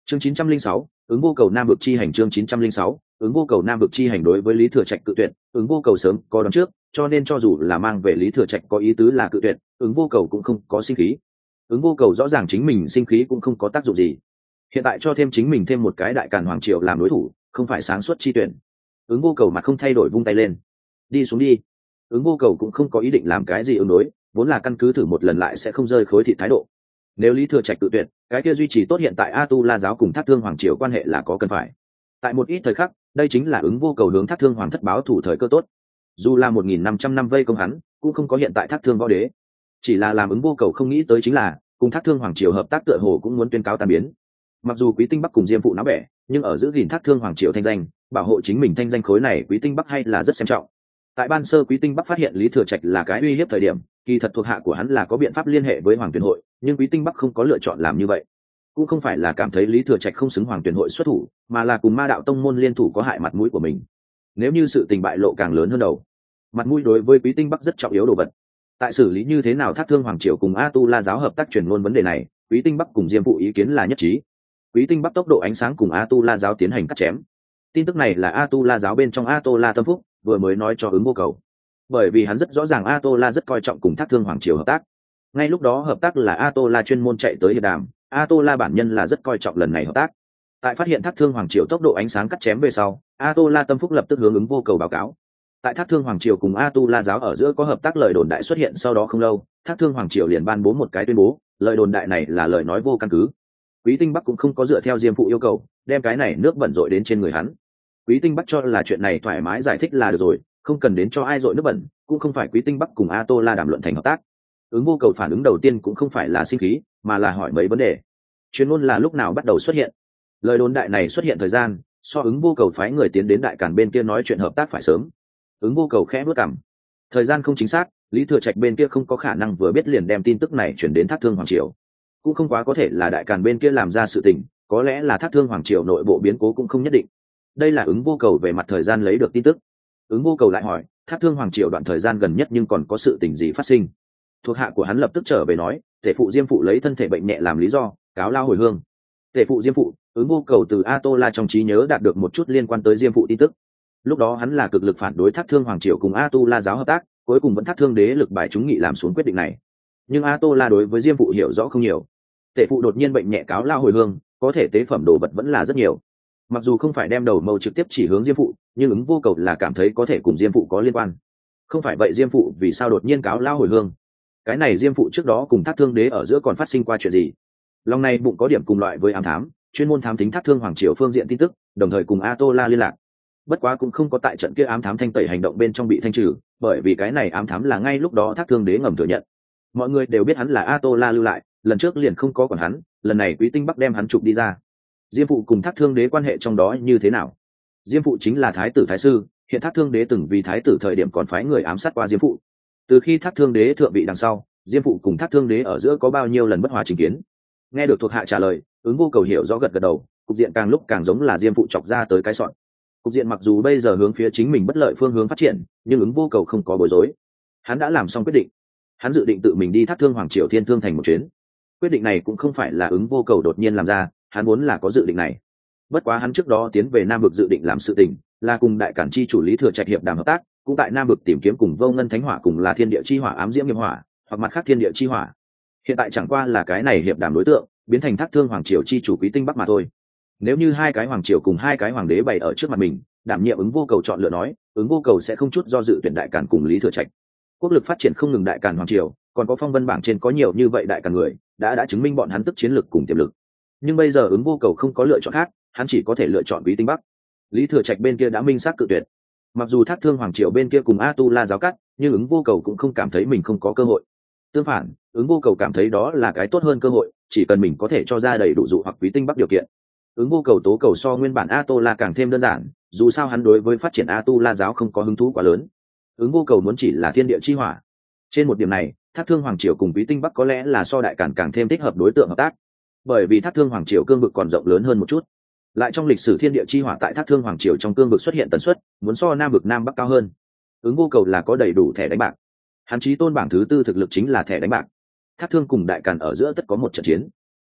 Chương 906, ứng vô cầu Nam vực chi hành. Chương 906, ứng vô cầu Nam vực chi hành. Đối với Lý Thừa Trạch cự tuyệt, ứng vô cầu sớm có đón trước, cho nên cho dù là mang về Lý Thừa Trạch có ý tứ là cự tuyệt, ứng vô cầu cũng không có sinh khí. Ứng vô cầu rõ ràng chính mình sinh khí cũng không có tác dụng gì. Hiện tại cho thêm chính mình thêm một cái đại càn hoàng triều làm đối thủ, không phải sáng suốt chi tuyển. Ứng vô cầu mặt không thay đổi vung tay lên, đi xuống đi. Ứng vô cầu cũng không có ý định làm cái gì ứng đối, vốn là căn cứ thử một lần lại sẽ không rơi khối thịt thái độ. Nếu Lý Thừa Trạch tự tuyệt, cái kia duy trì tốt hiện tại A Tu La giáo cùng Thác Thương hoàng triều quan hệ là có cần phải. Tại một ít thời khắc, đây chính là ứng vô cầu hướng Thác Thương hoàng thất báo thủ thời cơ tốt. Dù là 1.500 năm vây công hắn, cũng không có hiện tại Thác Thương võ đế. Chỉ là làm ứng vô cầu không nghĩ tới chính là, cùng Thác Thương hoàng triều hợp tác tựa hồ cũng muốn tuyên cáo tan biến. Mặc dù Quý Tinh Bắc cùng Diêm Phụ náo bẻ, nhưng ở giữ gìn Thác Thương hoàng triều thanh danh, bảo hộ chính mình thanh danh khối này Quý Tinh Bắc hay là rất xem trọng. Tại ban sơ Quý Tinh Bắc phát hiện Lý Thừa Trạch là cái uy hiếp thời điểm, kỳ thật thuộc hạ của hắn là có biện pháp liên hệ với Hoàng Tuyển hội, nhưng Quý Tinh Bắc không có lựa chọn làm như vậy. Cũng không phải là cảm thấy Lý Thừa Trạch không xứng Hoàng Tuyển hội xuất thủ, mà là cùng Ma đạo tông môn liên thủ có hại mặt mũi của mình. Nếu như sự tình bại lộ càng lớn hơn đầu, mặt mũi đối với Quý Tinh Bắc rất trọng yếu đồ vật. Tại xử lý như thế nào Thác Thương hoàng triều cùng A Tu La giáo hợp tác truyền ngôn vấn đề này, Quý Tinh Bắc cùng Diêm Phụ ý kiến là nhất trí. Quý Tinh Bắc tốc độ ánh sáng cùng A Tu La giáo tiến hành cắt chém. Tin tức này là A Tu La giáo bên trong A Tu La Tâm Phúc vừa mới nói cho ứng vô cầu, bởi vì hắn rất rõ ràng A Tô La rất coi trọng cùng Thác Thương hoàng triều hợp tác. Ngay lúc đó hợp tác là A Tô La chuyên môn chạy tới hiệp đàm, A Tô La bản nhân là rất coi trọng lần này hợp tác. Tại phát hiện Thác Thương hoàng triều tốc độ ánh sáng cắt chém về sau, A Tô La Tâm Phúc lập tức hướng ứng vô cầu báo cáo. Tại Thác Thương hoàng triều cùng A Tu La giáo ở giữa có hợp tác lời đồn đại xuất hiện, sau đó không lâu, Thác Thương hoàng triều liền ban bố một cái tuyên bố, lời đồn đại này là lời nói vô căn cứ. Quý Tinh Bắc cũng không có dựa theo Diêm Phụ yêu cầu, đem cái này nước bẩn rội đến trên người hắn. Quý Tinh Bắc cho là chuyện này thoải mái giải thích là được rồi, không cần đến cho ai rội nước bẩn, cũng không phải Quý Tinh Bắc cùng A Tô La đàm luận thành hợp tác. Ứng vô cầu phản ứng đầu tiên cũng không phải là sinh khí, mà là hỏi mấy vấn đề. Chuyên môn là lúc nào bắt đầu xuất hiện? Lời đồn đại này xuất hiện thời gian, so ứng vô cầu phái người tiến đến đại càn bên kia nói chuyện hợp tác phải sớm. Ứng vô cầu khẽ bước cằm. Thời gian không chính xác, Lý Thừa Trạch bên kia không có khả năng vừa biết liền đem tin tức này chuyển đến Thác Thương hoàng triều. Cũng không quá có thể là đại càn bên kia làm ra sự tình, có lẽ là Thác Thương hoàng triều nội bộ biến cố cũng không nhất định. Đây là ứng vô cầu về mặt thời gian lấy được tin tức. Ứng vô cầu lại hỏi, Thác Thương hoàng triều đoạn thời gian gần nhất nhưng còn có sự tình gì phát sinh? Thuộc hạ của hắn lập tức trở về nói, tể phụ Diêm Phụ lấy thân thể bệnh nhẹ làm lý do, cáo lao hồi hương. Tể phụ Diêm Phụ, ứng vô cầu từ A Tô La trong trí nhớ đạt được một chút liên quan tới Diêm Phụ tin tức. Lúc đó hắn là cực lực phản đối Thác Thương hoàng triều cùng A Tu La giáo hợp tác, cuối cùng vẫn Thác Thương đế lực bài chúng nghị làm xuống quyết định này. Nhưng A Tô La đối với Diêm Phụ hiểu rõ không nhiều. Tể phụ đột nhiên bệnh nhẹ cáo lao hồi hương, có thể tế phẩm đồ vật vẫn là rất nhiều. Mặc dù không phải đem đầu mâu trực tiếp chỉ hướng Diêm Phụ, nhưng ứng vô cầu là cảm thấy có thể cùng Diêm Phụ có liên quan. Không phải vậy Diêm Phụ vì sao đột nhiên cáo lao hồi hương? Cái này Diêm Phụ trước đó cùng Thác Thương đế ở giữa còn phát sinh qua chuyện gì? Lòng này bụng có điểm cùng loại với ám thám, chuyên môn thám tính Thác Thương hoàng triều phương diện tin tức, đồng thời cùng A Tô La liên lạc. Bất quá cũng không có tại trận kia ám thám thanh tẩy hành động bên trong bị thanh trừ, bởi vì cái này ám thám là ngay lúc đó Thác Thương đế ngầm thừa nhận. Mọi người đều biết hắn là A Tô La lưu lại, lần trước liền không có còn hắn, lần này Quý Tinh Bắc đem hắn chụp đi ra. Diêm Phụ cùng Thác Thương đế quan hệ trong đó như thế nào? Diêm Phụ chính là thái tử thái sư, hiện Thác Thương đế từng vì thái tử thời điểm còn phái người ám sát qua Diêm Phụ. Từ khi Thác Thương đế thượng vị đằng sau, Diêm Phụ cùng Thác Thương đế ở giữa có bao nhiêu lần bất hòa trình kiến? Nghe được thuộc hạ trả lời, ứng vô cầu hiểu rõ gật gật đầu, cục diện càng lúc càng giống là Diêm Phụ chọc ra tới cái sọn. Cục diện mặc dù bây giờ hướng phía chính mình bất lợi phương hướng phát triển, nhưng ứng vô cầu không có bối rối. Hắn đã làm xong quyết định, hắn dự định tự mình đi Thác Thương hoàng triều Thiên Thương thành một chuyến. Quyết định này cũng không phải là ứng vô cầu đột nhiên làm ra, hắn muốn là có dự định này. Bất quá hắn trước đó tiến về Nam vực dự định làm sự tình, là cùng đại cản chi chủ Lý Thừa Trạch hiệp đàm hợp tác, cũng tại Nam vực tìm kiếm cùng Vô Ngân Thánh Hỏa cùng là Thiên Địa chi hỏa ám diễm nghiệp hỏa, hoặc mặt khác Thiên Địa chi hỏa. Hiện tại chẳng qua là cái này hiệp đàm đối tượng biến thành Thác Thương hoàng triều chi chủ Quý Tinh Bắc mà thôi. Nếu như hai cái hoàng triều cùng hai cái hoàng đế bày ở trước mặt mình, đảm nhiệm ứng vô cầu chọn lựa nói, ứng vô cầu sẽ không chút do dự tuyển đại càn cùng Lý Thừa Trạch. Quốc lực phát triển không ngừng đại càn hoàng triều, còn có phong vân bảng trên có nhiều như vậy đại càn người, đã chứng minh bọn hắn tức chiến lực cùng tiềm lực. Nhưng bây giờ ứng vô cầu không có lựa chọn khác, hắn chỉ có thể lựa chọn Quý Tinh Bắc. Lý Thừa Trạch bên kia đã minh xác cự tuyệt. Mặc dù Thác Thương hoàng triều bên kia cùng A Tu La giáo cắt, nhưng ứng vô cầu cũng không cảm thấy mình không có cơ hội. Tương phản, ứng vô cầu cảm thấy đó là cái tốt hơn cơ hội, chỉ cần mình có thể cho ra đầy đủ dụ hoặc Quý Tinh Bắc điều kiện. Ứng vô cầu tố cầu so nguyên bản A Tu La càng thêm đơn giản, dù sao hắn đối với phát triển A Tu La giáo không có hứng thú quá lớn. Ứng vô cầu muốn chỉ là Thiên Địa chi hỏa. Trên một điểm này, Thác Thương hoàng triều cùng Quý Tinh Bắc có lẽ là so đại càn càng thêm thích hợp đối tượng hợp tác, bởi vì Thác Thương hoàng triều cương vực còn rộng lớn hơn một chút. Lại trong lịch sử Thiên Địa chi hỏa tại Thác Thương hoàng triều trong cương vực xuất hiện tần suất muốn so Nam vực Nam Bắc cao hơn. Ứng vô cầu là có đầy đủ thẻ đánh bạc. Hắn chí tôn bảng thứ tư thực lực chính là thẻ đánh bạc. Thác Thương cùng đại càn ở giữa tất có một trận chiến.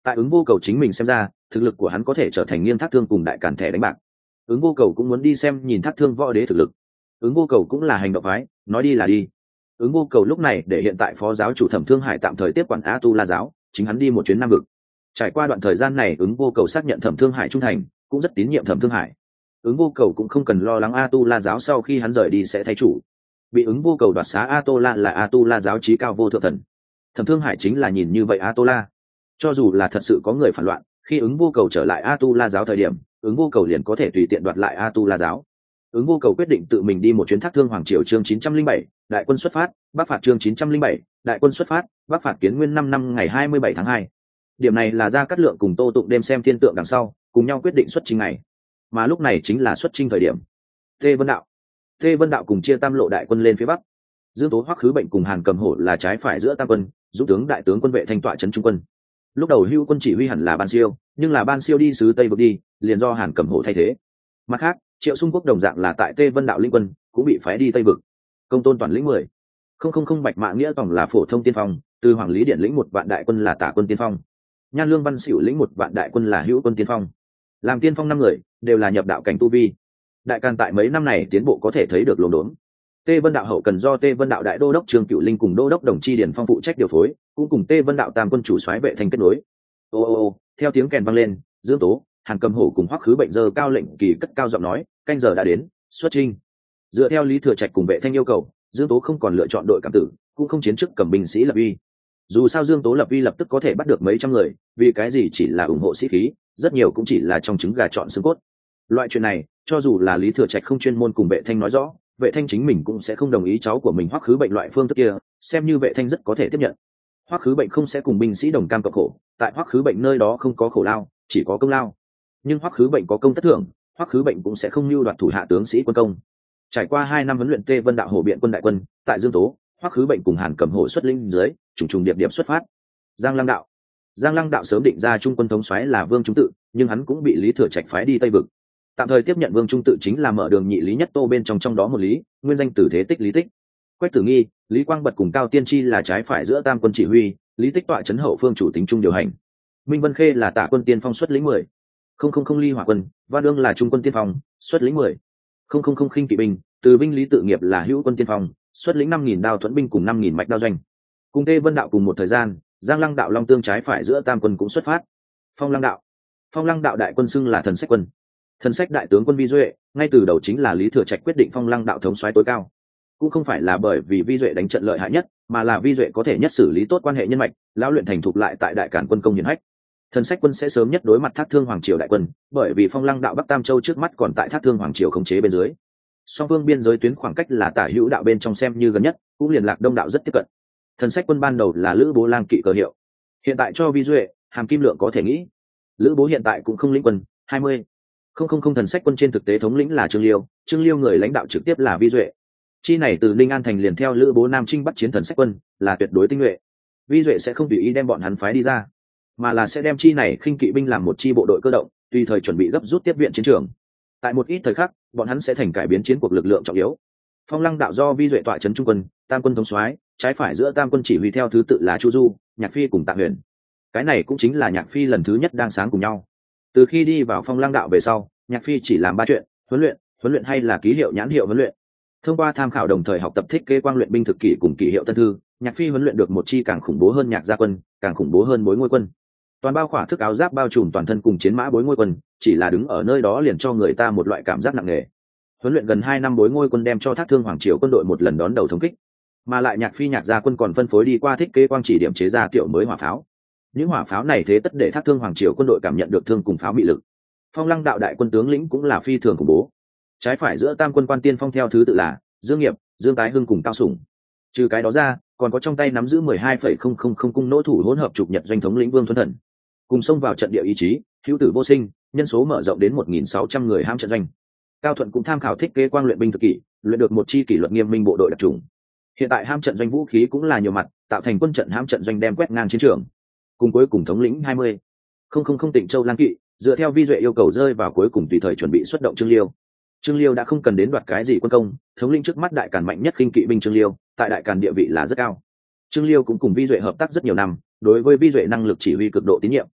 Tại ứng vô cầu chính mình xem ra, thực lực của hắn có thể trở thành Nghiêm Thác Thương cùng đại càn thẻ đánh bạc. Ứng vô cầu cũng muốn đi xem nhìn Thác Thương võ đế thực lực. Ứng vô cầu cũng là hành động phái, nói đi là đi. Ứng vô cầu lúc này để hiện tại phó giáo chủ Thẩm Thương Hải tạm thời tiếp quản A Tu La giáo, chính hắn đi một chuyến Nam vực. Trải qua đoạn thời gian này, ứng vô cầu xác nhận Thẩm Thương Hải trung thành, cũng rất tín nhiệm Thẩm Thương Hải. Ứng vô cầu cũng không cần lo lắng A Tu La giáo sau khi hắn rời đi sẽ thay chủ. Bị ứng vô cầu đoạt xá A Tu La là A Tu La giáo chí cao vô thượng thần. Thẩm Thương Hải chính là nhìn như vậy A Tu La. Cho dù là thật sự có người phản loạn, khi ứng vô cầu trở lại A Tu La giáo thời điểm, ứng vô cầu liền có thể tùy tiện đoạt lại A Tu La giáo. Ứng vô cầu quyết định tự mình đi một chuyến Thác Thương Hoàng triều chương 907, đại quân xuất phát, bắc phạt chương 907, đại quân xuất phát, bắc phạt kiến nguyên 5 năm ngày 27 tháng 2. Điểm này là Gia Cát Lượng cùng Tô Tụng đêm xem thiên tượng đằng sau, cùng nhau quyết định xuất chinh ngày. Mà lúc này chính là xuất chinh thời điểm. Tê Vân Đạo cùng chia tam lộ đại quân lên phía bắc. Dương Tố Hoắc Khứ Bệnh cùng Hàn Cầm Hổ là trái phải giữa tam quân, dũng tướng đại tướng quân vệ thanh tọa trấn trung quân. Lúc đầu Hưu quân chỉ huy hẳn là Ban Siêu, nhưng là Ban Siêu đi sứ Tây vực đi, liền do Hàn Cầm Hổ thay thế. Mặt khác, Triệu Xung Quốc đồng dạng là tại Tê Vân Đạo linh quân, cũng bị phái đi Tây vực. Công Tôn toàn lĩnh 10. Không Bạch Mã Nghĩa tổng là phổ thông tiên phong, từ Hoàng Lý Điện lĩnh một vạn đại quân là Tả quân tiên phong. Nhan Lương Văn Xỉu lĩnh một vạn đại quân là Hữu quân tiên phong. Làm tiên phong 5 người, đều là nhập đạo cảnh tu vi. Đại Càn tại mấy năm này tiến bộ có thể thấy được lồn đốn. Tê Vân Đạo hậu cần do Tê Vân Đạo đại đô đốc Trương Cửu Linh cùng đô đốc Đồng Chi Điển Phong phụ trách điều phối, cũng cùng Tê Vân Đạo tam quân chủ soái vệ thành kết nối. Theo tiếng kèn vang lên, Dương Tố, Hàn Cầm Hổ cùng Hoắc Khứ Bệnh giơ cao lệnh kỳ cất cao giọng nói, canh giờ đã đến, xuất chinh. Dựa theo Lý Thừa Trạch cùng vệ thanh yêu cầu, Dương Tố không còn lựa chọn đội cảm tử, cũng không chiến chức cầm binh sĩ lập uy. Dù sao Dương Tố lập uy lập tức có thể bắt được mấy trăm người, vì cái gì chỉ là ủng hộ sĩ khí, rất nhiều cũng chỉ là trong trứng gà chọn xương cốt. Loại chuyện này, cho dù là Lý Thừa Trạch không chuyên môn cùng vệ thanh nói rõ, vệ thanh chính mình cũng sẽ không đồng ý cháu của mình Hoắc Khứ Bệnh loại phương thức kia, xem như vệ thanh rất có thể tiếp nhận. Hoắc Khứ Bệnh không sẽ cùng binh sĩ đồng cam cộng khổ, tại Hoắc Khứ Bệnh nơi đó không có khổ lao, chỉ có công lao. Nhưng Hoắc Khứ Bệnh có công tất thưởng, Hoắc Khứ Bệnh cũng sẽ không lưu đoạt thủ hạ tướng sĩ quân công. Trải qua 2 năm huấn luyện, Tê Vân Đạo hổ biện quân đại quân, tại Dương Tố, Hoắc Khứ Bệnh cùng Hàn Cầm Hổ xuất linh dưới, trùng điệp xuất phát. Giang Lăng Đạo sớm định ra trung quân thống soái là Vương Trung Tự, nhưng hắn cũng bị Lý Thừa Trạch phái đi Tây vực. Tạm thời tiếp nhận Vương Trung Tự chính là mở đường nhị Lý Nhất Tô bên trong đó một Lý, nguyên danh Tử Thế Tích Lý Tích. Quách Tử Nghi, Lý Quang Bật cùng Cao Tiên Chi là trái phải giữa tam quân chỉ huy, Lý Tích tọa trấn hậu phương chủ tính trung điều hành. Minh Vân Khê là Tả quân tiên phong xuất lĩnh 10. Không Ly Hỏa quân, Văn Ương là trung quân tiên phong, xuất lĩnh 10. Không khinh kỵ binh, từ binh Lý Tự Nghiệp là hữu quân tiên phong, xuất lĩnh 5000 đao thuẫn binh cùng 5000 mạch đao doanh. Cùng Tê Vân Đạo cùng một thời gian, Giang Lăng Đạo Long Tương trái phải giữa tam quân cũng xuất phát. Phong Lăng Đạo đại quân xưng là Thần Sách quân. Thần Sách đại tướng quân Vi Duệ, ngay từ đầu chính là Lý Thừa Trạch quyết định Phong Lăng Đạo thống soái tối cao. Cũng không phải là bởi vì Vi Duệ đánh trận lợi hại nhất, mà là Vi Duệ có thể nhất xử lý tốt quan hệ nhân mạch, lão luyện thành thục lại tại đại càn quân công hiển hách. Thần Sách quân sẽ sớm nhất đối mặt Thác Thương Hoàng triều đại quân, bởi vì Phong Lăng Đạo Bắc Tam Châu trước mắt còn tại Thác Thương Hoàng triều khống chế bên dưới. Song phương biên giới tuyến khoảng cách là Tả Hữu Đạo bên trong xem như gần nhất, cũng liên lạc Đông Đạo rất tiếp cận. Thần Sách quân ban đầu là Lữ Bố lang kỵ cờ hiệu, hiện tại cho Vi Duệ, Hàm Kim Lượng có thể nghĩ. Lữ Bố hiện tại cũng không lĩnh quân 20. Không Thần Sách quân trên thực tế thống lĩnh là Trương Liêu người lãnh đạo trực tiếp là Vi Duệ. Chi này từ Ninh An thành liền theo Lữ Bố Nam Trinh bắt chiến Thần Sách quân, là tuyệt đối tinh nhuệ. Vi Duệ sẽ không tùy ý đem bọn hắn phái đi ra, mà là sẽ đem chi này khinh kỵ binh làm một chi bộ đội cơ động, tùy thời chuẩn bị gấp rút tiếp viện chiến trường. Tại một ít thời khắc, bọn hắn sẽ thành cải biến chiến cuộc lực lượng trọng yếu. Phong Lăng Đạo do Vi Duệ tọa trấn trung quân, tam quân thống soái, trái phải giữa tam quân chỉ huy theo thứ tự là Chu Du, Nhạc Phi cùng Tạ Huyền. Cái này cũng chính là Nhạc Phi lần thứ nhất đang sáng cùng nhau. Từ khi đi vào Phong Lăng Đạo về sau, Nhạc Phi chỉ làm 3 chuyện: huấn luyện hay là ký hiệu nhãn hiệu huấn luyện. Thông qua tham khảo đồng thời học tập thiết kế quang luyện binh thực kỷ cùng kỷ hiệu tân thư, Nhạc Phi huấn luyện được một chi càng khủng bố hơn Nhạc Gia quân, càng khủng bố hơn Bối Ngôi quân. Toàn bao khỏa thức áo giáp bao trùm toàn thân cùng chiến mã Bối Ngôi quân, chỉ là đứng ở nơi đó liền cho người ta một loại cảm giác nặng nề. Huấn luyện gần 2 năm Bối Ngôi quân đem cho Thác Thương Hoàng triều quân đội một lần đón đầu thống kích, mà lại Nhạc Phi Nhạc Gia quân còn phân phối đi qua thiết kế quang chỉ điểm chế ra kiểu mới hỏa pháo. Những hỏa pháo này thế tất để Thác Thương Hoàng triều quân đội cảm nhận được thương cùng pháo bị lực. Phong Lăng Đạo đại quân tướng lĩnh cũng là phi thường khủng bố. Trái phải giữa tam quân quan tiên phong theo thứ tự là Dương Nghiệp, Dương Tái Hưng cùng Cao Sủng. Trừ cái đó ra, còn có trong tay nắm giữ 12,000 cung nỗ thủ hỗn hợp trục nhật doanh thống lĩnh Vương Thuần Thần. Cùng xông vào trận địa ý chí, hữu tử vô sinh, nhân số mở rộng đến 1600 người ham trận doanh. Cao Thuận cũng tham khảo thiết kế quang luyện binh thực kỷ, luyện được một chi kỷ luật nghiêm minh bộ đội đặc chủng. Hiện tại ham trận doanh vũ khí cũng là nhiều mặt, tạo thành quân trận ham trận doanh đem quét ngang chiến trường. Cùng cuối cùng thống lĩnh 20. Không Tịnh Châu lang kỵ, dựa theo Vi Duệ yêu cầu rơi vào cuối cùng tùy thời chuẩn bị xuất động Trương Liêu đã không cần đến đoạt cái gì quân công, thống lĩnh trước mắt đại càn mạnh nhất khinh kỵ binh Trương Liêu, tại đại càn địa vị là rất cao. Trương Liêu cũng cùng Vi Duệ hợp tác rất nhiều năm, đối với Vi Duệ năng lực chỉ huy cực độ tín nhiệm.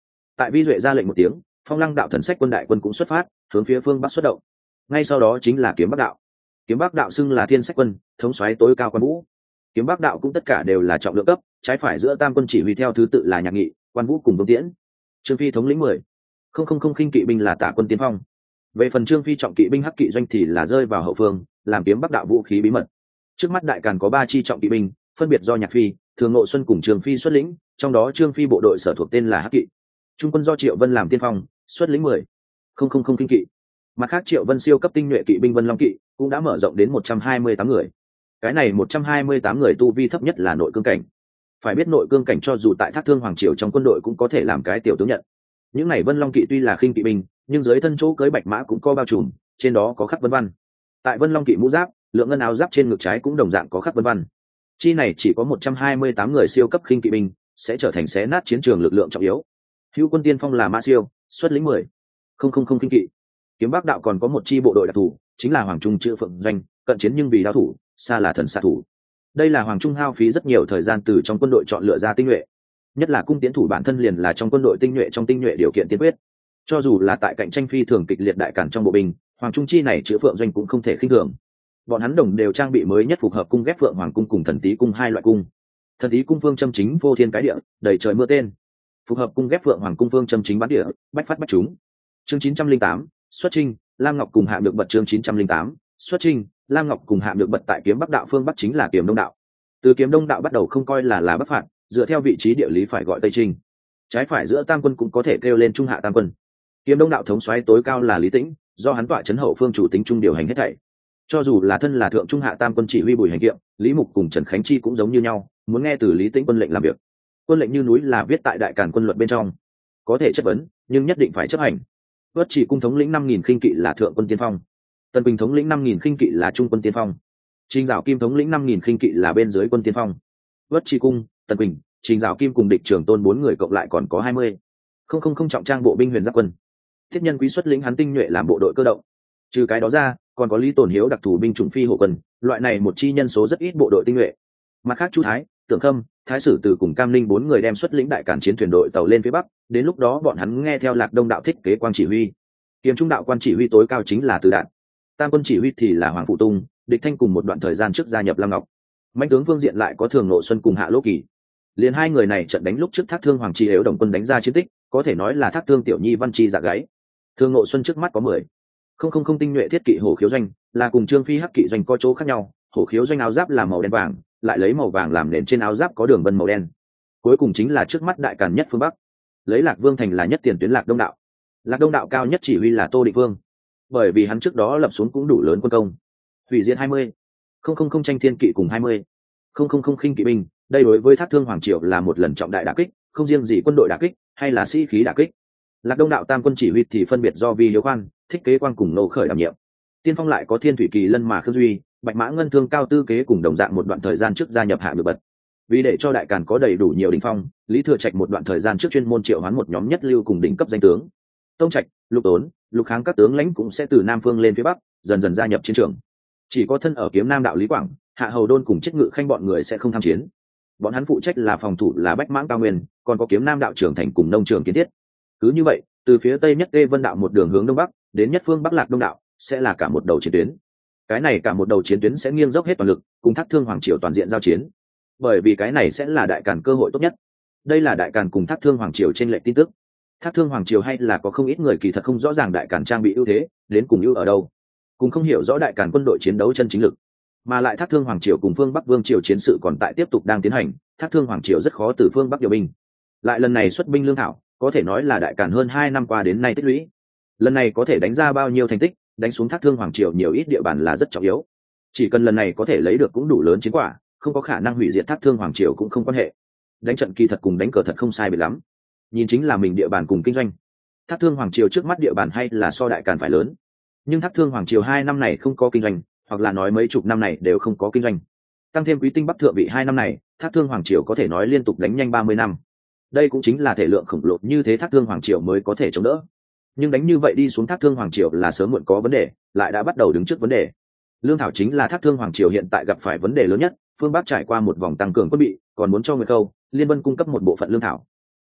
Tại Vi Duệ ra lệnh một tiếng, Phong Lăng đạo thần sách quân đại quân cũng xuất phát, hướng phía phương bắc xuất động. Ngay sau đó chính là Kiếm Bắc đạo. Kiếm Bắc đạo xưng là Thiên Sách quân, thống soái tối cao Quan Vũ. Kiếm Bắc đạo cũng tất cả đều là trọng lượng cấp, trái phải giữa tam quân chỉ huy theo thứ tự là Nhạc Nghị, Quan Vũ cùng Vương Tiễn. Trương Phi thống lĩnh 10. Không khinh kỵ binh là Tả quân tiên phong. Về phần Trương Phi trọng kỵ binh hắc kỵ doanh thì là rơi vào hậu phương, làm Kiếm Bắc đạo vũ khí bí mật. Trước mắt đại càn có 3 chi trọng kỵ binh, phân biệt do Nhạc Phi, Thường Ngộ Xuân cùng Trương Phi xuất lĩnh, trong đó Trương Phi bộ đội sở thuộc tên là hắc kỵ. Trung quân do Triệu Vân làm tiên phong, xuất lĩnh 10. Không khinh kỵ. Mặt khác Triệu Vân siêu cấp tinh nhuệ kỵ binh Vân Long kỵ cũng đã mở rộng đến 128 người. Cái này 128 người tu vi thấp nhất là nội cương cảnh. Phải biết nội cương cảnh cho dù tại Thác Thương Hoàng triều trong quân đội cũng có thể làm cái tiểu tướng nhận. Những này Vân Long kỵ tuy là khinh kỵ binh, nhưng dưới thân chỗ cưới bạch mã cũng có bao trùm, trên đó có khắc vân văn. Tại Vân Long kỵ mũ giáp, lượng ngân áo giáp trên ngực trái cũng đồng dạng có khắc vân văn. Chi này chỉ có 128 người siêu cấp khinh kỵ binh, sẽ trở thành xé nát chiến trường lực lượng trọng yếu. Hữu quân tiên phong là Mã Siêu, xuất lĩnh 10. Không khinh kỵ. Kiếm Bắc đạo còn có một chi bộ đội đặc thù, chính là Hoàng Trung Chữ Phượng doanh, cận chiến nhưng vì đao thủ, xa là thần xạ thủ. Đây là Hoàng Trung hao phí rất nhiều thời gian từ trong quân đội chọn lựa ra tinh nhuệ, nhất là cung tiến thủ bản thân liền là trong quân đội tinh nhuệ trong tinh nhuệ điều kiện tiên quyết. Cho dù là tại cạnh tranh phi thường kịch liệt đại cản trong bộ binh, Hoàng Trung chi này Chữ Phượng doanh cũng không thể khinh thường. Bọn hắn đồng đều trang bị mới nhất phù hợp cung ghép Phượng Hoàng cung cùng Thần Tý cung hai loại cung. Thần Tý cung phương châm chính vô thiên cái địa, đầy trời mưa tên. Phù hợp cung ghép Phượng Hoàng cung phương châm chính bắn địa, bách phát bách chúng. Chương 908, xuất chinh, Lam Ngọc cùng Hạ Nhược Bật. Chương 908, xuất chinh, Lam Ngọc cùng Hạ Nhược Bật tại Kiếm Bắc đạo phương bắc chính là Kiếm Đông đạo. Từ Kiếm Đông đạo bắt đầu không coi là bắc phạt, dựa theo vị trí địa lý phải gọi Tây Trinh. Trái phải giữa tam quân cũng có thể kêu lên Trung Hạ tam quân. Kiếm Đông đạo thống soái tối cao là Lý Tĩnh, do hắn tọa trấn hậu phương chủ tính trung điều hành hết thảy. Cho dù là thân là thượng Trung Hạ tam quân chỉ huy Bùi Hành Kiệm, Lý Mục cùng Trần Khánh Chi cũng giống như nhau, muốn nghe từ Lý Tĩnh quân lệnh làm việc. Quân lệnh như núi là viết tại đại càn quân luật bên trong, có thể chất vấn, nhưng nhất định phải chấp hành. Vất Chỉ cung thống lĩnh 5.000 khinh kỵ là thượng quân tiên phong, Tần Bình thống lĩnh 5.000 khinh kỵ là trung quân tiên phong, Trình Dạo Kim thống lĩnh 5.000 khinh kỵ là bên dưới quân tiên phong. Vất Chỉ cung, Tần Bình, Trình Dạo Kim cùng địch Trường Tôn 4 người cộng lại còn có 20. Không trọng trang bộ binh huyền giáp quân. Thiết Nhân Quý xuất lĩnh hắn tinh nhuệ làm bộ đội cơ động. Trừ cái đó ra, còn có Lý Tồn Hiếu đặc thù binh chủng phi hổ quân, loại này một chi nhân số rất ít bộ đội tinh nhuệ. Mặt khác Chu Thái, Tưởng Khâm, Thái Sử Từ cùng Cam Linh 4 người đem xuất lĩnh đại cản chiến thuyền đội tàu lên phía bắc, đến lúc đó bọn hắn nghe theo Lạc Đông đạo thiết kế quan chỉ huy. Kiếm Trung đạo quan chỉ huy tối cao chính là Từ Đạn. Tam quân chỉ huy thì là Hoàng Phụ Tung, Địch Thanh cùng một đoạn thời gian trước gia nhập Lam Ngọc. Mạnh tướng phương diện lại có Thường Ngộ Xuân cùng Hạ Lỗ Kỳ. Liền hai người này trận đánh lúc trước Thác Thương Hoàng Chi Yếu đồng quân đánh ra chiến tích, có thể nói là Thác Thương tiểu nhi văn chi dạ gáy. Thường Ngộ Xuân trước mắt có 10. Không tinh nhuệ thiết kỵ hổ khiếu doanh, là cùng Trương Phi hắc kỵ doanh có chỗ khác nhau, hổ khiếu doanh áo giáp là màu đen vàng, lại lấy màu vàng làm nền trên áo giáp có đường vân màu đen. Cuối cùng chính là trước mắt đại càn nhất phương bắc, lấy Lạc Vương thành là nhất tiền tuyến Lạc Đông đạo. Lạc Đông đạo cao nhất chỉ huy là Tô Định Vương, bởi vì hắn trước đó lập xuống cũng đủ lớn quân công. Hủy diệt 20. Không tranh thiên kỵ cùng 20. Không khinh kỵ binh, đây đối với Thác Thương Hoàng triều là một lần trọng đại đả kích, không riêng gì quân đội đả kích, hay là sĩ khí đả kích. Lạc Đông đạo tam quân chỉ huy thì phân biệt do Vi Hiếu Khoan, Thích Kế Quang cùng Nô Khởi đảm nhiệm. Tiên phong lại có Thiên Thủy Kỳ Lân mà Khương Duy, Bạch Mã Ngân Thương Cao Tư Kế cùng đồng dạng một đoạn thời gian trước gia nhập Hạ Nhược Bật. Vì để cho đại càn có đầy đủ nhiều đỉnh phong, Lý Thừa Trạch một đoạn thời gian trước chuyên môn triệu hoán một nhóm nhất lưu cùng đỉnh cấp danh tướng. Tông Trạch, Lục Tốn, Lục Kháng các tướng lãnh cũng sẽ từ Nam phương lên phía bắc, dần dần gia nhập chiến trường. Chỉ có thân ở Kiếm Nam đạo Lý Quảng, Hạ Hầu Đôn cùng Chiết Ngự Khanh bọn người sẽ không tham chiến. Bọn hắn phụ trách là phòng thủ là Bách Mãng Cao Nguyên, còn có Kiếm Nam đạo trưởng thành cùng nông trường kiến thiết. Cứ như vậy, từ phía tây nhất Tê Vân đạo một đường hướng đông bắc, đến nhất phương Bắc Lạc Đông đạo, sẽ là cả một đầu chiến tuyến. Cái này cả một đầu chiến tuyến sẽ nghiêng dốc hết toàn lực, cùng Thác Thương Hoàng triều toàn diện giao chiến. Bởi vì cái này sẽ là đại càn cơ hội tốt nhất. Đây là đại càn cùng Thác Thương Hoàng triều trên lệch tin tức. Thác Thương Hoàng triều hay là có không ít người kỳ thật không rõ ràng đại càn trang bị ưu thế, đến cùng ưu ở đâu, cùng không hiểu rõ đại càn quân đội chiến đấu chân chính lực. Mà lại Thác Thương Hoàng triều cùng phương Bắc Vương triều chiến sự còn tại tiếp tục đang tiến hành, Thác Thương Hoàng triều rất khó từ phương Bắc điều binh. Lại lần này xuất binh lương thảo, có thể nói là đại càn hơn 2 năm qua đến nay tích lũy. Lần này có thể đánh ra bao nhiêu thành tích, đánh xuống Thác Thương Hoàng triều nhiều ít địa bàn là rất trọng yếu. Chỉ cần lần này có thể lấy được cũng đủ lớn chiến quả, không có khả năng hủy diệt Thác Thương Hoàng triều cũng không quan hệ. Đánh trận kỳ thật cùng đánh cờ thật không sai biệt lắm. Nhìn chính là mình địa bàn cùng kinh doanh. Thác Thương Hoàng triều trước mắt địa bàn hay là so đại càn phải lớn, nhưng Thác Thương Hoàng triều 2 năm này không có kinh doanh, hoặc là nói mấy chục năm này đều không có kinh doanh. Tăng thêm Quý Tinh Bắc thượng vị 2 năm này, Thác Thương Hoàng triều có thể nói liên tục đánh nhanh 30 năm. Đây cũng chính là thể lượng khổng lồ như thế Thác Thương Hoàng triều mới có thể chống đỡ. Nhưng đánh như vậy đi xuống Thác Thương Hoàng triều là sớm muộn có vấn đề, lại đã bắt đầu đứng trước vấn đề. Lương thảo chính là Thác Thương Hoàng triều hiện tại gặp phải vấn đề lớn nhất, phương Bắc trải qua một vòng tăng cường quân bị, còn muốn cho Nguyệt Câu, Liên Vân cung cấp một bộ phận lương thảo.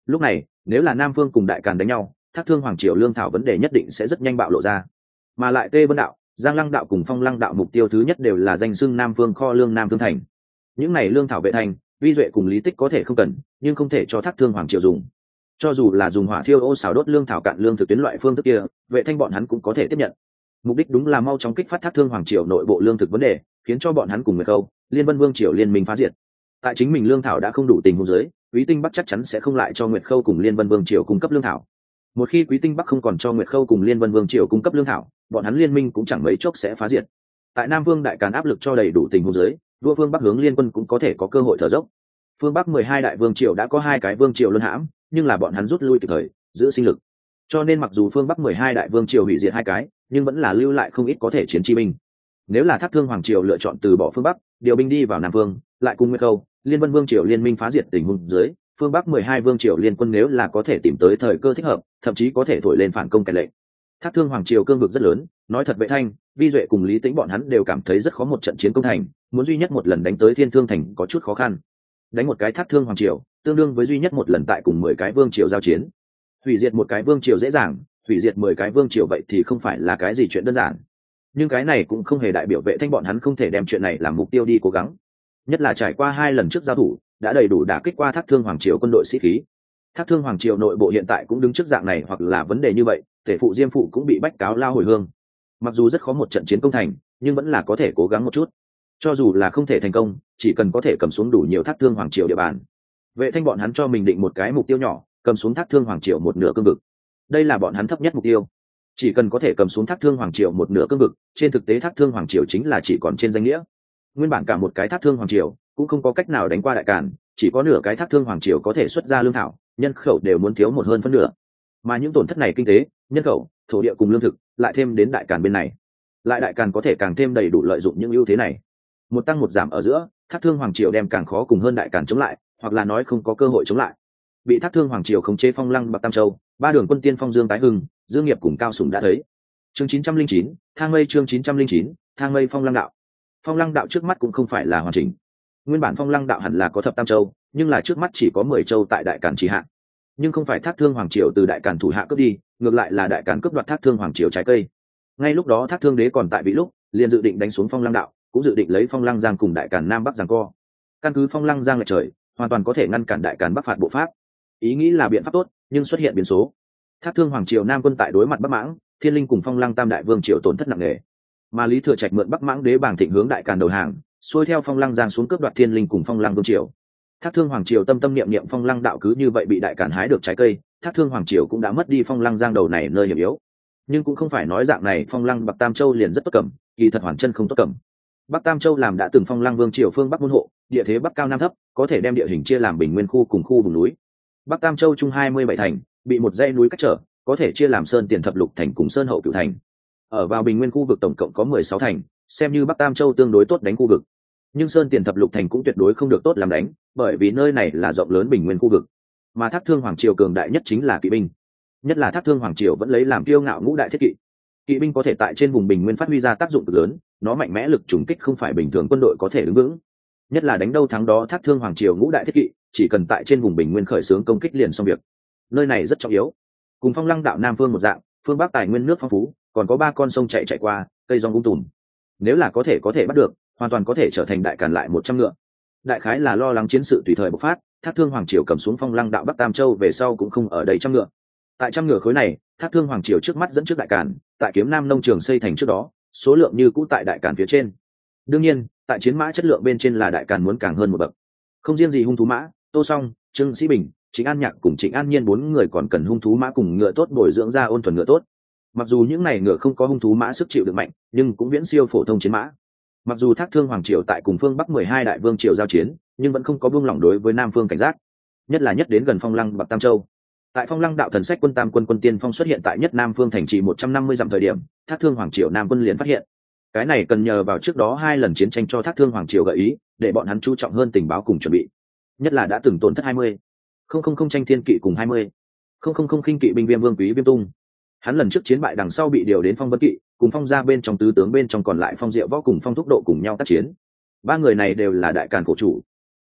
Lúc này nếu là Nam Phương cùng Đại Càn đánh nhau, Thác Thương Hoàng Triều lương thảo vấn đề nhất định sẽ rất nhanh bạo lộ ra. Mà lại Tê Vân đạo, Giang Lăng đạo cùng Phong Lăng đạo mục tiêu thứ nhất đều là danh xưng Nam Phương kho lương Nam Thương thành. Những này lương thảo Vệ Thanh, Vi Duệ cùng Lý Tích có thể không cần, nhưng không thể cho Thác Thương Hoàng Triều dùng. Cho dù là dùng hỏa thiêu ô xào đốt lương thảo cạn lương thực tuyến loại phương thức kia, Vệ Thanh bọn hắn cũng có thể tiếp nhận. Mục đích đúng là mau chóng kích phát Thác Thương Hoàng Triều nội bộ lương thực vấn đề, khiến cho bọn hắn cùng Nguyệt Khâu, Liên Vân Vương Triều liên minh phá diệt. Tại chính mình lương thảo đã không đủ tình huống dưới, Quý Tinh Bắc chắc chắn sẽ không lại cho Nguyệt Khâu cùng Liên Vân Vương Triều cung cấp lương thảo. Một khi Quý Tinh Bắc không còn cho Nguyệt Khâu cùng Liên Vân Vương Triều cung cấp lương thảo, bọn hắn liên minh cũng chẳng mấy chốc sẽ phá diệt. Tại Nam Vương Đại Càn áp lực cho đầy đủ tình huống dưới, vua phương Bắc hướng liên quân cũng có thể có cơ hội thở dốc. Phương Bắc 12 đại vương triều đã có 2 cái vương triều luân hãm, nhưng là bọn hắn rút lui kịp thời, giữ sinh lực. Cho nên mặc dù phương Bắc 12 đại vương triều hủy diệt 2 cái, nhưng vẫn là lưu lại không ít có thể chiến chi binh. Nếu là Thác Thương Hoàng triều lựa chọn từ bỏ phương Bắc, điều binh đi vào Nam Vương, lại cùng Nguyệt Khâu, Liên Vân Vương triều liên minh phá diệt tình huống dưới, phương Bắc 12 vương triều liên quân nếu là có thể tìm tới thời cơ thích hợp, thậm chí có thể thổi lên phản công kẻ lệnh. Thác Thương Hoàng triều cương vực rất lớn, nói thật Vệ Thanh, Vi Duệ cùng Lý Tĩnh bọn hắn đều cảm thấy rất khó một trận chiến công thành, muốn duy nhất một lần đánh tới Thiên Thương thành có chút khó khăn. Đánh một cái Thác Thương Hoàng triều, tương đương với duy nhất một lần tại cùng 10 cái vương triều giao chiến. Hủy diệt một cái vương triều dễ dàng, hủy diệt 10 cái vương triều vậy thì không phải là cái gì chuyện đơn giản. Nhưng cái này cũng không hề đại biểu Vệ Thanh bọn hắn không thể đem chuyện này làm mục tiêu đi cố gắng. Nhất là trải qua 2 lần trước giao thủ, đã đầy đủ đả kích qua Thác Thương Hoàng triều quân đội sĩ khí. Thác Thương Hoàng triều nội bộ hiện tại cũng đứng trước dạng này hoặc là vấn đề như vậy, Tể phụ Diêm phụ cũng bị bách cáo lao hồi hương. Mặc dù rất khó một trận chiến công thành, nhưng vẫn là có thể cố gắng một chút. Cho dù là không thể thành công, chỉ cần có thể cầm xuống đủ nhiều Thác Thương Hoàng triều địa bàn. Vệ Thanh bọn hắn cho mình định một cái mục tiêu nhỏ, cầm xuống Thác Thương Hoàng triều một nửa cương vực. Đây là bọn hắn thấp nhất mục tiêu. Chỉ cần có thể cầm xuống Thác Thương Hoàng triều một nửa cương vực, trên thực tế Thác Thương Hoàng triều chính là chỉ còn trên danh nghĩa. Nguyên bản cả một cái Thác Thương Hoàng triều cũng không có cách nào đánh qua Đại Càn, chỉ có nửa cái Thác Thương Hoàng triều có thể xuất ra lương thảo, nhân khẩu đều muốn thiếu một hơn phân nửa. Mà những tổn thất này kinh tế, nhân khẩu, thổ địa cùng lương thực, lại thêm đến Đại Càn bên này, lại Đại Càn có thể càng thêm đầy đủ lợi dụng những ưu thế này. Một tăng một giảm ở giữa, Thác Thương Hoàng triều đem càng khó cùng hơn Đại Càn chống lại, hoặc là nói không có cơ hội chống lại. Bị Thác Thương Hoàng triều khống chế Phong Lăng Bạc Tam Châu, 3 đường quân tiên Phong Dương Tái Hưng, Dương Nghiệp cùng Cao Sủng đã thấy. Chương 909, Thang Mây chương 909, Thang Mây Phong Lăng đạo. Phong Lăng đạo trước mắt cũng không phải là hoàn chỉnh. Nguyên bản Phong Lăng đạo hẳn là có thập tam châu, nhưng là trước mắt chỉ có 10 châu tại Đại Càn chỉ hạ. Nhưng không phải Thác Thương Hoàng triều từ Đại Càn thủ hạ cướp đi, ngược lại là Đại Càn cướp đoạt Thác Thương Hoàng triều trái cây. Ngay lúc đó Thác Thương đế còn tại vị lúc, liền dự định đánh xuống Phong Lăng đạo, cũng dự định lấy Phong Lăng Giang cùng Đại Càn Nam Bắc giằng co. Căn cứ Phong Lăng Giang lệch trời, hoàn toàn có thể ngăn cản Đại Càn Bắc phạt bộ pháp. Ý nghĩ là biện pháp tốt, nhưng xuất hiện biến số. Thác Thương Hoàng triều Nam quân tại đối mặt Bắc Mãng, Thiên Linh cùng Phong Lăng Tam đại vương triều tổn thất nặng nề. Mà Lý Thừa Trạch mượn Bắc Mãng đế bảng thịnh hướng Đại Càn đầu hàng, xuôi theo Phong Lăng Giang xuống cướp đoạt Thiên Linh cùng Phong Lăng vương triều. Thác Thương Hoàng triều tâm tâm niệm niệm Phong Lăng đạo cứ như vậy bị Đại Càn hái được trái cây, Thác Thương Hoàng triều cũng đã mất đi Phong Lăng Giang đầu này nơi hiểm yếu. Nhưng cũng không phải nói dạng này Phong Lăng Bắc Tam Châu liền rất tốt cầm, kỳ thật hoàn chân không tốt cầm. Bắc Tam Châu làm đã từng Phong Lăng vương triều phương Bắc môn hộ, địa thế bắc cao nam thấp, có thể đem địa hình chia làm bình nguyên khu cùng khu vùng núi. Bắc Tam Châu chung 27 thành, bị một dãy núi cách trở, có thể chia làm Sơn Tiền Thập Lục thành cùng Sơn Hậu Cửu thành. Ở vào bình nguyên khu vực tổng cộng có 16 thành, xem như Bắc Tam Châu tương đối tốt đánh khu vực. Nhưng Sơn Tiền Thập Lục thành cũng tuyệt đối không được tốt làm đánh, bởi vì nơi này là rộng lớn bình nguyên khu vực. Mà Thác Thương Hoàng triều cường đại nhất chính là kỵ binh. Nhất là Thác Thương Hoàng triều vẫn lấy làm kiêu ngạo ngũ đại thiết kỵ. Kỵ binh có thể tại trên vùng bình nguyên phát huy ra tác dụng cực lớn, nó mạnh mẽ lực trùng kích không phải bình thường quân đội có thể đứng vững. Nhất là đánh đâu thắng đó Thác Thương Hoàng triều ngũ đại thiết kỵ, chỉ cần tại trên vùng bình nguyên khởi xướng công kích liền xong việc. Nơi này rất trọng yếu. Cùng Phong Lăng đạo Nam phương một dạng, phương Bắc tài nguyên nước phong phú, còn có 3 con sông chạy qua, cây rong tùm. Nếu là có thể bắt được, hoàn toàn có thể trở thành Đại Càn lại 100 ngựa. Đại khái là lo lắng chiến sự tùy thời bộc phát, Thác Thương Hoàng triều cầm xuống Phong Lăng đạo Bắc Tam Châu về sau cũng không ở đây trăm ngựa. Tại trăm ngựa khối này, Thác Thương Hoàng triều trước mắt dẫn trước Đại Càn, tại Kiếm Nam nông trường xây thành trước đó, số lượng như cũ tại Đại Càn phía trên. Đương nhiên, tại chiến mã chất lượng bên trên là Đại Càn muốn càng hơn một bậc. Không riêng gì hung thú mã, Tô Song, Trương Sĩ Bình, Trịnh An Nhạc cùng Trịnh An Nhiên 4 người còn cần hung thú mã cùng ngựa tốt bồi dưỡng ra ôn thuần ngựa tốt. Mặc dù những này ngựa không có hung thú mã sức chịu đựng mạnh, nhưng cũng viễn siêu phổ thông chiến mã. Mặc dù Thác Thương Hoàng triều tại cùng phương Bắc 12 đại vương triều giao chiến, nhưng vẫn không có buông lỏng đối với Nam phương cảnh giác, nhất là nhất đến gần Phong Lăng Bạc Tam Châu. Tại Phong Lăng đạo thần sách quân Tam quân quân tiên phong xuất hiện tại nhất Nam phương thành trì 150 dặm thời điểm, Thác Thương Hoàng triều Nam quân liền phát hiện. Cái này cần nhờ vào trước đó 2 lần chiến tranh cho Thác Thương Hoàng triều gợi ý, để bọn hắn chú trọng hơn tình báo cùng chuẩn bị. Nhất là đã từng tổn thất 20 000 tranh thiên kỵ cùng 20 000 khinh kỵ binh Viêm Vương Quý Viêm Tung. Hắn lần trước chiến bại đằng sau bị điều đến Phong Vân kỵ, cùng Phong gia bên trong tứ tướng bên trong còn lại Phong Diệu Võ cùng Phong Thúc Độ cùng nhau tác chiến. 3 người này đều là Đại Càn cổ chủ.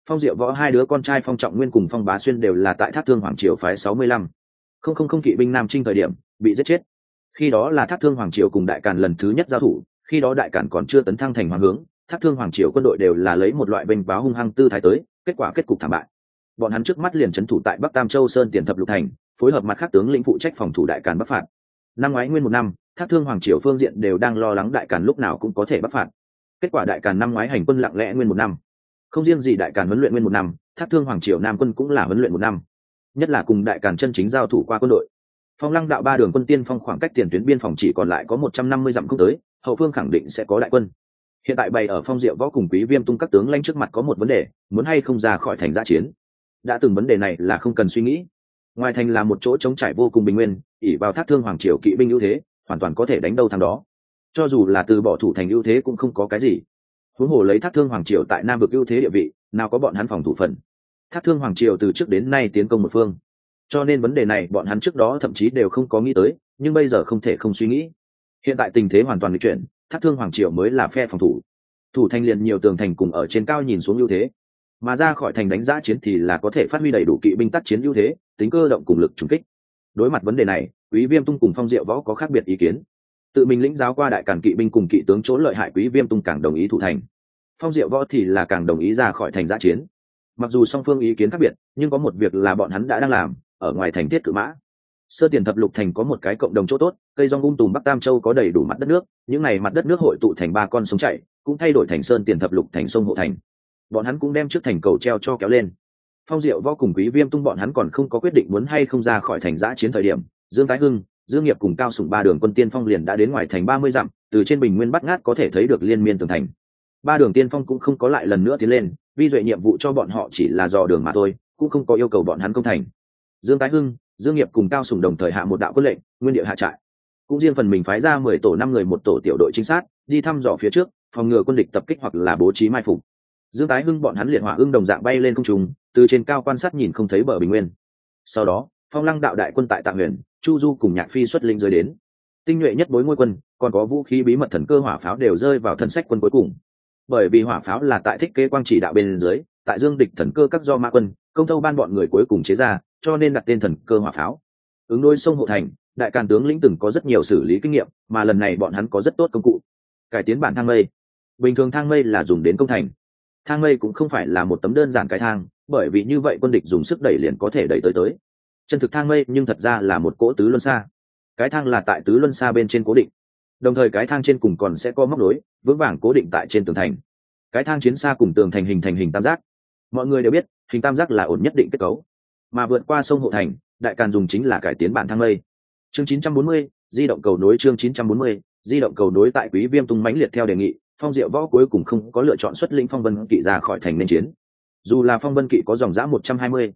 Phong Diệu Võ hai đứa con trai Phong Trọng Nguyên cùng Phong Bá Xuyên đều là tại Thác Thương Hoàng Triều phái 65 không kỵ binh Nam Trinh thời điểm bị giết chết. Khi đó là Thác Thương Hoàng Triều cùng Đại Càn lần thứ nhất giao thủ, khi đó Đại Càn còn chưa tấn thăng thành hoàng hướng, Thác Thương Hoàng Triều quân đội đều là lấy một loại bênh báo hung hăng tư thái tới, kết quả kết cục thảm bại. Bọn hắn trước mắt liền trấn thủ tại Bắc Tam Châu Sơn Tiền Thập Lục Thành, phối hợp mặt khác tướng lĩnh phụ trách phòng thủ Đại Càn bắc phạt. Năm ngoái nguyên một năm, Thác Thương Hoàng Triều phương diện đều đang lo lắng Đại Càn lúc nào cũng có thể bắc phạt. Kết quả Đại Càn năm ngoái hành quân lặng lẽ nguyên một năm. Không riêng gì Đại Càn huấn luyện nguyên một năm, Thác Thương Hoàng Triều Nam quân cũng là huấn luyện một năm. Nhất là cùng Đại Càn chân chính giao thủ qua quân đội. Phong Lăng đạo ba đường quân tiên phong khoảng cách tiền tuyến biên phòng chỉ còn lại có 150 dặm không tới, hậu phương khẳng định sẽ có đại quân. Hiện tại bày ở Phong Diệu Võ cùng Quý Viêm Tung các tướng lãnh trước mặt có một vấn đề, muốn hay không ra khỏi thành dã chiến. Đã từng vấn đề này là không cần suy nghĩ. Ngoài thành là một chỗ trống trải vô cùng bình nguyên, ỷ vào Thác Thương Hoàng Triều kỵ binh ưu thế, hoàn toàn có thể đánh đâu thắng đó. Cho dù là từ bỏ thủ thành ưu thế cũng không có cái gì. Huống hồ lấy Thác Thương Hoàng Triều tại Nam vực ưu thế địa vị, nào có bọn hắn phòng thủ phần. Thác Thương Hoàng Triều từ trước đến nay tiến công một phương, cho nên vấn đề này bọn hắn trước đó thậm chí đều không có nghĩ tới, nhưng bây giờ không thể không suy nghĩ. Hiện tại tình thế hoàn toàn nghịch chuyển, Thác Thương Hoàng Triều mới là phe phòng thủ, thủ thành liền nhiều tường thành cùng ở trên cao nhìn xuống ưu thế, mà ra khỏi thành đánh giá chiến thì là có thể phát huy đầy đủ kỵ binh tác chiến ưu thế, tính cơ động cùng lực trùng kích. Đối mặt vấn đề này, Quý Viêm Tung cùng Phong Diệu Võ có khác biệt ý kiến. Tự mình lĩnh giáo qua Đại Càn kỵ binh cùng kỵ tướng chỗ lợi hại, Quý Viêm Tung càng đồng ý thủ thành. Phong Diệu Võ thì là càng đồng ý ra khỏi thành dã chiến. Mặc dù song phương ý kiến khác biệt, nhưng có một việc là bọn hắn đã đang làm, ở ngoài thành thiết cự mã. Sơ Tiền Thập Lục Thành có một cái cộng đồng chỗ tốt, cây rong tùm Bắc Tam Châu có đầy đủ mặt đất nước, những này mặt đất nước hội tụ thành ba con sông chảy, cũng thay đổi thành Sơn Tiền Thập Lục Thành sông hộ thành. Bọn hắn cũng đem trước thành cầu treo cho kéo lên. Phong Diệu Võ cùng Quý Viêm Tung bọn hắn còn không có quyết định muốn hay không ra khỏi thành dã chiến thời điểm, Dương Tái Hưng, Dương Nghiệp cùng Cao Sủng ba đường quân tiên phong liền đã đến ngoài thành 30 dặm, từ trên bình nguyên bắt ngát có thể thấy được liên miên tường thành. Ba đường tiên phong cũng không có lại lần nữa tiến lên, vi duệ nhiệm vụ cho bọn họ chỉ là dò đường mà thôi, cũng không có yêu cầu bọn hắn công thành. Dương Tái Hưng, Dương Nghiệp cùng Cao Sủng đồng thời hạ một đạo quân lệnh, nguyên địa hạ trại. Cũng riêng phần mình phái ra 10 tổ 5 người một tổ tiểu đội trinh sát, đi thăm dò phía trước, phòng ngừa quân địch tập kích hoặc là bố trí mai phục. Dương Tái Hưng bọn hắn liệt hỏa ưng đồng dạng bay lên không trung, từ trên cao quan sát nhìn không thấy bờ bình nguyên. Sau đó, Phong Lăng đạo đại quân tại Tạ Huyền, Chu Du cùng Nhạc Phi xuất linh rơi đến. Tinh nhuệ nhất bối ngôi quân, còn có vũ khí bí mật thần cơ hỏa pháo đều rơi vào thần sách quân cuối cùng. Bởi vì hỏa pháo là tại thiết kế quang chỉ đạo bên dưới, tại Dương địch thần cơ các do ma quân, công thâu ban bọn người cuối cùng chế ra, cho nên đặt tên thần cơ hỏa pháo. Ứng đối sông hộ thành, Đại Càn tướng lĩnh từng có rất nhiều xử lý kinh nghiệm, mà lần này bọn hắn có rất tốt công cụ. Cải tiến bản thang mây. Bình thường thang mây là dùng đến công thành. Thang mây cũng không phải là một tấm đơn giản cái thang, bởi vì như vậy quân địch dùng sức đẩy liền có thể đẩy tới. Chân thực thang mây nhưng thật ra là một cỗ tứ luân xa. Cái thang là tại tứ luân xa bên trên cố định, đồng thời cái thang trên cùng còn sẽ có móc nối vững vàng cố định tại trên tường thành. Cái thang chiến xa cùng tường thành hình thành hình tam giác. Mọi người đều biết hình tam giác là ổn nhất định kết cấu, mà vượt qua sông hộ thành, Đại Càn dùng chính là cải tiến bản thang mây. Chương 940, di động cầu nối. Chương 940, di động cầu nối. Tại Quý Viêm Tung mãnh liệt theo đề nghị, Phong Diệu Võ cuối cùng không có lựa chọn xuất lĩnh Phong Vân kỵ ra khỏi thành nên chiến. Dù là Phong Vân kỵ có dòng dã 120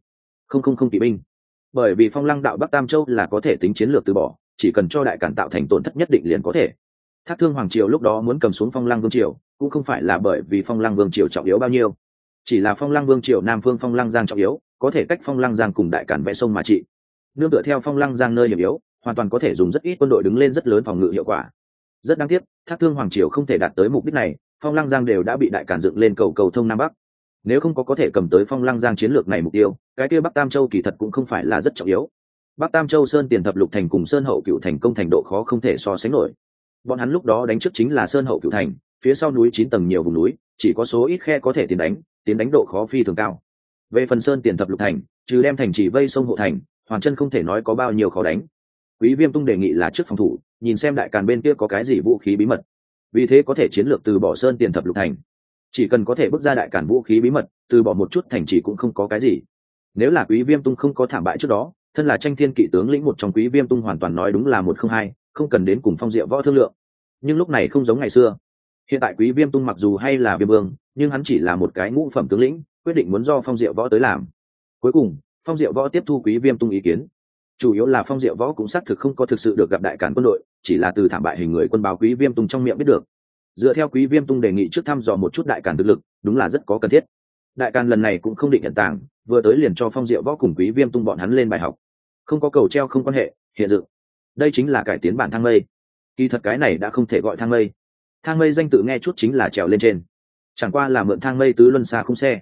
kỵ binh, bởi vì Phong Lăng đạo Bắc Tam Châu là có thể tính chiến lược từ bỏ, chỉ cần cho Đại Càn tạo thành tổn thất nhất định liền có thể. Thác Thương Hoàng Triều lúc đó muốn cầm xuống Phong Lăng Vương Triều, cũng không phải là bởi vì Phong Lăng Vương Triều trọng yếu bao nhiêu, chỉ là Phong Lăng Vương Triều Nam phương Phong Lăng Giang trọng yếu, có thể cách Phong Lăng Giang cùng Đại Càn vẽ sông mà trị. Nương tựa theo Phong Lăng Giang nơi hiểm yếu, hoàn toàn có thể dùng rất ít quân đội đứng lên rất lớn phòng ngự hiệu quả. Rất đáng tiếc, Thác Thương Hoàng Triều không thể đạt tới mục đích này, Phong Lăng Giang đều đã bị Đại Càn dựng lên cầu thông Nam Bắc. Nếu không có thể cầm tới Phong Lăng Giang chiến lược này mục tiêu, cái kia Bắc Tam Châu kỳ thật cũng không phải là rất trọng yếu. Bắc Tam Châu Sơn Tiền Thập Lục Thành cùng Sơn Hậu Cửu Thành công thành độ khó không thể so sánh nổi. Bọn hắn lúc đó đánh trước chính là Sơn Hậu Cửu Thành, phía sau núi 9 tầng nhiều vùng núi, chỉ có số ít khe có thể tiến đánh độ khó phi thường cao. Về phần Sơn Tiền Thập Lục Thành, trừ đem thành chỉ vây sông hộ thành, hoàn chân không thể nói có bao nhiêu khó đánh. Quý Viêm Tung đề nghị là trước phòng thủ, nhìn xem Đại Càn bên kia có cái gì vũ khí bí mật. Vì thế có thể chiến lược từ bỏ Sơn Tiền Thập Lục Thành. Chỉ cần có thể bước ra Đại Càn vũ khí bí mật, từ bỏ một chút thành chỉ cũng không có cái gì. Nếu là Quý Viêm Tung không có thảm bại trước đó, thân là tranh thiên kỵ tướng lĩnh một trong Quý Viêm Tung hoàn toàn nói đúng là 102, không cần đến cùng Phong Diệu Võ thương lượng. Nhưng lúc này không giống ngày xưa. Hiện tại Quý Viêm Tung mặc dù hay là Viêm Vương, nhưng hắn chỉ là một cái ngũ phẩm tướng lĩnh, quyết định muốn do Phong Diệu Võ tới làm. Cuối cùng, Phong Diệu Võ tiếp thu Quý Viêm Tung ý kiến. Chủ yếu là Phong Diệu Võ cũng xác thực không có thực sự được gặp Đại Càn quân đội, chỉ là từ thảm bại hình người quân báo Quý Viêm Tung trong miệng biết được. Dựa theo Quý Viêm Tung đề nghị trước thăm dò một chút Đại Càn thực lực, đúng là rất có cần thiết. Đại Càn lần này cũng không định nhận tàng, vừa tới liền cho Phong Diệu Võ cùng Quý Viêm Tung bọn hắn lên bài học. Không có cầu treo không quan hệ, hiện dựng. Đây chính là cải tiến bản thang mây. Kỳ thật cái này đã không thể gọi thang mây. Thang mây danh tự nghe chút chính là trèo lên trên. Chẳng qua là mượn thang mây tứ luân xa khung xe.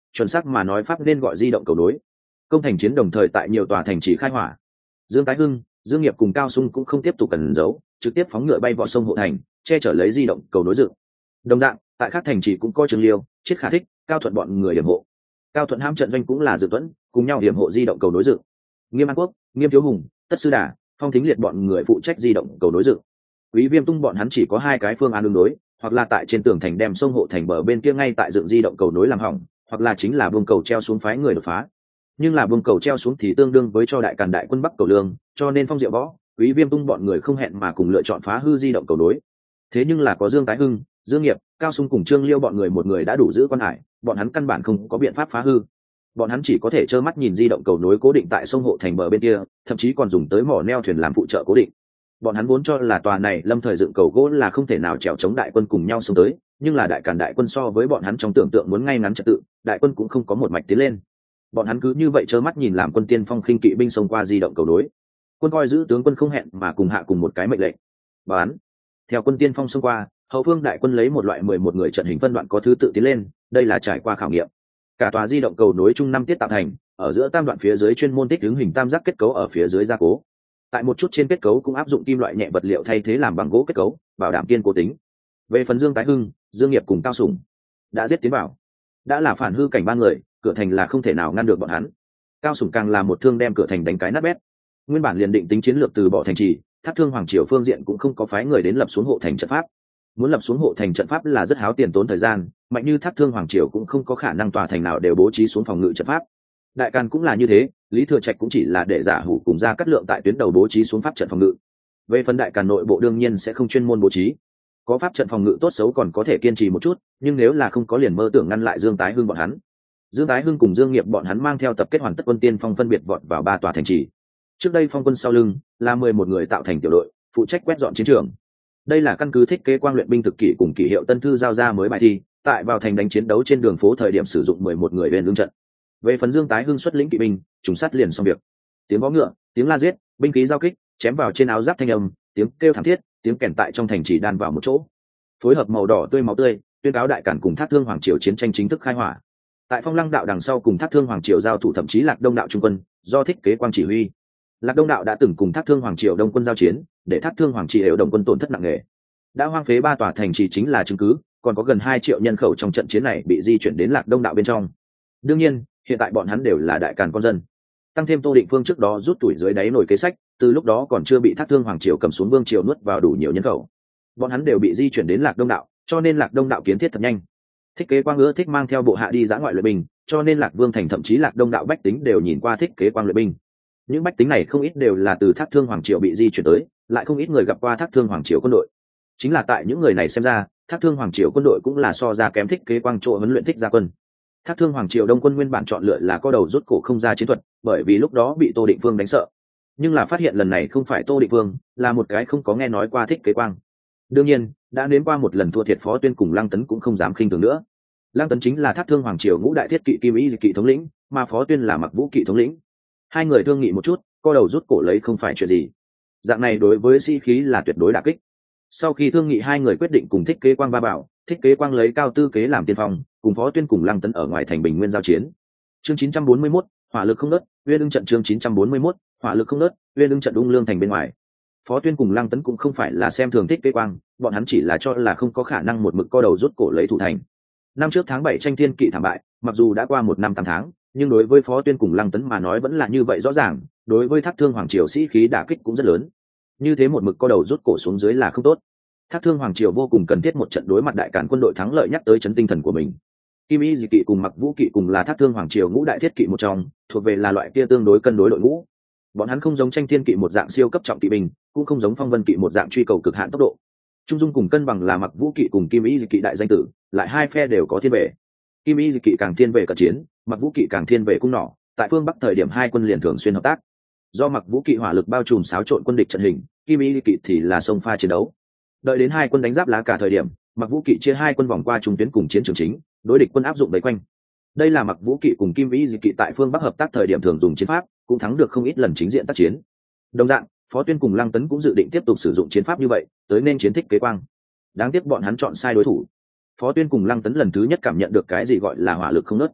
chuẩn xác mà nói pháp nên gọi di động cầu nối. Công thành chiến đồng thời tại nhiều tòa thành trì khai hỏa. Dương Tái Hưng, Dương Nghiệp cùng Cao Sung cũng không tiếp tục cần giấu, trực tiếp phóng ngựa bay vọt sông hộ thành, che chở lấy di động cầu nối dựng. Đồng dạng, tại các thành trì cũng coi Trường Liêu, Chiết Khả Thích, Cao Thuận bọn người điểm hộ. Cao Thuận ham trận doanh cũng là dự tuẫn, cùng nhau điểm hộ di động cầu nối dựng. Nghiêm An Quốc, Nghiêm Thiếu Hùng, Tất Sư Đà, Phong Thính Liệt bọn người phụ trách di động cầu nối dựng. Quý Viêm Tung bọn hắn chỉ có hai cái phương án ứng đối, hoặc là tại trên tường thành đem sông hộ thành bờ bên kia ngay tại dựng di động cầu nối làm hỏng, hoặc là chính là buông cầu treo xuống phái người đột phá. Nhưng là buông cầu treo xuống thì tương đương với cho đại càn đại quân bắc cầu lương, cho nên Phong Diệu Võ, Quý Viêm Tung bọn người không hẹn mà cùng lựa chọn phá hư di động cầu nối. Thế nhưng là có Dương Tái Hưng, Dương Nghiệp, Cao Sung cùng Trương Liêu bọn người một người đã đủ giữ quan hải, bọn hắn căn bản không có biện pháp phá hư. Bọn hắn chỉ có thể trơ mắt nhìn di động cầu nối cố định tại sông hộ thành bờ bên kia, thậm chí còn dùng tới mỏ neo thuyền làm phụ trợ cố định. Bọn hắn vốn cho là tòa này lâm thời dựng cầu gỗ là không thể nào trèo chống đại quân cùng nhau xông tới, nhưng là đại càn đại quân so với bọn hắn trong tưởng tượng muốn ngay ngắn trật tự, đại quân cũng không có một mạch tiến lên. Bọn hắn cứ như vậy trơ mắt nhìn làm quân tiên phong khinh kỵ binh xông qua di động cầu nối. Quân coi giữ tướng quân không hẹn mà cùng hạ cùng một cái mệnh lệnh. Bán. Theo quân tiên phong xông qua, hậu phương đại quân lấy một loại 11 người trận hình phân đoạn có thứ tự tiến lên, đây là trải qua khảo nghiệm. Cả tòa di động cầu nối chung 5 tiết tạo thành, ở giữa tam đoạn phía dưới chuyên môn tích hướng hình tam giác kết cấu ở phía dưới gia cố. Tại một chút trên kết cấu cũng áp dụng kim loại nhẹ vật liệu thay thế làm bằng gỗ kết cấu, bảo đảm kiên cố tính. Về phần Dương Tái Hưng, Dương Nghiệp cùng Cao Sủng đã giết tiến vào, đã là phản hư cảnh ba người, cửa thành là không thể nào ngăn được bọn hắn. Cao Sủng càng là một thương đem cửa thành đánh cái nát bét. Nguyên bản liền định tính chiến lược từ bỏ thành trì, Thác Thương Hoàng triều phương diện cũng không có phái người đến lập xuống hộ thành trận pháp. Muốn lập xuống hộ thành trận pháp là rất háo tiền tốn thời gian, mạnh như Thác Thương Hoàng triều cũng không có khả năng tòa thành nào đều bố trí xuống phòng ngự trận pháp. Đại Càn cũng là như thế, Lý Thừa Trạch cũng chỉ là để giả hủ cùng ra cắt lượng tại tuyến đầu bố trí xuống pháp trận phòng ngự. Về phần Đại Càn nội bộ đương nhiên sẽ không chuyên môn bố trí, có pháp trận phòng ngự tốt xấu còn có thể kiên trì một chút, nhưng nếu là không có liền mơ tưởng ngăn lại Dương Tái Hưng bọn hắn. Dương Tái Hưng cùng Dương Nghiệp bọn hắn mang theo tập kết hoàn tất quân tiên phong phân biệt vọt vào 3 tòa thành trì. Trước đây phong quân sau lưng là 11 người tạo thành tiểu đội, phụ trách quét dọn chiến trường. Đây là căn cứ thiết kế quang luyện binh thực kỷ cùng kỷ hiệu tân thư giao ra mới bài thi, tại vào thành đánh chiến đấu trên đường phố thời điểm sử dụng 11 người bên ứng trận. Về phần Dương Tái Hưng xuất lĩnh kỵ binh, trùng sát liền xong việc. Tiếng vó ngựa, tiếng la giết, binh khí giao kích, chém vào trên áo giáp thanh âm, tiếng kêu thảm thiết, tiếng kèn tại trong thành trì đan vào một chỗ. Phối hợp màu đỏ tươi máu tươi, tuyên cáo Đại Càn cùng Thác Thương Hoàng triều chiến tranh chính thức khai hỏa. Tại Phong Lăng đạo đằng sau cùng Thác Thương Hoàng triều giao thủ, thậm chí Lạc Đông đạo trung quân, do thiết kế quang chỉ huy. Lạc Đông đạo đã từng cùng Thác Thương Hoàng triều đông quân giao chiến, để Thác Thương Hoàng triều đồng quân tổn thất nặng nề. Đã hoang phế 3 tòa thành trì chính là chứng cứ, còn có gần 2 triệu nhân khẩu trong trận chiến này bị di chuyển đến Lạc Đông đạo bên trong. Đương nhiên, hiện tại bọn hắn đều là Đại Càn con dân. Tăng thêm Tô Định Phương trước đó rút tuổi dưới đáy nổi kế sách, từ lúc đó còn chưa bị Thác Thương Hoàng triều cầm xuống vương triều nuốt vào đủ nhiều nhân khẩu. Bọn hắn đều bị di chuyển đến Lạc Đông đạo, cho nên Lạc Đông đạo kiến thiết thật nhanh. Thiết kế quang ngữ thích mang theo bộ hạ đi dã ngoại luyện binh, cho nên Lạc Vương thành thậm chí Lạc Đông đạo bách tính đều nhìn qua thiết kế quang luyện binh. Những bách tính này không ít đều là từ Thác Thương Hoàng triều bị di chuyển tới, lại không ít người gặp qua Thác Thương Hoàng triều quân đội. Chính là tại những người này xem ra, Thác Thương Hoàng triều quân đội cũng là so ra kém thiết kế quang chỗ huấn luyện thích gia quân. Thác Thương Hoàng triều đông quân nguyên bản chọn lựa là có đầu rút cổ không ra chiến thuật, bởi vì lúc đó bị Tô Định Phương đánh sợ. Nhưng là phát hiện lần này không phải Tô Định Phương, là một cái không có nghe nói qua thiết kế quang. Đương nhiên, đã nếm qua một lần thua thiệt Phó Tuyên cùng Lăng Tấn cũng không dám khinh thường nữa. Lăng Tấn chính là Thác Thương Hoàng triều ngũ đại thiết kỵ Kim Y kỵ thống lĩnh, mà Phó Tuyên là Mặc Vũ kỵ thống lĩnh. Hai người thương nghị một chút, co đầu rút cổ lấy không phải chuyện gì. Dạng này đối với sĩ khí là tuyệt đối đả kích. Sau khi thương nghị, hai người quyết định cùng thiết kế quang ba bảo, thiết kế quang lấy Cao Tư Kế làm tiên phong, cùng Phó Tuyên cùng Lăng Tấn ở ngoài thành Bình Nguyên giao chiến. Chương 941, hỏa lực không nớt, Uyên Ưng trận. Chương 941, hỏa lực không nớt, Uyên Ưng trận. Ung Lương thành bên ngoài. Phó Tuyên cùng Lăng Tấn cũng không phải là xem thường thiết kế quang, bọn hắn chỉ là cho là không có khả năng một mực co đầu rút cổ lấy thủ thành. Năm trước tháng 7 tranh thiên kỵ thảm bại, mặc dù đã qua 1 năm 8 tháng, nhưng đối với Phó Tuyên cùng Lăng Tấn mà nói vẫn là như vậy rõ ràng, đối với Thác Thương Hoàng triều sĩ khí đả kích cũng rất lớn. Như thế một mực co đầu rút cổ xuống dưới là không tốt. Thác Thương Hoàng triều vô cùng cần thiết một trận đối mặt Đại Càn quân đội thắng lợi nhắc tới chấn tinh thần của mình. Kim Y dị kỵ cùng Mặc Vũ kỵ cùng là Thác Thương Hoàng triều ngũ đại thiết kỵ một trong, thuộc về là loại kia tương đối cân đối đội ngũ. Bọn hắn không giống tranh thiên kỵ một dạng siêu cấp trọng kỵ binh, cũng không giống phong vân kỵ một dạng truy cầu cực hạn tốc độ. Trung dung cùng cân bằng là Mặc Vũ kỵ cùng Kim Y dị kỵ đại danh tử, lại hai phe đều có thiên về. Kim Y dị kỵ càng thiên về cận chiến, Mặc Vũ kỵ càng thiên về cung nỏ. Tại phương Bắc thời điểm hai quân liền thường xuyên hợp tác. Do Mặc Vũ kỵ hỏa lực bao trùm xáo trộn quân địch trận hình, Kim Y dị kỵ thì là sông pha chiến đấu. Đợi đến hai quân đánh giáp lá cả thời điểm, Mặc Vũ kỵ chia hai quân vòng qua trung tuyến cùng chiến trường chính, đối địch quân áp dụng vây quanh. Đây là Mặc Vũ kỵ cùng Kim Y dị kỵ tại phương Bắc hợp tác thời điểm thường dùng chiến pháp, cũng thắng được không ít lần chính diện tác chiến. Đồng dạng, Phó Tuyên cùng Lăng Tấn cũng dự định tiếp tục sử dụng chiến pháp như vậy, tới nên chiến thích kế quang. Đáng tiếc bọn hắn chọn sai đối thủ. Phó Tuyên cùng Lăng Tấn lần thứ nhất cảm nhận được cái gì gọi là hỏa lực không nớt.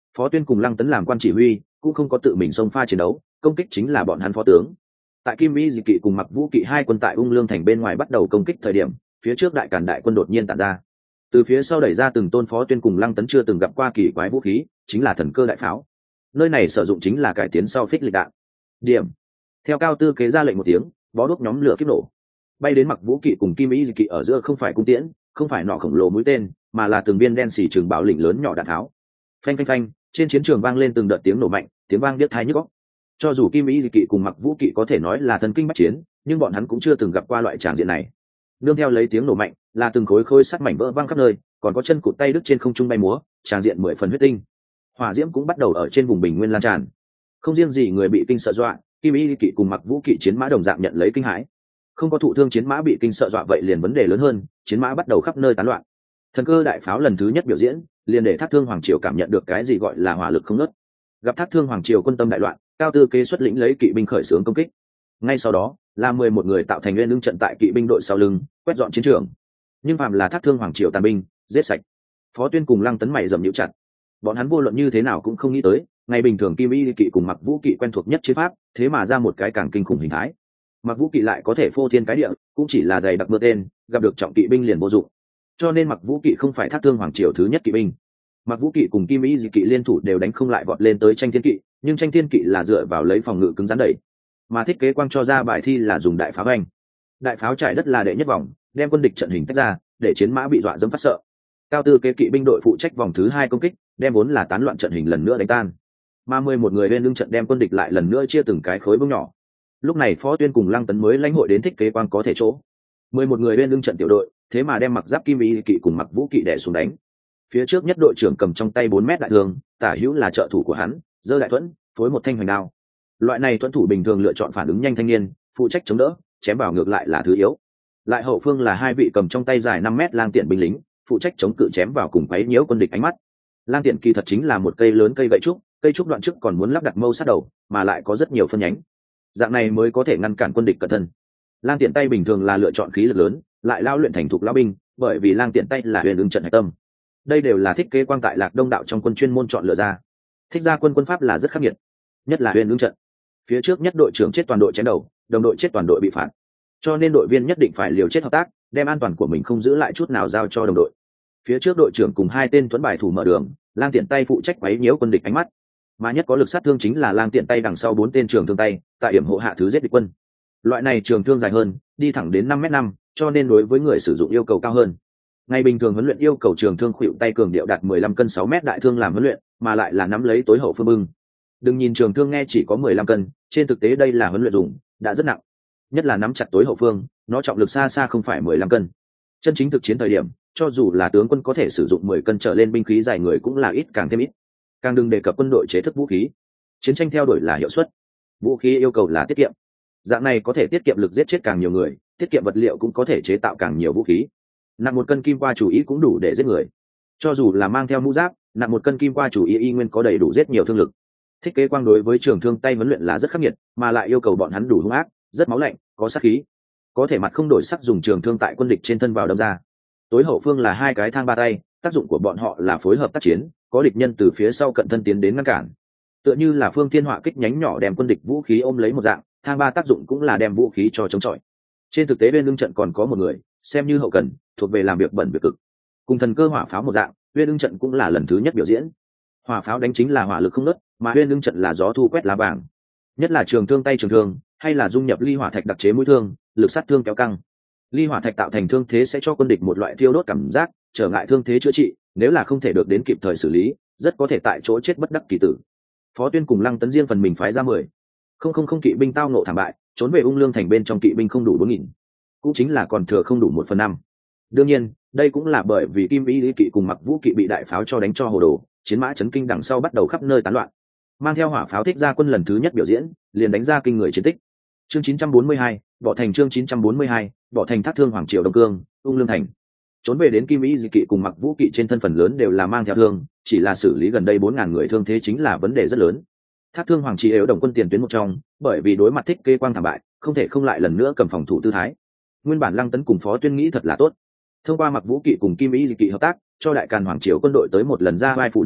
Phó Tuyên cùng Lăng Tấn làm quan chỉ huy cũng không có tự mình xông pha chiến đấu, công kích chính là bọn hắn phó tướng. Tại Kim Vĩ Dị Kỵ cùng Mặc Vũ Kỵ hai quân tại Ung Lương thành bên ngoài bắt đầu công kích thời điểm, phía trước đại càn đại quân đột nhiên tản ra, từ phía sau đẩy ra từng tôn Phó Tuyên cùng Lăng Tấn chưa từng gặp qua kỳ quái vũ khí, chính là thần cơ đại pháo. Nơi này sử dụng chính là cải tiến sau phích lịch đạn. Điểm. Theo Cao Tư Kế ra lệnh một tiếng, bó đuốc nhóm lửa kiếp nổ, bay đến Mặc Vũ Kỵ cùng Kim Vĩ Dị Kỵ ở giữa không phải cung tiễn, không phải nỏ khổng lồ mũi tên, mà là từng viên đen xì trường bảo lĩnh lớn nhỏ đạn tháo. Phanh phanh phanh, trên chiến trường vang lên từng đợt tiếng nổ mạnh, tiếng vang điếc tai nhức óc. Cho dù Kim Vĩ Dị Kỵ cùng Mặc Vũ Kỵ có thể nói là thần kinh bách chiến, nhưng bọn hắn cũng chưa từng gặp qua loại tràng diện này. Nương theo lấy tiếng nổ mạnh, là từng khối khối sắt mảnh vỡ văng khắp nơi, còn có chân cụt tay đứt trên không trung bay múa, tràng diện 10 phần huyết tinh. Hỏa diễm cũng bắt đầu ở trên vùng bình nguyên lan tràn. Không riêng gì người bị kinh sợ dọa, Kim Vĩ Dị Kỵ cùng Mặc Vũ Kỵ chiến mã đồng dạng nhận lấy kinh hãi. Không có thụ thương chiến mã bị kinh sợ dọa vậy liền vấn đề lớn hơn, chiến mã bắt đầu khắp nơi tán loạn. Thần cơ đại pháo lần thứ nhất biểu diễn, liền để Thác Thương Hoàng triều cảm nhận được cái gì gọi là hỏa lực không ngớt. Gặp Thác Thương Hoàng triều quân tâm đại loạn, Cao Tư Kế xuất lĩnh lấy kỵ binh khởi xướng công kích. Ngay sau đó, là 11 người tạo thành nguyên lưng trận tại kỵ binh đội sau lưng, quét dọn chiến trường. Nhưng phàm là Thác Thương Hoàng triều tàn binh, giết sạch. Phó Tuyên cùng Lăng Tấn mày rậm nhíu chặt. Bọn hắn vô luận như thế nào cũng không nghĩ tới, ngày bình thường Kim Vĩ Kỵ cùng Mặc Vũ Kỵ quen thuộc nhất chiến pháp, thế mà ra một cái càng kinh khủng hình thái. Mặc Vũ Kỵ lại có thể phô thiên cái địa, cũng chỉ là dày đặc mưa tên, gặp được trọng kỵ binh liền vô dụng. Cho nên Mặc Vũ Kỵ không phải Thác Thương Hoàng triều thứ nhất kỵ binh. Mặc Vũ Kỵ cùng Kim Vĩ Dị Kỵ liên thủ đều đánh không lại vọt lên tới Tranh Thiên Kỵ, nhưng Tranh Thiên Kỵ là dựa vào lấy phòng ngự cứng rắn đẩy, mà Thiết Kế Quang cho ra bài thi là dùng đại pháo anh. Đại pháo trải đất là đệ nhất vòng, đem quân địch trận hình tách ra, để chiến mã bị dọa dẫm phát sợ. Cao Tư Kế kỵ binh đội phụ trách vòng thứ 2 công kích, đem vốn là tán loạn trận hình lần nữa đánh tan. Mà 11 người bên lưng trận đem quân địch lại lần nữa chia từng cái khối bông nhỏ. Lúc này Phó Tuyên cùng Lăng Tấn mới lãnh hội đến Thiết Kế Quang có thể chỗ. 11 người bên lưng trận tiểu đội, thế mà đem Mặc Giáp Kim Vĩ Kỵ cùng Mặc Vũ Kỵ đè xuống đánh. Phía trước nhất đội trưởng cầm trong tay 4 mét đại thương, tả hữu là trợ thủ của hắn, giơ đại thuẫn, phối một thanh hoành đao. Loại này thuẫn thủ bình thường lựa chọn phản ứng nhanh thanh niên, phụ trách chống đỡ, chém vào ngược lại là thứ yếu. Lại hậu phương là 2 vị cầm trong tay dài 5 mét lang tiện binh lính, phụ trách chống cự chém vào cùng quấy nhiễu quân địch ánh mắt. Lang tiện kỳ thật chính là một cây lớn cây gậy trúc đoạn trước còn muốn lắp đặt mâu sát đầu, mà lại có rất nhiều phân nhánh. Dạng này mới có thể ngăn cản quân địch cận thân. Lang tiện tay bình thường là lựa chọn khí lực lớn, lại lao luyện thành thục lão binh, bởi vì lang tiện tay là huyền ứng trận hạch tâm. Đây đều là Thiết Kế Quang tại Lạc Đông đạo trong quân chuyên môn chọn lựa ra. Thích ra quân pháp là rất khắc nghiệt, nhất là huyền ứng trận. Phía trước nhất đội trưởng chết toàn đội chém đầu, đồng đội chết toàn đội bị phạt. Cho nên đội viên nhất định phải liều chết hợp tác, đem an toàn của mình không giữ lại chút nào giao cho đồng đội. Phía trước đội trưởng cùng 2 tên tuấn bài thủ mở đường, lang tiện tay phụ trách quấy nhiễu quân địch ánh mắt. Mà nhất có lực sát thương chính là lang tiện tay đằng sau 4 tên trường thương tay, tại điểm hộ hạ thứ giết địch quân. Loại này trường thương dài hơn, đi thẳng đến 5m5, cho nên đối với người sử dụng yêu cầu cao hơn. Ngày bình thường huấn luyện yêu cầu trường thương khuỵu tay cường điệu đạt 15 cân 6 mét đại thương làm huấn luyện, mà lại là nắm lấy tối hậu phương bưng. Đừng nhìn trường thương nghe chỉ có 15 cân, trên thực tế đây là huấn luyện dùng, đã rất nặng. Nhất là nắm chặt tối hậu phương, nó trọng lực xa xa không phải 15 cân. Chân chính thực chiến thời điểm, cho dù là tướng quân có thể sử dụng 10 cân trở lên binh khí dài người cũng là ít càng thêm ít. Càng đừng đề cập quân đội chế thức vũ khí. Chiến tranh theo đuổi là hiệu suất, vũ khí yêu cầu là tiết kiệm. Dạng này có thể tiết kiệm lực giết chết càng nhiều người, tiết kiệm vật liệu cũng có thể chế tạo càng nhiều vũ khí. Nặng 1 cân kim qua chủ ý cũng đủ để giết người. Cho dù là mang theo mũ giáp, nặng 1 cân kim qua chủ ý y nguyên có đầy đủ giết nhiều thương lực. Thiết Kế Quang đối với trường thương tay huấn luyện là rất khắc nghiệt, mà lại yêu cầu bọn hắn đủ hung ác, rất máu lạnh, có sát khí, có thể mặt không đổi sắc dùng trường thương tại quân địch trên thân vào đâm ra. Tối hậu phương là 2 cái thang 3 tay, tác dụng của bọn họ là phối hợp tác chiến, có địch nhân từ phía sau cận thân tiến đến ngăn cản. Tựa như là phương thiên họa kích nhánh nhỏ đem quân địch vũ khí ôm lấy một dạng, thang 3 tác dụng cũng là đem vũ khí cho chống chọi. Trên thực tế bên lưng trận còn có một người, xem như hậu cần, thuộc về làm việc bẩn việc cực. Cùng thần cơ hỏa pháo một dạng, Uyên Ưng trận cũng là lần thứ nhất biểu diễn. Hỏa pháo đánh chính là hỏa lực không ngớt, mà Uyên Ưng trận là gió thu quét lá vàng. Nhất là trường thương tay trường thương, hay là dung nhập ly hỏa thạch đặc chế mũi thương, lực sát thương kéo căng. Ly hỏa thạch tạo thành thương thế sẽ cho quân địch một loại thiêu đốt cảm giác, trở ngại thương thế chữa trị, nếu là không thể được đến kịp thời xử lý, rất có thể tại chỗ chết bất đắc kỳ tử. Phó Tuyên cùng Lăng Tấn riêng phần mình phái ra 10,000 kỵ binh tao ngộ thảm bại, trốn về Ung Lương thành bên trong kỵ binh không đủ 4.000, cũng chính là còn thừa không đủ 1/5. Đương nhiên, đây cũng là bởi vì Kim Vĩ Kỵ cùng Mặc Vũ Kỵ bị đại pháo cho đánh cho hồ đồ, chiến mã chấn kinh đằng sau bắt đầu khắp nơi tán loạn. Mang theo hỏa pháo Thích ra quân lần thứ nhất biểu diễn, liền đánh ra kinh người chiến tích. Chương 942, bỏ thành chương 942, bỏ thành Thác Thương Hoàng triều Đông Cương, Ung Lương thành. Trốn về đến Kim Vĩ Kỵ cùng Mặc Vũ Kỵ trên thân phần lớn đều là mang theo thương, chỉ là xử lý gần đây 4.000 người thương thế chính là vấn đề rất lớn. Thác Thương Hoàng triều đồng quân tiền tuyến một trong, bởi vì đối mặt Thích Kế Quang thảm bại, không thể không lại lần nữa cầm phòng thủ tư thái. Nguyên bản Lăng Tấn cùng Phó Tuyên nghĩ thật là tốt, thông qua Mặc Vũ Kỵ cùng Kim Vĩ Kỵ hợp tác, cho đại càn hoàng triều quân đội tới một lần ra vai phủ đầu,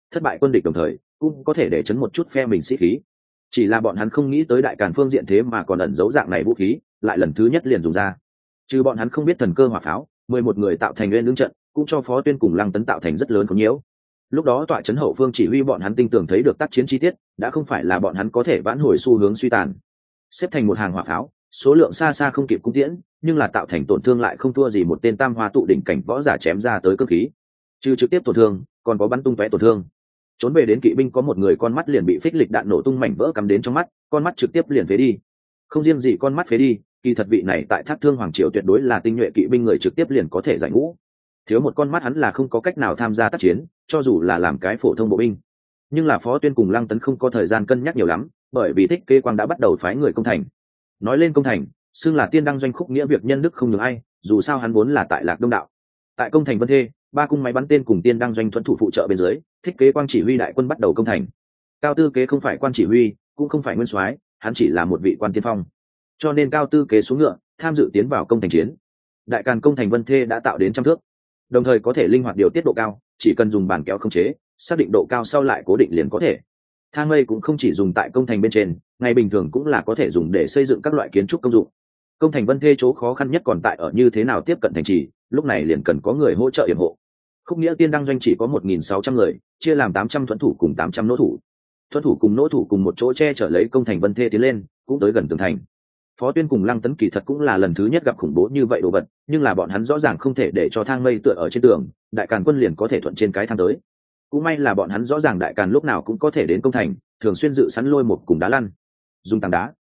thất bại quân địch đồng thời cũng có thể để chấn một chút phe mình sĩ khí. Chỉ là bọn hắn không nghĩ tới đại càn phương diện thế mà còn ẩn giấu dạng này vũ khí, lại lần thứ nhất liền dùng ra. Trừ bọn hắn không biết thần cơ hỏa pháo, 11 người tạo thành nguyên ứng trận, cũng cho Phó Tuyên cùng Lăng Tấn tạo thành rất lớn khốn nhiễu. Lúc đó tọa trấn hậu phương chỉ huy bọn hắn tinh tường thấy được tác chiến chi tiết, đã không phải là bọn hắn có thể vãn hồi xu hướng suy tàn. Xếp thành một hàng hỏa pháo, số lượng xa xa không kịp cung tiễn, nhưng là tạo thành tổn thương lại không thua gì một tên tam hoa tụ đỉnh cảnh võ giả chém ra tới cơ khí. Trừ trực tiếp tổn thương, còn có bắn tung tóe tổn thương. Trốn về đến kỵ binh có một người con mắt liền bị phích lịch đạn nổ tung mảnh vỡ cắm đến trong mắt, con mắt trực tiếp liền phế đi. Không riêng gì con mắt phế đi, kỳ thật vị này tại Thác Thương Hoàng Triều tuyệt đối là tinh nhuệ kỵ binh người trực tiếp liền có thể giải ngũ. Thiếu một con mắt hắn là không có cách nào tham gia tác chiến, cho dù là làm cái phổ thông bộ binh. Nhưng là Phó Tuyên cùng Lăng Tấn không có thời gian cân nhắc nhiều lắm, bởi vì Thích Kế Quang đã bắt đầu phái người công thành. Nói lên công thành, xưng là tiên đăng doanh khúc nghĩa việc nhân đức không nhường ai, dù sao hắn vốn là tại Lạc Đông đạo. Tại công thành Vân Thê, 3 cung máy bắn tên cùng tiên đăng doanh thuẫn thủ phụ trợ bên dưới, Thích Kế Quang chỉ huy đại quân bắt đầu công thành. Cao Tư Kế không phải quan chỉ huy, cũng không phải nguyên soái, hắn chỉ là một vị quan tiên phong. Cho nên Cao Tư Kế xuống ngựa, tham dự tiến vào công thành chiến. Đại càn công thành Vân Thê đã tạo đến trăm thước, đồng thời có thể linh hoạt điều tiết độ cao, chỉ cần dùng bàn kéo khống chế, xác định độ cao sau lại cố định liền có thể. Thang mây cũng không chỉ dùng tại công thành bên trên, ngày bình thường cũng là có thể dùng để xây dựng các loại kiến trúc công dụng. Công thành Vân Thê chỗ khó khăn nhất còn tại ở như thế nào tiếp cận thành trì, lúc này liền cần có người hỗ trợ yểm hộ. Khúc nghĩa tiên đăng doanh chỉ có 1.600 người, chia làm 800 thuẫn thủ cùng 800 nỗ thủ. Thuẫn thủ cùng nỗ thủ cùng một chỗ che chở lấy công thành Vân Thê tiến lên, cũng tới gần tường thành. Phó Tuyên cùng Lăng Tấn kỳ thật cũng là lần thứ nhất gặp khủng bố như vậy đồ vật, nhưng là bọn hắn rõ ràng không thể để cho thang mây tựa ở trên tường, đại càn quân liền có thể thuận trên cái thang tới. Cũng may là bọn hắn rõ ràng đại càn lúc nào cũng có thể đến công thành, thường xuyên dự sẵn lôi một cùng đá lăn, dùng tảng đá.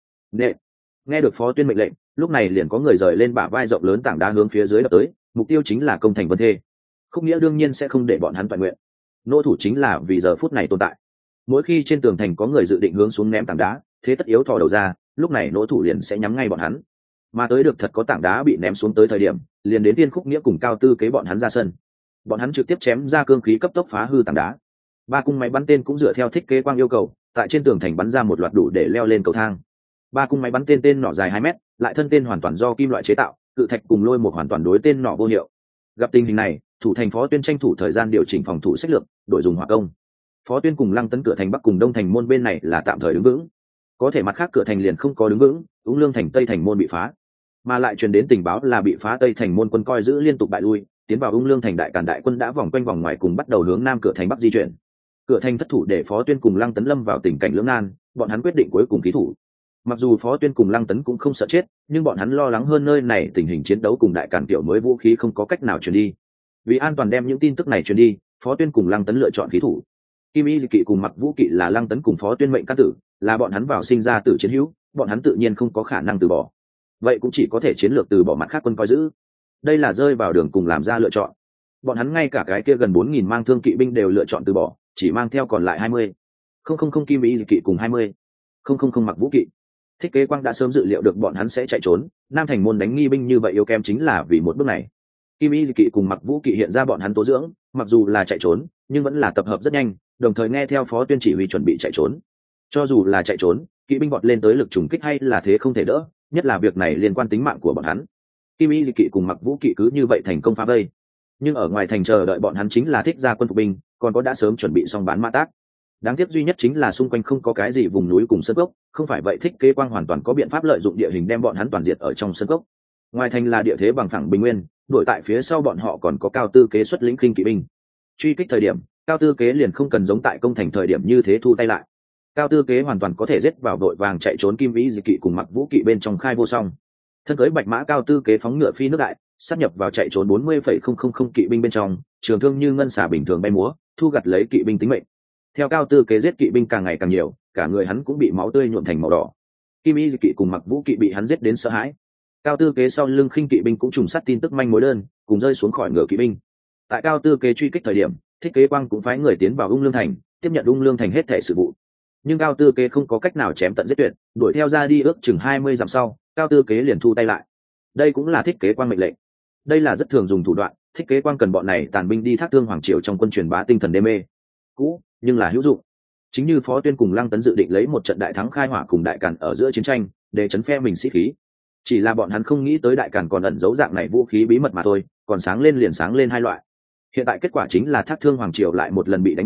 Nghe được Phó Tuyên mệnh lệnh, lúc này liền có người rời lên bả vai rộng lớn tảng đá hướng phía dưới đập tới, mục tiêu chính là công thành Vân Thê. Khúc nghĩa đương nhiên sẽ không để bọn hắn toàn nguyện. Nỗ thủ chính là vì giờ phút này tồn tại. Mỗi khi trên tường thành có người dự định hướng xuống ném tảng đá, thế tất yếu thò đầu ra, lúc này nỗ thủ liền sẽ nhắm ngay bọn hắn. Mà tới được thật có tảng đá bị ném xuống tới thời điểm, liền đến Tiên Khúc nghĩa cùng Cao Tư Kế bọn hắn ra sân. Bọn hắn trực tiếp chém ra cương khí cấp tốc phá hư tảng đá. 3 cung máy bắn tên cũng dựa theo Thích Kế Quang yêu cầu, tại trên tường thành bắn ra một loạt đủ để leo lên cầu thang. 3 cung máy bắn tên tên nỏ dài 2 mét, lại thân tên hoàn toàn do kim loại chế tạo, cự thạch cùng lôi một hoàn toàn đối tên nỏ vô hiệu. Gặp tình hình này, thủ thành Phó Tuyên tranh thủ thời gian điều chỉnh phòng thủ sách lược, đổi dùng hỏa công. Phó Tuyên cùng Lăng Tấn cửa thành bắc cùng đông thành môn bên này là tạm thời đứng vững, có thể mặt khác cửa thành liền không có đứng vững, Úng Lương thành tây thành môn bị phá, mà lại truyền đến tình báo là bị phá tây thành môn quân coi giữ liên tục bại lui, tiến vào Úng Lương thành đại càn đại quân đã vòng quanh vòng ngoài cùng bắt đầu hướng nam cửa thành bắc di chuyển. Cửa thành thất thủ để Phó Tuyên cùng Lăng Tấn lâm vào tình cảnh lưỡng nan, bọn hắn quyết định cuối cùng ký thủ. Mặc dù Phó Tuyên cùng Lăng Tấn cũng không sợ chết, nhưng bọn hắn lo lắng hơn nơi này tình hình chiến đấu cùng đại càn kiểu mới vũ khí không có cách nào truyền đi. Vì an toàn đem những tin tức này truyền đi, Phó Tuyên cùng Lăng Tấn lựa chọn ký thủ. Kim Y Kỵ cùng Mặc Vũ Kỵ là Lăng Tấn cùng Phó Tuyên mệnh can tử, là bọn hắn vào sinh ra tử chiến hữu, bọn hắn tự nhiên không có khả năng từ bỏ. Vậy cũng chỉ có thể chiến lược từ bỏ mặt khác quân coi giữ. Đây là rơi vào đường cùng làm ra lựa chọn. Bọn hắn ngay cả cái kia gần 4.000 mang thương kỵ binh đều lựa chọn từ bỏ, chỉ mang theo còn lại 20. Không Kim Y Kỵ cùng 20. Không Mặc Vũ Kỵ. Thích Kế Quang đã sớm dự liệu được bọn hắn sẽ chạy trốn, Nam thành môn đánh nghi binh như vậy yếu kém chính là vì một bước này. Kim Y Kỵ cùng Mặc Vũ Kỵ hiện ra bọn hắn tố dưỡng, mặc dù là chạy trốn, nhưng vẫn là tập hợp rất nhanh, đồng thời nghe theo Phó Tuyên chỉ huy chuẩn bị chạy trốn. Cho dù là chạy trốn, kỵ binh vọt lên tới lực trùng kích hay là thế không thể đỡ, nhất là việc này liên quan tính mạng của bọn hắn. Kim Y Kỵ cùng Mặc Vũ Kỵ cứ như vậy thành công phá vây, nhưng ở ngoài thành chờ đợi bọn hắn chính là Thích gia quân phục binh, còn có đã sớm chuẩn bị xong bán mã tác. Đáng tiếc duy nhất chính là xung quanh không có cái gì vùng núi cùng sơn cốc, không phải vậy Thích Kế Quang hoàn toàn có biện pháp lợi dụng địa hình đem bọn hắn toàn diệt ở trong sơn cốc. Ngoài thành là địa thế bằng phẳng bình nguyên, đuổi tại phía sau bọn họ còn có Cao Tư Kế xuất lĩnh khinh kỵ binh. Truy kích thời điểm, Cao Tư Kế liền không cần giống tại công thành thời điểm như thế thu tay lại. Cao Tư Kế hoàn toàn có thể giết vào đội vàng chạy trốn Kim Vĩ Dị Kỵ cùng Mặc Vũ Kỵ bên trong khai vô song. Thân cưới bạch mã Cao Tư Kế phóng ngựa phi nước đại, sát nhập vào chạy trốn 40,000 kỵ binh bên trong, trường thương như ngân xà bình thường bay múa, thu gặt lấy kỵ binh tính mệnh. Theo Cao Tư Kế giết kỵ binh càng ngày càng nhiều, cả người hắn cũng bị máu tươi nhuộm thành màu đỏ. Kim Y Kỵ cùng Mặc Vũ Kỵ bị hắn giết đến sợ hãi. Cao Tư Kế sau lưng khinh kỵ binh cũng trùng sát tin tức manh mối đơn, cùng rơi xuống khỏi ngựa kỵ binh. Tại Cao Tư Kế truy kích thời điểm, Thích Kế Quang cũng phái người tiến vào Ung Lương thành, tiếp nhận Ung Lương thành hết thảy sự vụ. Nhưng Cao Tư Kế không có cách nào chém tận giết tuyệt, đuổi theo ra đi ước chừng 20 dặm sau, Cao Tư Kế liền thu tay lại. Đây cũng là Thích Kế Quang mệnh lệnh. Đây là rất thường dùng thủ đoạn, Thích Kế Quang cần bọn này tàn binh đi Thác Thương Hoàng triều trong quân truyền bá tinh thần đê mê. Cũ, nhưng là hữu dụng. Chính như Phó Tuyên cùng Lăng Tấn dự định lấy một trận đại thắng khai hỏa cùng đại càn ở giữa chiến tranh, để chấn phe mình sĩ khí. Chỉ là bọn hắn không nghĩ tới đại càn còn ẩn giấu dạng này vũ khí bí mật mà thôi, còn sáng lên liền sáng lên hai loại. Hiện tại kết quả chính là Thác Thương Hoàng triều lại một lần bị đánh bại,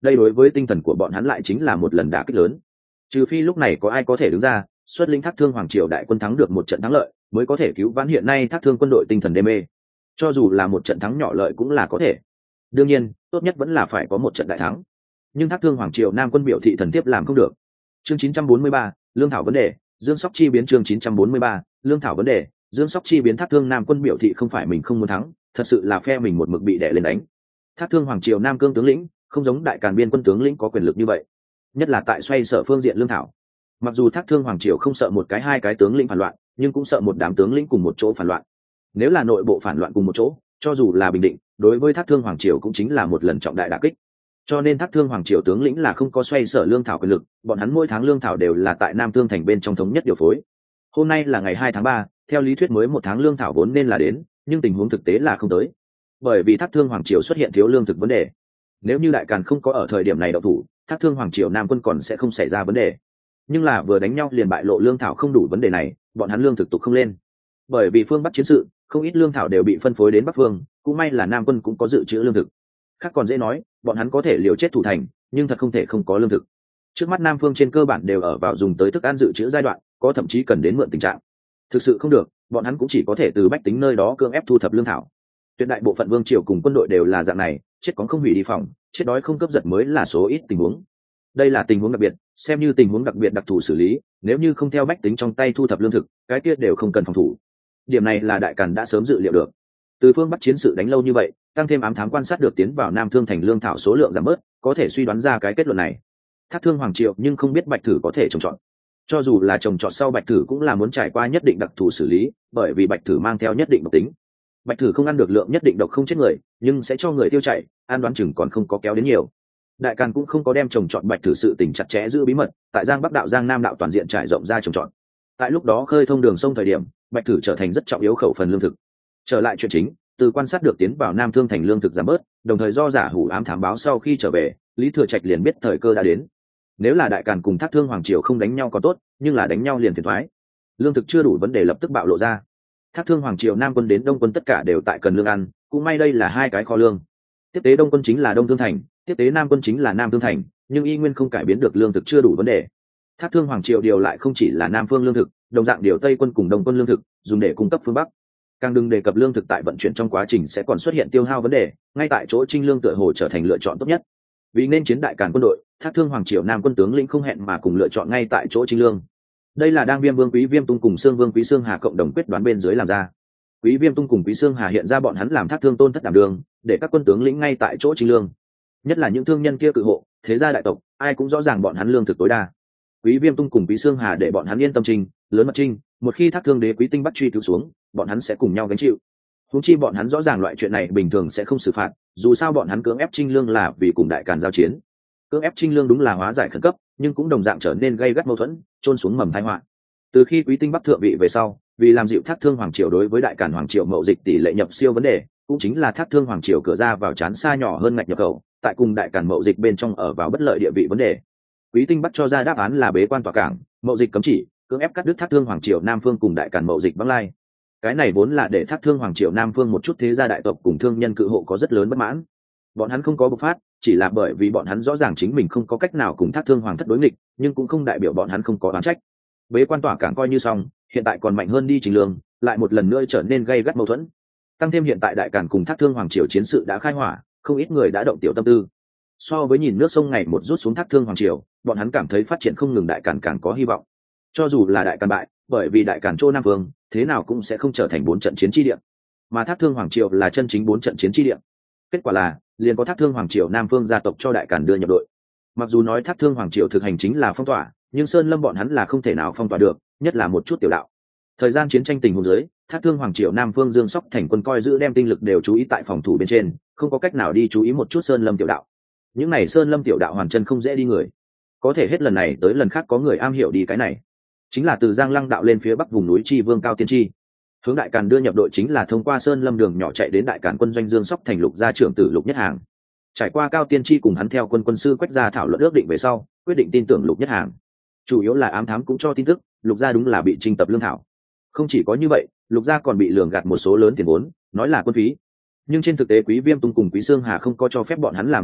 đây đối với tinh thần của bọn hắn lại chính là một lần đả kích lớn. Trừ phi lúc này có ai có thể đứng ra xuất lĩnh Thác Thương Hoàng Triều đại quân thắng được một trận thắng lợi, mới có thể cứu vãn hiện nay Thác Thương quân đội tinh thần đê mê. Cho dù là một trận thắng nhỏ lợi cũng là có thể. Đương nhiên, tốt nhất vẫn là phải có một trận đại thắng. Nhưng Thác Thương Hoàng Triều Nam quân biểu thị thần tiếp làm không được. Chương 943, lương thảo vấn đề, Dương Sóc Chi biến. Chương 943, lương thảo vấn đề, Dương Sóc Chi biến. Thác Thương Nam quân biểu thị không phải mình không muốn thắng, thật sự là phe mình một mực bị đè lên đánh. Thác Thương Hoàng Triều Nam cương tướng lĩnh không giống Đại Càn biên quân tướng lĩnh có quyền lực như vậy, nhất là tại xoay sở phương diện lương thảo. Mặc dù Thác Thương Hoàng Triều không sợ một cái hai cái tướng lĩnh phản loạn, nhưng cũng sợ một đám tướng lĩnh cùng một chỗ phản loạn. Nếu là nội bộ phản loạn cùng một chỗ, cho dù là bình định, đối với Thác Thương Hoàng Triều cũng chính là một lần trọng đại đả kích. Cho nên Thác Thương Hoàng Triều tướng lĩnh là không có xoay sở lương thảo quyền lực, bọn hắn mỗi tháng lương thảo đều là tại Nam Thương thành bên trong thống nhất điều phối. Hôm nay là ngày 2 tháng 3, theo lý thuyết mới một tháng lương thảo vốn nên là đến, nhưng tình huống thực tế là không tới. Bởi vì Thác Thương Hoàng Triều xuất hiện thiếu lương thực vấn đề. Nếu như Đại Càn không có ở thời điểm này động thủ, Thác Thương Hoàng Triều Nam quân còn sẽ không xảy ra vấn đề. Nhưng là vừa đánh nhau liền bại lộ lương thảo không đủ vấn đề này, bọn hắn lương thực tục không lên. Bởi vì phương Bắc chiến sự, không ít lương thảo đều bị phân phối đến Bắc phương, cũng may là Nam quân cũng có dự trữ lương thực. Khác còn dễ nói, bọn hắn có thể liều chết thủ thành, nhưng thật không thể không có lương thực. Trước mắt Nam phương trên cơ bản đều ở vào dùng tới thức ăn dự trữ giai đoạn, có thậm chí cần đến mượn tình trạng. Thực sự không được, bọn hắn cũng chỉ có thể từ bách tính nơi đó cưỡng ép thu thập lương thảo. Tuyệt đại bộ phận vương triều cùng quân đội đều là dạng này, chết có không hủy đi phòng, chết đói không cướp giật mới là số ít tình huống. Đây là tình huống đặc biệt, xem như tình huống đặc biệt đặc thù xử lý, nếu như không theo bách tính trong tay thu thập lương thực, cái kia đều không cần phòng thủ. Điểm này là Đại Càn đã sớm dự liệu được. Từ phương Bắc chiến sự đánh lâu như vậy, tăng thêm ám thám quan sát được tiến vào Nam Thương thành lương thảo số lượng giảm bớt, có thể suy đoán ra cái kết luận này. Thác Thương Hoàng Triều nhưng không biết Bạch Thử có thể trồng trọt. Cho dù là trồng trọt sau Bạch Thử cũng là muốn trải qua nhất định đặc thù xử lý, bởi vì Bạch Thử mang theo nhất định độc tính. Bạch Thử không ăn được lượng nhất định độc không chết người, nhưng sẽ cho người tiêu chảy, an đoán chừng còn không có kéo đến nhiều. Đại Càn cũng không có đem trồng trọt Bạch Thử sự tình chặt chẽ giữ bí mật, tại Giang Bắc đạo Giang Nam đạo toàn diện trải rộng ra trồng trọt. Tại lúc đó khơi thông đường sông thời điểm, Bạch Thử trở thành rất trọng yếu khẩu phần lương thực. Trở lại chuyện chính, từ quan sát được tiến vào Nam Thương thành lương thực giảm bớt, đồng thời do giả hủ ám thám báo sau khi trở về, Lý Thừa Trạch liền biết thời cơ đã đến. Nếu là Đại Càn cùng Thác Thương Hoàng Triều không đánh nhau còn tốt, nhưng là đánh nhau liền phiền toái. Lương thực chưa đủ vấn đề lập tức bạo lộ ra. Thác Thương Hoàng Triều Nam quân đến Đông quân tất cả đều tại cần lương ăn, cũng may đây là hai cái kho lương. Tiếp tế Đông quân chính là Đông Thương thành, tiếp tế Nam quân chính là Nam Thương thành, nhưng y nguyên không cải biến được lương thực chưa đủ vấn đề. Thác Thương Hoàng Triều điều lại không chỉ là Nam phương lương thực, đồng dạng điều Tây quân cùng Đông quân lương thực, dùng để cung cấp phương Bắc. Càng đừng đề cập lương thực tại vận chuyển trong quá trình sẽ còn xuất hiện tiêu hao vấn đề, ngay tại chỗ trinh lương tựa hồ trở thành lựa chọn tốt nhất. Vì nên chiến Đại Càn quân đội, Thác Thương Hoàng Triều Nam quân tướng lĩnh không hẹn mà cùng lựa chọn ngay tại chỗ trinh lương. Đây là đang Viêm Vương Quý Viêm Tung cùng Xương Vương Quý Xương Hà cộng đồng quyết đoán bên dưới làm ra. Quý Viêm Tung cùng Quý Xương Hà hiện ra bọn hắn làm Thác Thương tôn thất đảm đường, để các quân tướng lĩnh ngay tại chỗ trinh lương. Nhất là những thương nhân kia cự hộ, thế gia đại tộc, ai cũng rõ ràng bọn hắn lương thực tối đa. Quý Viêm Tung cùng Quý Xương Hà để bọn hắn yên tâm trinh, lớn mật trinh, một khi Thác Thương đế Quý Tinh bắt truy cứu xuống, bọn hắn sẽ cùng nhau gánh chịu. Huống chi bọn hắn rõ ràng loại chuyện này bình thường sẽ không xử phạt, dù sao bọn hắn cưỡng ép trinh lương là vì cùng Đại Càn giao chiến. Cưỡng ép trinh lương đúng là hóa giải khẩn cấp, nhưng cũng đồng dạng trở nên gây gắt mâu thuẫn, trôn xuống mầm tai họa. Từ khi Quý Tinh Bắc thượng vị về sau, vì làm dịu Thác Thương Hoàng Triều đối với Đại Càn Hoàng Triều mậu dịch tỷ lệ nhập siêu vấn đề, cũng chính là Thác Thương Hoàng Triều cửa ra vào chán xa nhỏ hơn ngạch nhập khẩu, tại cùng Đại Càn mậu dịch bên trong ở vào bất lợi địa vị vấn đề. Quý Tinh Bắc cho ra đáp án là bế quan tỏa cảng, mậu dịch cấm chỉ, cưỡng ép cắt đứt Thác Thương Hoàng Triều Nam phương cùng Đại Càn mậu dịch vắng lai. Cái này vốn là để Thác Thương Hoàng Triều Nam phương một chút thế gia đại tộc cùng thương nhân cự hộ có rất lớn bất mãn. Bọn hắn không có bộc phát, chỉ là bởi vì bọn hắn rõ ràng chính mình không có cách nào cùng Thác Thương Hoàng thất đối nghịch, nhưng cũng không đại biểu bọn hắn không có oán trách. Bế quan tỏa cảng coi như xong, hiện tại còn mạnh hơn đi trình lương, lại một lần nữa trở nên gây gắt mâu thuẫn. Tăng thêm hiện tại Đại Càn cùng Thác Thương Hoàng Triều chiến sự đã khai hỏa, không ít người đã động tiểu tâm tư. So với nhìn nước sông ngày một rút xuống Thác Thương Hoàng Triều, bọn hắn cảm thấy phát triển không ngừng Đại Càn càng có hy vọng. Cho dù là Đại Càn bại, bởi vì Đại Càn chỗ Nam Vương, thế nào cũng sẽ không trở thành 4 trận chiến chi địa, mà Thác Thương Hoàng Triều là chân chính 4 trận chiến chi địa. Kết quả là, liền có Thác Thương Hoàng Triều Nam Vương gia tộc cho Đại Càn đưa nhập đội. Mặc dù nói Thác Thương Hoàng Triều thực hành chính là phong tỏa, nhưng Sơn Lâm bọn hắn là không thể nào phong tỏa được, nhất là một chút tiểu đạo. Thời gian chiến tranh tình huống dưới, Thác Thương Hoàng Triều Nam Vương Dương Sóc thành quân coi giữ đem tinh lực đều chú ý tại phòng thủ bên trên, không có cách nào đi chú ý một chút Sơn Lâm tiểu đạo. Những này Sơn Lâm tiểu đạo hoàn chân không dễ đi người, có thể hết lần này tới lần khác có người am hiểu đi cái này, chính là từ Giang Lăng đạo lên phía bắc vùng núi Chi Vương Cao Tiên Chi. Hướng Đại Càn đưa nhập đội chính là thông qua Sơn Lâm đường nhỏ chạy đến Đại Càn quân doanh Dương Sóc thành Lục gia trưởng tử Lục Nhất Hàng. Trải qua Cao Tiên Chi cùng hắn theo quân sư Quách gia thảo luận ước định về sau, quyết định tin tưởng Lục Nhất Hàng. Chủ yếu là ám thám cũng cho tin tức, Lục gia đúng là bị trinh tập lương thảo. Không chỉ có như vậy, Lục gia còn bị lường gạt một số lớn tiền vốn, nói là quân phí. Nhưng trên thực tế Quý Viêm Tung cùng Quý Xương Hà không có cho phép bọn hắn làm như vậy,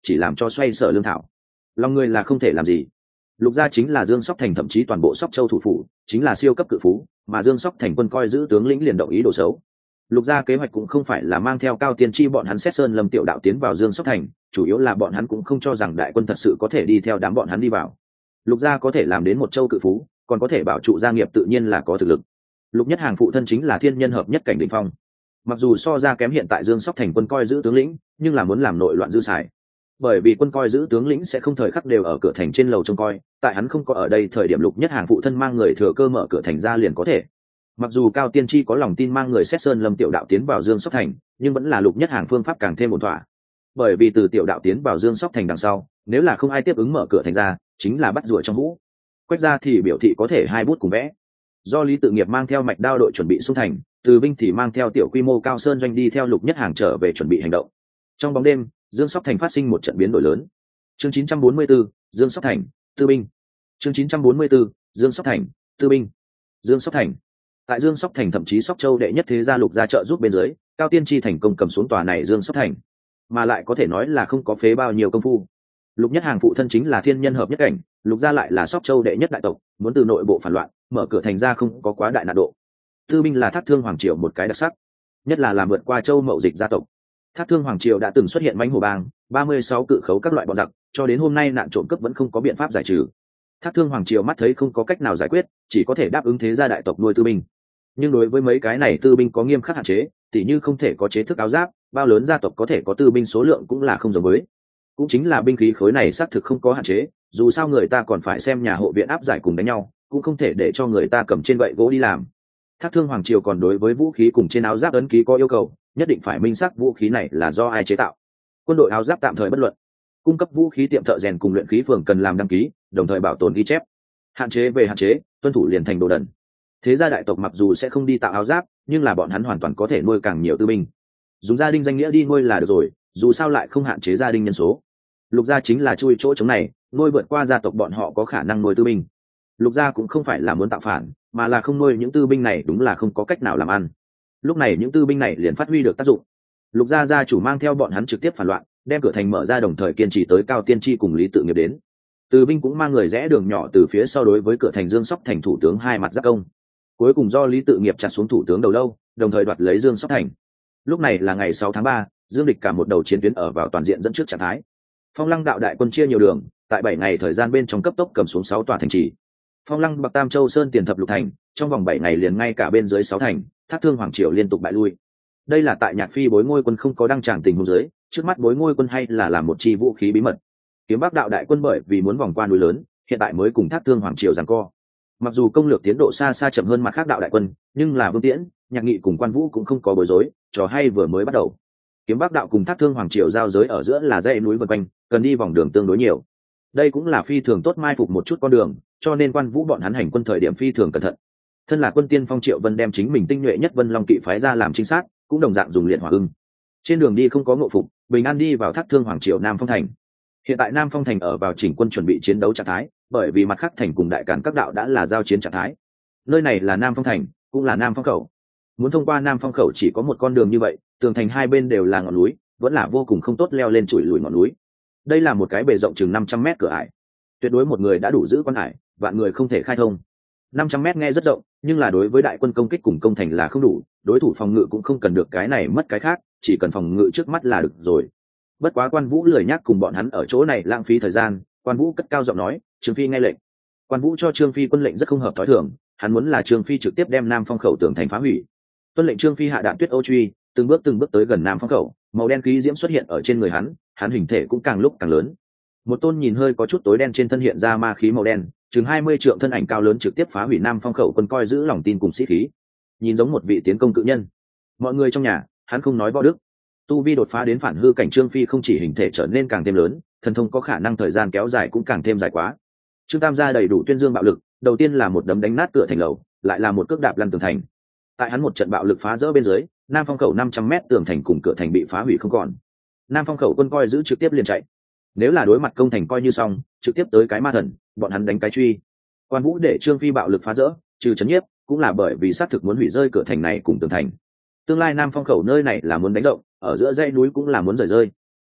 chỉ làm cho xoay sở lương thảo. Lòng người là không thể làm gì. Lục gia chính là Dương Sóc Thành, thậm chí toàn bộ Sóc Châu thủ phủ chính là siêu cấp cự phú, mà Dương Sóc Thành quân coi giữ tướng lĩnh liền động ý đồ xấu. Lục gia kế hoạch cũng không phải là mang theo Cao Tiên Tri bọn hắn xét sơn lâm tiểu đạo tiến vào Dương Sóc Thành, chủ yếu là bọn hắn cũng không cho rằng đại quân thật sự có thể đi theo đám bọn hắn đi vào. Lục gia có thể làm đến một châu cự phú, còn có thể bảo trụ gia nghiệp, tự nhiên là có thực lực. Lục Nhất Hàng phụ thân chính là thiên nhân hợp nhất cảnh đỉnh phong, mặc dù so ra kém hiện tại Dương Sóc Thành quân coi giữ tướng lĩnh, nhưng là muốn làm nội loạn dư xài. Bởi vì quân coi giữ tướng lĩnh sẽ không thời khắc đều ở cửa thành trên lầu trông coi, tại hắn không có ở đây thời điểm Lục Nhất Hàng phụ thân mang người thừa cơ mở cửa thành ra liền có thể. Mặc dù Cao Tiên Tri có lòng tin mang người xét sơn lâm tiểu đạo tiến vào Dương Sóc Thành, nhưng vẫn là Lục Nhất Hàng phương pháp càng thêm ổn thỏa. Bởi vì từ tiểu đạo tiến vào Dương Sóc Thành đằng sau, nếu là không ai tiếp ứng mở cửa thành ra, chính là bắt rùa trong hũ. Quách gia thì biểu thị có thể hai bút cùng vẽ. Do Lý Tự Nghiệp mang theo Mạch Đao đội chuẩn bị xung thành, Từ Vinh thì mang theo tiểu quy mô Cao Sơn doanh đi theo Lục Nhất Hàng trở về chuẩn bị hành động. Trong bóng đêm, Dương Sóc Thành phát sinh một trận biến đổi lớn. Chương 944, Dương Sóc Thành, Tư binh. Chương 944, Dương Sóc Thành, Tư binh. Dương Sóc Thành. Tại Dương Sóc Thành, thậm chí Sóc Châu đệ nhất thế gia Lục gia trợ giúp bên dưới, Cao Tiên Tri thành công cầm xuống tòa này Dương Sóc Thành, mà lại có thể nói là không có phế bao nhiêu công phu. Lục Nhất Hàng phụ thân chính là thiên nhân hợp nhất cảnh, Lục gia lại là Sóc Châu đệ nhất đại tộc, muốn từ nội bộ phản loạn, mở cửa thành ra không có quá đại nạn độ. Tư binh là Thác Thương Hoàng triều một cái đặc sắc, nhất là làm vượt qua Châu Mậu Dịch gia tộc. Thác Thương Hoàng triều đã từng xuất hiện mãnh hổ bang, 36 cự khấu các loại bọn giặc, cho đến hôm nay nạn trộm cướp vẫn không có biện pháp giải trừ. Thác Thương Hoàng triều mắt thấy không có cách nào giải quyết, chỉ có thể đáp ứng thế gia đại tộc nuôi tư binh. Nhưng đối với mấy cái này tư binh có nghiêm khắc hạn chế, tỉ như không thể có chế thức áo giáp, bao lớn gia tộc có thể có tư binh số lượng cũng là không giống với. Cũng chính là binh khí khối này xác thực không có hạn chế, dù sao người ta còn phải xem nhà hộ viện áp giải cùng đánh nhau, cũng không thể để cho người ta cầm trên gậy gỗ đi làm. Thác Thương Hoàng triều còn đối với vũ khí cùng trên áo giáp ấn ký có yêu cầu, nhất định phải minh xác vũ khí này là do ai chế tạo. Quân đội áo giáp tạm thời bất luận, cung cấp vũ khí tiệm thợ rèn cùng luyện khí phường cần làm đăng ký, đồng thời bảo tồn ghi chép. Hạn chế về hạn chế, tuân thủ liền thành đồ đần. Thế gia đại tộc mặc dù sẽ không đi tạo áo giáp, nhưng là bọn hắn hoàn toàn có thể nuôi càng nhiều tư binh, dùng gia đình danh nghĩa đi nuôi là được rồi, dù sao lại không hạn chế gia đình nhân số. Lục gia chính là chui chỗ trống này, nuôi vượt qua gia tộc bọn họ có khả năng nuôi tư binh. Lục gia cũng không phải là muốn tạo phản, mà là không nuôi những tư binh này đúng là không có cách nào làm ăn. Lúc này những tư binh này liền phát huy được tác dụng. Lục gia gia chủ mang theo bọn hắn trực tiếp phản loạn, đem cửa thành mở ra, đồng thời kiên trì tới Cao Tiên Tri cùng Lý Tự Nghiệp đến. Từ binh cũng mang người rẽ đường nhỏ từ phía sau đối với cửa thành Dương Sóc Thành thủ tướng hai mặt giáp công. Cuối cùng do Lý Tự Nghiệp chặt xuống thủ tướng đầu lâu, đồng thời đoạt lấy Dương Sóc Thành. Lúc này là ngày 6 tháng 3, Dương địch cả một đầu chiến tuyến ở vào toàn diện dẫn trước trạng thái. Phong Lăng đạo đại quân chia nhiều đường, tại 7 ngày thời gian bên trong cấp tốc cầm xuống 6 tòa thành trì. Phong Lăng Bạc Tam Châu Sơn Tiền Thập Lục thành, trong vòng 7 ngày liền ngay cả bên dưới 6 thành, Thác Thương Hoàng triều liên tục bại lui. Đây là tại Nhạc Phi Bối Ngôi quân không có đăng tràng tình huống dưới, trước mắt Bối Ngôi quân hay là làm một chi vũ khí bí mật. Kiếm Bắc đạo đại quân bởi vì muốn vòng qua núi lớn, hiện tại mới cùng Thác Thương Hoàng triều giằng co. Mặc dù công lược tiến độ xa xa chậm hơn mặt khác đạo đại quân, nhưng là Vương Tiễn, Nhạc Nghị cùng Quan Vũ cũng không có bối rối, trò hay vừa mới bắt đầu. Kiếm Bắc đạo cùng Thác Thương Hoàng triều giao giới ở giữa là dãy núi vần quanh, cần đi vòng đường tương đối nhiều. Đây cũng là phi thường tốt mai phục một chút con đường, cho nên Quan Vũ bọn hắn hành quân thời điểm phi thường cẩn thận. Thân là quân tiên phong Triệu Vân đem chính mình tinh nhuệ nhất Vân Long kỵ phái ra làm trinh sát, cũng đồng dạng dùng liệt hỏa ưng. Trên đường đi không có ngộ phục, bình an đi vào Thác Thương Hoàng triều Nam Phong thành. Hiện tại Nam Phong thành ở vào chỉnh quân chuẩn bị chiến đấu trạng thái, bởi vì mặt khác thành cùng đại càn các đạo đã là giao chiến trạng thái. Nơi này là Nam Phong thành, cũng là Nam Phong khẩu. Muốn thông qua Nam Phong khẩu chỉ có một con đường như vậy, tường thành hai bên đều là ngọn núi, vẫn là vô cùng không tốt leo lên chùi lùi ngọn núi. Đây là một cái bề rộng chừng 500 mét cửa ải. Tuyệt đối một người đã đủ giữ con ải, vạn người không thể khai thông. 500 mét nghe rất rộng, nhưng là đối với đại quân công kích cùng công thành là không đủ, đối thủ phòng ngự cũng không cần được cái này mất cái khác, chỉ cần phòng ngự trước mắt là được rồi. Bất quá Quan Vũ lười nhác cùng bọn hắn ở chỗ này lãng phí thời gian, Quan Vũ cất cao giọng nói, Trương Phi nghe lệnh. Quan Vũ cho Trương Phi quân lệnh rất không hợp thói thường, hắn muốn là Trương Phi trực tiếp đem Nam Phong khẩu tường thành phá hủy. Tuân lệnh Trương Phi hạ đạn tuyết ô truy, từng bước tới gần Nam Phong khẩu, màu đen khí diễm xuất hiện ở trên người hắn hình thể cũng càng lúc càng lớn. Một tôn nhìn hơi có chút tối đen trên thân hiện ra ma khí màu đen, chừng 20 trượng thân ảnh cao lớn trực tiếp phá hủy Nam Phong khẩu quân coi giữ lòng tin cùng sĩ khí. Nhìn giống một vị tiến công cự nhân. Mọi người trong nhà, hắn không nói võ đức. Tu vi đột phá đến phản hư cảnh, Trương Phi không chỉ hình thể trở nên càng thêm lớn, thần thông có khả năng thời gian kéo dài cũng càng thêm dài quá. Trương Tam gia đầy đủ tuyên dương bạo lực, đầu tiên là một đấm đánh nát cửa thành lầu, lại là một cước đạp lăn tường thành. Tại hắn một trận bạo lực phá rỡ bên dưới, Nam Phong khẩu 500 mét tường thành cùng cửa thành bị phá hủy không còn. Nam Phong khẩu quân coi giữ trực tiếp liền chạy. Nếu là đối mặt công thành coi như xong, trực tiếp tới cái ma thần, bọn hắn đánh cái truy. Quan Vũ để Trương Phi bạo lực phá rỡ, trừ chấn nhiếp, cũng là bởi vì xác thực muốn hủy rơi cửa thành này cùng tường thành. Tương lai Nam Phong khẩu nơi này là muốn đánh rộng, ở giữa dãy núi cũng là muốn rời rơi.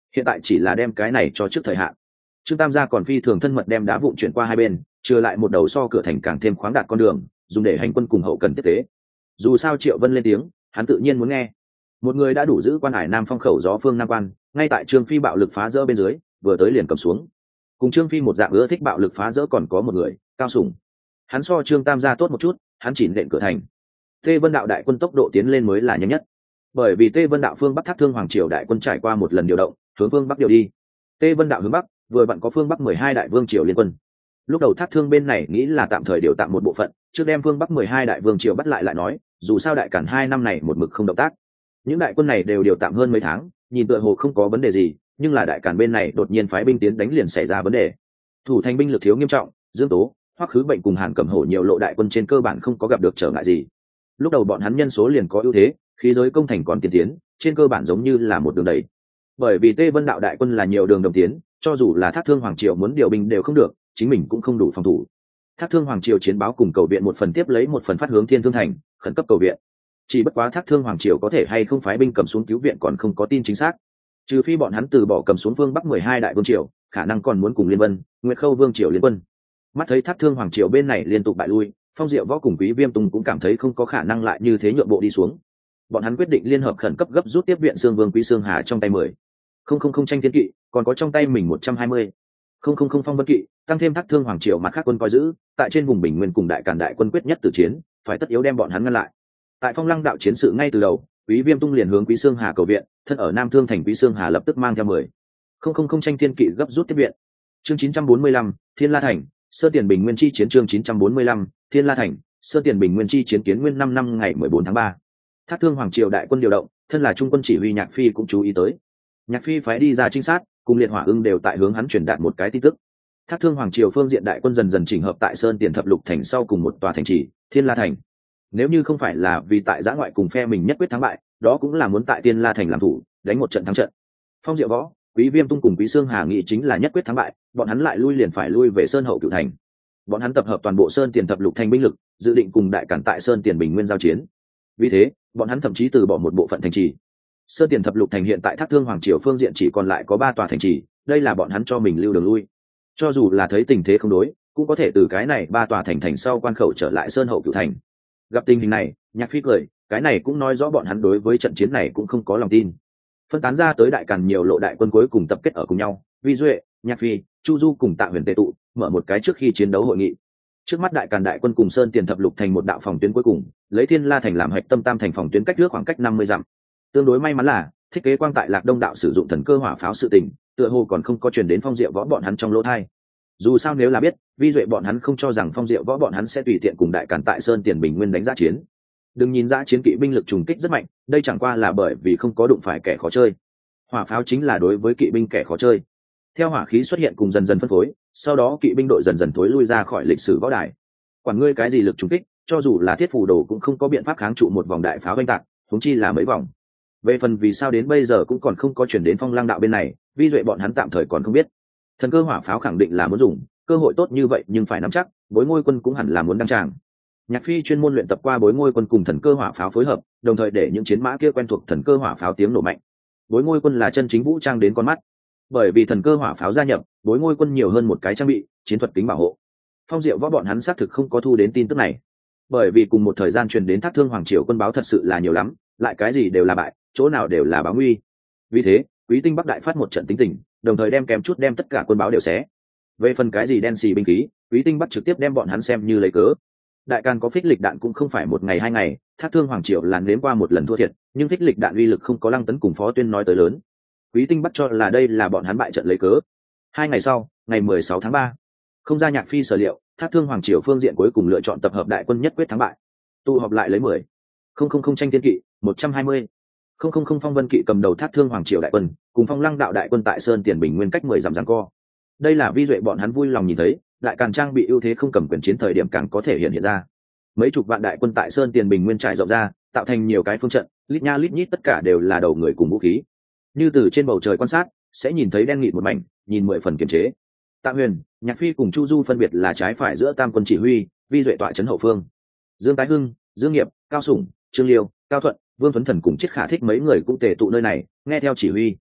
hiện tại chỉ là đem cái này cho trước thời hạn. Trương Tam gia còn phi thường thân mật đem đá vụn chuyển qua hai bên, trừ lại một đầu so cửa thành càng thêm khoáng đạt con đường, dùng để hành quân cùng hậu cần tiếp tế. Dù sao Triệu Vân lên tiếng, hắn tự nhiên muốn nghe. Một người đã đủ giữ quan hải Nam Phong khẩu gió phương Nam quan, ngay tại Trương Phi bạo lực phá rỡ bên dưới, vừa tới liền cầm xuống. Cùng Trương Phi một dạng ưa thích bạo lực phá rỡ còn có một người, Cao Sủng. Hắn so Trương Tam gia tốt một chút, hắn chỉ nện cửa thành. Tê Vân đạo đại quân tốc độ tiến lên mới là nhanh nhất, bởi vì Tê Vân đạo phương Bắc Thác Thương Hoàng triều đại quân trải qua một lần điều động, hướng phương Bắc điều đi. Tê Vân đạo hướng Bắc, vừa vặn có phương Bắc 12 đại vương triều liên quân. Lúc đầu Thác Thương bên này nghĩ là tạm thời điều tạm một bộ phận, trước đem phương Bắc 12 đại vương triều bắt lại nói, dù sao đại cản 2 năm này một mực không động tác. Những đại quân này đều điều tạm hơn mấy tháng, nhìn tựa hồ không có vấn đề gì, nhưng là đại cản bên này đột nhiên phái binh tiến đánh liền xảy ra vấn đề. Thủ thành binh lực thiếu nghiêm trọng, Dương Tố, Hoắc Khứ Bệnh cùng Hàn Cẩm Hổ nhiều lộ đại quân trên cơ bản không có gặp được trở ngại gì. Lúc đầu bọn hắn nhân số liền có ưu thế, khí giới công thành còn tiên tiến, trên cơ bản giống như là một đường đầy. Bởi vì Tê Vân đạo đại quân là nhiều đường đồng tiến, cho dù là Thác Thương Hoàng triều muốn điều binh đều không được, chính mình cũng không đủ phòng thủ. Thác Thương Hoàng triều chiến báo cùng cầu viện một phần tiếp lấy một phần phát hướng Thiên Thương thành, khẩn cấp cầu viện. Chỉ bất quá Thác Thương Hoàng triều có thể hay không phái binh cầm xuống cứu viện còn không có tin chính xác. Trừ phi bọn hắn từ bỏ cầm xuống phương Bắc 12 đại vương triều, khả năng còn muốn cùng Liên Vân, Nguyệt Khâu vương triều liên quân. Mắt thấy Thác Thương Hoàng triều bên này liên tục bại lui, Phong Diệu Võ cùng Quý Viêm Tùng cũng cảm thấy không có khả năng lại như thế nhượng bộ đi xuống. Bọn hắn quyết định liên hợp khẩn cấp gấp rút tiếp viện Sương Vương Quý Sương Hà trong tay 10,000 tranh thiên kỵ, còn có trong tay mình 120,000 phong vân kỵ, tăng thêm Thác Thương Hoàng triều mặt khác quân coi giữ, tại trên vùng Bình Nguyên cùng đại càn đại quân quyết nhất tử chiến, phải tất yếu đem bọn hắn ngăn lại. Tại Phong Lăng đạo chiến sự ngay từ đầu, Quý Viêm Tung liền hướng Quý Sương Hà cầu viện, thân ở Nam Thương thành Quý Sương Hà lập tức mang theo 10,000 tranh thiên kỵ gấp rút tiếp viện. Chương 945, Thiên La thành, Sơ Tiền Bình Nguyên chi chiến. Chương 945, Thiên La thành, Sơ Tiền Bình Nguyên chi chiến. Kiến Nguyên 5 năm ngày 14 tháng 3. Thác Thương Hoàng triều đại quân điều động, thân là trung quân chỉ huy Nhạc Phi cũng chú ý tới. Nhạc Phi phái đi ra trinh sát, cùng Liệt Hỏa Ưng đều tại hướng hắn truyền đạt một cái tin tức. Thác Thương Hoàng triều phương diện đại quân dần dần chỉnh hợp tại Sơn Tiền Thập Lục thành sau cùng một tòa thành trì, Thiên La thành. Nếu như không phải là vì tại giã ngoại cùng phe mình nhất quyết thắng bại, đó cũng là muốn tại Thiên La thành làm thủ, đánh một trận thắng trận. Phong Diệu Võ, Quý Viêm Tung cùng Quý Sương Hà nghĩ chính là nhất quyết thắng bại, bọn hắn lại lui liền phải lui về Sơn Hậu Cửu thành. Bọn hắn tập hợp toàn bộ Sơn Tiền Thập Lục thành binh lực, dự định cùng đại cản tại Sơn Tiền Bình Nguyên giao chiến. Vì thế, bọn hắn thậm chí từ bỏ một bộ phận thành trì. Sơn Tiền Thập Lục thành hiện tại Thác Thương Hoàng triều phương diện chỉ còn lại có 3 tòa thành trì, đây là bọn hắn cho mình lưu đường lui. Cho dù là thấy tình thế không đối, cũng có thể từ cái này 3 tòa thành sau quan khẩu trở lại Sơn Hậu Cửu thành. Gặp tình hình này, Nhạc Phi cười, cái này cũng nói rõ bọn hắn đối với trận chiến này cũng không có lòng tin. Phân tán ra tới đại càn nhiều lộ đại quân cuối cùng tập kết ở cùng nhau, Vi Duệ, Nhạc Phi, Chu Du cùng Tạ Huyền tề tụ, mở một cái trước khi chiến đấu hội nghị. Trước mắt đại càn đại quân cùng Sơn Tiền Thập Lục thành một đạo phòng tuyến cuối cùng, lấy Thiên La thành làm hạch tâm tam thành phòng tuyến cách trước khoảng cách 50 dặm. Tương đối may mắn là, thiết kế quang tại Lạc Đông đạo sử dụng thần cơ hỏa pháo sự tình, tựa hồ còn không có truyền đến Phong Diệu Võ bọn hắn trong lỗ tai. Dù sao nếu là biết, Vi Duệ bọn hắn không cho rằng Phong Diệu Võ bọn hắn sẽ tùy tiện cùng đại càn tại Sơn Tiền Bình Nguyên đánh dã chiến. Đừng nhìn dã chiến kỵ binh lực trùng kích rất mạnh, đây chẳng qua là bởi vì không có đụng phải kẻ khó chơi. Hỏa pháo chính là đối với kỵ binh kẻ khó chơi. Theo hỏa khí xuất hiện cùng dần dần phân phối, sau đó kỵ binh đội dần dần thối lui ra khỏi lịch sử võ đài. Quản ngươi cái gì lực trùng kích, cho dù là thiết phù đồ cũng không có biện pháp kháng trụ một vòng đại pháo oanh tạc, huống chi là mấy vòng. Về phần vì sao đến bây giờ cũng còn không có chuyển đến Phong Lăng đạo bên này, Vi Duệ bọn hắn tạm thời còn không biết. Thần cơ hỏa pháo khẳng định là muốn dùng, cơ hội tốt như vậy nhưng phải nắm chắc, Bối Ngôi quân cũng hẳn là muốn đăng tràng. Nhạc Phi chuyên môn luyện tập qua Bối Ngôi quân cùng thần cơ hỏa pháo phối hợp, đồng thời để những chiến mã kia quen thuộc thần cơ hỏa pháo tiếng nổ mạnh. Bối Ngôi quân là chân chính vũ trang đến con mắt, bởi vì thần cơ hỏa pháo gia nhập, Bối Ngôi quân nhiều hơn một cái trang bị, chiến thuật kính bảo hộ. Phong Diệu Võ bọn hắn xác thực không có thu đến tin tức này, bởi vì cùng một thời gian truyền đến Thác Thương Hoàng triều quân báo thật sự là nhiều lắm, lại cái gì đều là bại, chỗ nào đều là báo nguy. Vì thế, Quý Tinh Bắc đại phát một trận tính tình, đồng thời đem kèm chút đem tất cả quân báo đều xé. Về phần cái gì đen xì binh khí, Quý Tinh Bắc trực tiếp đem bọn hắn xem như lấy cớ. Đại càn có phích lịch đạn cũng không phải một ngày 2 ngày, Thác Thương Hoàng triều là nếm qua một lần thua thiệt, nhưng phích lịch đạn uy lực không có Lăng Tấn cùng Phó Tuyên nói tới lớn. Quý Tinh Bắc cho là đây là bọn hắn bại trận lấy cớ. 2 ngày sau, ngày 16 tháng 3, không ra Nhạc Phi sở liệu, Thác Thương Hoàng triều phương diện cuối cùng lựa chọn tập hợp đại quân nhất quyết thắng bại. Tụ họp lại lấy 10,000 tranh thiên kỵ, 120,000 phong vân kỵ cầm đầu Thác Thương Hoàng triều đại quân, cùng Phong Lăng đạo đại quân tại Sơn Tiền Bình Nguyên cách 10 dặm giằng co. Đây là Vi Duệ bọn hắn vui lòng nhìn thấy, lại càng trang bị ưu thế không cầm quyền chiến thời điểm càng có thể hiện ra. Mấy chục vạn đại quân tại Sơn Tiền Bình Nguyên trải rộng ra, tạo thành nhiều cái phương trận, lít nha lít nhít tất cả đều là đầu người cùng vũ khí. Như từ trên bầu trời quan sát, sẽ nhìn thấy đen nghịt một mảnh, nhìn 10 phần kiềm chế. Tạ Huyền, Nhạc Phi cùng Chu Du phân biệt là trái phải giữa tam quân chỉ huy, Vi Duệ tọa trấn hậu phương. Dương Tái Hưng, Dương Nghiệp, Cao Sủng, Trương Liêu, Cao Thuận, Vương Tuấn Thần cùng Chiết Khả Thích mấy người cũng tề tụ nơi này, nghe theo chỉ huy.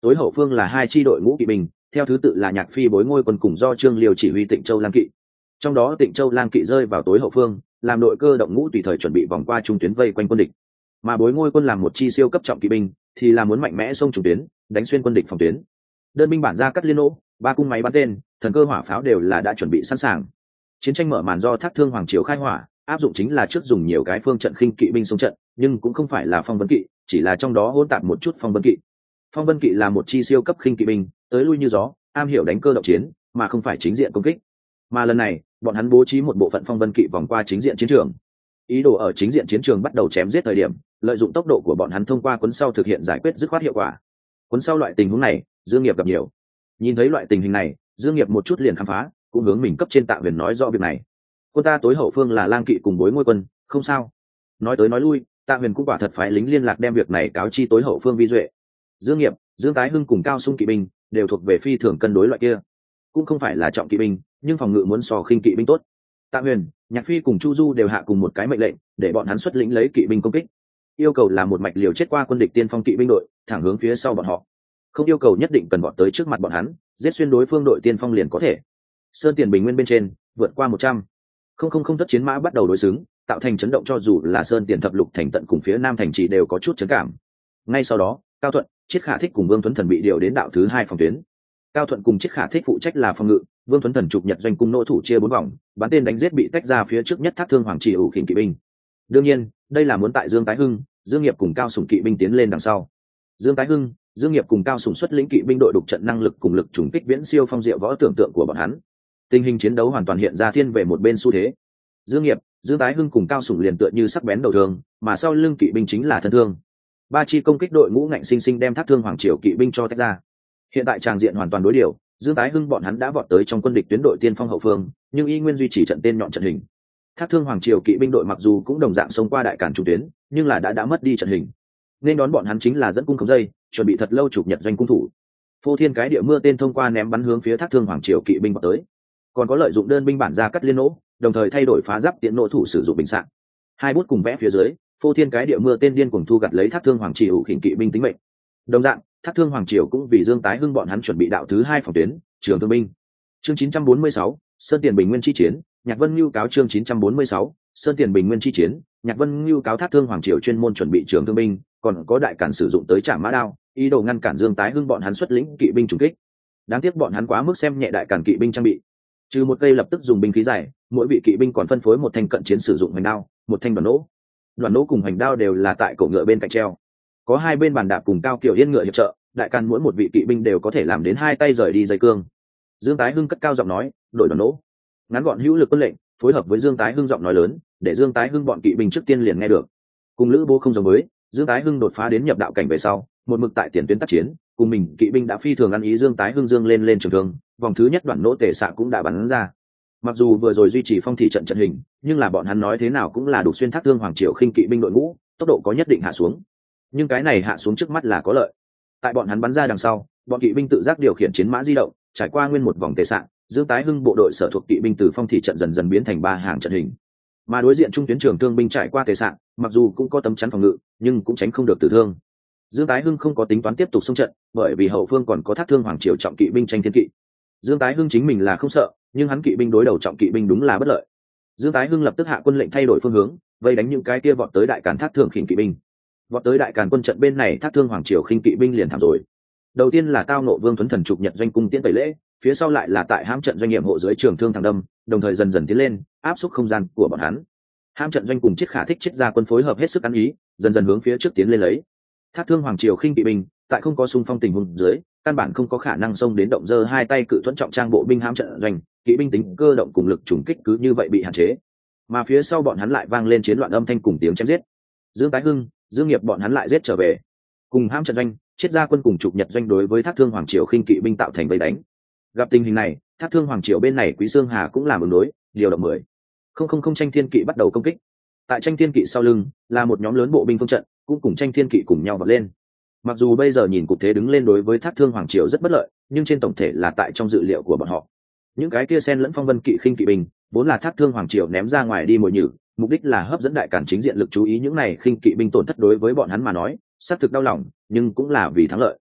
tối hậu phương là hai chi đội ngũ kỵ binh, theo thứ tự là Nhạc Phi Bối Ngôi quân cùng do Trương Liêu chỉ huy Tịnh Châu Lang kỵ. Trong đó Tịnh Châu Lang kỵ rơi vào tối hậu phương, làm đội cơ động ngũ tùy thời chuẩn bị vòng qua trung tuyến vây quanh quân địch. Mà Bối Ngôi quân làm một chi siêu cấp trọng kỵ binh, thì là muốn mạnh mẽ xông trung tuyến, đánh xuyên quân địch phòng tuyến. Đơn binh bản ra cắt liên nỗ, ba cung máy bắn tên, thần cơ hỏa pháo đều là đã chuẩn bị sẵn sàng. Chiến tranh mở màn do Thác Thương Hoàng Triều khai hỏa, áp dụng chính là trước dùng nhiều cái phương trận khinh kỵ binh xông trận, nhưng cũng không phải là phong vân kỵ, chỉ là trong đó hỗn tạp một chút phong vân kỵ. Phong vân kỵ là một chi siêu cấp khinh kỵ binh, tới lui như gió, am hiểu đánh cơ động chiến, mà không phải chính diện công kích. Mà lần này, bọn hắn bố trí một bộ phận phong vân kỵ vòng qua chính diện chiến trường. Ý đồ ở chính diện chiến trường bắt đầu chém giết thời điểm, lợi dụng tốc độ của bọn hắn thông qua cuốn sau thực hiện giải quyết dứt khoát hiệu quả. Cuốn sau loại tình huống này, Dương Nghiệp gặp nhiều. Nhìn thấy loại tình hình này, Dương Nghiệp một chút liền khám phá, cũng hướng mình cấp trên Tạ Huyền nói rõ việc này. Quân ta tối hậu phương là Lang kỵ cùng Bối Ngôi quân, không sao. Nói tới nói lui, Tạ Huyền cũng quả thật phái lính liên lạc đem việc này cáo chi tối hậu phương Vi Duệ. Dương Nghiệp, Dương Tái Hưng cùng Cao Sung kỵ binh đều thuộc về phi thường cân đối loại kia, cũng không phải là trọng kỵ binh, nhưng phòng ngự muốn so khinh kỵ binh tốt. Tạ Huyền, Nhạc Phi cùng Chu Du đều hạ cùng một cái mệnh lệnh, để bọn hắn xuất lĩnh lấy kỵ binh công kích. Yêu cầu là một mạch liều chết qua quân địch tiên phong kỵ binh đội, thẳng hướng phía sau bọn họ. Không yêu cầu nhất định cần bọn tới trước mặt bọn hắn, giết xuyên đối phương đội tiên phong liền có thể. Sơn Tiền Bình Nguyên bên trên, vượt qua 100. Không thất chiến mã bắt đầu đối xứng, tạo thành chấn động cho dù là Sơn Tiền thập lục thành tận cùng phía nam thành trì đều có chút chấn cảm. Ngay sau đó, Cao Thuận, Chiết Khả Thích cùng Vương Tuấn Thần bị điều đến đạo thứ 2 phòng tuyến. Cao Thuận cùng Chiết Khả Thích phụ trách là phòng ngự, Vương Tuấn Thần trục nhật doanh cung nỗ thủ chia 4 vòng, bắn tên đánh giết bị tách ra phía trước nhất Thác Thương Hoàng Triều khinh kỵ binh. Đương nhiên, đây là muốn tại Dương Tái Hưng, Dương Nghiệp cùng Cao Sủng kỵ binh tiến lên đằng sau. Dương Tái Hưng, Dương Nghiệp cùng Cao Sủng xuất lĩnh kỵ binh đội đục trận năng lực cùng lực trùng kích viễn siêu phong diệu võ tưởng tượng của bọn hắn. Tình hình chiến đấu hoàn toàn hiện ra thiên về một bên xu thế. Dương Nghiệp, Dương Tái Hưng cùng Cao Sủng liền tựa như sắc bén đầu thương, mà sau lưng kỵ binh chính là thân thương. Ba chi công kích đội ngũ ngạnh sinh sinh đem Thác Thương Hoàng Triều kỵ binh cho tách ra. Hiện tại tràng diện hoàn toàn đối điều, Dương Tái Hưng bọn hắn đã vọt tới trong quân địch tuyến đội tiên phong hậu phương, nhưng y nguyên duy trì trận tên nhọn trận hình. Thác Thương Hoàng Triều kỵ binh đội mặc dù cũng đồng dạng xông qua đại cản trung tuyến, nhưng là đã mất đi trận hình. Nên đón bọn hắn chính là dẫn cung không dây, chuẩn bị thật lâu chụp nhật doanh cung thủ. Phô thiên cái địa mưa tên thông qua ném bắn hướng phía Thác Thương Hoàng Triều kỵ binh vọt tới. Còn có lợi dụng đơn binh bản ra cắt liên nỗ, đồng thời thay đổi phá giáp tiện nỗ thủ sử dụng bình sạn. Hai bút cùng vẽ phía dưới, phô thiên cái địa mưa tên điên cuồng thu gặt lấy Thác Thương Hoàng Triều khinh kỵ binh tính mệnh. Đồng dạng, Thác Thương Hoàng Triều cũng vì Dương Tái Hưng bọn hắn chuẩn bị đạo thứ 2 phòng tuyến, Trường Thương binh. Chương 946, Sơn Tiền Bình Nguyên chi chiến, Nhạc Vân Nưu cáo chương 946, Sơn Tiền Bình Nguyên chi chiến, Nhạc Vân Nưu cáo Thác Thương Hoàng Triều chuyên môn chuẩn bị Trường Thương binh, còn có đại cản sử dụng tới Trảm Mã Đao, ý đồ ngăn cản Dương Tái Hưng bọn hắn xuất lĩnh kỵ binh trùng kích. Đáng tiếc bọn hắn quá mức xem nhẹ đại cản kỵ binh trang bị. Trừ một cây lập tức dùng binh khí dài, mỗi vị kỵ binh còn phân phối một thanh cận chiến sử dụng hoành đao, một thanh đoàn nỗ. Đoàn nỗ cùng hoành đao đều là tại cổ ngựa bên cạnh treo. Có hai bên bàn đạp cùng cao kiểu yên ngựa hiệp trợ, đại càn mỗi một vị kỵ binh đều có thể làm đến hai tay rời đi dây cương. Dương Tái Hưng cất cao giọng nói, đổi đoàn nỗ. Ngắn gọn hữu lực quân lệnh, phối hợp với Dương Tái Hưng giọng nói lớn, để Dương Tái Hưng bọn kỵ binh trước tiên liền nghe được. Cùng Lữ Bố không giống với, Dương Tái Hưng đột phá đến nhập đạo cảnh về sau, một mực tại tiền tuyến tác chiến, cùng mình kỵ binh đã phi thường ăn ý. Dương Tái Hưng dương lên trường thương, vòng thứ nhất đoạn nỗ tề xạ cũng đã bắn ra. Mặc dù vừa rồi duy trì phong thị trận trận hình, nhưng là bọn hắn nói thế nào cũng là đủ xuyên Thác Thương Hoàng Triều khinh kỵ binh đội ngũ, tốc độ có nhất định hạ xuống. Nhưng cái này hạ xuống trước mắt là có lợi. Tại bọn hắn bắn ra đằng sau, bọn kỵ binh tự giác điều khiển chiến mã di động, trải qua nguyên một vòng tề xạ, Dương Tái Hưng bộ đội sở thuộc kỵ binh từ phong thị trận dần dần biến thành 3 hàng trận hình. Mà đối diện trung tuyến Trường Thương binh trải qua tề xạ, mặc dù cũng có tấm chắn phòng ngự, nhưng cũng tránh không được tử thương. Dương Tái Hưng không có tính toán tiếp tục xung trận, bởi vì hậu phương còn có Thác Thương Hoàng Triều trọng kỵ binh tranh thiên kỵ. Dương Tái Hưng chính mình là không sợ, nhưng hắn kỵ binh đối đầu trọng kỵ binh đúng là bất lợi. Dương Tái Hưng lập tức hạ quân lệnh thay đổi phương hướng, vây đánh những cái kia vọt tới đại càn Thác Thương khinh kỵ binh. Vọt tới đại càn quân trận bên này Thác Thương Hoàng Triều khinh kỵ binh liền thảm rồi. Đầu tiên là tao nộ Vương Tuấn Thần trục nhật doanh cung tiễn tẩy lễ, phía sau lại là tại hãm trận doanh nghiệm hộ dưới Trường Thương thẳng đâm, đồng thời dần dần tiến lên, áp xúc không gian của bọn hắn. Hãm trận doanh cùng Chiết Khả Thích Chiết ra quân phối hợp hết sức ăn ý, dần dần hướng phía trước tiến lên lấy. Thác Thương Hoàng Triều khinh kỵ binh, tại không có xung phong tình huống dưới, căn bản không có khả năng xông đến động giơ hai tay cự thuẫn trọng trang bộ binh hãm trận doanh, kỵ binh tính cơ động cùng lực trùng kích cứ như vậy bị hạn chế. Mà phía sau bọn hắn lại vang lên chiến loạn âm thanh cùng tiếng chém giết. Dương Tái Hưng, Dương Nghiệp bọn hắn lại giết trở về. Cùng hãm trận doanh, Chiết ra quân cùng trục nhật doanh đối với Thác Thương Hoàng Triều khinh kỵ binh tạo thành vây đánh. Gặp tình hình này, Thác Thương Hoàng Triều bên này Quý Xương Hà cũng làm ứng đối, điều động 10. Không tranh thiên kỵ bắt đầu công kích. Tại tranh thiên kỵ sau lưng là một nhóm lớn bộ binh phương trận, cũng cùng tranh thiên kỵ cùng nhau vọt lên. Mặc dù bây giờ nhìn cục thế đứng lên đối với Thác Thương Hoàng Triều rất bất lợi, nhưng trên tổng thể là tại trong dự liệu của bọn họ. Những cái kia xen lẫn phong vân kỵ khinh kỵ binh vốn là Thác Thương Hoàng Triều ném ra ngoài đi mồi nhử, mục đích là hấp dẫn đại cản chính diện lực chú ý. Những này khinh kỵ binh tổn thất đối với bọn hắn mà nói xác thực đau lòng, nhưng cũng là vì thắng lợi.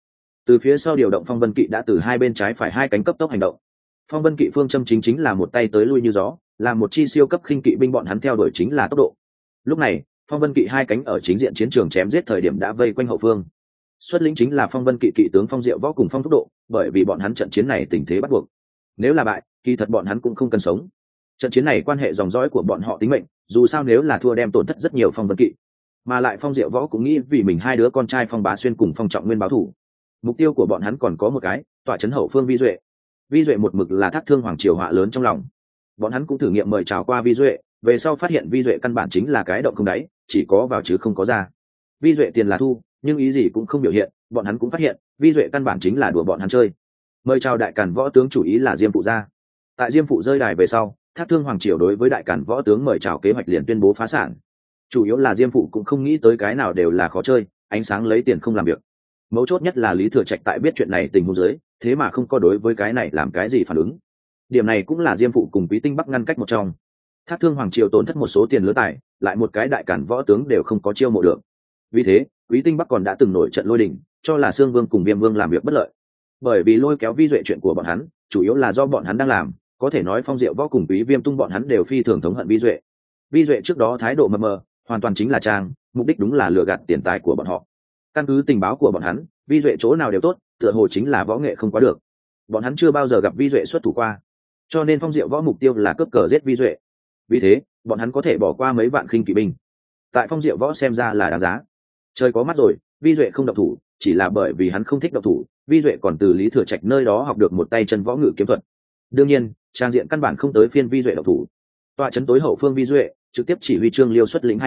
Từ phía sau điều động phong vân kỵ đã từ hai bên trái phải hai cánh cấp tốc hành động. Phong vân kỵ phương châm chính là một tay tới lui như gió, là một chi siêu cấp khinh kỵ binh, bọn hắn theo đuổi chính là tốc độ. Lúc này phong vân kỵ hai cánh ở chính diện chiến trường chém giết thời điểm đã vây quanh hậu phương. Xuất lĩnh chính là phong vân kỵ kỵ tướng Phong Diệu Võ cùng Phong Thúc Độ, bởi vì bọn hắn trận chiến này tình thế bắt buộc. Nếu là bại, kỳ thật bọn hắn cũng không cần sống. Trận chiến này quan hệ dòng dõi của bọn họ tính mệnh, dù sao nếu là thua đem tổn thất rất nhiều phong vân kỵ. Mà lại Phong Diệu Võ cũng nghĩ vì mình hai đứa con trai Phong Bá Xuyên cùng Phong Trọng Nguyên báo thù. Mục tiêu của bọn hắn còn có một cái, tọa trấn hậu phương Vi Duệ. Vi Duệ một mực là Thác Thương hoàng triều họa lớn trong lòng. Bọn hắn cũng thử nghiệm mời chào qua Vi Duệ, về sau phát hiện Vi Duệ căn bản chính là cái động không đáy, chỉ có vào chứ không có ra. Vi Duệ tiền là thu, nhưng ý gì cũng không biểu hiện, bọn hắn cũng phát hiện Vi Duệ căn bản chính là đùa bọn hắn chơi. Mời chào đại càn võ tướng chủ ý là Diêm Phụ ra. Tại Diêm Phụ rơi đài về sau, Thác Thương hoàng triều đối với đại càn võ tướng mời chào kế hoạch liền tuyên bố phá sản. Chủ yếu là Diêm Phụ cũng không nghĩ tới cái nào đều là khó chơi, ánh sáng lấy tiền không làm việc. Mấu chốt nhất là Lý Thừa Trạch tại biết chuyện này tình huống dưới, thế mà không có đối với cái này làm cái gì phản ứng. Điểm này cũng là Diêm Phụ cùng Quý Tinh Bắc ngăn cách một trong. Thác Thương hoàng triều tổn thất một số tiền lớn tài, lại một cái đại càn võ tướng đều không có chiêu mộ được. Vì thế Quý Tinh Bắc còn đã từng nổi trận lôi đình, cho là Sương Vương cùng Viêm Vương làm việc bất lợi. Bởi vì lôi kéo Vi Duệ chuyện của bọn hắn, chủ yếu là do bọn hắn đang làm, có thể nói Phong Diệu Võ cùng Quý Viêm Tung bọn hắn đều phi thường thống hận Vi Duệ. Vi Duệ trước đó thái độ mờ mờ, hoàn toàn chính là trang, mục đích đúng là lừa gạt tiền tài của bọn họ. Căn cứ tình báo của bọn hắn, Vi Duệ chỗ nào đều tốt, tựa hồ chính là võ nghệ không quá được. Bọn hắn chưa bao giờ gặp Vi Duệ xuất thủ qua, cho nên Phong Diệu Võ mục tiêu là cướp cờ giết Vi Duệ. Vì thế bọn hắn có thể bỏ qua mấy vạn khinh kỵ binh, tại Phong Diệu Võ xem ra là đáng giá. Trời có mắt rồi, Vi Duệ không động thủ chỉ là bởi vì hắn không thích động thủ. Vi Duệ còn từ Lý Thừa Trạch nơi đó học được một tay chân võ ngự kiếm thuật. Đương nhiên trang diện căn bản không tới phiên Vi Duệ động thủ. Tọa trấn tối hậu phương Vi Duệ trực tiếp chỉ huy Trương Liêu xuất lĩnh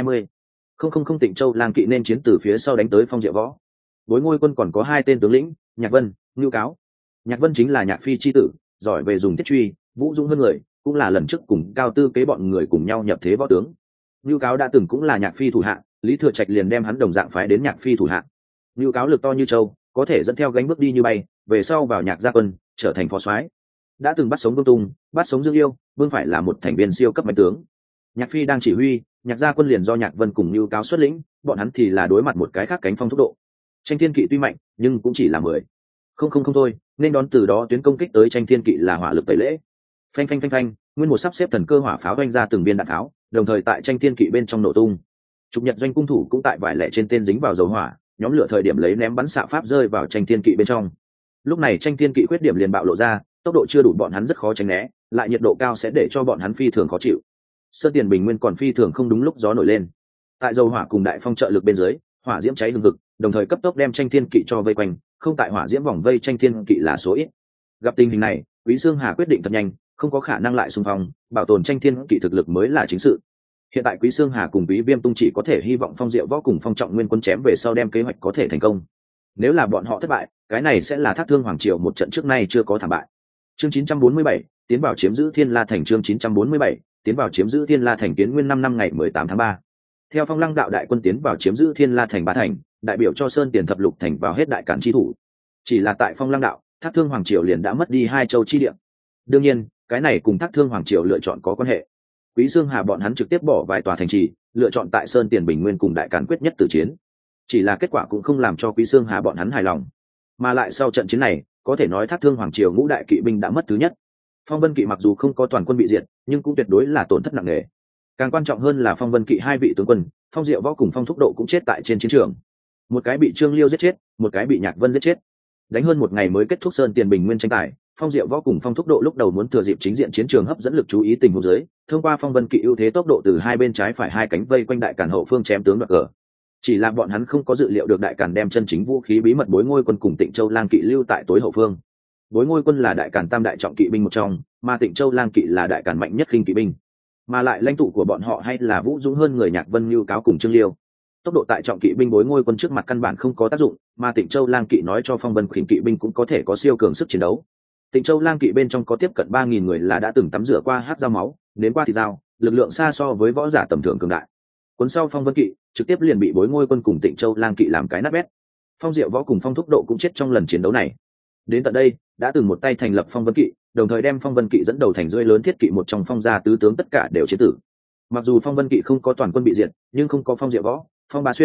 20 Tịnh Châu lang kỵ nên chiến từ phía sau đánh tới Phong Diệu Võ. Bối Ngôi quân còn có hai tên tướng lĩnh, Nhạc Vân, Ngưu Cáo. Nhạc Vân chính là Nhạc Phi chi tử, giỏi về dùng thiết truy, vũ dũng hơn người, cũng là lần trước cùng Cao Tư kế bọn người cùng nhau nhập thế võ tướng. Ngưu Cáo đã từng cũng là Nhạc Phi thủ hạ, Lý Thừa Trạch liền đem hắn đồng dạng phái đến Nhạc Phi thủ hạ. Ngưu Cáo lực to như trâu, có thể dẫn theo gánh bước đi như bay, về sau vào Nhạc gia quân, trở thành phó soái. Đã từng bắt sống Vương Tung, bắt sống Dương Yêu, Vương phải là một thành viên siêu cấp mạnh tướng. Nhạc Phi đang chỉ huy, Nhạc gia quân liền do Nhạc Vân cùng Ngưu Cáo xuất lĩnh, bọn hắn thì là đối mặt một cái khác cánh Phong Thúc Độ. Tranh Thiên Kỵ tuy mạnh, nhưng cũng chỉ là 10. Không thôi, nên đón từ đó tuyến công kích tới Tranh Thiên Kỵ là hỏa lực tẩy lễ. Phanh phanh phanh phanh, nguyên một sắp xếp thần cơ hỏa pháo vanh ra từng viên đạn tháo, đồng thời tại Tranh Thiên Kỵ bên trong nổ tung. Trục Nhật doanh cung thủ cũng tại vải lẻ trên tên dính vào dầu hỏa, nhóm lửa thời điểm lấy ném bắn xạ pháp rơi vào Tranh Thiên Kỵ bên trong. Lúc này Tranh Thiên Kỵ khuyết điểm liền bạo lộ ra, tốc độ chưa đủ, bọn hắn rất khó tránh né, lại nhiệt độ cao sẽ để cho bọn hắn phi thường khó chịu. Sơn Tiền Bình Nguyên còn phi thường không đúng lúc gió nổi lên. Tại dầu hỏa cùng đại phong trợ lực bên dưới, hỏa diễm cháy hừng hực, đồng thời cấp tốc đem Tranh Thiên Kỵ cho vây quanh, không tại hỏa diễm vòng vây Tranh Thiên Kỵ là số ít. Gặp tình hình này, Quý Xương Hà quyết định thật nhanh, không có khả năng lại xung phong, bảo tồn Tranh Thiên Kỵ thực lực mới là chính sự. Hiện tại Quý Xương Hà cùng Quý Viêm Tung chỉ có thể hy vọng Phong Diệu Võ cùng Phong Trọng Nguyên quân chém về sau đem kế hoạch có thể thành công. Nếu là bọn họ thất bại, cái này sẽ là Thác Thương hoàng triều một trận trước nay chưa có thảm bại. Chương 947, tiến vào chiếm giữ Thiên La thành. Chương 947, tiến vào chiếm giữ Thiên La thành. Kiến Nguyên 5 năm ngày 18 tháng 3. Theo Phong Lăng đạo đại quân tiến vào chiếm giữ Thiên La thành ba thành, đại biểu cho Sơn Tiền thập lục thành vào hết đại cản chi thủ. Chỉ là tại Phong Lăng đạo, Thác Thương hoàng triều liền đã mất đi 2 châu chi địa. Đương nhiên, cái này cùng Thác Thương hoàng triều lựa chọn có quan hệ. Quý Xương Hà bọn hắn trực tiếp bỏ vài tòa thành trì, lựa chọn tại Sơn Tiền Bình Nguyên cùng đại càn quyết nhất tử chiến. Chỉ là kết quả cũng không làm cho Quý Xương Hà bọn hắn hài lòng. Mà lại sau trận chiến này, có thể nói Thác Thương hoàng triều ngũ đại kỵ binh đã mất thứ nhất. Phong Vân kỵ mặc dù không có toàn quân bị diệt, nhưng cũng tuyệt đối là tổn thất nặng nề. Càng quan trọng hơn là Phong Vân kỵ 2 vị tướng quân, Phong Diệu Võ cùng Phong Thúc Độ cũng chết tại trên chiến trường. Một cái bị Trương Liêu giết chết, một cái bị Nhạc Vân giết chết. Đánh hơn một ngày mới kết thúc Sơn Tiền Bình Nguyên tranh tài, Phong Diệu Võ cùng Phong Thúc Độ lúc đầu muốn thừa dịp chính diện chiến trường hấp dẫn lực chú ý tình huống dưới, thông qua Phong Vân kỵ ưu thế tốc độ từ hai bên trái phải hai cánh vây quanh đại càn hậu phương chém tướng đoạt cờ. Chỉ là bọn hắn không có dự liệu được đại càn đem chân chính vũ khí bí mật Bối Ngôi quân cùng Tịnh Châu lang kỵ lưu tại tối hậu phương. Bối Ngôi quân là đại càn tam đại trọng kỵ binh một trong, mà Tịnh Châu lang kỵ là đại càn mạnh nhất khinh kỵ binh. Mà lại lãnh tụ của bọn họ hay là vũ dũng hơn người Nhạc Vân, Ngưu Cáo cùng Trương Liêu. Tốc độ tại trọng kỵ binh Bối Ngôi quân trước mặt căn bản không có tác dụng, mà Tịnh Châu lang kỵ nói cho Phong Vân khinh kỵ binh cũng có thể có siêu cường sức chiến đấu. Tịnh Châu lang kỵ bên trong có tiếp cận 3.000 người là đã từng tắm rửa qua hát dao máu, đến qua thịt dao, lực lượng xa so với võ giả tầm thường cường đại. Cuốn sau Phong Vân kỵ trực tiếp liền bị Bối Ngôi quân cùng Tịnh Châu lang kỵ làm cái nát bét. Phong Diệu Võ cùng Phong Thúc Độ cũng chết trong lần chiến đấu này. Đến tận đây, đã từng một tay thành lập Phong Vân kỵ, đồng thời đem Phong Vân kỵ dẫn đầu thành rưỡi lớn thiết kỵ một trong Phong gia tứ tướng tất cả đều chế tử. Mặc dù Phong Vân kỵ không có toàn quân bị diệt, nhưng không có Phong Diệu Võ, Phong Bá Xuyên,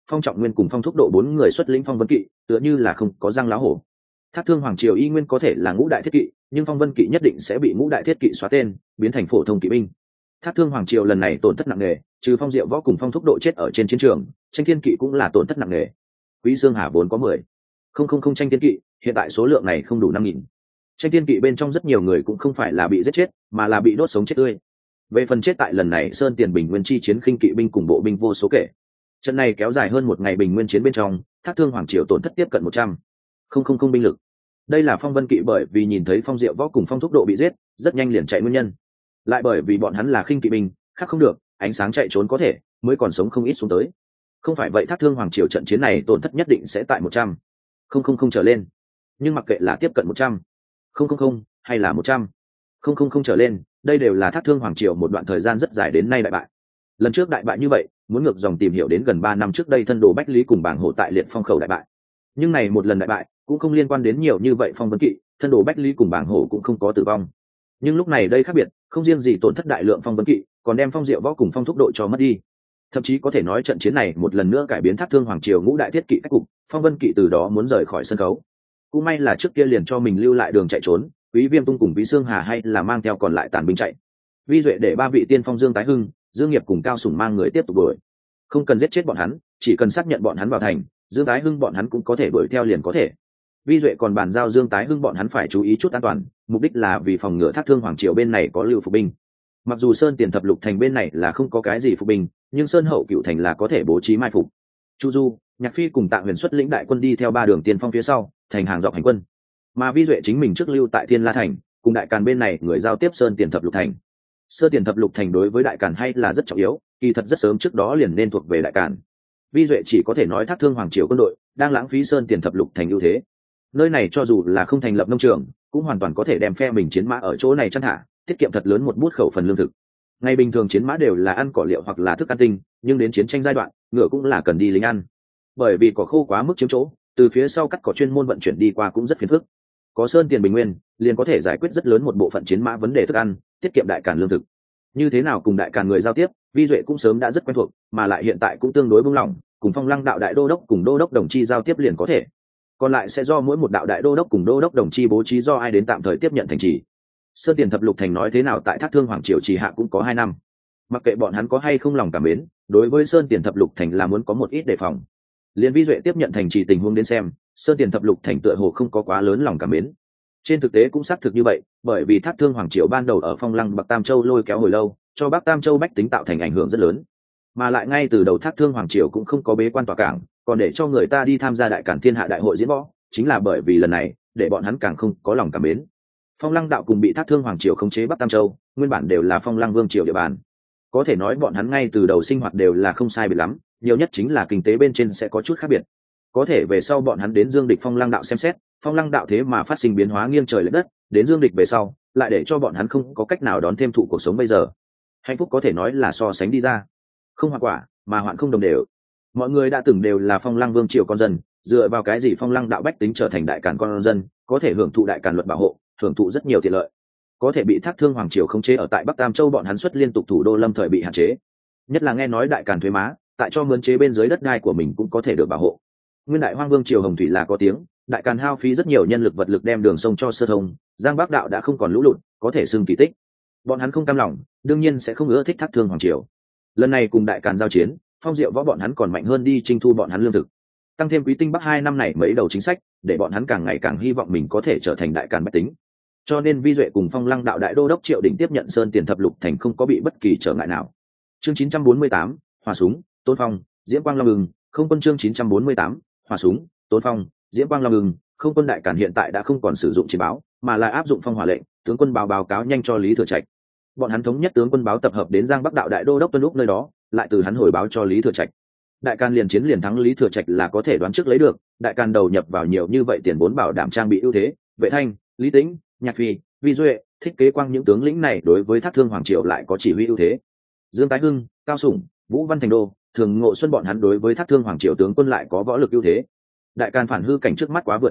Phong Trọng Nguyên cùng Phong Thúc Độ bốn người xuất lĩnh Phong Vân Kỵ, tựa như là không có răng lá hổ. Thác Thương Hoàng Triều y nguyên có thể là ngũ đại thiết kỵ, nhưng Phong Vân Kỵ nhất định sẽ bị ngũ đại thiết kỵ xóa tên, biến thành phổ thông kỵ binh. Thác Thương Hoàng Triều lần này tổn thất nặng nề, trừ Phong Diệu Võ cùng Phong Thúc Độ chết ở trên chiến trường, Tranh Thiên Kỵ cũng là tổn thất nặng nề. Quý Dương Hà vốn có 10,000 Tranh Thiên Kỵ, hiện tại số lượng này không đủ 5.000. Tranh Thiên Kỵ bên trong rất nhiều người cũng không phải là bị giết chết, mà là bị đốt sống chết tươi. Về phần chết tại lần này Sơn Tiền Bình Nguyên chi chiến khinh kỵ binh cùng bộ binh vô số kể. Trận này kéo dài hơn một ngày bình nguyên chiến bên trong, Thác Thương Hoàng Triều tổn thất tiếp cận 100,000 binh lực. Đây là Phong Vân Kỵ bởi vì nhìn thấy Phong Diệu Võ cùng Phong Thúc Độ bị giết, rất nhanh liền chạy nguyên nhân. Lại bởi vì bọn hắn là khinh kỵ binh, khác không được, ánh sáng chạy trốn có thể, mới còn sống không ít xuống tới. Không phải vậy Thác Thương Hoàng Triều trận chiến này tổn thất nhất định sẽ tại 100,000 trở lên. Nhưng mặc kệ là tiếp cận 100,000 hay là 100,000 trở lên, đây đều là Thác Thương Hoàng Triều một đoạn thời gian rất dài đến nay đại bại. Lần trước đại bại như vậy, muốn ngược dòng tìm hiểu đến gần 3 năm trước đây thân đồ Bách Lý cùng Bảng Hổ tại Liệt Phong khẩu đại bại. Nhưng này một lần đại bại cũng không liên quan đến nhiều như vậy Phong Vân Kỵ, thân đồ Bách Lý cùng Bảng Hổ cũng không có tử vong. Nhưng lúc này đây khác biệt, không riêng gì tổn thất đại lượng Phong Vân Kỵ, còn đem Phong Diệu Võ cùng Phong Thúc Độ cho mất đi. Thậm chí có thể nói trận chiến này một lần nữa cải biến Thác Thương Hoàng Triều ngũ đại thiết kỵ cách cục, Phong Vân Kỵ từ đó muốn rời khỏi sân khấu. Cũng may là trước kia liền cho mình lưu lại đường chạy trốn, Quý Viêm Tung cùng Quý Xương Hà hay là mang theo còn lại tàn binh chạy. Vi Duệ để 3 vị tiên phong Dương Tái Hưng, Dương Nghiệp cùng Cao Sủng mang người tiếp tục đuổi. Không cần giết chết bọn hắn, chỉ cần xác nhận bọn hắn vào thành, Dương Tái Hưng bọn hắn cũng có thể đuổi theo liền có thể. Vi Duệ còn bàn giao Dương Tái Hưng bọn hắn phải chú ý chút an toàn, mục đích là vì phòng ngừa Thác Thương Hoàng Triều bên này có lưu phục binh. Mặc dù Sơn Tiền Thập Lục thành bên này là không có cái gì phục binh, nhưng Sơn Hậu Cửu thành là có thể bố trí mai phục. Chu Du, Nhạc Phi cùng Tạ Huyền xuất lĩnh đại quân đi theo 3 đường tiên phong phía sau, thành hàng dọc hành quân. Mà Vi Duệ chính mình trước lưu tại Thiên La thành, cùng đại càn bên này người giao tiếp Sơn Tiền Thập Lục thành. Sơn Tiền Thập Lục thành đối với đại càn hay là rất trọng yếu, kỳ thật rất sớm trước đó liền nên thuộc về đại càn. Vi Duệ chỉ có thể nói Thác Thương Hoàng Triều quân đội đang lãng phí Sơn Tiền Thập Lục thành ưu thế. Nơi này cho dù là không thành lập nông trường, cũng hoàn toàn có thể đem phe mình chiến mã ở chỗ này chăn thả, tiết kiệm thật lớn một bút khẩu phần lương thực. Ngày bình thường chiến mã đều là ăn cỏ liệu hoặc là thức ăn tinh, nhưng đến chiến tranh giai đoạn, ngựa cũng là cần đi lính ăn. Bởi vì cỏ khô quá mức chiếm chỗ, từ phía sau cắt cỏ chuyên môn vận chuyển đi qua cũng rất phiền phức. Có Sơn Tiền Bình Nguyên, liền có thể giải quyết rất lớn một bộ phận chiến mã vấn đề thức ăn, tiết kiệm đại càn lương thực. Như thế nào cùng đại càn người giao tiếp, Vi Duệ cũng sớm đã rất quen thuộc, mà lại hiện tại cũng tương đối buông lỏng, cùng Phong Lăng đạo đại đô đốc cùng đô đốc đồng chi giao tiếp liền có thể. Còn lại sẽ do mỗi một đạo đại đô đốc cùng đô đốc đồng chi bố trí do ai đến tạm thời tiếp nhận thành trì. Sơn Tiền Thập Lục thành nói thế nào tại Thác Thương Hoàng Triều trì hạ cũng có 2 năm. Mặc kệ bọn hắn có hay không lòng cảm mến, đối với Sơn Tiền Thập Lục thành là muốn có một ít đề phòng. Liên Vi Duệ tiếp nhận thành trì tình huống đến xem, Sơn Tiền Thập Lục thành tựa hồ không có quá lớn lòng cảm mến. Trên thực tế cũng xác thực như vậy, bởi vì Thác Thương Hoàng Triều ban đầu ở Phong Lăng Bắc Tam Châu lôi kéo hồi lâu, cho Bắc Tam Châu bách tính tạo thành ảnh hưởng rất lớn. Mà lại ngay từ đầu Thác Thương Hoàng Triều cũng không có bế quan tòa cảng, còn để cho người ta đi tham gia đại càn thiên hạ đại hội diễn võ, chính là bởi vì lần này, để bọn hắn càng không có lòng cảm mến. Phong Lăng đạo cùng bị Thác Thương Hoàng Triều khống chế Bắc Tam Châu, nguyên bản đều là Phong Lăng Vương Triều địa bàn. Có thể nói bọn hắn ngay từ đầu sinh hoạt đều là không sai biệt lắm, nhiều nhất chính là kinh tế bên trên sẽ có chút khác biệt. Có thể về sau bọn hắn đến Dương Địch Phong Lăng đạo xem xét, Phong Lăng đạo thế mà phát sinh biến hóa nghiêng trời lệch đất, đến Dương Địch về sau, lại để cho bọn hắn không có cách nào đón thêm thụ cuộc sống bây giờ. Hạnh phúc có thể nói là so sánh đi ra, không hoạn quả, mà hoạn không đồng đều. Mọi người đã từng đều là Phong Lăng Vương triều con dân, dựa vào cái gì Phong Lăng đạo bách tính trở thành đại càn con dân, có thể hưởng thụ đại càn luật bảo hộ, hưởng thụ rất nhiều tiện lợi. Có thể bị Thác Thương Hoàng triều khống chế ở tại Bắc Tam Châu, bọn hắn xuất liên tục thủ đô lâm thời bị hạn chế. Nhất là nghe nói đại càn thuế má, tại cho mướn chế bên dưới đất đai của mình cũng có thể được bảo hộ. Nguyên đại Hoang Vương triều Hồng Thủy là có tiếng, đại càn hao phí rất nhiều nhân lực vật lực đem đường sông cho sơ thông, Giang Bắc đạo đã không còn lũ lụt, có thể xưng kỳ tích. Bọn hắn không cam lòng, đương nhiên sẽ không ưa thích Thác Thương Hoàng triều. Lần này cùng đại càn giao chiến, Phong Diệu Võ bọn hắn còn mạnh hơn đi chinh thu bọn hắn lương thực. Tăng thêm Quý Tinh Bắc 2 năm này mấy đầu chính sách, để bọn hắn càng ngày càng hy vọng mình có thể trở thành đại càn bách tính. Cho nên Vi Duệ cùng Phong Lăng đạo đại đô đốc Triệu Đỉnh tiếp nhận Sơn Tiền Thập Lục thành không có bị bất kỳ trở ngại nào. Chương 948, hỏa súng, Tôn Phong, Diễm Quang Long Ưng, không quân chương 948, hỏa súng, Tôn Phong, Diễm Quang Long Ưng, không quân đại càn hiện tại đã không còn sử dụng chiến báo, mà là áp dụng phong hỏa lệnh, tướng quân báo cáo nhanh cho Lý Thừa Trạch. Bọn hắn thống nhất tướng quân báo tập hợp đến Giang Bắc đạo đại đô đốc Tuân Lúc nơi đó, lại từ hắn hồi báo cho Lý Thừa Trạch. Đại càn liền chiến liền thắng Lý Thừa Trạch là có thể đoán trước lấy được, đại càn đầu nhập vào nhiều như vậy tiền vốn bảo đảm trang bị ưu thế, Vệ Thanh, Lý Tĩnh, Nhạc Phi, Vi Duệ, Thích Kế Quang những tướng lĩnh này đối với Thác Thương Hoàng triều lại có chỉ huy ưu thế. Dương Tái Hưng, Cao Sủng, Vũ Văn Thành Đô, Thường Ngộ Xuân bọn hắn đối với Thác Thương Hoàng triều tướng quân lại có võ lực ưu thế. Đại càn phản hư cảnh trước mắt quá vượt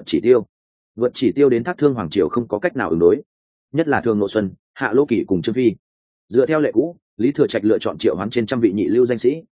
chỉ tiêu đến Thác Thương Hoàng triều không có cách nào ứng đối. Nhất là Thường Ngộ Xuân, Hạ Lô Kỷ cùng Trương Phi. Dựa theo lệ cũ, Lý Thừa Trạch lựa chọn triệu hoán trên trăm vị nhị lưu danh sĩ,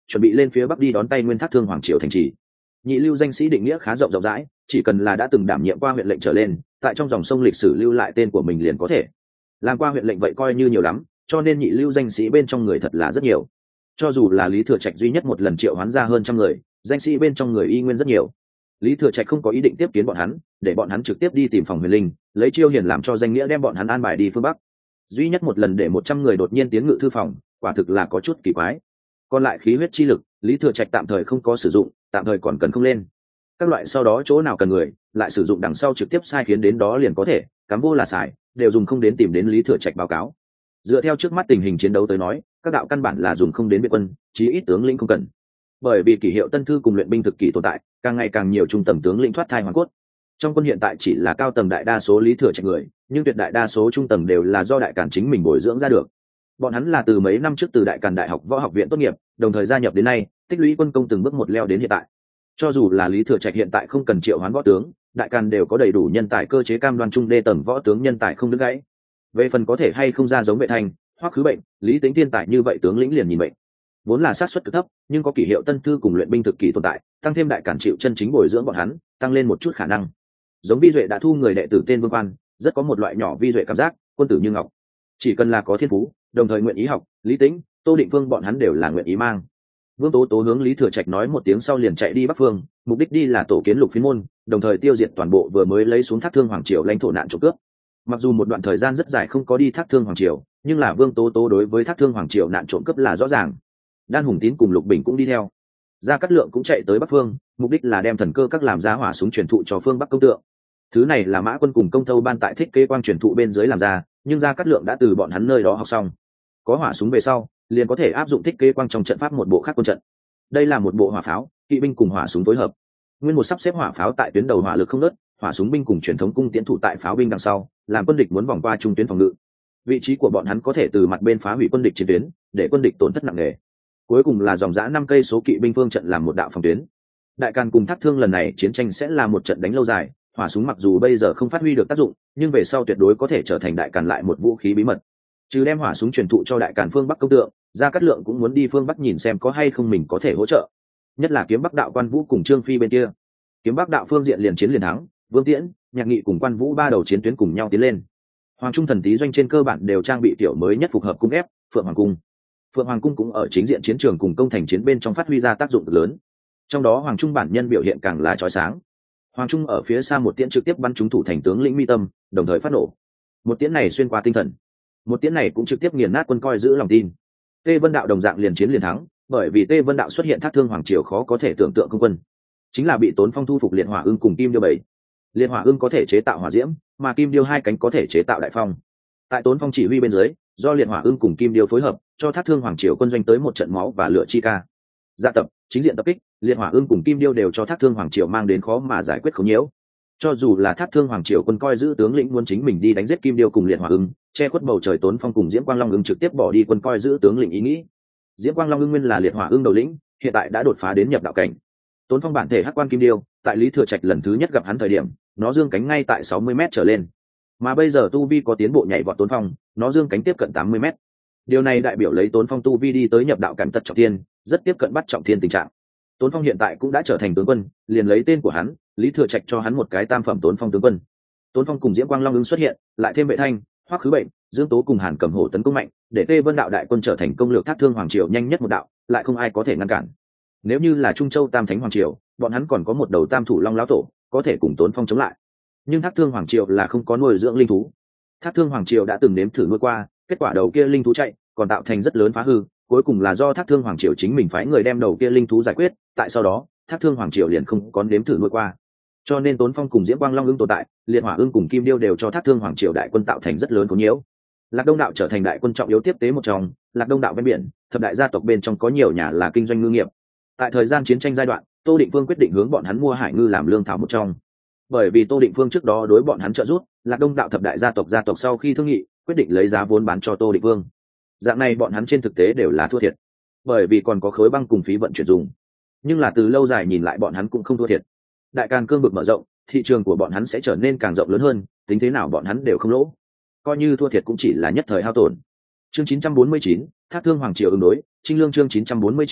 chuẩn bị lên phía bắc đi đón tay nguyên Thác Thương hoàng triều thành trì. Nhị lưu danh sĩ định nghĩa khá rộng rãi, chỉ cần là đã từng đảm nhiệm qua huyện lệnh trở lên, tại trong dòng sông lịch sử lưu lại tên của mình liền có thể làm qua huyện lệnh, vậy coi như nhiều lắm, cho nên nhị lưu danh sĩ bên trong người thật là rất nhiều. Cho dù là Lý Thừa Trạch duy nhất một lần triệu hoán ra hơn trăm người, danh sĩ bên trong người y nguyên rất nhiều. Lý Thừa Trạch không có ý định tiếp kiến bọn hắn, để bọn hắn trực tiếp đi tìm phòng huyền linh, lấy Chiêu Hiền làm cho danh nghĩa đem bọn hắn an bài đi phương bắc. Duy nhất một lần để 100 người đột nhiên tiến ngự thư phòng, quả thực là có chút kỳ quái. Còn lại khí huyết chi lực, Lý Thừa Trạch tạm thời không có sử dụng, tạm thời còn cần không lên. Các loại sau đó chỗ nào cần người, lại sử dụng đằng sau trực tiếp sai khiến đến đó liền có thể, cắm vô là xài, đều dùng không đến tìm đến Lý Thừa Trạch báo cáo. Dựa theo trước mắt tình hình chiến đấu tới nói, các đạo căn bản là dùng không đến biệt quân, chí ít tướng lĩnh không cần. Bởi vì kỷ hiệu tân thư cùng luyện binh thực kỷ tồn tại, càng ngày càng nhiều trung tầng tướng lĩnh thoát thai hoàn cốt. Trong quân hiện tại chỉ là cao tầng đại đa số Lý Thừa Trạch người, nhưng tuyệt đại đa số trung tầng đều là do đại càn chính mình bồi dưỡng ra được. Bọn hắn là từ mấy năm trước từ đại càn đại học võ học viện tốt nghiệp, đồng thời gia nhập đến nay, tích lũy quân công từng bước một leo đến hiện tại. Cho dù là Lý Thừa Trạch hiện tại không cần triệu hoán võ tướng, đại càn đều có đầy đủ nhân tài cơ chế cam đoan trung đê tầng võ tướng nhân tài không đứt gãy. Về phần có thể hay không ra giống Vệ Thanh, Hoắc Khứ Bệnh, Lý Tính thiên tài như vậy tướng lĩnh liền nhìn bệnh. Vốn là sát suất cực thấp, nhưng có kỷ hiệu tân thư cùng luyện binh thực kỳ tồn tại, tăng thêm đại cản chịu chân chính bồi dưỡng bọn hắn, tăng lên một chút khả năng. Giống Vi Duệ đã thu người đệ tử tên Vương Quan, rất có một loại nhỏ Vi Duệ cảm giác, quân tử như ngọc. Chỉ cần là có thiên phú, đồng thời nguyện ý học, Lý Tĩnh, Tô Định Vương bọn hắn đều là nguyện ý mang. Vương Tố Tố hướng Lý Thừa Trạch nói một tiếng sau liền chạy đi Bắc Phương, mục đích đi là tổ kiến Lục Phiến môn, đồng thời tiêu diệt toàn bộ vừa mới lấy xuống Thác Thương hoàng triều lãnh thổ nạn trộm cướp. Mặc dù một đoạn thời gian rất dài không có đi Thác Thương hoàng triều, nhưng là Vương Tố Tố đối với Thác Thương hoàng triều nạn trộm cướp là rõ ràng. Đan Hùng Tín cùng Lục Bình cũng đi theo. Gia Cát Lượng cũng chạy tới Bắc Phương, mục đích là đem thần cơ các làm ra hỏa súng truyền thụ cho phương Bắc công tượng. Thứ này là Mã Quân cùng Công Thâu ban tại thiết kế quang truyền thụ bên dưới làm ra, nhưng Gia Cát Lượng đã từ bọn hắn nơi đó học xong. Có hỏa súng về sau, liền có thể áp dụng thiết kế quang trong trận pháp một bộ khác quân trận. Đây là một bộ hỏa pháo, kỵ binh cùng hỏa súng phối hợp. Nguyên một sắp xếp hỏa pháo tại tuyến đầu hỏa lực không ngớt, hỏa súng binh cùng truyền thống cung tiễn thủ tại pháo binh đằng sau, làm quân địch muốn vòng qua trung tuyến phòng ngự. Vị trí của bọn hắn có thể từ mặt bên phá hủy quân địch chiến tuyến, để quân địch tổn thất nặng nề. Cuối cùng là dòng dã 5 cây số kỵ binh phương trận làm một đạo phòng tuyến. Đại Càn cùng Thác Thương lần này chiến tranh sẽ là một trận đánh lâu dài, hỏa súng mặc dù bây giờ không phát huy được tác dụng, nhưng về sau tuyệt đối có thể trở thành Đại Càn lại một vũ khí bí mật. Trừ đem hỏa súng truyền thụ cho Đại Càn phương Bắc công tượng, Gia Cát Lượng cũng muốn đi phương Bắc nhìn xem có hay không mình có thể hỗ trợ. Nhất là Kiếm Bắc đạo Quan Vũ cùng Trương Phi bên kia. Kiếm Bắc đạo phương diện liền chiến liền thắng, Vương Tiễn, Nhạc Nghị cùng Quan Vũ ba đầu chiến tuyến cùng nhau tiến lên. Hoàng Trung thần tý doanh trên cơ bản đều trang bị tiểu mới nhất phục hợp cung ép, Phượng Hoàng cung. Phượng Hoàng cung cũng ở chính diện chiến trường cùng công thành chiến bên trong phát huy ra tác dụng cực lớn. Trong đó Hoàng Trung bản nhân biểu hiện càng là chói sáng. Hoàng Trung ở phía xa một tiễn trực tiếp bắn trúng thủ thành tướng lĩnh Mi Tâm, đồng thời phát nổ. Một tiễn này xuyên qua tinh thần. Một tiễn này cũng trực tiếp nghiền nát quân coi giữ lòng tin. Tê Vân đạo đồng dạng liền chiến liền thắng, bởi vì Tê Vân đạo xuất hiện Thác Thương hoàng triều khó có thể tưởng tượng công quân, chính là bị Tốn Phong thu phục Liệt Hỏa Ưng cùng Kim Điêu bảy. Liệt Hỏa Ưng có thể chế tạo hỏa diễm, mà Kim Điêu hai cánh có thể chế tạo đại phong. Tại Tốn Phong chỉ huy bên dưới, do Liệt Hỏa Ưng cùng Kim Điêu phối hợp, cho Thác Thương hoàng triều quân doanh tới một trận máu và lửa chi ca. Dạ tập, chính diện tập kích, Liệt Hỏa Ưng cùng Kim Điêu đều cho Thác Thương hoàng triều mang đến khó mà giải quyết khốn nhiễu. Cho dù là Thác Thương hoàng triều quân coi giữ tướng lĩnh muốn chính mình đi đánh giết Kim Điêu cùng Liệt Hỏa Ưng, che khuất bầu trời Tốn Phong cùng Diễm Quang Long Ưng trực tiếp bỏ đi quân coi giữ tướng lĩnh ý nghĩ. Diễm Quang Long Ưng nguyên là Liệt Hỏa Ưng đầu lĩnh, hiện tại đã đột phá đến nhập đạo cảnh. Tốn Phong bản thể Hắc Quan Kim Điêu, tại Lý Thừa Trạch lần thứ nhất gặp hắn thời điểm, nó dương cánh ngay tại 60m trở lên. Mà bây giờ tu vi có tiến bộ nhảy vọt Tốn Phong, nó dương cánh tiếp cận 80m. Điều này đại biểu lấy Tốn Phong tu vi đi tới nhập đạo cảnh tật trọng thiên, rất tiếp cận bắt trọng thiên tình trạng. Tốn Phong hiện tại cũng đã trở thành tướng quân, liền lấy tên của hắn, Lý Thừa Trạch cho hắn một cái tam phẩm Tốn Phong tướng quân. Tốn Phong cùng Diễm Quang Long Ưng xuất hiện, lại thêm Vệ Thanh, Hoắc Khứ Bệnh, Dương Tố cùng Hàn Cẩm Hổ tấn công mạnh, để Tê Vân đạo đại quân trở thành công lược Thác Thương hoàng triều nhanh nhất một đạo, lại không ai có thể ngăn cản. Nếu như là Trung Châu Tam Thánh hoàng triều, bọn hắn còn có một đầu Tam Thủ Long lão tổ, có thể cùng Tốn Phong chống lại. Nhưng Thác Thương hoàng triều là không có nuôi dưỡng linh thú. Thác Thương hoàng triều đã từng nếm thử nuôi qua, kết quả đầu kia linh thú chạy, còn tạo thành rất lớn phá hư, cuối cùng là do Thác Thương hoàng triều chính mình phái người đem đầu kia linh thú giải quyết, tại sau đó, Thác Thương hoàng triều liền không có nếm thử nuôi qua. Cho nên Tốn Phong cùng Diễm Quang Long Ưng tồn tại, Liệt Hỏa Ưng cùng Kim Điêu đều cho Thác Thương hoàng triều đại quân tạo thành rất lớn khốn nhiễu. Lạc Đông đạo trở thành đại quân trọng yếu tiếp tế một trong, Lạc Đông đạo ven biển, thập đại gia tộc bên trong có nhiều nhà là kinh doanh ngư nghiệp. Tại thời gian chiến tranh giai đoạn, Tô Định Phương quyết định hướng bọn hắn mua hải ngư làm lương thảo một trong. Bởi vì Tô Định Phương trước đó đối bọn hắn trợ giúp, Lạc Đông đạo thập đại gia tộc sau khi thương nghị, quyết định lấy giá vốn bán cho Tô Định Phương. Dạng này bọn hắn trên thực tế đều là thua thiệt, bởi vì còn có khối băng cùng phí vận chuyển dùng. Nhưng là từ lâu dài nhìn lại bọn hắn cũng không thua thiệt. Đại Càn cương vực mở rộng, thị trường của bọn hắn sẽ trở nên càng rộng lớn hơn, tính thế nào bọn hắn đều không lỗ. Coi như thua thiệt cũng chỉ là nhất thời hao tổn. Chương 949, Thác Thương hoàng triều ứng đối, Trinh Lương chương 949,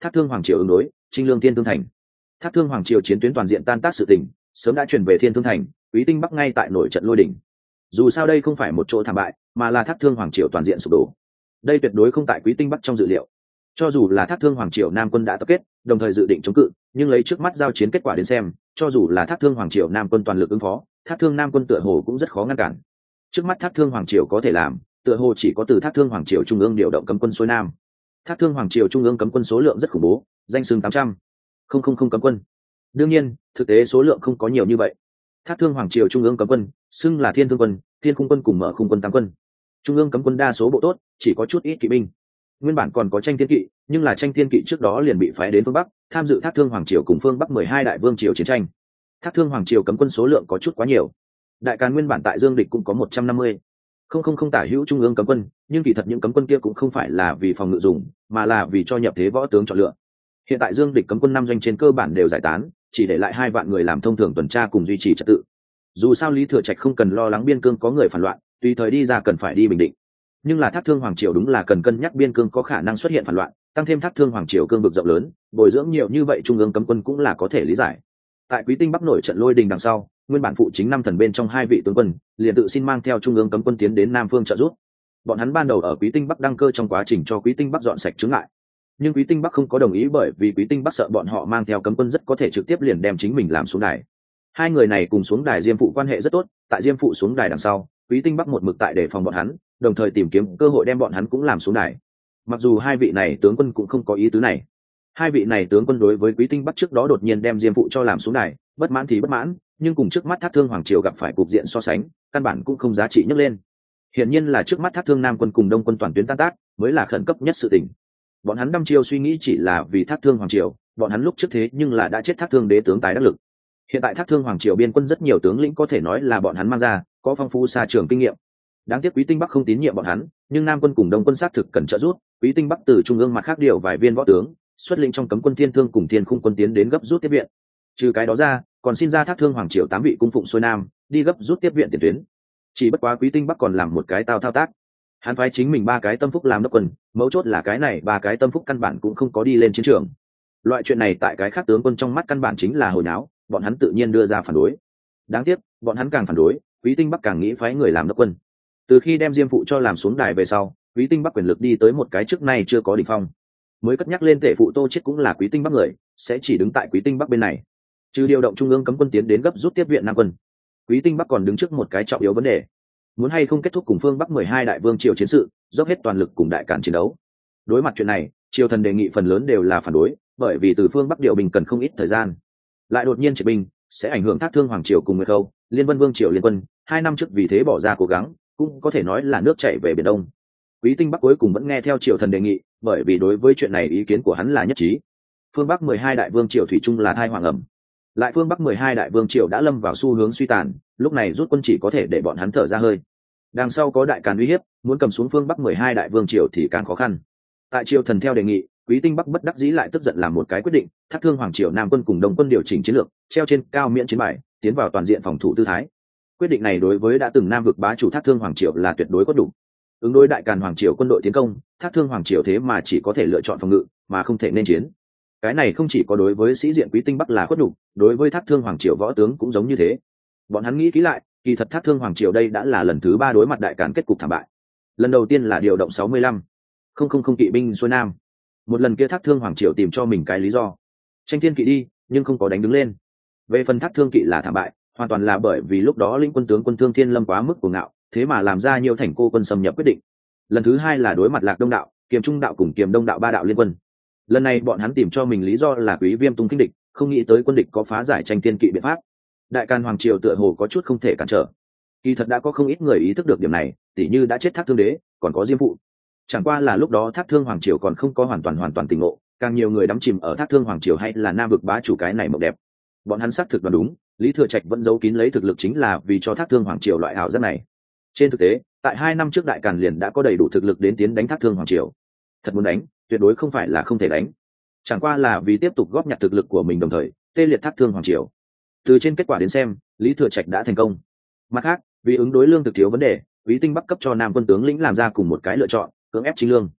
Thác Thương Hoàng triều ứng đối chinh lương Thiên Thương thành. Thác Thương Hoàng triều chiến tuyến toàn diện tan tác sự tình sớm đã chuyển về Thiên Thương thành, Quý Tinh Bắc ngay tại nổi trận lôi đỉnh. Dù sao đây không phải một chỗ thảm bại, mà là Thác Thương Hoàng triều toàn diện sụp đổ. Đây tuyệt đối không tại Quý Tinh Bắc trong dự liệu. Cho dù là Thác Thương Hoàng triều Nam quân đã tập kết, đồng thời dự định chống cự, nhưng lấy trước mắt giao chiến kết quả đến xem, cho dù là Thác Thương Hoàng triều Nam quân toàn lực ứng phó, Thác Thương Nam quân tựa hồ cũng rất khó ngăn cản. Trước mắt Thác Thương Hoàng triều có thể làm, tựa hồ chỉ có từ Thác Thương Hoàng triều trung ương điều động cấm quân xuôi nam. Thác Thương Hoàng triều trung ương cấm quân số lượng rất khủng bố, danh xưng 800 không cấm quân. Đương nhiên, thực tế số lượng không có nhiều như vậy. Thác Thương Hoàng triều trung ương cấm quân xưng là Thiên Thương quân, Thiên Khung quân cùng Mở Khung quân 8 quân. Trung ương cấm quân đa số bộ tốt, chỉ có chút ít kỵ binh. Nguyên bản còn có Tranh Thiên kỵ, nhưng là Tranh Thiên kỵ trước đó liền bị phái đến phương Bắc, tham dự Thác Thương Hoàng triều cùng phương Bắc 12 đại vương triều chiến tranh. Thác Thương Hoàng triều cấm quân số lượng có chút quá nhiều. Đại Càn nguyên bản tại Dương Địch cũng có 150 không tả hữu trung ương cấm quân, nhưng kỳ thật những cấm quân kia cũng không phải là vì phòng ngự dùng, mà là vì cho nhập thế võ tướng chọn lựa. Hiện tại Dương Địch cấm quân 5 doanh trên cơ bản đều giải tán, chỉ để lại 2 vạn người làm thông thường tuần tra cùng duy trì trật tự. Dù sao Lý Thừa Trạch không cần lo lắng biên cương có người phản loạn, tùy thời đi ra cần phải đi bình định. Nhưng là Thác Thương Hoàng triều đúng là cần cân nhắc biên cương có khả năng xuất hiện phản loạn, tăng thêm Thác Thương Hoàng triều cương vực rộng lớn, bồi dưỡng nhiều như vậy trung ương cấm quân cũng là có thể lý giải. Tại Quý Tinh Bắc nổi trận lôi đình đằng sau, nguyên bản phụ chính 5 thần bên trong 2 vị tướng quân liền tự xin mang theo trung ương cấm quân tiến đến Nam Phương trợ giúp. Bọn hắn ban đầu ở Quý Tinh Bắc đăng cơ trong quá trình cho Quý Tinh Bắc dọn sạch chướng ngại, nhưng Quý Tinh Bắc không có đồng ý, bởi vì Quý Tinh Bắc sợ bọn họ mang theo cấm quân rất có thể trực tiếp liền đem chính mình làm xuống đài. 2 người này cùng xuống đài Diêm Phụ quan hệ rất tốt, tại Diêm Phụ xuống đài đằng sau, Quý Tinh Bắc một mực tại đề phòng bọn hắn, đồng thời tìm kiếm cơ hội đem bọn hắn cũng làm xuống đài. Mặc dù 2 vị này tướng quân cũng không có ý tứ này. 2 vị này tướng quân đối với Quý Tinh Bắc trước đó đột nhiên đem Diêm Phụ cho làm xuống đài, bất mãn thì bất mãn, nhưng cùng trước mắt Thác Thương Hoàng triều gặp phải cục diện so sánh, căn bản cũng không giá trị nhấc lên. Hiển nhiên là trước mắt Thác Thương Nam quân cùng Đông quân toàn tuyến tan tác mới là khẩn cấp nhất sự tình. Bọn hắn đăm chiêu suy nghĩ chỉ là vì Thác Thương Hoàng triều, bọn hắn lúc trước thế nhưng là đã chết Thác Thương đế tướng tài đắc lực. Hiện tại Thác Thương Hoàng triều biên quân rất nhiều tướng lĩnh có thể nói là bọn hắn mang ra, có phong phú xa trường kinh nghiệm. Đáng tiếc Quý Tinh Bắc không tín nhiệm bọn hắn, nhưng Nam quân cùng Đông quân sát thực cần trợ giúp, Quý Tinh Bắc từ trung ương mặt khác điều vài viên võ tướng, xuất lĩnh trong cấm quân Thiên Thương cùng Thiên Khung quân tiến đến gấp rút tiếp viện. Trừ cái đó ra, còn xin ra Thác Thương Hoàng triều 8 vị cung phụng xuôi nam, đi gấp rút tiếp viện tiền tuyến. Chỉ bất quá Quý Tinh Bắc còn làm một cái thao tác. Hắn phái chính mình 3 cái tâm phúc làm đốc quân, mấu chốt là cái này 3 cái tâm phúc căn bản cũng không có đi lên chiến trường. Loại chuyện này tại cái khác tướng quân trong mắt căn bản chính là hồi náo, bọn hắn tự nhiên đưa ra phản đối. Đáng tiếc, bọn hắn càng phản đối, Quý Tinh Bắc càng nghĩ phái người làm đốc quân. Từ khi đem Diêm Phụ cho làm xuống đài về sau, Quý Tinh Bắc quyền lực đi tới một cái trước nay chưa có đỉnh phong. Mới cất nhắc lên tể phụ Tô Chiết cũng là Quý Tinh Bắc người, sẽ chỉ đứng tại Quý Tinh Bắc bên này. Trừ điều động trung ương cấm quân tiến đến gấp rút tiếp viện Nam quân, Quý Tinh Bắc còn đứng trước một cái trọng yếu vấn đề: muốn hay không kết thúc cùng phương Bắc 12 đại vương triều chiến sự, dốc hết toàn lực cùng Đại Càn chiến đấu. Đối mặt chuyện này, triều thần đề nghị phần lớn đều là phản đối, bởi vì từ phương Bắc điều binh cần không ít thời gian, lại đột nhiên triệt binh sẽ ảnh hưởng Thác Thương Hoàng triều cùng Nguyệt Khâu, Liên Vân vương triều liên quân, 2 năm trước vì thế bỏ ra cố gắng, cũng có thể nói là nước chảy về biển đông. Quý Tinh Bắc cuối cùng vẫn nghe theo triều thần đề nghị, bởi vì đối với chuyện này ý kiến của hắn là nhất trí. Phương Bắc 12 đại vương triều thủy chung là thai hoàng ẩm, lại phương Bắc 12 đại vương triều đã lâm vào xu hướng suy tàn, lúc này rút quân chỉ có thể để bọn hắn thở ra hơi. Đằng sau có Đại Càn uy hiếp, muốn cầm xuống phương Bắc 12 đại vương triều thì càng khó khăn. Tại triều thần theo đề nghị, Quý Tinh Bắc bất đắc dĩ lại tức giận làm một cái quyết định, Thác Thương Hoàng triều Nam quân cùng Đông quân điều chỉnh chiến lược, treo trên cao miễn chiến bài, tiến vào toàn diện phòng thủ tư thái. Quyết định này đối với đã từng Nam vực bá chủ Thác Thương Hoàng triều là tuyệt đối có đủ. Ứng đối Đại Càn Hoàng triều quân đội tiến công, Thác Thương Hoàng triều thế mà chỉ có thể lựa chọn phòng ngự, mà không thể nên chiến. Cái này không chỉ có đối với sĩ diện Quý Tinh Bắc là khuất đủ, đối với Thác Thương Hoàng triều võ tướng cũng giống như thế. Bọn hắn nghĩ kỹ lại, kỳ thật Thác Thương Hoàng triều đây đã là lần thứ 3 đối mặt Đại Càn kết cục thảm bại. Lần đầu tiên là điều động 65 không kỵ binh xuôi nam. Một lần kia Thác Thương Hoàng triều tìm cho mình cái lý do, Tranh Thiên kỵ đi, nhưng không có đánh đứng lên. Về phần Thác Thương kỵ là thảm bại, hoàn toàn là bởi vì lúc đó lĩnh quân tướng quân Thương Thiên Lâm quá mức cuồng ngạo, thế mà làm ra nhiều thành cô quân xâm nhập quyết định. Lần thứ 2 là đối mặt Lạc Đông đạo, Kiềm Trung đạo cùng Kiềm Đông đạo 3 đạo liên quân. Lần này bọn hắn tìm cho mình lý do là Quý Viêm tung kinh địch, không nghĩ tới quân địch có phá giải Tranh Thiên kỵ biện pháp. Đại Càn Hoàng triều tựa hồ có chút không thể cản trở. Kỳ thật đã có không ít người ý thức được điểm này, tỉ như đã chết Thác Thương đế, còn có Diêm Phụ. Chẳng qua là lúc đó Thác Thương Hoàng triều còn không có hoàn toàn tỉnh ngộ, càng nhiều người đắm chìm ở Thác Thương Hoàng triều hay là Nam vực bá chủ cái này mộng đẹp. Bọn hắn xác thực đoán đúng, Lý Thừa Trạch vẫn giấu kín lấy thực lực chính là vì cho Thác Thương Hoàng triều loại ảo giác này. Trên thực tế, tại 2 năm trước Đại Càn liền đã có đầy đủ thực lực đến tiến đánh Thác Thương Hoàng triều. Thật muốn đánh, tuyệt đối không phải là không thể đánh. Chẳng qua là vì tiếp tục góp nhặt thực lực của mình, đồng thời tê liệt Thác Thương Hoàng triều. Từ trên kết quả đến xem, Lý Thừa Trạch đã thành công. Mặt khác, vì ứng đối lương thực thiếu vấn đề, Quý Tinh Bắc cấp cho Nam quân tướng lĩnh làm ra cùng một cái lựa chọn, cưỡng ép chính lương.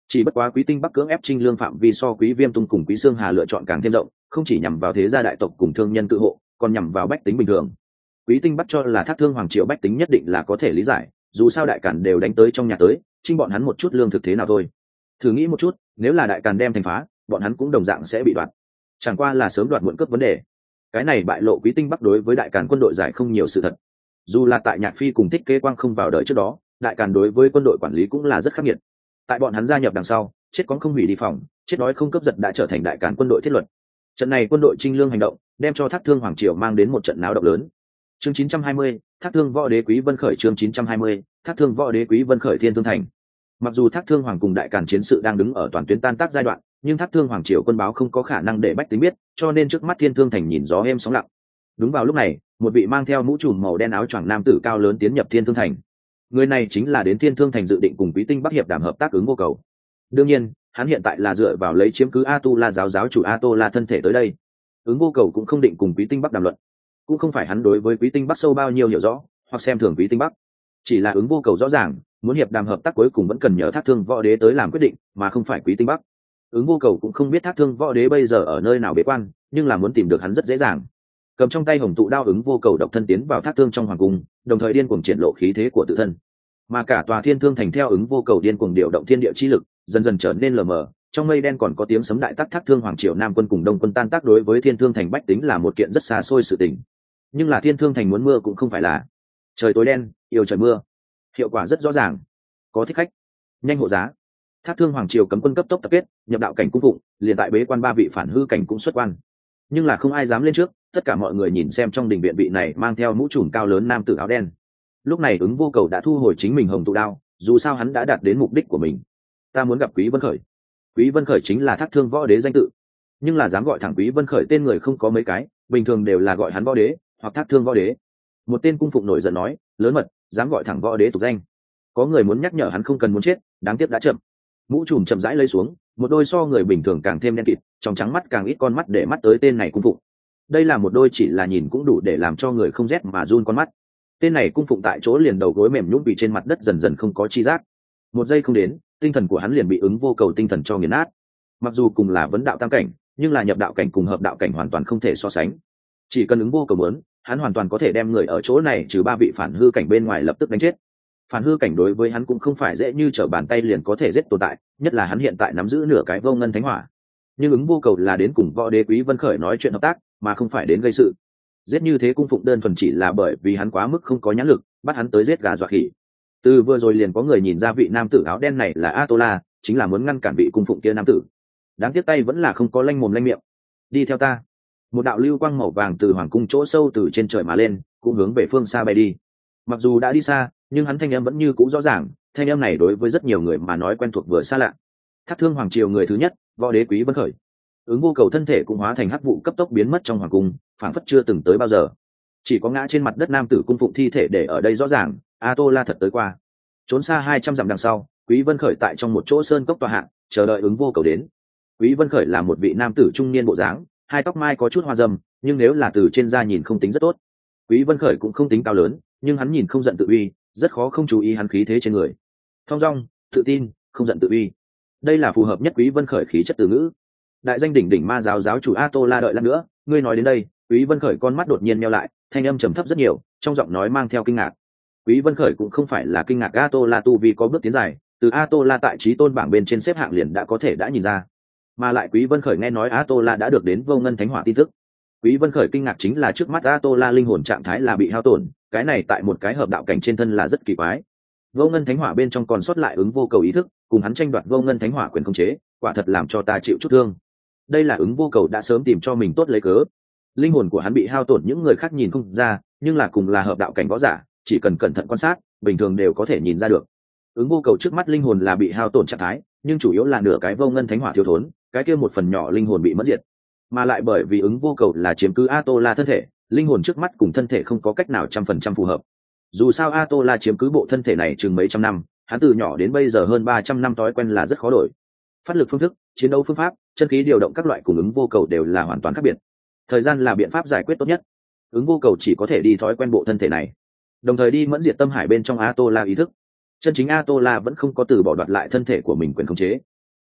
Chỉ bất quá Quý Tinh Bắc cưỡng ép trinh lương phạm vi so Quý Viêm Tung cùng Quý Xương Hà lựa chọn càng thêm rộng, không chỉ nhằm vào thế gia đại tộc cùng thương nhân cự hộ, còn nhằm vào bách tính bình thường. Quý Tinh Bắc cho là Thác Thương hoàng triều bách tính nhất định là có thể lý giải, dù sao đại càn đều đánh tới trong nhà tới, trinh bọn hắn một chút lương thực thế nào thôi. Thử nghĩ một chút, nếu là đại càn đem thành phá, bọn hắn cũng đồng dạng sẽ bị đoạt. Chẳng qua là sớm đoạt muộn cướp vấn đề. Cái này bại lộ Quý Tinh Bắc đối với đại càn quân đội giải không nhiều sự thật. Dù là tại Nhạc Phi cùng Thích Kế Quang không vào đời trước đó, đại càn đối với quân đội quản lý cũng là rất khắc nghiệt. Tại bọn hắn gia nhập đằng sau, chết có không hủy đi phòng, chết đói không cướp giật đã trở thành đại càn quân đội thiết luật. Trận này quân đội trinh lương hành động, đem cho Thác Thương hoàng triều mang đến một trận náo động lớn. Chương 920, Thác Thương võ đế Quý Vân khởi. Chương 920, Thác Thương võ đế Quý Vân khởi Thiên Thương thành. Mặc dù Thác Thương hoàng cùng đại càn chiến sự đang đứng ở toàn tuyến tan tác giai đoạn, nhưng Thác Thương hoàng triều quân báo không có khả năng để bách tính biết, cho nên trước mắt Thiên Thương thành nhìn gió êm sóng lặng. Đúng vào lúc này, một vị mang theo mũ trùm màu đen áo choàng nam tử cao lớn tiến nhập Thiên Thương thành. Người này chính là đến Thiên Thương thành dự định cùng Quý Tinh Bắc hiệp đàm hợp tác ứng vô cầu. Đương nhiên, hắn hiện tại là dựa vào lấy chiếm cứ A Tu La giáo chủ A Tô La thân thể tới đây. Ứng vô cầu cũng không định cùng Quý Tinh Bắc đàm luận, cũng không phải hắn đối với Quý Tinh Bắc sâu bao nhiêu hiểu rõ, hoặc xem thường Quý Tinh Bắc, chỉ là ứng vô cầu rõ ràng, muốn hiệp đàm hợp tác cuối cùng vẫn cần nhờ Thác Thương võ đế tới làm quyết định, mà không phải Quý Tinh Bắc. Ứng vô cầu cũng không biết Thác Thương võ đế bây giờ ở nơi nào bế quan, nhưng là muốn tìm được hắn rất dễ dàng. Cầm trong tay hồng tụ đao, ứng vô cầu độc thân tiến vào Thác Thương trong hoàng cung, đồng thời điên cuồng triển lộ khí thế của tự thân, mà cả tòa Thiên Thương thành theo ứng vô cầu điên cuồng điều động thiên địa chi lực, dần dần trở nên lờ mờ. Trong mây đen còn có tiếng sấm đại tác. Thác Thương hoàng triều nam quân cùng đông quân tan tác đối với Thiên Thương thành bách tính là một kiện rất xa xôi sự tình, nhưng là Thiên Thương thành muốn mưa cũng không phải là trời tối đen yêu trời mưa, hiệu quả rất rõ ràng. Có thích khách, nhanh hộ giá. Thác Thương hoàng triều cấm quân cấp tốc tập kết, nhập đạo cảnh cung phụng, liền tại bế quan ba vị phản hư cảnh cũng xuất quan, nhưng là không ai dám lên trước. Tất cả mọi người nhìn xem trong đình viện vị này mang theo mũ trùm cao lớn nam tử áo đen. Lúc này ứng vô cầu đã thu hồi chính mình hồng tụ đao, dù sao hắn đã đạt đến mục đích của mình. Ta muốn gặp Quý Vân khởi. Quý Vân khởi chính là Thác Thương võ đế danh tự, nhưng là dám gọi thẳng Quý Vân khởi tên người không có mấy cái, bình thường đều là gọi hắn võ đế hoặc Thác Thương võ đế. Một tên cung phụng nổi giận nói, lớn mật, dám gọi thẳng võ đế tục danh. Có người muốn nhắc nhở hắn không cần muốn chết, đáng tiếc đã chậm. Mũ trùm chậm rãi lấy xuống, một đôi so người bình thường càng thêm đen kịt, trong trắng mắt càng ít con mắt để mắt tới tên này cung phụng. Đây là một đôi chỉ là nhìn cũng đủ để làm cho người không rét mà run con mắt. Tên này cung phụng tại chỗ liền đầu gối mềm nhũn vì trên mặt đất dần dần không có chi giác. Một giây không đến, tinh thần của hắn liền bị ứng vô cầu tinh thần cho nghiền nát. Mặc dù cùng là vấn đạo tam cảnh, nhưng là nhập đạo cảnh cùng hợp đạo cảnh hoàn toàn không thể so sánh. Chỉ cần ứng vô cầu muốn, hắn hoàn toàn có thể đem người ở chỗ này trừ ba vị phản hư cảnh bên ngoài lập tức đánh chết. Phản hư cảnh đối với hắn cũng không phải dễ như trở bàn tay liền có thể giết tồn tại, nhất là hắn hiện tại nắm giữ nửa cái vô ngân thánh hỏa. Nhưng ứng vô cầu là đến cùng võ đế Quý Vân khởi nói chuyện hợp tác, mà không phải đến gây sự. Giết như thế cung phụng đơn thuần chỉ là bởi vì hắn quá mức không có nhãn lực, bắt hắn tới giết gà dọa khỉ. Từ vừa rồi liền có người nhìn ra vị nam tử áo đen này là Atola, chính là muốn ngăn cản vị cung phụng kia nam tử. Đáng tiếc tay vẫn là không có lanh mồm lanh miệng. Đi theo ta. Một đạo lưu quang màu vàng từ hoàng cung chỗ sâu từ trên trời mà lên, cũng hướng về phương xa bay đi. Mặc dù đã đi xa, nhưng hắn thanh âm vẫn như cũ rõ ràng, thanh âm này đối với rất nhiều người mà nói quen thuộc vừa xa lạ. Thác Thương hoàng triều người thứ nhất, võ đế Quý Vân khởi. Ứng vô cầu thân thể cũng hóa thành hắc vụ cấp tốc biến mất trong hoàng cung, phảng phất chưa từng tới bao giờ. Chỉ có ngã trên mặt đất nam tử cung phụng thi thể để ở đây rõ ràng, Atola thật tới qua. Trốn xa 200 dặm đằng sau, Quý Vân khởi tại trong một chỗ sơn cốc tọa hạ, chờ đợi ứng vô cầu đến. Quý Vân khởi là một vị nam tử trung niên bộ dáng, hai tóc mai có chút hoa râm, nhưng nếu là từ trên da nhìn không tính rất tốt. Quý Vân khởi cũng không tính cao lớn, nhưng hắn nhìn không giận tự uy, rất khó không chú ý hắn khí thế trên người. Thong dong, tự tin, không giận tự uy. Đây là phù hợp nhất Quý Vân khởi khí chất từ ngữ. Đại danh đỉnh đỉnh ma giáo giáo chủ Atola đợi lát nữa, ngươi nói đến đây, Quý Vân khởi con mắt đột nhiên nheo lại, thanh âm trầm thấp rất nhiều, trong giọng nói mang theo kinh ngạc. Quý Vân khởi cũng không phải là kinh ngạc Atola tu vi có bước tiến dài, từ Atola tại chí tôn bảng bên trên xếp hạng liền đã có thể đã nhìn ra. Mà lại Quý Vân khởi nghe nói Atola đã được đến vô ngân thánh hỏa tin tức. Quý Vân khởi kinh ngạc chính là trước mắt Atola linh hồn trạng thái là bị hao tổn, cái này tại một cái hợp đạo cảnh trên thân là rất kỳ quái. Vô ngân thánh hỏa bên trong còn sót lại ứng vô cầu ý thức, cùng hắn tranh đoạt vô ngân thánh hỏa quyền khống chế, quả thật làm cho ta chịu chút thương. Đây là ứng vô cầu đã sớm tìm cho mình tốt lấy cớ. Linh hồn của hắn bị hao tổn những người khác nhìn không ra, nhưng là cùng là hợp đạo cảnh võ giả, chỉ cần cẩn thận quan sát, bình thường đều có thể nhìn ra được. Ứng vô cầu trước mắt linh hồn là bị hao tổn trạng thái, nhưng chủ yếu là nửa cái vô ngân thánh hỏa thiếu thốn, cái kia một phần nhỏ linh hồn bị mất diệt. Mà lại bởi vì ứng vô cầu là chiếm cứ Atola thân thể, linh hồn trước mắt cùng thân thể không có cách nào 100% phù hợp. Dù sao Atola chiếm cứ bộ thân thể này chừng mấy trăm năm, hắn từ nhỏ đến bây giờ hơn 300 năm thói quen là rất khó đổi. Phát lực phương thức, chiến đấu phương pháp, chân khí điều động các loại cùng ứng vô cầu đều là hoàn toàn khác biệt. Thời gian là biện pháp giải quyết tốt nhất. Ứng vô cầu chỉ có thể đi thói quen bộ thân thể này, đồng thời đi mẫn diệt tâm hải bên trong Atola ý thức. Chân chính Atola vẫn không có từ bỏ đoạt lại thân thể của mình quyền khống chế,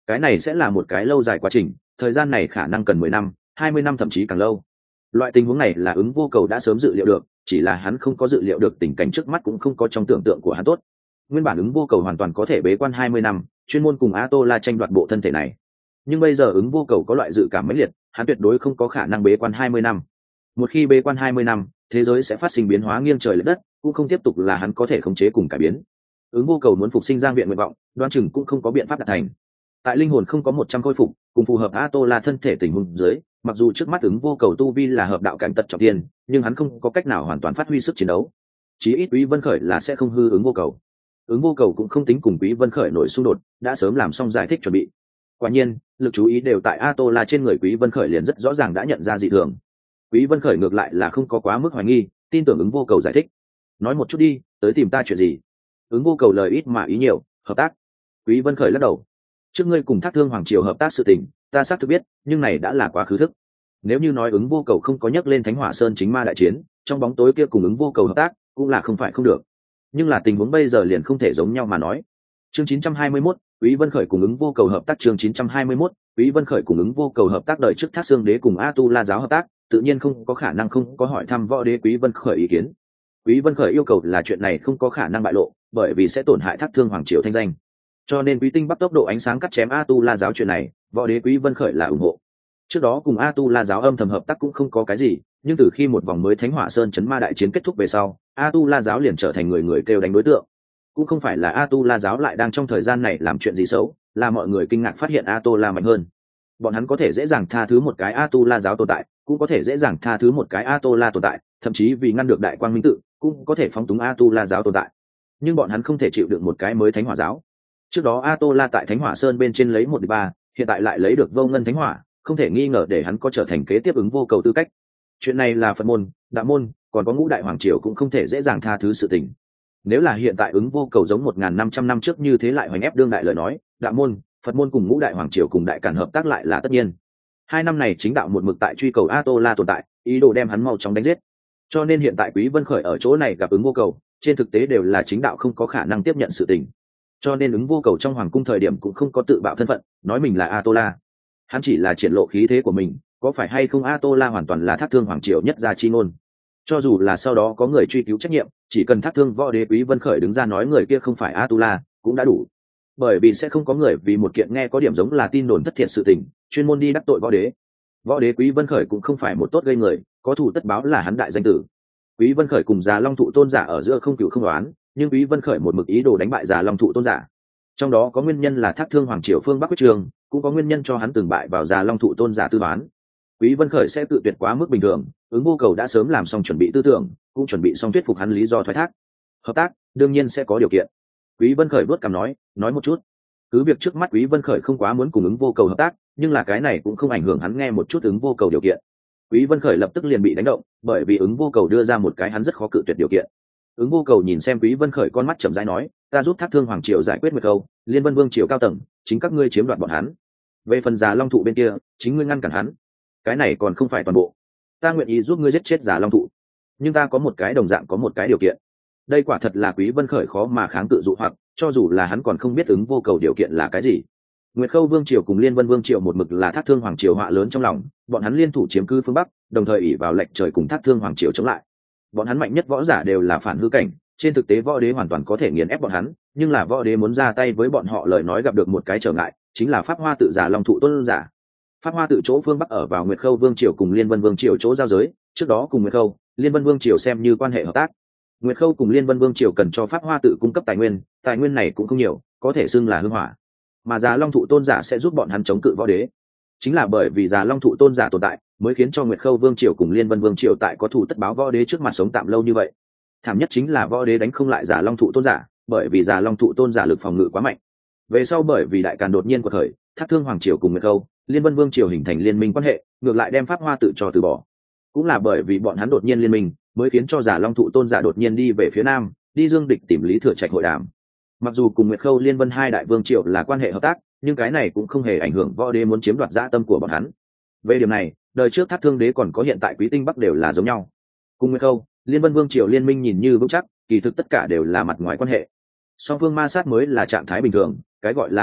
cái này sẽ là một cái lâu dài quá trình, thời gian này khả năng cần 10 năm 20 năm thậm chí càng lâu. Loại tình huống này là ứng vô cầu đã sớm dự liệu được, chỉ là hắn không có dự liệu được tình cảnh trước mắt cũng không có trong tưởng tượng của hắn tốt. Nguyên bản ứng vô cầu hoàn toàn có thể bế quan 20 năm, chuyên môn cùng Atola tranh đoạt bộ thân thể này. Nhưng bây giờ ứng vô cầu có loại dự cảm mãnh liệt, hắn tuyệt đối không có khả năng bế quan 20 năm. Một khi bế quan 20 năm, thế giới sẽ phát sinh biến hóa nghiêng trời lệch đất, cũng không tiếp tục là hắn có thể khống chế cùng cải biến. Ứng vô cầu muốn phục sinh Giang viện nguyện vọng, đoán chừng cũng không có biện pháp đạt thành. Tại linh hồn không có 100 khôi phục, cùng phù hợp Atola thân thể tình huống dưới, mặc dù trước mắt ứng vô cầu tu vi là hợp đạo cảnh tật trọng thiên, nhưng hắn không có cách nào hoàn toàn phát huy sức chiến đấu. Chí ít Quý Vân Khởi là sẽ không hư ứng vô cầu. Ứng vô cầu cũng không tính cùng Quý Vân Khởi nổi xung đột, đã sớm làm xong giải thích chuẩn bị. Quả nhiên, lực chú ý đều tại Atola trên người Quý Vân Khởi liền rất rõ ràng đã nhận ra dị thường. Quý Vân Khởi ngược lại là không có quá mức hoài nghi, tin tưởng ứng vô cầu giải thích. Nói một chút đi, tới tìm ta chuyện gì? Ứng vô cầu lời ít mà ý nhiều, hợp tác. Quý Vân Khởi lắc đầu. Trước ngươi cùng Thác Thương Hoàng Triều hợp tác sự tình, ta xác thực biết, nhưng này đã là quá khứ thức. Nếu như nói ứng vô cầu không có nhắc lên Thánh Hỏa Sơn chính ma đại chiến, trong bóng tối kia cùng ứng vô cầu hợp tác, cũng là không phải không được. Nhưng là tình huống bây giờ liền không thể giống nhau mà nói. Chương 921, Quý Vân Khởi cùng ứng vô cầu hợp tác. Chương 921, Quý Vân Khởi cùng ứng vô cầu hợp tác. Đời trước Thác Xương Đế cùng Atula giáo hợp tác, tự nhiên không có khả năng không có hỏi thăm Võ Đế Quý Vân Khởi ý kiến. Quý Vân Khởi yêu cầu là chuyện này không có khả năng bại lộ, bởi vì sẽ tổn hại Thác Thương Hoàng Triều thanh danh. Cho nên Quý Tinh Bắc tốc độ ánh sáng cắt chém Atula giáo chuyện này, Võ Đế Quý Vân Khởi là ủng hộ. Trước đó cùng Atula giáo âm thầm hợp tác cũng không có cái gì, nhưng từ khi một vòng mới Thánh Hỏa Sơn chấn ma đại chiến kết thúc về sau, Atula giáo liền trở thành người người kêu đánh đối tượng. Cũng không phải là Atula giáo lại đang trong thời gian này làm chuyện gì xấu, là mọi người kinh ngạc phát hiện Atola mạnh hơn. Bọn hắn có thể dễ dàng tha thứ một cái Atula giáo tồn tại, cũng có thể dễ dàng tha thứ một cái Atola tồn tại, thậm chí vì ngăn được Đại Quang Minh tự, cũng có thể phóng túng Atula giáo tồn tại. Nhưng bọn hắn không thể chịu được một cái mới Thánh Hỏa giáo. Trước đó Atola tại Thánh Hỏa Sơn bên trên lấy 1-3, hiện tại lại lấy được Vô Ngân Thánh Hỏa, không thể nghi ngờ để hắn có trở thành kế tiếp ứng vô cầu tư cách. Chuyện này là Phật môn, Đạo môn, còn có Ngũ Đại Hoàng Triều cũng không thể dễ dàng tha thứ sự tình. Nếu là hiện tại ứng vô cầu giống 1.500 năm trước như thế lại hoành ép đương đại lời nói, Đạo môn, Phật môn cùng Ngũ Đại Hoàng Triều cùng Đại Càn hợp tác lại là tất nhiên. 2 năm này chính đạo một mực tại truy cầu Atola tồn tại, ý đồ đem hắn mau chóng đánh giết. Cho nên hiện tại Quý Vân Khởi ở chỗ này gặp ứng vô cầu, trên thực tế đều là chính đạo không có khả năng tiếp nhận sự tình. Cho nên ứng vô cầu trong hoàng cung thời điểm cũng không có tự bạo thân phận, nói mình là Atola. Hắn chỉ là triển lộ khí thế của mình, có phải hay không Atola hoàn toàn là Thác Thương Hoàng Triều nhất gia chi ngôn. Cho dù là sau đó có người truy cứu trách nhiệm, chỉ cần Thác Thương Võ Đế Quý Vân Khởi đứng ra nói người kia không phải Atola, cũng đã đủ. Bởi vì sẽ không có người vì một kiện nghe có điểm giống là tin đồn thất thiệt sự tình, chuyên môn đi đắc tội Võ Đế. Võ Đế Quý Vân Khởi cũng không phải một tốt gây người, có thù tất báo là hắn đại danh tử. Quý Vân Khởi cùng Già Long Thụ Tôn giả ở giữa không cửu không đoán, nhưng Quý Vân Khởi một mực ý đồ đánh bại Già Long Thụ Tôn giả. Trong đó có nguyên nhân là Thác Thương Hoàng Triều phương Bắc quyết trường, cũng có nguyên nhân cho hắn từng bại vào Già Long Thụ Tôn giả tư đoán. Quý Vân Khởi sẽ tự tuyệt quá mức bình thường, ứng vô cầu đã sớm làm xong chuẩn bị tư tưởng, cũng chuẩn bị xong thuyết phục hắn lý do thoái thác. Hợp tác, đương nhiên sẽ có điều kiện. Quý Vân Khởi vuốt cằm nói một chút. Cứ việc trước mắt Quý Vân Khởi không quá muốn cùng ứng vô cầu hợp tác, nhưng là cái này cũng không ảnh hưởng hắn nghe một chút ứng vô cầu điều kiện. Quý Vân Khởi lập tức liền bị đánh động, bởi vì ứng vô cầu đưa ra một cái hắn rất khó cự tuyệt điều kiện. Ứng vô cầu nhìn xem Quý Vân Khởi con mắt chậm rãi nói, ta giúp Thác Thương Hoàng Triều giải quyết Nguyệt Khâu, Liên Vân Vương Triều cao tầng, chính các ngươi chiếm đoạt bọn hắn. Về phần Già Long Thụ bên kia, chính ngươi ngăn cản hắn. Cái này còn không phải toàn bộ. Ta nguyện ý giúp ngươi giết chết Già Long Thụ, nhưng ta có một cái đồng dạng có một cái điều kiện. Đây quả thật là Quý Vân Khởi khó mà kháng cự dụ hoặc, cho dù là hắn còn không biết ứng vô cầu điều kiện là cái gì. Nguyệt Khâu Vương Triều cùng Liên Vân Vương Triều một mực là Thác Thương Hoàng Triều họa lớn trong lòng, bọn hắn liên thủ chiếm cứ phương Bắc, đồng thời ỷ vào lệnh trời cùng Thác Thương Hoàng Triều chống lại. Bọn hắn mạnh nhất võ giả đều là phản hư cảnh, trên thực tế Võ Đế hoàn toàn có thể nghiền ép bọn hắn, nhưng là Võ Đế muốn ra tay với bọn họ lời nói gặp được một cái trở ngại, chính là Pháp Hoa tự Già Long Thụ Tôn giả. Pháp Hoa tự chỗ phương Bắc ở vào Nguyệt Khâu Vương Triều cùng Liên Vân Vương Triều chỗ giao giới, trước đó cùng Nguyệt Khâu, Liên Vân Vương Triều xem như quan hệ hợp tác. Nguyệt Khâu cùng Liên Vân Vương Triều cần cho Pháp Hoa tự cung cấp tài nguyên này cũng không nhiều, có thể xưng là hương hỏa. Mà Già Long Thụ Tôn giả sẽ giúp bọn hắn chống cự Võ Đế. Chính là bởi vì Già Long Thụ Tôn giả tồn tại, mới khiến cho Nguyệt Khâu Vương Triều cùng Liên Vân Vương Triều tại có thù tất báo Võ Đế trước mặt sống tạm lâu như vậy. Thảm nhất chính là Võ Đế đánh không lại Già Long Thụ Tôn giả, bởi vì Già Long Thụ Tôn giả lực phòng ngự quá mạnh. Về sau bởi vì Đại Càn đột nhiên quật khởi, Thác Thương Hoàng Triều cùng Nguyệt Khâu, Liên Vân Vương Triều hình thành liên minh quan hệ, ngược lại đem Pháp Hoa tự cho từ bỏ. Cũng là bởi vì bọn hắn đột nhiên liên minh, mới khiến cho Già Long Thụ Tôn giả đột nhiên đi về phía nam, đi Dương Địch tìm Lý Thừa Trạch hội đàm. Mặc dù cùng Nguyệt Khâu Liên Vân hai đại vương triều là quan hệ hợp tác, nhưng cái này cũng không hề ảnh hưởng Võ Đế muốn chiếm đoạt dã tâm của bọn hắn. Về điểm này, đời trước Thác Thương Đế còn có hiện tại Quý Tinh Bắc đều là giống nhau. Cùng Nguyệt Khâu, Liên Vân Vương triều liên minh nhìn như vững chắc, kỳ thực tất cả đều là mặt ngoài quan hệ. Song phương ma sát mới là trạng thái bình thường, cái gọi là hợp tác,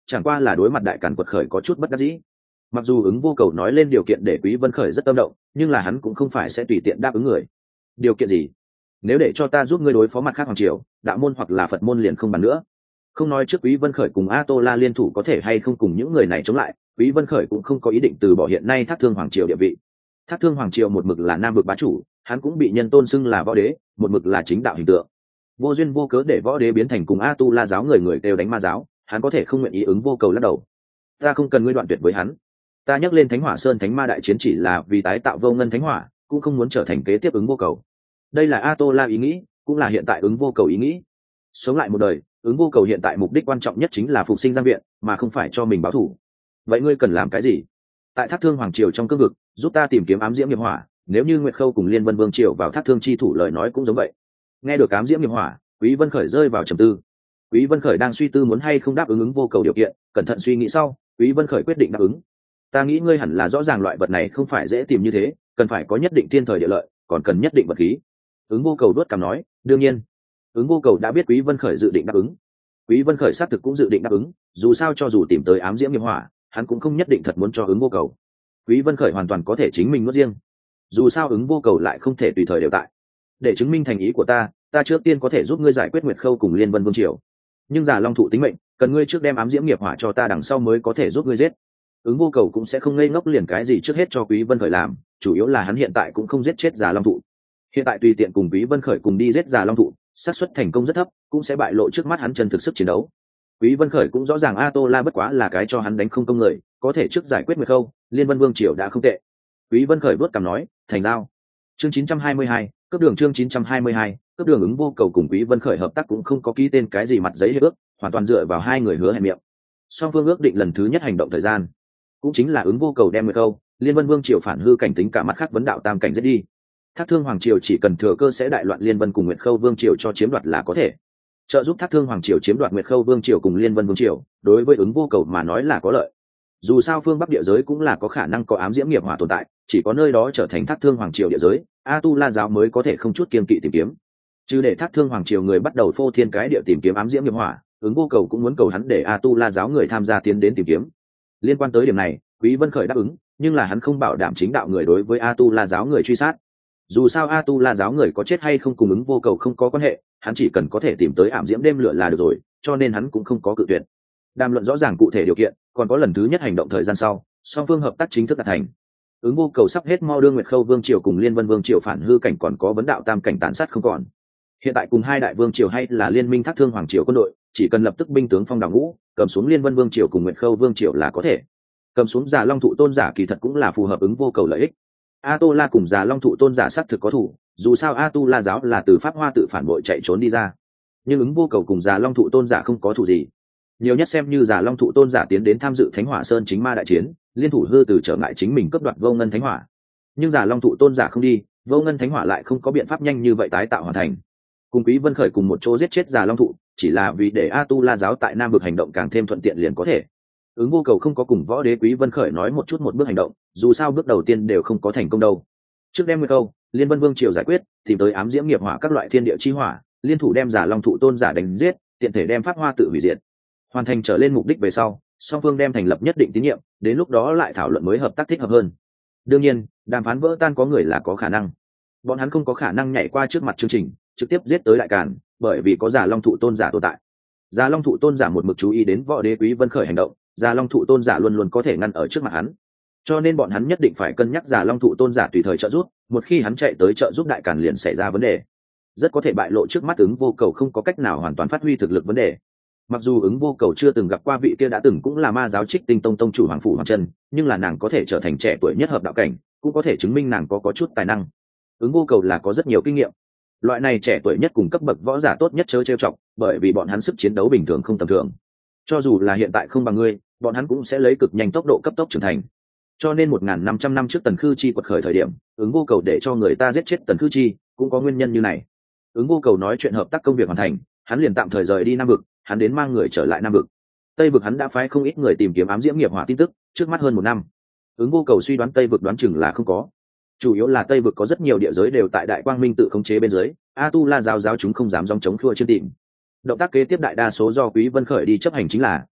chẳng qua là đối mặt đại càn quật khởi có chút bất đắc dĩ. Mặc dù ứng vô cầu nói lên điều kiện để Quý Vân Khởi rất tâm động, nhưng là hắn cũng không phải sẽ tùy tiện đáp ứng người. Điều kiện gì? Nếu để cho ta giúp ngươi đối phó mặt khác hoàng triều, đạo môn hoặc là Phật môn liền không bàn nữa. Không nói trước Quý Vân Khởi cùng A Tô La liên thủ có thể hay không cùng những người này chống lại, Quý Vân Khởi cũng không có ý định từ bỏ hiện nay Thác Thương hoàng triều địa vị. Thác Thương hoàng triều một mực là nam vực bá chủ, hắn cũng bị nhân tôn xưng là võ đế, một mực là chính đạo hình tượng. Vô duyên vô cớ để võ đế biến thành cùng A Tu La giáo người đều đánh ma giáo, hắn có thể không nguyện ý ứng vô cầu lắc đầu. Ta không cần ngươi đoạn tuyệt với hắn. Ta nhắc lên Thánh Hỏa Sơn Thánh Ma đại chiến chỉ là vì tái tạo vô ngân thánh hỏa, cũng không muốn trở thành kế tiếp ứng vô cầu. Đây là A Tô La ý nghĩ, cũng là hiện tại ứng vô cầu ý nghĩ. Sống lại một đời, ứng vô cầu hiện tại mục đích quan trọng nhất chính là phục sinh Giang Viện, mà không phải cho mình báo thù. Vậy ngươi cần làm cái gì? Tại Thác Thương hoàng triều trong cương vực, giúp ta tìm kiếm ám diễm nghiệp hỏa, nếu như Nguyệt Khâu cùng Liên Vân Vương triều vào Thác Thương chi thủ lời nói cũng giống vậy. Nghe được ám diễm nghiệp hỏa, Quý Vân Khởi rơi vào trầm tư. Quý Vân Khởi đang suy tư muốn hay không đáp ứng ứng vô cầu điều kiện, cẩn thận suy nghĩ sau, Quý Vân Khởi quyết định đáp ứng. Ta nghĩ ngươi hẳn là rõ ràng loại vật này không phải dễ tìm như thế, cần phải có nhất định thiên thời địa lợi, còn cần nhất định vật khí. Ứng vô cầu đuốt cằm nói, đương nhiên. Ứng vô cầu đã biết Quý Vân Khởi dự định đáp ứng. Quý Vân Khởi xác thực cũng dự định đáp ứng, dù sao cho dù tìm tới ám diễm nghiệp hỏa, hắn cũng không nhất định thật muốn cho ứng vô cầu. Quý Vân Khởi hoàn toàn có thể chính mình nuốt riêng. Dù sao ứng vô cầu lại không thể tùy thời đều tại. Để chứng minh thành ý của ta trước tiên có thể giúp ngươi giải quyết Nguyệt Khâu cùng Liên Vân Vương triều. Nhưng Già Long thụ tính mệnh, cần ngươi trước đem ám diễm nghiệp hỏa cho ta, đằng sau mới có thể giúp ngươi giết. Ứng vô cầu cũng sẽ không ngây ngốc liền cái gì trước hết cho Quý Vân Khởi làm, chủ yếu là hắn hiện tại cũng không giết chết Già Long thụ. Hiện tại tùy tiện cùng Quý Vân Khởi cùng đi giết Già Long thụ, xác suất thành công rất thấp, cũng sẽ bại lộ trước mắt hắn chân thực sức chiến đấu. Quý Vân Khởi cũng rõ ràng A Tô La bất quá là cái cho hắn đánh không công người, có thể trước giải quyết Nguyệt Khâu, Liên Vân Vương triều đã không tệ. Quý Vân Khởi vuốt cằm nói, thành giao. Chương 922, cấp đường chương 922, cấp đường. Ứng vô cầu cùng Quý Vân Khởi hợp tác cũng không có ký tên cái gì mặt giấy hiệp ước, hoàn toàn dựa vào hai người hứa hẹn miệng. Song phương ước định lần thứ nhất hành động thời gian, cũng chính là ứng vô cầu đem Nguyệt Khâu, Liên Vân Vương triều phản hư cảnh tính cả mặt khác vấn đạo tam cảnh giết đi. Thác Thương hoàng triều chỉ cần thừa cơ sẽ đại loạn Liên Vân cùng Nguyệt Khâu Vương triều cho chiếm đoạt là có thể. Trợ giúp Thác Thương hoàng triều chiếm đoạt Nguyệt Khâu Vương triều cùng Liên Vân Vương triều, đối với ứng vô cầu mà nói là có lợi. Dù sao phương Bắc địa giới cũng là có khả năng có ám diễm nghiệp hỏa tồn tại, chỉ có nơi đó trở thành Thác Thương hoàng triều địa giới, A Tu La giáo mới có thể không chút kiêng kỵ tìm kiếm. Chứ để Thác Thương hoàng triều người bắt đầu phô thiên cái địa tìm kiếm ám diễm nghiệp hỏa, ứng vô cầu cũng muốn cầu hắn để A Tu La giáo người tham gia tiến đến tìm kiếm. Liên quan tới điểm này, Quý Vân Khởi đáp ứng, nhưng là hắn không bảo đảm chính đạo người đối với A Tu La giáo người truy sát. Dù sao A Tu La giáo người có chết hay không cùng ứng vô cầu không có quan hệ, hắn chỉ cần có thể tìm tới ảm diễm đêm lửa là được rồi, cho nên hắn cũng không có cự tuyệt. Đàm luận rõ ràng cụ thể điều kiện, còn có lần thứ nhất hành động thời gian sau, song phương hợp tác chính thức đạt thành. Ứng vô cầu sắp hết mau đưa Nguyệt Khâu Vương triều cùng Liên Vân Vương triều phản hư cảnh còn có vấn đạo tam cảnh tàn sát không còn. Hiện tại cùng hai đại vương triều hay là liên minh Thác Thương hoàng triều quân đội, chỉ cần lập tức binh tướng phong đảo ngũ, cầm xuống Liên Vân Vương triều cùng Nguyệt Khâu Vương triều là có thể. Cầm xuống Già Long thụ tôn giả kỳ thật cũng là phù hợp ứng vô cầu lợi ích. A Tô La cùng Già Long thụ tôn giả xác thực có thủ, dù sao A Tu La giáo là từ Pháp Hoa tự phản bội chạy trốn đi ra, nhưng ứng vô cầu cùng Già Long thụ tôn giả không có thủ gì, nhiều nhất xem như Già Long thụ tôn giả tiến đến tham dự Thánh Hỏa Sơn chính ma đại chiến, liên thủ hư từ trở ngại chính mình cướp đoạt vô ngân thánh hỏa. Nhưng Già Long thụ tôn giả không đi, vô ngân thánh hỏa lại không có biện pháp nhanh như vậy tái tạo hoàn thành. Cùng Quý Vân Khởi cùng một chỗ giết chết Già Long thụ, chỉ là vì để A Tu La giáo tại Nam vực hành động càng thêm thuận tiện liền có thể. Ứng vô cầu không có cùng võ đế Quý Vân Khởi nói một chút một bước hành động, dù sao bước đầu tiên đều không có thành công đâu. Trước đem Nguyệt Khâu, Liên Vân Vương triều giải quyết, tìm tới ám diễm nghiệp hỏa các loại thiên địa chi hỏa, liên thủ đem Già Long thụ tôn giả đánh giết, tiện thể đem Pháp Hoa tự hủy diệt. Hoàn thành trở lên mục đích về sau, song phương đem thành lập nhất định tín nhiệm, đến lúc đó lại thảo luận mới hợp tác thích hợp hơn. Đương nhiên, đàm phán vỡ tan có người là có khả năng. Bọn hắn không có khả năng nhảy qua trước mặt chương trình, trực tiếp giết tới đại càn, bởi vì có Già Long thụ tôn giả tồn tại. Già Long thụ tôn giả một mực chú ý đến võ đế Quý Vân Khởi hành động, Già Long thụ tôn giả luôn luôn có thể ngăn ở trước mặt hắn. Cho nên bọn hắn nhất định phải cân nhắc Già Long thụ tôn giả tùy thời trợ giúp, một khi hắn chạy tới trợ giúp đại càn liền xảy ra vấn đề, rất có thể bại lộ trước mắt ứng vô cầu không có cách nào hoàn toàn phát huy thực lực vấn đề. Mặc dù ứng vô cầu chưa từng gặp qua vị kia đã từng cũng là ma giáo Trích Tinh tông tông chủ Hoàng phủ Hoàng Chân, nhưng là nàng có thể trở thành trẻ tuổi nhất hợp đạo cảnh, cũng có thể chứng minh nàng có chút tài năng. Ứng vô cầu là có rất nhiều kinh nghiệm. Loại này trẻ tuổi nhất cùng cấp bậc võ giả tốt nhất chớ trêu chọc, bởi vì bọn hắn sức chiến đấu bình thường không tầm thường. Cho dù là hiện tại không bằng ngươi, bọn hắn cũng sẽ lấy cực nhanh tốc độ cấp tốc trưởng thành. Cho nên 1500 năm trước Tần Khư Chi quật khởi thời điểm, ứng vô cầu để cho người ta giết chết Tần Khư Chi, cũng có nguyên nhân như này. Ứng vô cầu nói chuyện hợp tác công việc hoàn thành, hắn liền tạm thời rời đi Nam vực, hắn đến mang người trở lại Nam vực. Tây vực hắn đã phái không ít người tìm kiếm ám diễm nghiệp hỏa tin tức, trước mắt hơn 1 năm. Ứng vô cầu suy đoán Tây vực đoán chừng là không có. Chủ yếu là Tây vực có rất nhiều địa giới đều tại Đại Quang Minh tự khống chế bên dưới, A Tu La giáo chúng không dám dòng chống khua trên tìm. Động tác kế tiếp đại đa số do Quý Vân Khởi đi chấp hành chính là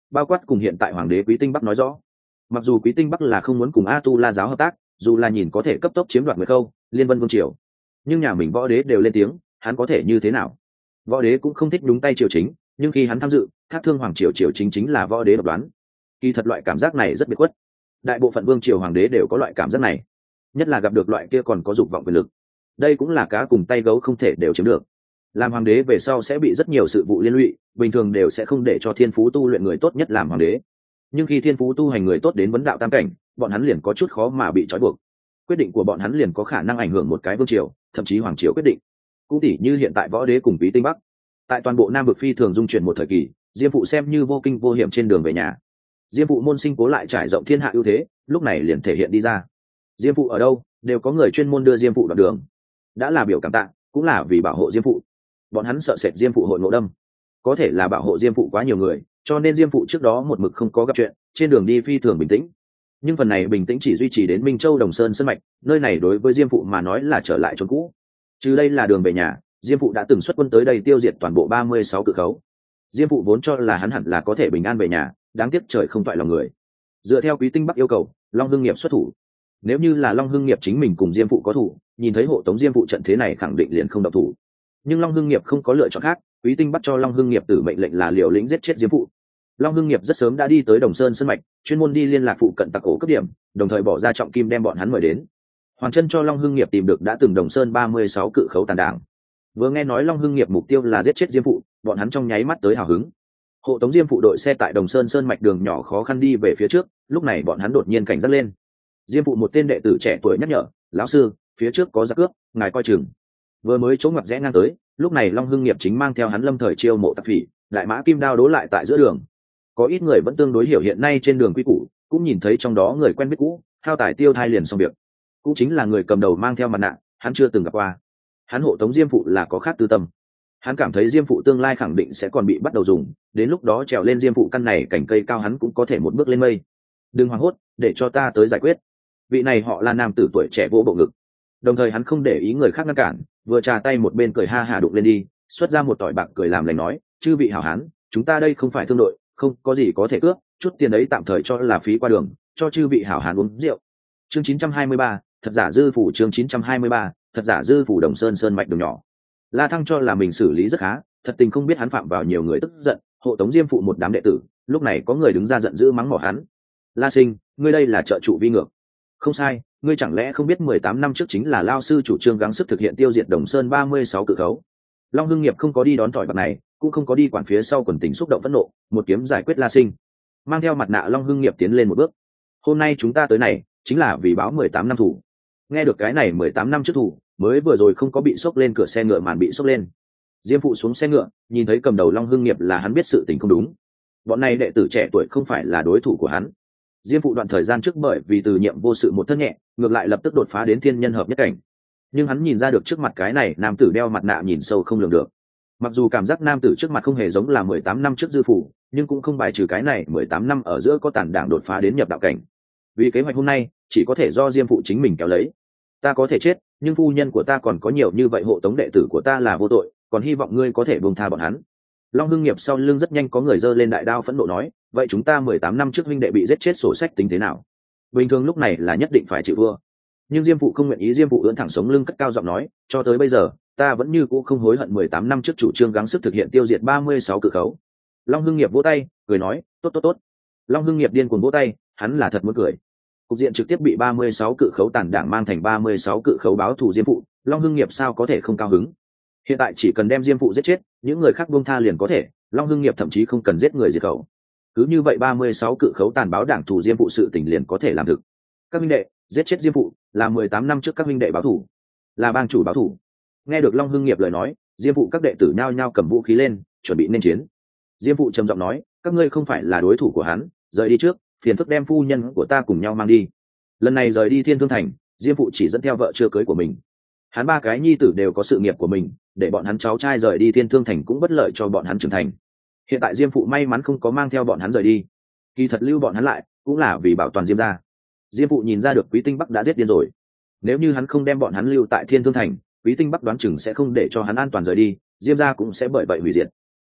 bao quát cùng hiện tại hoàng đế Quý Tinh Bắc nói rõ. Mặc dù Quý Tinh Bắc là không muốn cùng A Tu La giáo hợp tác, dù là nhìn có thể cấp tốc chiếm đoạt Nguyệt Khâu, Liên Vân vương triều, nhưng nhà mình võ đế đều lên tiếng, hắn có thể như thế nào? Võ đế cũng không thích đúng tay triều chính, nhưng khi hắn tham dự, Thác Thương hoàng triều triều chính chính là võ đế độc đoán. Kỳ thật loại cảm giác này rất biệt khuất. Đại bộ phận vương triều hoàng đế đều có loại cảm giác này, nhất là gặp được loại kia còn có dục vọng quyền lực. Đây cũng là cá cùng tay gấu không thể đều chiếm được. Làm hoàng đế về sau sẽ bị rất nhiều sự vụ liên lụy, bình thường đều sẽ không để cho thiên phú tu luyện người tốt nhất làm hoàng đế. Nhưng khi thiên phú tu hành người tốt đến vấn đạo tam cảnh, bọn hắn liền có chút khó mà bị trói buộc. Quyết định của bọn hắn liền có khả năng ảnh hưởng một cái vương triều, thậm chí hoàng triều quyết định. Cũng tỉ như hiện tại võ đế cùng Quý Tinh Bắc, tại toàn bộ Nam vực phi thường dung chuyển một thời kỳ, Diêm phụ xem như vô kinh vô hiểm trên đường về nhà. Diêm phụ môn sinh cố lại trải rộng thiên hạ ưu thế, lúc này liền thể hiện đi ra. Diêm phụ ở đâu, đều có người chuyên môn đưa Diêm phụ đoạn đường, đã là biểu cảm tạ, cũng là vì bảo hộ Diêm phụ. Bọn hắn sợ sệt Diêm phụ hội ngộ đâm, có thể là bảo hộ Diêm phụ quá nhiều người, cho nên Diêm phụ trước đó một mực không có gặp chuyện, trên đường đi phi thường bình tĩnh. Nhưng phần này bình tĩnh chỉ duy trì đến Minh Châu Đồng Sơn Sơn Mạch, nơi này đối với Diêm phụ mà nói là trở lại chốn cũ. Trừ đây là đường về nhà, Diêm phụ đã từng xuất quân tới đây tiêu diệt toàn bộ 36 cự khấu. Diêm phụ vốn cho là hắn hẳn là có thể bình an về nhà, đáng tiếc trời không toại lòng người. Dựa theo Quý Tinh Bắc yêu cầu, Long Hưng Nghiệp xuất thủ. Nếu như là Long Hưng Nghiệp chính mình cùng Diêm phụ có thủ, nhìn thấy hộ tống Diêm phụ trận thế này khẳng định liền không động thủ. Nhưng Long Hưng Nghiệp không có lựa chọn khác, Quý Tinh Bắc cho Long Hưng Nghiệp tử mệnh lệnh là liều lĩnh giết chết Diêm phụ. Long Hưng Nghiệp rất sớm đã đi tới Đồng Sơn Sơn Mạch, chuyên môn đi liên lạc phụ cận tặc ổ cấp điểm, đồng thời bỏ ra trọng kim đem bọn hắn mời đến. Hoàng chân cho Long Hưng Nghiệp tìm được đã từng Đồng Sơn 36 cự khấu tàn đảng. Vừa nghe nói Long Hưng Nghiệp mục tiêu là giết chết Diêm phụ, bọn hắn trong nháy mắt tới hào hứng. Hộ tống Diêm phụ đội xe tại Đồng Sơn Sơn Mạch đường nhỏ khó khăn đi về phía trước, lúc này bọn hắn đột nhiên cảnh giác lên. Diêm phụ một tên đệ tử trẻ tuổi nhắc nhở, lão sư, phía trước có giặc cướp, ngài coi chừng. Vừa mới chỗ ngoặt rẽ ngang tới, lúc này Long Hưng Nghiệp chính mang theo hắn lâm thời chiêu mộ tặc phỉ, đại mã kim đao đố lại tại giữa đường. Có ít người vẫn tương đối hiểu hiện nay trên đường quy củ, cũng nhìn thấy trong đó người quen biết cũ, hao tải tiêu thai liền xong việc. Cũng chính là người cầm đầu mang theo mặt nạ, hắn chưa từng gặp qua. Hắn hộ tống Diêm phụ là có khác tư tâm. Hắn cảm thấy Diêm phụ tương lai khẳng định sẽ còn bị bắt đầu dùng, đến lúc đó trèo lên Diêm phụ căn này cảnh cây cao hắn cũng có thể một bước lên mây. Đừng hoảng hốt, để cho ta tới giải quyết. Vị này họ là nam tử tuổi trẻ vỗ bộ ngực. Đồng thời hắn không để ý người khác ngăn cản, vừa trà tay một bên cười ha hà đụng lên đi, xuất ra một tỏi bạc cười làm lành nói, chư vị hảo hán, chúng ta đây không phải thương đội, không có gì có thể cướp, chút tiền ấy tạm thời cho là phí qua đường, cho chư vị hảo hán uống rượu. Chương 923, thật giả dư phủ. Chương 923, thật giả dư phủ. Đồng Sơn Sơn Mạch đường nhỏ. La Thăng cho là mình xử lý rất khá, thật tình không biết hắn phạm vào nhiều người tức giận, hộ tống Diêm phụ một đám đệ tử, lúc này có người đứng ra giận dữ mắng mỏ hắn. La Sinh, ngươi đây là trợ trụ vi ngược. Không sai, ngươi chẳng lẽ không biết 18 năm trước chính là lao sư chủ trương gắng sức thực hiện tiêu diệt Đồng Sơn 36 cự khấu. Long Hưng Nghiệp không có đi đón tỏi bạc này, cũng không có đi quản phía sau quần tình xúc động phẫn nộ, một kiếm giải quyết La Sinh. Mang theo mặt nạ Long Hưng Nghiệp tiến lên một bước. Hôm nay chúng ta tới này, chính là vì báo 18 năm thủ. Nghe được cái này 18 năm trước thủ, mới vừa rồi không có bị sốc lên cửa xe ngựa màn bị sốc lên. Diêm phụ xuống xe ngựa, nhìn thấy cầm đầu Long Hưng Nghiệp là hắn biết sự tình không đúng. Bọn này đệ tử trẻ tuổi không phải là đối thủ của hắn. Diêm phụ đoạn thời gian trước bởi vì từ nhiệm vô sự một thân nhẹ, ngược lại lập tức đột phá đến thiên nhân hợp nhất cảnh. Nhưng hắn nhìn ra được trước mặt cái này nam tử đeo mặt nạ nhìn sâu không lường được. Mặc dù cảm giác nam tử trước mặt không hề giống là 18 năm trước dư phủ, nhưng cũng không bài trừ cái này 18 năm ở giữa có tàn đảng đột phá đến nhập đạo cảnh. Vì kế hoạch hôm nay chỉ có thể do Diêm phụ chính mình kéo lấy. Ta có thể chết, nhưng phu nhân của ta còn có nhiều như vậy, hộ tống đệ tử của ta là vô tội, còn hy vọng ngươi có thể buông tha bọn hắn. Long Hưng Nghiệp sau lưng rất nhanh có người giơ lên đại đao phẫn nộ nói, vậy chúng ta 18 năm trước huynh đệ bị giết chết sổ sách tính thế nào? Bình thường lúc này là nhất định phải chịu thua. Nhưng Diêm phụ không nguyện ý. Diêm phụ ưỡn thẳng sống lưng cất cao giọng nói, cho tới bây giờ ta vẫn như cũ không hối hận 18 năm trước chủ trương gắng sức thực hiện tiêu diệt 36 cự khấu. Long Hưng Nghiệp vỗ tay cười nói, tốt tốt tốt. Long Hưng Nghiệp điên cuồng vỗ tay, hắn là thật muốn cười. Cục diện trực tiếp bị 36 cự khấu tàn đảng mang thành 36 cự khấu báo thù Diêm phụ, Long Hưng Nghiệp sao có thể không cao hứng? Hiện tại chỉ cần đem Diêm phụ giết chết, những người khác buông tha liền có thể, Long Hưng Nghiệp thậm chí không cần giết người diệt khẩu. Cứ như vậy 36 cự khấu tàn báo đảng thù Diêm phụ sự tình liền có thể làm thực. Các minh đệ, giết chết Diêm phụ là 18 năm trước các minh đệ báo thù, là bang chủ báo thù. Nghe được Long Hưng Nghiệp lời nói, Diêm phụ các đệ tử nhao nhao cầm vũ khí lên, chuẩn bị nên chiến. Diêm phụ trầm giọng nói, các ngươi không phải là đối thủ của hắn, rời đi trước, phiền phức đem phu nhân của ta cùng nhau mang đi. Lần này rời đi Thiên Thương Thành, Diêm phụ chỉ dẫn theo vợ chưa cưới của mình. Hắn ba cái nhi tử đều có sự nghiệp của mình, để bọn hắn cháu trai rời đi Thiên Thương Thành cũng bất lợi cho bọn hắn trưởng thành. Hiện tại Diêm phụ may mắn không có mang theo bọn hắn rời đi, kỳ thật lưu bọn hắn lại cũng là vì bảo toàn Diêm gia. Diêm phụ nhìn ra được Quý Tinh Bắc đã giết điên rồi, nếu như hắn không đem bọn hắn lưu tại Thiên Thương Thành, Quý Tinh Bắc đoán chừng sẽ không để cho hắn an toàn rời đi, Diêm gia cũng sẽ bởi vậy hủy diệt.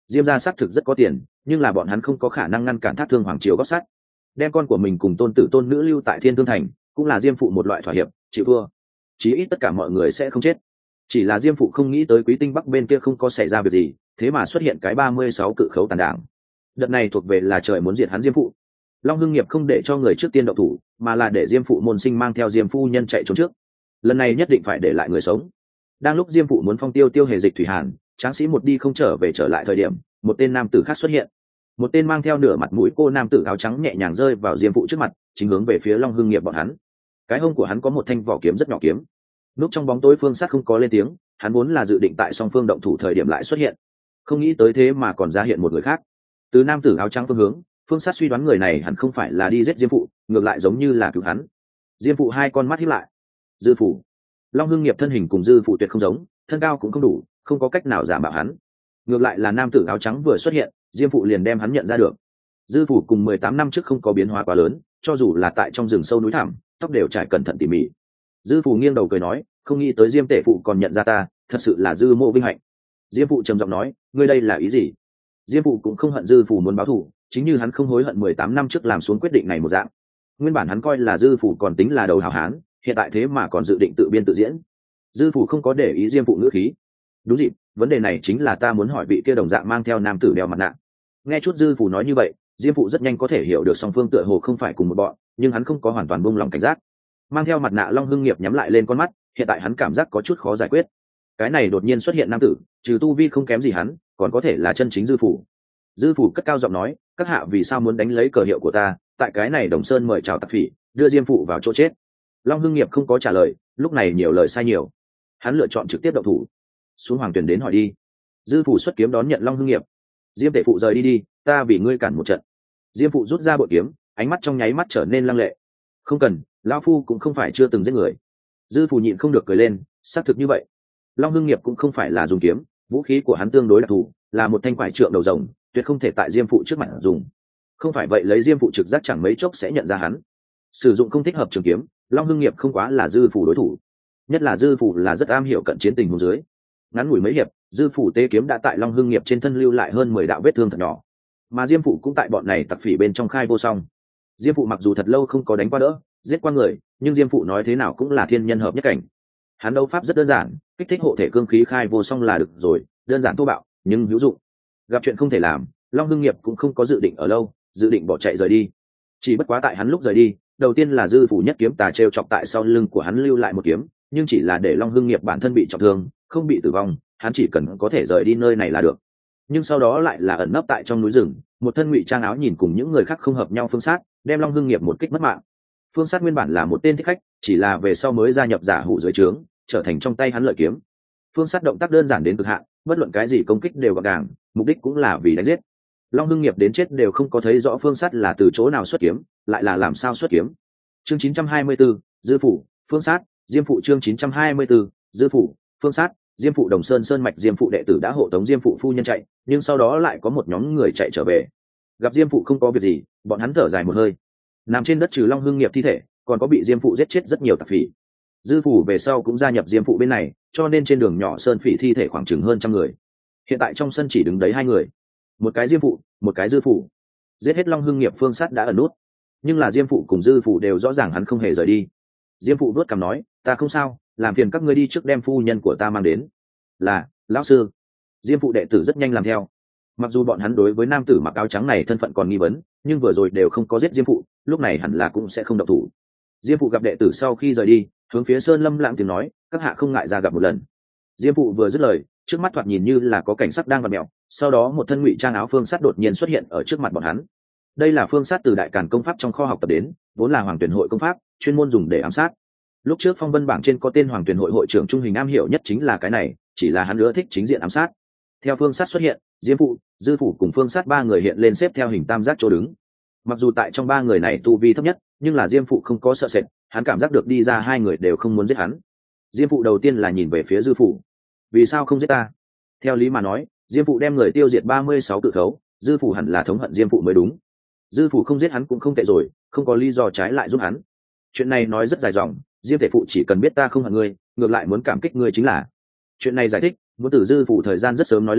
Diêm gia xác thực rất có tiền, nhưng là bọn hắn không có khả năng ngăn cản Thác Thương hoàng triều gót sắt. Đem con của mình cùng tôn tử tôn nữ lưu tại Thiên Thương thành cũng là Diêm phụ một loại thỏa hiệp, chịu thua chí ít tất cả mọi người sẽ không chết. Chỉ là Diêm phụ không nghĩ tới Quý Tinh Bắc bên kia không có xảy ra việc gì, thế mà xuất hiện cái 36 cự khấu tàn đảng. Đợt này thuộc về là trời muốn diệt hắn Diêm phụ. Long Hưng Nghiệp không để cho người trước tiên động thủ, mà là để Diêm phụ môn sinh mang theo Diêm phu nhân chạy trốn trước. Lần này nhất định phải để lại người sống. Đang lúc Diêm phụ muốn phong Tiêu Hề dịch thủy hàn, tráng sĩ một đi không trở về trở lại thời điểm, một tên nam tử khác xuất hiện. Một tên mang theo nửa mặt mũi cô nam tử áo trắng nhẹ nhàng rơi vào Diêm phụ trước mặt, chính hướng về phía Long Hưng Nghiệp bọn hắn. Cái hông của hắn có một thanh vỏ kiếm rất nhỏ kiếm. Núp trong bóng tối Phương Sát không có lên tiếng, hắn vốn là dự định tại song phương động thủ thời điểm lại xuất hiện, không nghĩ tới thế mà còn ra hiện một người khác. Từ nam tử áo trắng phương hướng, Phương Sát suy đoán người này hẳn không phải là đi giết Diêm phụ, ngược lại giống như là cứu hắn. Diêm phụ hai con mắt híp lại. Dư phủ. Long Hưng Nghiệp thân hình cùng Dư phụ tuyệt không giống, thân cao cũng không đủ, không có cách nào giả mạo hắn. Ngược lại là nam tử áo trắng vừa xuất hiện, Diêm phụ liền đem hắn nhận ra được. Dư phủ cùng 18 năm trước không có biến hóa quá lớn, cho dù là tại trong rừng sâu núi thẳm, tóc đều trải cẩn thận tỉ mỉ. Dư phủ nghiêng đầu cười nói, không nghĩ tới Diêm tể phụ còn nhận ra ta, thật sự là Dư mộ vinh hạnh. Diêm phụ trầm giọng nói, ngươi đây là ý gì? Diêm phụ cũng không hận Dư phủ muốn báo thù, chính như hắn không hối hận 18 năm trước làm xuống quyết định này một dạng. Nguyên bản hắn coi là Dư phủ còn tính là đầu hảo hán, hiện tại thế mà còn dự định tự biên tự diễn. Dư phủ không có để ý Diêm phụ ngữ khí. Đúng dịp, vấn đề này chính là ta muốn hỏi vị kia đồng dạng mang theo nam tử đeo mặt nạ. Nghe chút Dư phủ nói như vậy, Diêm phụ rất nhanh có thể hiểu được song phương tựa hồ không phải cùng một bọn, nhưng hắn không có hoàn toàn buông lòng cảnh giác. Mang theo mặt nạ Long Hưng Nghiệp nhắm lại lên con mắt, hiện tại hắn cảm giác có chút khó giải quyết. Cái này đột nhiên xuất hiện nam tử, trừ tu vi không kém gì hắn, còn có thể là chân chính Dư phủ. Dư phủ cất cao giọng nói, các hạ vì sao muốn đánh lấy cờ hiệu của ta, tại cái này Đồng Sơn mời chào tặc phỉ, đưa Diêm phụ vào chỗ chết. Long Hưng Nghiệp không có trả lời, lúc này nhiều lời sai nhiều, hắn lựa chọn trực tiếp động thủ. Xuống hoàng tuyển đến hỏi đi. Dư phủ xuất kiếm đón nhận Long Hưng Nghiệp. Diêm tể phụ rời đi đi, ta vì ngươi cản một trận. Diêm phụ rút ra bội kiếm, ánh mắt trong nháy mắt trở nên lăng lệ. Không cần, lão phu cũng không phải chưa từng giết người. Dư phủ nhịn không được cười lên, xác thực như vậy. Long Hưng Nghiệp cũng không phải là dùng kiếm, vũ khí của hắn tương đối đặc thù, là một thanh quải trượng đầu rồng, tuyệt không thể tại Diêm phụ trước mặt dùng. Không phải vậy lấy Diêm phụ trực giác chẳng mấy chốc sẽ nhận ra hắn. Sử dụng không thích hợp trường kiếm, Long Hưng Nghiệp không quá là Dư phủ đối thủ. Nhất là Dư phủ là rất am hiểu cận chiến tình huống dưới. Ngắn ngủi mấy hiệp, Dư phủ tê kiếm đã tại Long Hưng Nghiệp trên thân lưu lại hơn 10 đạo vết thương thật nhỏ. Mà Diêm phụ cũng tại bọn này tặc phỉ bên trong khai vô song. Diêm phụ mặc dù thật lâu không có đánh qua đỡ, giết qua người, nhưng Diêm phụ nói thế nào cũng là thiên nhân hợp nhất cảnh. Hắn đấu pháp rất đơn giản, kích thích hộ thể cương khí khai vô song là được rồi, đơn giản thô bạo nhưng hữu dụng. Gặp chuyện không thể làm, Long Hưng Nghiệp cũng không có dự định ở lâu, dự định bỏ chạy rời đi. Chỉ bất quá tại hắn lúc rời đi, đầu tiên là Dư phủ nhất kiếm tà trêu chọc tại sau lưng của hắn lưu lại một kiếm, nhưng chỉ là để Long Hưng Nghiệp bản thân bị trọng thương, không bị tử vong, hắn chỉ cần có thể rời đi nơi này là được. Nhưng sau đó lại là ẩn nấp tại trong núi rừng, một thân ngụy trang áo nhìn cùng những người khác không hợp nhau Phương Sát, đem Long Hưng Nghiệp một kích mất mạng. Phương Sát nguyên bản là một tên thích khách, chỉ là về sau mới gia nhập giả hủ dưới trướng, trở thành trong tay hắn lợi kiếm. Phương Sát động tác đơn giản đến cực hạn, bất luận cái gì công kích đều gọn gàng, mục đích cũng là vì đánh giết. Long Hưng Nghiệp đến chết đều không có thấy rõ Phương Sát là từ chỗ nào xuất kiếm, lại là làm sao xuất kiếm. Chương 924, Dư phủ, Phương Sát, Diêm phụ. Chương 924, Dư phủ, Phương Sát, Diêm phụ. Đồng Sơn Sơn mạch Diêm phụ đệ tử đã hộ tống Diêm phụ phu nhân chạy, nhưng sau đó lại có một nhóm người chạy trở về. Gặp Diêm phụ không có việc gì, bọn hắn thở dài một hơi. Nằm trên đất trừ Long Hưng Nghiệp thi thể, còn có bị Diêm phụ giết chết rất nhiều tặc phỉ. Dư phủ về sau cũng gia nhập Diêm phụ bên này, cho nên trên đường nhỏ sơn phỉ thi thể khoảng chừng hơn 100 người. Hiện tại trong sân chỉ đứng đấy 2 người, một cái Diêm phụ, một cái Dư phủ. Giết hết Long Hưng Nghiệp Phương Sát đã ẩn nút, nhưng là Diêm phụ cùng Dư phủ đều rõ ràng hắn không hề rời đi. Diêm phụ vuốt cằm nói, ta không sao, làm phiền các ngươi đi trước đem phu nhân của ta mang đến. Là, lão sư. Diêm phụ đệ tử rất nhanh làm theo. Mặc dù bọn hắn đối với nam tử mặc áo trắng này thân phận còn nghi vấn, nhưng vừa rồi đều không có giết Diêm phụ, lúc này hẳn là cũng sẽ không động thủ. Diêm phụ gặp đệ tử sau khi rời đi, hướng phía Sơn Lâm Lãng tiếng nói, các hạ không ngại ra gặp một lần. Diêm phụ vừa dứt lời, trước mắt thoạt nhìn như là có cảnh sát đang vặn mèo, sau đó một thân ngụy trang áo Phương Sát đột nhiên xuất hiện ở trước mặt bọn hắn. Đây là Phương Sát từ Đại Càn công pháp trong kho học tập đến, vốn là Hoàng Tuyển hội công pháp, chuyên môn dùng để ám sát. Lúc trước phong vân bảng trên có tên Hoàng Tuyển hội hội trưởng Trung Hình am hiểu nhất chính là cái này, chỉ là hắn ưa thích chính diện ám sát. Theo Phương Sát xuất hiện, Diêm phụ, Dư phủ cùng Phương Sát 3 người hiện lên xếp theo hình tam giác chỗ đứng. Mặc dù tại trong 3 người này tu vi thấp nhất, nhưng là Diêm phụ không có sợ sệt, hắn cảm giác được đi ra 2 người đều không muốn giết hắn. Diêm phụ đầu tiên là nhìn về phía Dư phủ. Vì sao không giết ta? Theo lý mà nói, Diêm phụ đem người tiêu diệt 36 cự khấu, Dư phủ hẳn là thống hận Diêm phụ mới đúng. Dư phủ không giết hắn cũng không tệ rồi, không có lý do trái lại giúp hắn. Chuyện này nói rất dài dòng, Diêm tể phụ chỉ cần biết ta không hận ngươi, ngược lại muốn cảm kích ngươi chính là. Chuyện này giải thích, muốn từ Dư phủ thời gian rất sớm nói lên,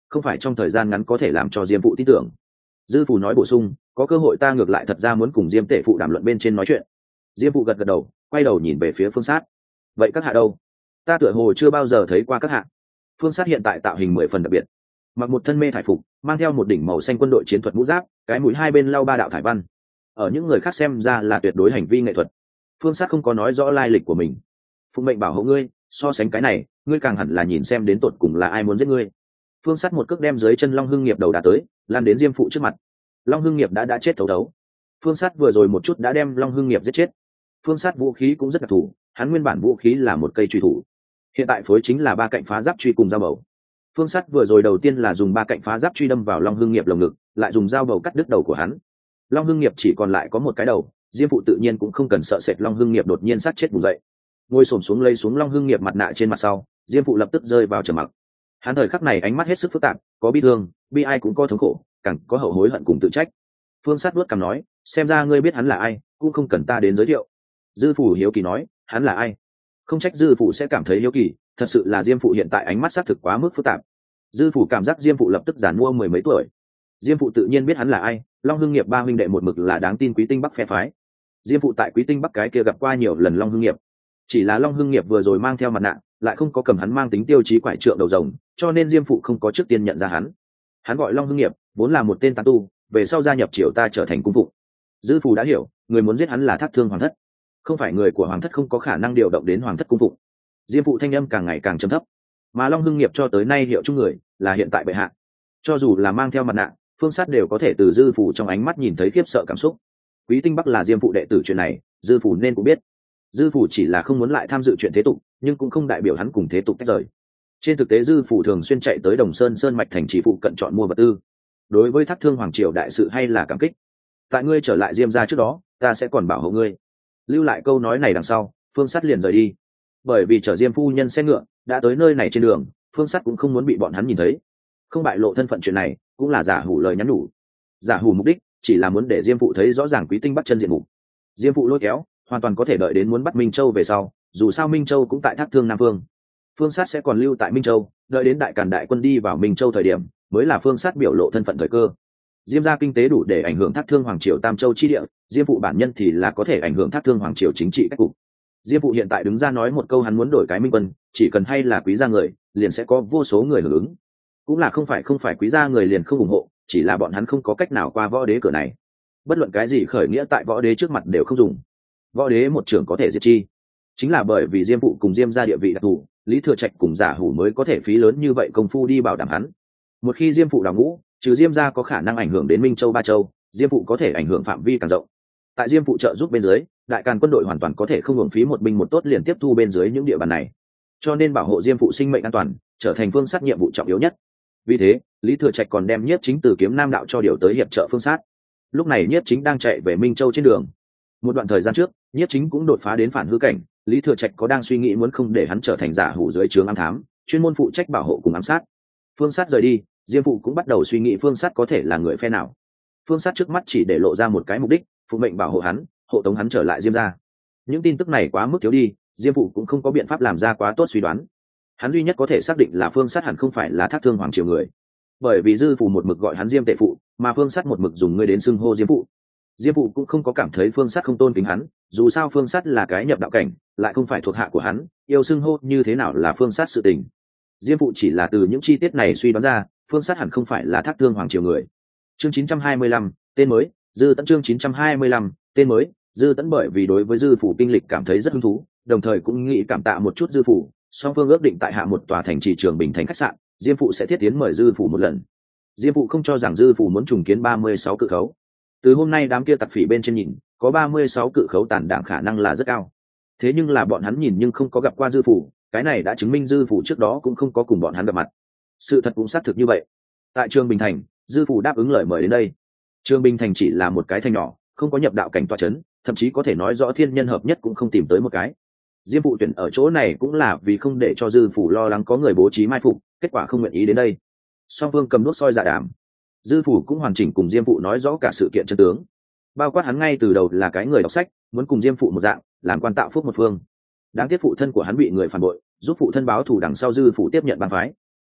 không phải trong thời gian ngắn có thể làm cho diêm phụ tin tưởng. Dư phủ nói bổ sung, có cơ hội ta ngược lại thật ra muốn cùng diêm tể phụ đàm luận bên trên nói chuyện. Diêm phụ gật gật đầu, quay đầu nhìn về phía Phương Sát. Vậy các hạ đâu? Ta tựa hồ chưa bao giờ thấy qua các hạ. Phương Sát hiện tại tạo hình 10 phần đặc biệt, mặc một thân mê thải phục, mang theo một đỉnh màu xanh quân đội chiến thuật mũ giáp, cái mũi hai bên lau ba đạo thải văn, ở những người khác xem ra là tuyệt đối hành vi nghệ thuật. Phương Sát không có nói rõ lai lịch của mình. Phụng mệnh bảo hộ ngươi, so sánh cái này, ngươi càng hẳn là nhìn xem đến tột cùng là ai muốn giết ngươi. Phương Sát một cước đem dưới chân Long Hưng Nghiệp đầu đá tới, lan đến diêm phụ trước mặt. Long Hưng Nghiệp đã chết thấu đấu. Phương Sát vừa rồi một chút đã đem Long Hưng Nghiệp giết chết. Phương Sát vũ khí cũng rất đặc thù, hắn nguyên bản vũ khí là một cây truy thủ, hiện tại phối chính là ba cạnh phá giáp truy cùng dao bầu. Phương Sát vừa rồi đầu tiên là dùng ba cạnh phá giáp truy đâm vào Long Hưng Nghiệp lồng ngực, lại dùng dao bầu cắt đứt đầu của hắn. Long Hưng Nghiệp chỉ còn lại có một cái đầu, diêm phụ tự nhiên cũng không cần sợ sệt Long Hưng Nghiệp đột nhiên sát chết bùng dậy. Ngồi xổm xuống lấy xuống Long Hưng Nghiệp mặt nạ trên mặt sau, diêm phụ lập tức rơi vào trầm mặc. Hắn thời khắc này ánh mắt hết sức phức tạp, có bi thương, bi ai cũng có thống khổ, càng có hậu hối hận cùng tự trách. Phương Sát vuốt cằm nói, xem ra ngươi biết hắn là ai, cũng không cần ta đến giới thiệu. Dư phủ hiếu kỳ nói, hắn là ai? Không trách dư phủ sẽ cảm thấy hiếu kỳ, thật sự là diêm phụ hiện tại ánh mắt xác thực quá mức phức tạp. Dư phủ cảm giác diêm phụ lập tức giản mua 10 mấy tuổi. Diêm phụ tự nhiên biết hắn là ai, Long Hưng Nghiệp ba huynh đệ một mực là đáng tin Quý Tinh Bắc phe phái. Diêm phụ tại Quý Tinh Bắc cái kia gặp qua nhiều lần Long Hưng Nghiệp, chỉ là Long Hưng Nghiệp vừa rồi mang theo mặt nạ, lại không có cầm hắn mang tính tiêu chí quải trượng đầu rồng, cho nên diêm phụ không có trước tiên nhận ra hắn. Hắn gọi Long Hưng Nghiệp vốn là một tên tán tu, về sau gia nhập triều ta trở thành cung phụng. Dư phủ đã hiểu, người muốn giết hắn là Thác Thương Hoàng thất, không phải người của Hoàng thất không có khả năng điều động đến Hoàng thất cung phụng. Diêm phụ thanh âm càng ngày càng trầm thấp, mà Long Hưng Nghiệp cho tới nay hiệu chung người là hiện tại bệ hạ. Cho dù là mang theo mặt nạ, Phương Sát đều có thể từ dư phủ trong ánh mắt nhìn thấy khiếp sợ cảm xúc. Quý Tinh Bắc là diêm phụ đệ tử, chuyện này dư phủ nên cũng biết. Dư phủ chỉ là không muốn lại tham dự chuyện thế tục, nhưng cũng không đại biểu hắn cùng thế tục tách rời. Trên thực tế dư phủ thường xuyên chạy tới Đồng Sơn Sơn mạch thành trì phụ cận chọn mua vật tư. Đối với Thác Thương Hoàng triều đại sự hay là cảm kích. Tại ngươi trở lại diêm gia trước đó, ta sẽ còn bảo hộ ngươi. Lưu lại câu nói này đằng sau, Phương Sát liền rời đi. Bởi vì chở diêm phu nhân xe ngựa đã tới nơi này trên đường, Phương Sát cũng không muốn bị bọn hắn nhìn thấy, không bại lộ thân phận, chuyện này cũng là giả hủ lời nhắn nhủ. Giả hủ mục đích chỉ là muốn để diêm phụ thấy rõ ràng Quý Tinh Bắc chân diện mục. Diêm phụ lôi kéo hoàn toàn có thể đợi đến muốn bắt Minh Châu về sau, dù sao Minh Châu cũng tại Thác Thương Nam Vương. Phương Sát sẽ còn lưu tại Minh Châu, đợi đến đại càn đại quân đi vào Minh Châu thời điểm, mới là Phương Sát biểu lộ thân phận thời cơ. Diêm gia kinh tế đủ để ảnh hưởng Thác Thương Hoàng triều Tam Châu chi địa, diêm phụ bản nhân thì là có thể ảnh hưởng Thác Thương Hoàng triều chính trị cách cục. Diêm phụ hiện tại đứng ra nói một câu hắn muốn đổi cái minh quân, chỉ cần hay là quý gia người, liền sẽ có vô số người hưởng ứng. Cũng là không phải quý gia người liền không ủng hộ, chỉ là bọn hắn không có cách nào qua võ đế cửa này. Bất luận cái gì khởi nghĩa tại võ đế trước mặt đều không dùng. Võ đế một trưởng có thể diệt chi. Chính là bởi vì diêm phụ cùng diêm gia địa vị đặc thù, Lý Thừa Trạch cùng Giả Hủ mới có thể phí lớn như vậy công phu đi bảo đảm hắn. Một khi diêm phụ đào ngũ, trừ diêm gia có khả năng ảnh hưởng đến Minh Châu Ba Châu, diêm phụ có thể ảnh hưởng phạm vi càng rộng. Tại diêm phụ trợ giúp bên dưới, đại càn quân đội hoàn toàn có thể không hưởng phí một binh một tốt liền tiếp thu bên dưới những địa bàn này. Cho nên bảo hộ diêm phụ sinh mệnh an toàn trở thành Phương Sát nhiệm vụ trọng yếu nhất. Vì thế Lý Thừa Trạch còn đem Nhiếp Chính từ Kiếm Nam đạo cho điều tới hiệp trợ Phương Sát. Lúc này Nhiếp Chính đang chạy về Minh Châu trên đường. Một đoạn thời gian trước Nhiếp Chính cũng đột phá đến phản hư cảnh, Lý Thừa Trạch có đang suy nghĩ muốn không để hắn trở thành Giả Hủ dưới trướng ám thám, chuyên môn phụ trách bảo hộ cùng ám sát. Phương Sát rời đi, diêm phụ cũng bắt đầu suy nghĩ Phương Sát có thể là người phe nào. Phương Sát trước mắt chỉ để lộ ra một cái mục đích, phụ mệnh bảo hộ hắn, hộ tống hắn trở lại diêm gia. Những tin tức này quá mức thiếu đi, diêm phụ cũng không có biện pháp làm ra quá tốt suy đoán. Hắn duy nhất có thể xác định là Phương Sát hẳn không phải là Thác Thương Hoàng triều người, bởi vì dư phủ một mực gọi hắn diêm tệ phụ, mà Phương Sát một mực dùng ngươi đến xưng hô diêm phụ. Diêm phụ cũng không có cảm thấy Phương Sát không tôn kính hắn, dù sao Phương Sát là cái nhập đạo cảnh, lại không phải thuộc hạ của hắn, yêu xưng hô như thế nào là Phương Sát sự tình. Diêm phụ chỉ là từ những chi tiết này suy đoán ra, Phương Sát hẳn không phải là Thác Thương Hoàng triều người. Chương 925, tên mới, Dư Tẫn. Chương 925, tên mới, Dư Tẫn. Bởi vì đối với dư phủ kinh lịch cảm thấy rất hứng thú, đồng thời cũng nghĩ cảm tạ một chút dư phủ, song phương ước định tại hạ một tòa thành trì Trường Bình thành khách sạn, diêm phụ sẽ thiết tiến mời dư phủ một lần. Diêm phụ không cho rằng dư phủ muốn trùng kiến 36 cự khấu. Từ hôm nay đám kia tặc phỉ bên trên nhìn, có 36 cự khấu tàn đảng khả năng là rất cao. Thế nhưng là bọn hắn nhìn nhưng không có gặp qua dư phủ, cái này đã chứng minh dư phủ trước đó cũng không có cùng bọn hắn gặp mặt. Sự thật cũng xác thực như vậy. Tại Trường Bình thành, dư phủ đáp ứng lời mời đến đây. Trường Bình thành chỉ là một cái thành nhỏ, không có nhập đạo cảnh tọa chấn, thậm chí có thể nói rõ thiên nhân hợp nhất cũng không tìm tới một cái. Diêm phụ tuyển ở chỗ này cũng là vì không để cho dư phủ lo lắng có người bố trí mai phục, kết quả không nguyện ý đến đây. Song phương cầm đuốc soi dạ đàm. Dư phủ cũng hoàn chỉnh cùng diêm phụ nói rõ cả sự kiện chân tướng, bao quát hắn ngay từ đầu là cái người đọc sách, muốn cùng diêm phụ một dạng làm quan tạo phúc một phương. Đáng tiếc phụ thân của hắn bị người phản bội, giúp phụ thân báo thù, đằng sau dư phủ tiếp nhận bang phái.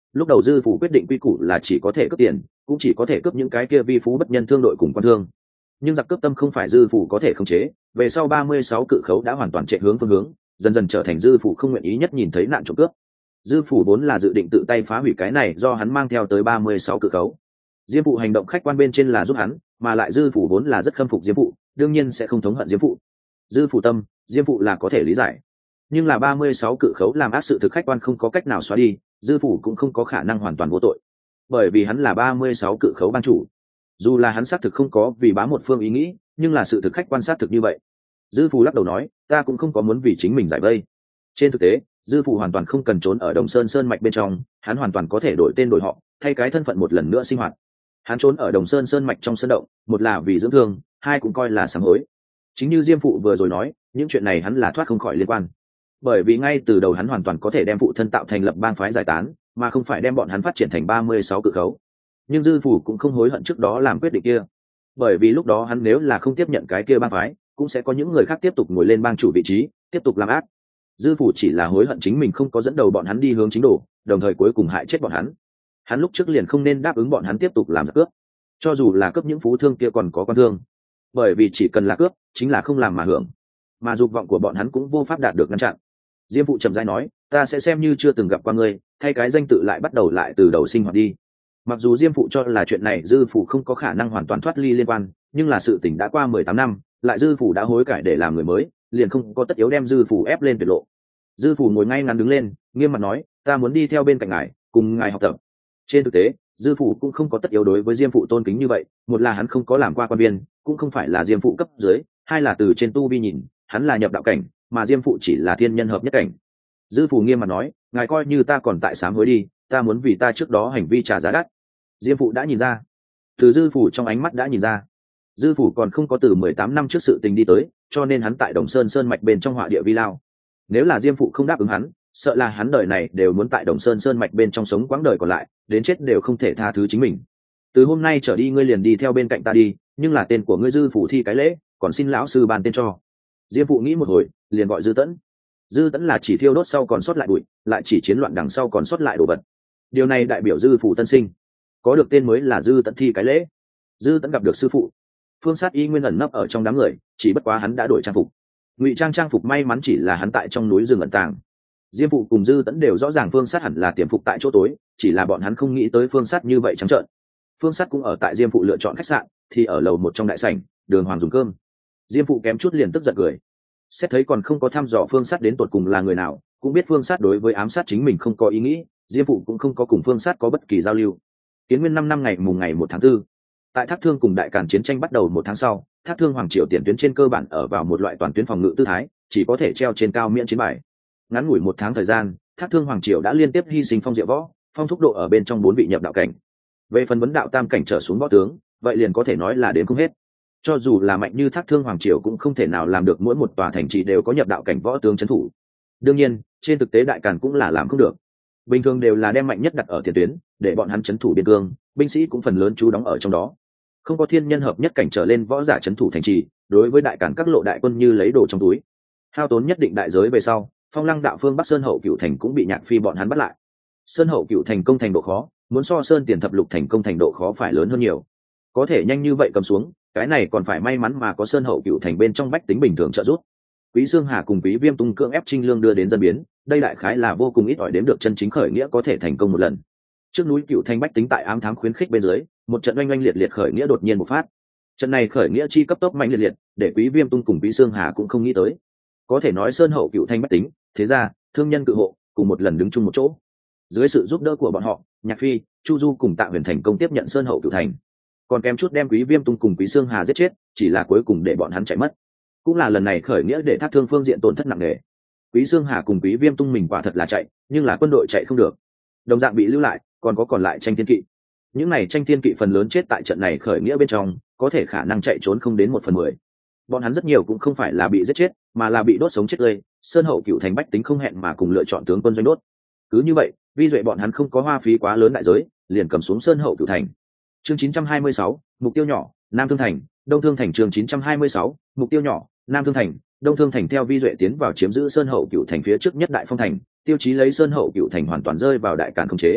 Lúc đầu dư phủ quyết định quy củ là chỉ có thể cướp tiền, cũng chỉ có thể cướp những cái kia vi phú bất nhân thương đội cùng quan thương. Nhưng giặc cướp tâm không phải dư phủ có thể khống chế, về sau 36 cự khấu đã hoàn toàn chạy hướng phương hướng, dần dần trở thành dư phủ không nguyện ý nhất nhìn thấy nạn trộm cướp. Dư phủ vốn là dự định tự tay phá hủy cái này do hắn mang theo tới 36 cự khấu. Diêm phụ hành động khách quan bên trên là giúp hắn, mà lại dư phủ vốn là rất khâm phục Diêm phụ, đương nhiên sẽ không thống hận Diêm phụ. Dư phủ tâm, Diêm phụ là có thể lý giải. Nhưng là 36 cự khấu làm ác sự thực khách quan không có cách nào xóa đi, dư phủ cũng không có khả năng hoàn toàn vô tội. Bởi vì hắn là 36 cự khấu ban chủ. Dù là hắn xác thực không có vì bá một phương ý nghĩ, nhưng là sự thực khách quan xác thực như vậy. Dư phủ lắc đầu nói, ta cũng không có muốn vì chính mình giải vây. Trên thực tế, dư phủ hoàn toàn không cần trốn ở Đồng Sơn Sơn mạch bên trong, hắn hoàn toàn có thể đổi tên đổi họ, thay cái thân phận một lần nữa sinh hoạt. Hắn trốn ở Đồng Sơn Sơn mạch trong sơn động, một là vì dưỡng thương, hai cũng coi là sám hối. Chính như Diêm phụ vừa rồi nói, những chuyện này hắn là thoát không khỏi liên quan. Bởi vì ngay từ đầu hắn hoàn toàn có thể đem phụ thân tạo thành lập bang phái giải tán, mà không phải đem bọn hắn phát triển thành 36 cự khấu. Nhưng dư phủ cũng không hối hận trước đó làm quyết định kia, bởi vì lúc đó hắn nếu là không tiếp nhận cái kia bang phái, cũng sẽ có những người khác tiếp tục ngồi lên bang chủ vị trí, tiếp tục làm ác. Dư phủ chỉ là hối hận chính mình không có dẫn đầu bọn hắn đi hướng chính đồ, đồng thời cuối cùng hại chết bọn hắn. Hắn lúc trước liền không nên đáp ứng bọn hắn tiếp tục làm giặc cướp, cho dù là cướp những phú thương kia còn có quan thương, bởi vì chỉ cần là cướp chính là không làm mà hưởng, mà dục vọng của bọn hắn cũng vô pháp đạt được ngăn chặn. Diêm phụ trầm rãi nói, ta sẽ xem như chưa từng gặp qua ngươi, thay cái danh tự lại bắt đầu lại từ đầu sinh hoạt đi. Mặc dù Diêm phụ cho là chuyện này dư phụ không có khả năng hoàn toàn thoát ly liên quan, nhưng là sự tình đã qua 18 năm, lại dư phụ đã hối cải để làm người mới, liền không có tất yếu đem dư phụ ép lên tuyệt lộ. Dư phụ ngồi ngay ngắn đứng lên, nghiêm mặt nói, ta muốn đi theo bên cạnh ngài, cùng ngài học tập. Trên thực tế, dư phụ cũng không có tất yếu đối với Diêm phụ tôn kính như vậy, một là hắn không có làm qua quan viên, cũng không phải là Diêm phụ cấp dưới, hai là từ trên tu vi nhìn, hắn là nhập đạo cảnh, mà Diêm phụ chỉ là thiên nhân hợp nhất cảnh. Dư phụ nghiêm mặt nói, ngài coi như ta còn tại sám hối đi, ta muốn vì ta trước đó hành vi trả giá đắt. Diêm phụ đã nhìn ra, từ dư phụ trong ánh mắt đã nhìn ra, dư phụ còn không có từ 18 năm trước sự tình đi tới, cho nên hắn tại Đồng Sơn Sơn mạch bên trong họa địa vi lao. Nếu là Diêm phụ không đáp ứng hắn, sợ là hắn đời này đều muốn tại Đồng Sơn Sơn mạch bên trong sống quãng đời còn lại, đến chết đều không thể tha thứ chính mình. Từ hôm nay trở đi ngươi liền đi theo bên cạnh ta đi, nhưng là tên của ngươi dư phụ thi cái lễ, còn xin lão sư ban tên cho. Diêm phụ nghĩ một hồi, liền gọi Dư Tẫn. Dư Tẫn là chỉ thiêu đốt sau còn sót lại bụi, lại chỉ chiến loạn đằng sau còn sót lại đồ vật. Điều này đại biểu dư phụ tân sinh, có được tên mới là Dư Tẫn thi cái lễ. Dư Tẫn gặp được sư phụ Phương Sát y nguyên ẩn nấp ở trong đám người, chỉ bất quá hắn đã đổi trang phục. Ngụy trang phục may mắn chỉ là hắn tại trong núi rừng ẩn tàng. Diêm phụ cùng Dư Tẫn đều rõ ràng Phương Sát hẳn là tiềm phục tại chỗ tối, chỉ là bọn hắn không nghĩ tới Phương Sát như vậy trắng trợn. Phương Sát cũng ở tại Diêm phụ lựa chọn khách sạn, thì ở lầu một trong đại sảnh, đường hoàng dùng cơm. Diêm phụ kém chút liền tức giận cười. Xét thấy còn không có thăm dò Phương Sát đến tột cùng là người nào, cũng biết Phương Sát đối với ám sát chính mình không có ý nghĩ, Diêm phụ cũng không có cùng Phương Sát có bất kỳ giao lưu. Kiến nguyên 5 năm ngày mùng ngày 1 tháng 4, tại Thác Thương cùng Đại Càn chiến tranh bắt đầu 1 tháng sau, Thác Thương hoàng triều tiền tuyến trên cơ bản ở vào một loại toàn tuyến phòng ngự tư thái, chỉ có thể treo trên cao miễn chiến bài. Ngắn ngủi 1 tháng thời gian, Thác Thương hoàng triều đã liên tiếp hy sinh Phong Diệu Võ, Phong Thúc Độ ở bên trong 4 vị nhập đạo cảnh. Về phần vấn đạo tam cảnh trở xuống võ tướng, vậy liền có thể nói là đến không hết. Cho dù là mạnh như Thác Thương hoàng triều cũng không thể nào làm được mỗi một tòa thành trì đều có nhập đạo cảnh võ tướng trấn thủ. Đương nhiên, trên thực tế Đại Càn cũng là làm không được. Bình thường đều là đem mạnh nhất đặt ở tiền tuyến, để bọn hắn trấn thủ biên cương, binh sĩ cũng phần lớn trú đóng ở trong đó. Không có thiên nhân hợp nhất cảnh trở lên võ giả trấn thủ thành trì, đối với Đại Càn các lộ đại quân như lấy đồ trong túi. Hao tốn nhất định đại giới về sau, Phong Lăng đạo phương Bắc Sơn Hậu Cửu thành cũng bị Nhạc Phi bọn hắn bắt lại. Sơn Hậu Cửu thành công thành độ khó, muốn so Sơn Tiền Thập Lục thành công thành độ khó phải lớn hơn nhiều. Có thể nhanh như vậy cầm xuống, cái này còn phải may mắn mà có Sơn Hậu Cửu thành bên trong bách tính bình thường trợ giúp. Quý Dương Hà cùng Quý Viêm tung cưỡng ép Trinh Lương đưa đến dân biến, đây đại khái là vô cùng ít ỏi đếm được chân chính khởi nghĩa có thể thành công một lần. Trước núi Cửu thành bách tính tại ám thám khuyến khích bên dưới, một trận oanh oanh liệt liệt khởi nghĩa đột nhiên bộc phát. Trận này khởi nghĩa chi cấp tốc mạnh liệt liệt, để Quý Viêm tung cùng Quý Dương Hà cũng không nghĩ tới. Có thể nói Sơn Hậu Cửu thành bách tính, thế gia, thương nhân cự hộ, cùng một lần đứng chung một chỗ. Dưới sự giúp đỡ của bọn họ, Nhạc Phi, Chu Du cùng Tạ Huyền thành công tiếp nhận Sơn Hậu Cửu thành. Còn kém chút đem Quý Viêm tung cùng Quý Dương Hà giết chết, chỉ là cuối cùng để bọn hắn chạy mất. Cũng là lần này khởi nghĩa để Thác Thương phương diện tổn thất nặng nề. Quý Dương Hà cùng Quý Viêm tung mình quả thật là chạy, nhưng là quân đội chạy không được, đồng dạng bị lưu lại, còn lại Tranh Thiên Kỵ. Những này Tranh Thiên Kỵ phần lớn chết tại trận này khởi nghĩa bên trong, có thể khả năng chạy trốn không đến 1/10. Bọn hắn rất nhiều cũng không phải là bị giết chết, mà là bị đốt sống chết tươi. Sơn Hậu Cửu thành bách tính không hẹn mà cùng lựa chọn tướng quân doanh đốt. Cứ như vậy, Vi Duệ bọn hắn không có hoa phí quá lớn đại giới, liền cầm xuống Sơn Hậu Cửu thành. Chương 926, mục tiêu nhỏ, Nam Thương thành, Đông Thương thành. Chương 926, mục tiêu nhỏ, Nam Thương thành, Đông Thương thành. Theo Vi Duệ tiến vào chiếm giữ Sơn Hậu Cửu thành phía trước nhất đại phong thành, tiêu chí lấy Sơn Hậu Cửu thành hoàn toàn rơi vào Đại Càn khống chế.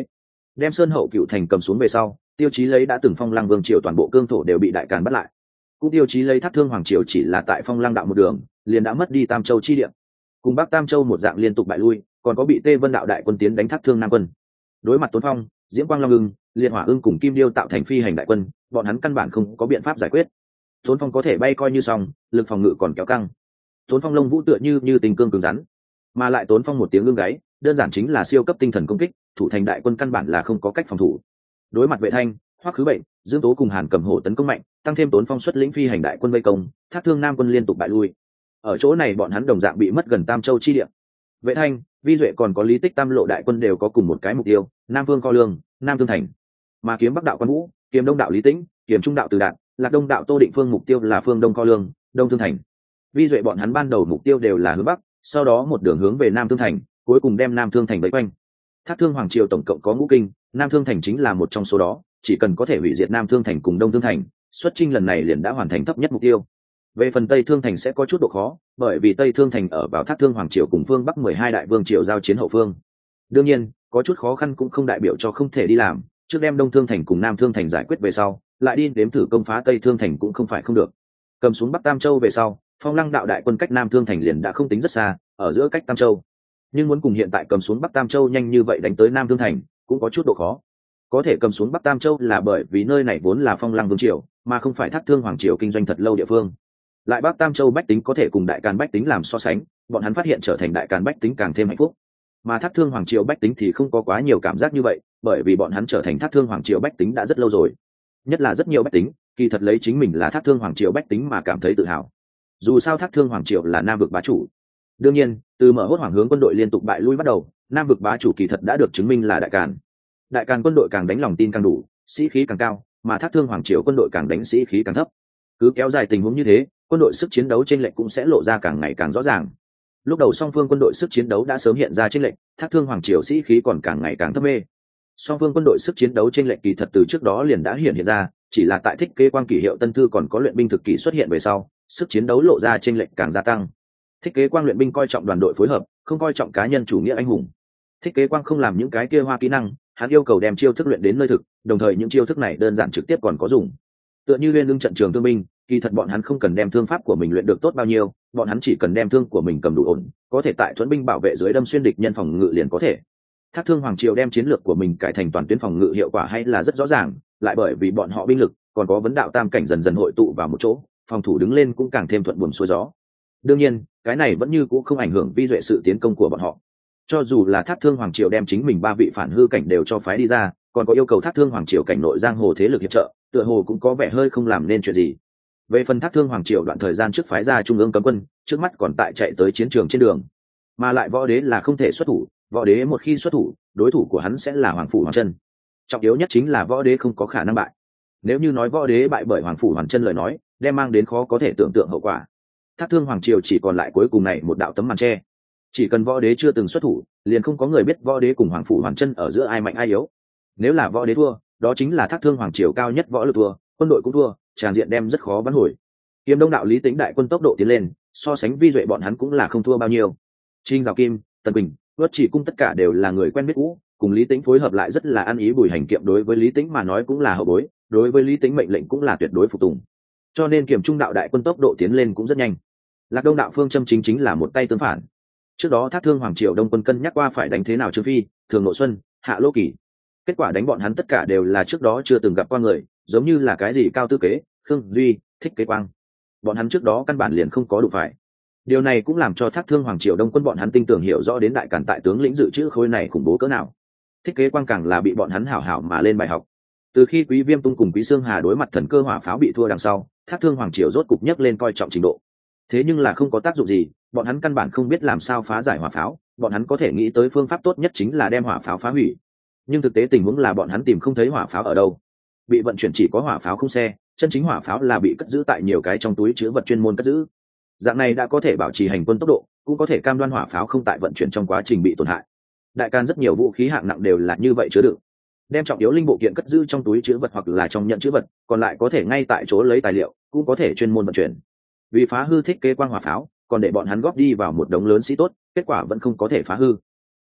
Đem Sơn Hậu Cựu thành cầm xuống về sau, Tiêu Chí lấy đã từng Phong Lăng vương triều toàn bộ cương thổ đều bị Đại Càn bắt lại. Cũng Tiêu Chí lấy Thác Thương hoàng triều chỉ là tại Phong Lăng đạo một đường, liền đã mất đi Tam Châu chi địa. Cùng Bắc Tam Châu một dạng liên tục bại lui, còn có bị Tê Vân đạo đại quân tiến đánh Thác Thương Nam quân. Đối mặt Tốn Phong, Diễm Quang Long Ưng, Liệt Hỏa Ưng cùng Kim Điêu tạo thành phi hành đại quân, bọn hắn căn bản không có biện pháp giải quyết. Tốn Phong có thể bay coi như xong, lực phòng ngự còn kéo căng. Tốn Phong lông vũ tựa như tình cương cứng rắn, mà lại Tốn Phong một tiếng ưng gáy, đơn giản chính là siêu cấp tinh thần công kích, thủ thành đại quân căn bản là không có cách phòng thủ. Đối mặt Vệ Thanh, Hoắc Khứ Bệnh, Dương Tố cùng Hàn Cầm Hổ tấn công mạnh, tăng thêm Tốn Phong xuất lĩnh phi hành đại quân vây công, Thác Thương Nam quân liên tục bại lui. Ở chỗ này bọn hắn đồng dạng bị mất gần Tam Châu chi địa. Vệ Thanh, Vi Duệ còn có Lý Tích Tam lộ đại quân đều có cùng một cái mục tiêu, Nam Vương Co Lương, Nam Thương Thành. Mà Kiếm Bắc đạo Quan Vũ, Kiếm Đông đạo Lý Tĩnh, Kiếm Trung đạo Từ Đạt, Lạc Đông đạo Tô Định Phương mục tiêu là Phương Đông Co Lương, Đông Thương Thành. Vi Duệ bọn hắn ban đầu mục tiêu đều là hướng bắc, sau đó một đường hướng về Nam Thương Thành, cuối cùng đem Nam Thương Thành vây quanh. Thác Thương hoàng triều tổng cộng có ngũ kinh, Nam Thương Thành chính là một trong số đó, chỉ cần có thể hủy diệt Nam Thương Thành cùng Đông Thương Thành, xuất chinh lần này liền đã hoàn thành thấp nhất mục tiêu. Về phần Tây Thương Thành sẽ có chút độ khó, bởi vì Tây Thương Thành ở vào Thác Thương hoàng triều cùng phương Bắc 12 đại vương triều giao chiến hậu phương. Đương nhiên, có chút khó khăn cũng không đại biểu cho không thể đi làm, trước đem Đông Thương Thành cùng Nam Thương Thành giải quyết về sau, lại đi đếm thử công phá Tây Thương Thành cũng không phải không được. Cầm xuống Bắc Tam Châu về sau, Phong Lăng đạo đại quân cách Nam Thương Thành liền đã không tính rất xa, ở giữa cách Tam Châu. Nhưng muốn cùng hiện tại cầm xuống Bắc Tam Châu nhanh như vậy đánh tới Nam Thương Thành, cũng có chút độ khó. Có thể cầm xuống Bắc Tam Châu là bởi vì nơi này vốn là Phong Lăng vương triều, mà không phải Thác Thương hoàng triều kinh doanh thật lâu địa phương. Lại Bắc Tam Châu bách tính có thể cùng Đại Càn bách tính làm so sánh, bọn hắn phát hiện trở thành Đại Càn bách tính càng thêm hạnh phúc. Mà Thác Thương hoàng triều bách tính thì không có quá nhiều cảm giác như vậy, bởi vì bọn hắn trở thành Thác Thương hoàng triều bách tính đã rất lâu rồi. Nhất là rất nhiều bách tính, kỳ thật lấy chính mình là Thác Thương hoàng triều bách tính mà cảm thấy tự hào. Dù sao Thác Thương hoàng triều là Nam vực bá chủ. Đương nhiên, từ mở hốt hoàng hướng quân đội liên tục bại lui bắt đầu, Nam vực bá chủ kỳ thật đã được chứng minh là Đại Càn. Đại Càn quân đội càng đánh lòng tin càng đủ, sĩ khí càng cao, mà Thác Thương hoàng triều quân đội càng đánh sĩ khí càng thấp. Cứ kéo dài tình huống như thế, quân đội sức chiến đấu chênh lệch cũng sẽ lộ ra càng ngày càng rõ ràng. Lúc đầu song phương quân đội sức chiến đấu đã sớm hiện ra chênh lệch, Thác Thương hoàng triều sĩ khí còn càng ngày càng thấp mê. Song phương quân đội sức chiến đấu chênh lệch kỳ thật từ trước đó liền đã hiện ra, chỉ là tại thiết kế quang kỷ hiệu tân thư còn có luyện binh thực kỷ xuất hiện về sau, sức chiến đấu lộ ra chênh lệch càng gia tăng. Thiết kế quang luyện binh coi trọng đoàn đội phối hợp, không coi trọng cá nhân chủ nghĩa anh hùng. Thiết kế quang không làm những cái kia hoa kỹ năng, hắn yêu cầu đem chiêu thức luyện đến nơi thực, đồng thời những chiêu thức này đơn giản trực tiếp còn có dùng. Tựa như Liên Lương trận trường thương binh, kỳ thật bọn hắn không cần đem thương pháp của mình luyện được tốt bao nhiêu, bọn hắn chỉ cần đem thương của mình cầm đủ ổn, có thể tại thuẫn binh bảo vệ dưới đâm xuyên địch nhân phòng ngự liền có thể. Thác Thương hoàng triều đem chiến lược của mình cải thành toàn tuyến phòng ngự hiệu quả hay là rất rõ ràng, lại bởi vì bọn họ binh lực còn có vấn đạo tam cảnh dần dần hội tụ vào một chỗ, phòng thủ đứng lên cũng càng thêm thuận buồm xuôi gió. Đương nhiên, cái này vẫn như cũ không ảnh hưởng vi duệ sự tiến công của bọn họ. Cho dù là Thác Thương hoàng triều đem chính mình 3 vị phản hư cảnh đều cho phái đi ra, còn có yêu cầu Thác Thương hoàng triều cảnh nội giang hồ thế lực hiệp trợ, tựa hồ cũng có vẻ hơi không làm nên chuyện gì. Về phần Thác Thương hoàng triều đoạn thời gian trước phái ra trung ương cấm quân, trước mắt còn tại chạy tới chiến trường trên đường, mà lại võ đế là không thể xuất thủ, võ đế một khi xuất thủ, đối thủ của hắn sẽ là Hoàng phủ Hoàng Chân. Trọng yếu nhất chính là võ đế không có khả năng bại. Nếu như nói võ đế bại bởi Hoàng phủ Hoàng Chân lời nói, đem mang đến khó có thể tưởng tượng hậu quả. Thác Thương hoàng triều chỉ còn lại cuối cùng này một đạo tấm màn che. Chỉ cần võ đế chưa từng xuất thủ, liền không có người biết võ đế cùng Hoàng phủ Hoàng Chân ở giữa ai mạnh ai yếu. Nếu là võ đế thua, đó chính là Thác Thương hoàng triều cao nhất võ lực thua, quân đội cũng thua, tràng diện đem rất khó vãn hồi. Kiếm Đông đạo Lý Tĩnh đại quân tốc độ tiến lên, so sánh vi duệ bọn hắn cũng là không thua bao nhiêu. Trinh Giảo Kim, Tần Bình, Tuất Chỉ Cung tất cả đều là người quen biết cũ, cùng Lý Tĩnh phối hợp lại rất là ăn ý. Bùi Hành Kiệm đối với Lý Tĩnh mà nói cũng là hậu bối, đối với Lý Tĩnh mệnh lệnh cũng là tuyệt đối phục tùng. Cho nên Kiểm Trung đạo đại quân tốc độ tiến lên cũng rất nhanh. Lạc Đông đạo Phương Châm chính là một tay tương phản. Trước đó Thác Thương hoàng triều đông quân cân nhắc qua phải đánh thế nào Trương Phi, Thường Nội Xuân, Hạ Lô Kỳ. Kết quả đánh bọn hắn tất cả đều là trước đó chưa từng gặp qua người, giống như là cái gì Cao Tư Kế, Khương Duy, Thích Kế Quang. Bọn hắn trước đó căn bản liền không có đủ phải. Điều này cũng làm cho Thác Thương hoàng triều đông quân bọn hắn tinh tường hiểu rõ đến Đại Càn tại tướng lĩnh dự trữ khối này khủng bố cỡ nào. Thích Kế Quang càng là bị bọn hắn hảo hảo mà lên bài học. Từ khi Quý Viêm Tung cùng Quý Xương Hà đối mặt thần cơ hỏa pháo bị thua đằng sau, Thác Thương hoàng triều rốt cục nhấc lên coi trọng trình độ. Thế nhưng là không có tác dụng gì, bọn hắn căn bản không biết làm sao phá giải hỏa pháo, bọn hắn có thể nghĩ tới phương pháp tốt nhất chính là đem hỏa pháo phá hủy. Nhưng thực tế tình huống là bọn hắn tìm không thấy hỏa pháo ở đâu. Bị vận chuyển chỉ có hỏa pháo không xe, chân chính hỏa pháo là bị cất giữ tại nhiều cái trong túi chứa vật chuyên môn cất giữ. Dạng này đã có thể bảo trì hành quân tốc độ, cũng có thể cam đoan hỏa pháo không tại vận chuyển trong quá trình bị tổn hại. Đại Càn rất nhiều vũ khí hạng nặng đều là như vậy chứa đựng. Đem trọng yếu linh bộ kiện cất giữ trong túi chứa vật hoặc là trong nhận chứa vật, còn lại có thể ngay tại chỗ lấy tài liệu, cũng có thể chuyên môn vận chuyển. Vì phá hư Thích Kế Quang hỏa pháo, còn để bọn hắn góp đi vào một đống lớn sĩ tốt, kết quả vẫn không có thể phá hư.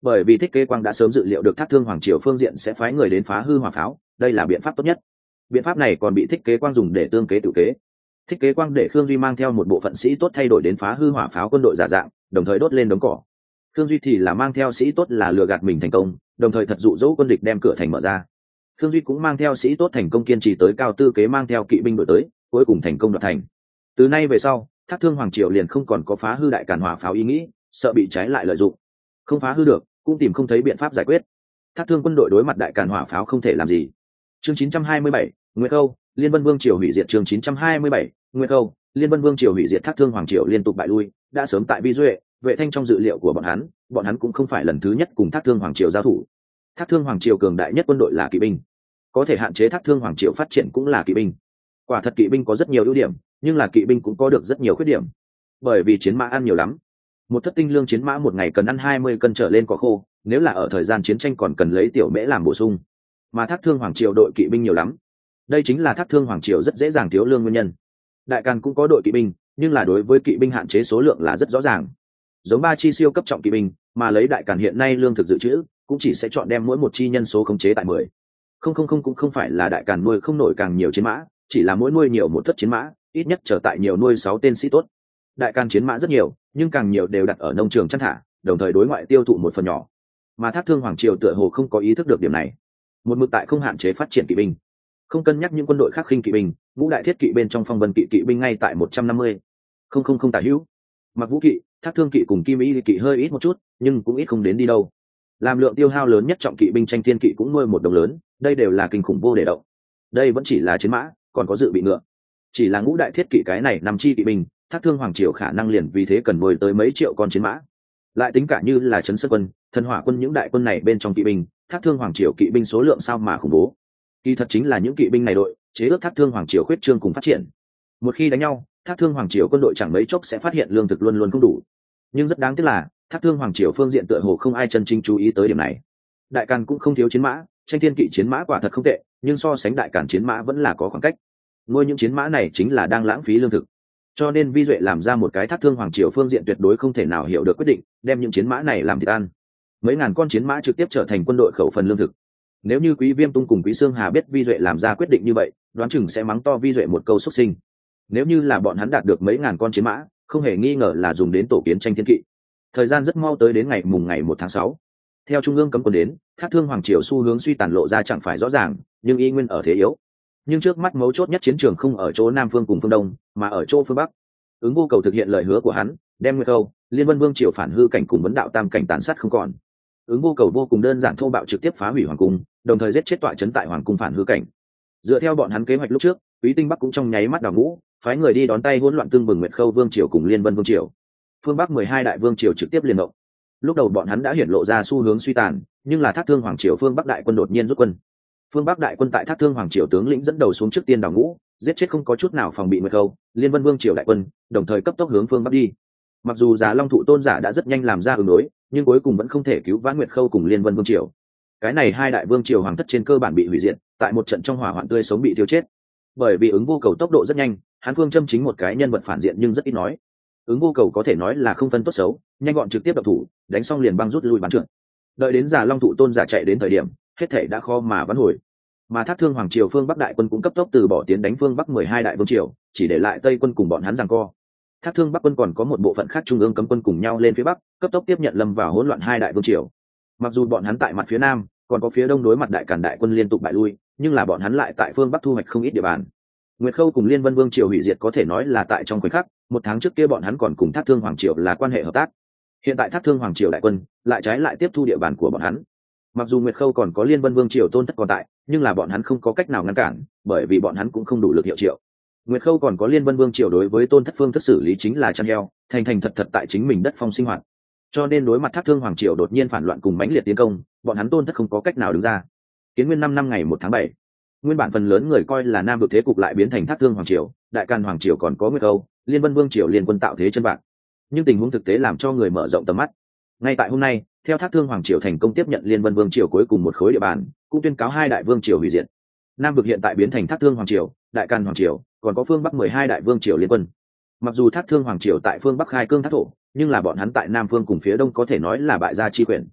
bởi vì Thích Kế Quang đã sớm dự liệu được Thác Thương Hoàng triều phương diện sẽ phái người đến phá hư hỏa pháo, đây là biện pháp tốt nhất. Biện pháp này còn bị Thích Kế Quang dùng để tương kế tự kế. Thích Kế Quang để Khương Duy mang theo một bộ phận sĩ tốt thay đổi đến phá hư hỏa pháo quân đội giả dạng, đồng thời đốt lên đống cỏ. Khương Duy thì là mang theo sĩ tốt là lừa gạt mình thành công, đồng thời thật dụ dỗ quân địch đem cửa thành mở ra. Khương Duy cũng mang theo sĩ tốt thành công kiên trì tới Cao Tư Kế mang theo kỵ binh đội tới, cuối cùng thành công đoạt thành. Từ nay về sau, Thác Thương Hoàng triều liền không còn có phá hư đại càn hỏa pháo ý nghĩ, sợ bị trái lại lợi dụng. Không phá hư được, cũng tìm không thấy biện pháp giải quyết. Thác Thương quân đội đối mặt đại càn hỏa pháo không thể làm gì. Chương 927, Nguyệt Câu, Liên Vân Vương triều hủy diệt. Chương 927, Nguyệt Câu, Liên Vân Vương triều hủy diệt. Thác Thương Hoàng triều liên tục bại lui, đã sớm tại Vi Duệ, Vệ Thanh trong dự liệu của bọn hắn cũng không phải lần thứ nhất cùng Thác Thương Hoàng triều giao thủ. Thác Thương Hoàng triều cường đại nhất quân đội là kỵ binh, có thể hạn chế Thác Thương Hoàng triều phát triển cũng là kỵ binh. Quả thật kỵ binh có rất nhiều ưu điểm, nhưng là kỵ binh cũng có được rất nhiều khuyết điểm. Bởi vì chiến mã ăn nhiều lắm, một thất tinh lương chiến mã một ngày cần ăn 20 cân trở lên cỏ khô, nếu là ở thời gian chiến tranh còn cần lấy tiểu mễ làm bổ sung. Mà Thác Thương Hoàng triều đội kỵ binh nhiều lắm, đây chính là Thác Thương Hoàng triều rất dễ dàng thiếu lương nguyên nhân. Đại Càn cũng có đội kỵ binh, nhưng là đối với kỵ binh hạn chế số lượng là rất rõ ràng, giống 3 chi siêu cấp trọng kỵ binh, mà lấy Đại Càn hiện nay lương thực dự trữ cũng chỉ sẽ chọn đem mỗi một chi nhân số khống chế tại 10. Không cũng không phải là Đại Càn nuôi không nổi càng nhiều chiến mã, chỉ là mỗi nuôi nhiều một thất chiến mã, ít nhất trở tại nhiều nuôi 6 tên sĩ tốt. Đại Càn chiến mã rất nhiều, nhưng càng nhiều đều đặt ở nông trường chăn thả, đồng thời đối ngoại tiêu thụ một phần nhỏ. Mà Thác Thương Hoàng triều tựa hồ không có ý thức được điểm này, một mực tại không hạn chế phát triển kỵ binh, không cân nhắc những quân đội khác khinh kỵ binh, ngũ đại thiết kỵ bên trong phong vân kỵ kỵ binh ngay tại 150. Không tả hữu. Mặc Vũ kỵ, Thác Thương kỵ cùng Kim Ý kỵ hơi ít một chút, nhưng cũng ít không đến đi đâu. Làm lượng tiêu hao lớn nhất trọng kỵ binh Tranh Thiên kỵ cũng nuôi một đồng lớn, đây đều là kinh khủng vô để động. Đây vẫn chỉ là chiến mã, còn có dự bị ngựa. Chỉ là ngũ đại thiết kỵ cái này nằm chi kỵ binh, Thác Thương Hoàng triều khả năng liền vì thế cần nuôi tới mấy triệu con chiến mã. Lại tính cả như là Trấn Sơn quân, Thần Hỏa quân những đại quân này bên trong kỵ binh, Thác Thương Hoàng triều kỵ binh số lượng sao mà khủng bố. Kỳ thật chính là những kỵ binh này đội chế ước Thác Thương Hoàng triều khuyết trương cùng phát triển. Một khi đánh nhau, Thác Thương Hoàng triều quân đội chẳng mấy chốc sẽ phát hiện lương thực luôn luôn không đủ. Nhưng rất đáng tiếc là Thác Thương Hoàng triều phương diện tựa hồ không ai chân chính chú ý tới điểm này. Đại Càn cũng không thiếu chiến mã, Tranh Thiên kỵ chiến mã quả thật không tệ, nhưng so sánh Đại Càn chiến mã vẫn là có khoảng cách. Nuôi những chiến mã này chính là đang lãng phí lương thực. Cho nên Vi Duệ làm ra một cái Thác Thương Hoàng triều phương diện tuyệt đối không thể nào hiểu được quyết định, đem những chiến mã này làm thịt ăn. Mấy ngàn con chiến mã trực tiếp trở thành quân đội khẩu phần lương thực. Nếu như Quý Viêm Tung cùng Quý Xương Hà biết Vi Duệ làm ra quyết định như vậy, đoán chừng sẽ mắng to Vi Duệ một câu xuất sinh. Nếu như là bọn hắn đạt được mấy ngàn con chiến mã, không hề nghi ngờ là dùng đến tổ kiến Tranh Thiên kỵ. Thời gian rất mau tới đến ngày 1 tháng 6. Theo trung ương cấm quân đến, Thác Thương Hoàng triều xu hướng suy tàn lộ ra chẳng phải rõ ràng, nhưng y nguyên ở thế yếu. Nhưng trước mắt mấu chốt nhất chiến trường không ở chỗ Nam phương cùng phương Đông, mà ở chỗ phương Bắc. Ứng Vô Cầu thực hiện lời hứa của hắn, đem Nguyệt Câu, Liên Vân Vương triều phản hư cảnh cùng vấn đạo tam cảnh tàn sát không còn. Ứng Vô Cầu vô cùng đơn giản thô bạo trực tiếp phá hủy hoàng cung, đồng thời giết chết tọa trấn tại hoàng cung phản hư cảnh. Dựa theo bọn hắn kế hoạch lúc trước, Quý Tinh Bắc cũng trong nháy mắt đào ngũ, phái người đi đón tay hỗn loạn tương bừng Nguyệt Khâu Vương triều cùng Liên Vân Vương triều. Phương Bắc 12 đại vương triều trực tiếp liên động. Lúc đầu bọn hắn đã hiển lộ ra xu hướng suy tàn, nhưng là Thác Thương Hoàng triều phương Bắc đại quân đột nhiên rút quân. Phương Bắc đại quân tại Thác Thương Hoàng triều tướng lĩnh dẫn đầu xuống trước tiên đào ngũ, giết chết không có chút nào phòng bị Nguyệt Khâu, Liên Vân Vương triều đại quân, đồng thời cấp tốc hướng phương Bắc đi. Mặc dù Già Long Thụ Tôn giả đã rất nhanh làm ra ứng đối, nhưng cuối cùng vẫn không thể cứu vãn Nguyệt Khâu cùng Liên Vân Vương triều. Cái này hai đại vương triều hoàng thất trên cơ bản bị hủy diệt, tại một trận trong hỏa hoạn tươi sống bị tiêu chết. Bởi vì Ứng Vô Cầu tốc độ rất nhanh, hắn phương châm chính một cái nhân vật phản diện nhưng rất ít nói. Ứng Vô Cầu có thể nói là không phân tốt xấu, nhanh gọn trực tiếp đập thủ, đánh xong liền băng rút lui bắn trượt. Đợi đến Già Long Thụ Tôn giả chạy đến thời điểm, hết thảy đã khó mà vãn hồi. Mà Thác Thương Hoàng triều phương Bắc đại quân cũng cấp tốc từ bỏ tiến đánh phương Bắc 12 đại vương triều, chỉ để lại Tây quân cùng bọn hắn giằng co. Thác Thương Bắc quân còn có một bộ phận khác trung ương cấm quân cùng nhau lên phía Bắc, cấp tốc tiếp nhận lâm vào hỗn loạn hai đại vương triều. Mặc dù bọn hắn tại mặt phía Nam, còn có phía Đông đối mặt Đại Càn đại quân liên tục bại lui, nhưng là bọn hắn lại tại phương Bắc thu hoạch không ít địa bàn. Nguyệt Khâu cùng Liên Vân Vương triều hủy diệt có thể nói là tại trong khoảnh khắc, một tháng trước kia bọn hắn còn cùng Thác Thương Hoàng triều là quan hệ hợp tác. Hiện tại Thác Thương Hoàng triều đại quân lại trái lại tiếp thu địa bàn của bọn hắn. Mặc dù Nguyệt Khâu còn có Liên Vân Vương triều tôn thất còn tại, nhưng là bọn hắn không có cách nào ngăn cản, bởi vì bọn hắn cũng không đủ lực hiệu triệu. Nguyệt Khâu còn có Liên Vân Vương triều đối với tôn thất phương thức xử lý chính là chăn heo, thành thành thật thật tại chính mình đất phong sinh hoạt. Cho nên đối mặt Thác Thương Hoàng triều đột nhiên phản loạn cùng mãnh liệt tiến công, bọn hắn tôn thất không có cách nào đứng ra. Kiến Nguyên 5 năm ngày 1 tháng 7, nguyên bản phần lớn người coi là Nam vực thế cục lại biến thành Thác Thương Hoàng triều, Đại Càn Hoàng triều còn có Nguyệt Khâu, Liên Vân Vương triều liên quân tạo thế chân bạc. Nhưng tình huống thực tế làm cho người mở rộng tầm mắt. Ngay tại hôm nay, theo Thác Thương Hoàng triều thành công tiếp nhận Liên Vân Vương triều cuối cùng một khối địa bàn, cũng tuyên cáo hai đại vương triều hủy diệt. Nam vực hiện tại biến thành Thác Thương Hoàng triều, Đại Càn Hoàng triều, còn có phương Bắc 12 đại vương triều liên quân. Mặc dù Thác Thương Hoàng triều tại phương Bắc khai cương thác thổ, nhưng là bọn hắn tại Nam phương cùng phía Đông có thể nói là bại gia chi quyền.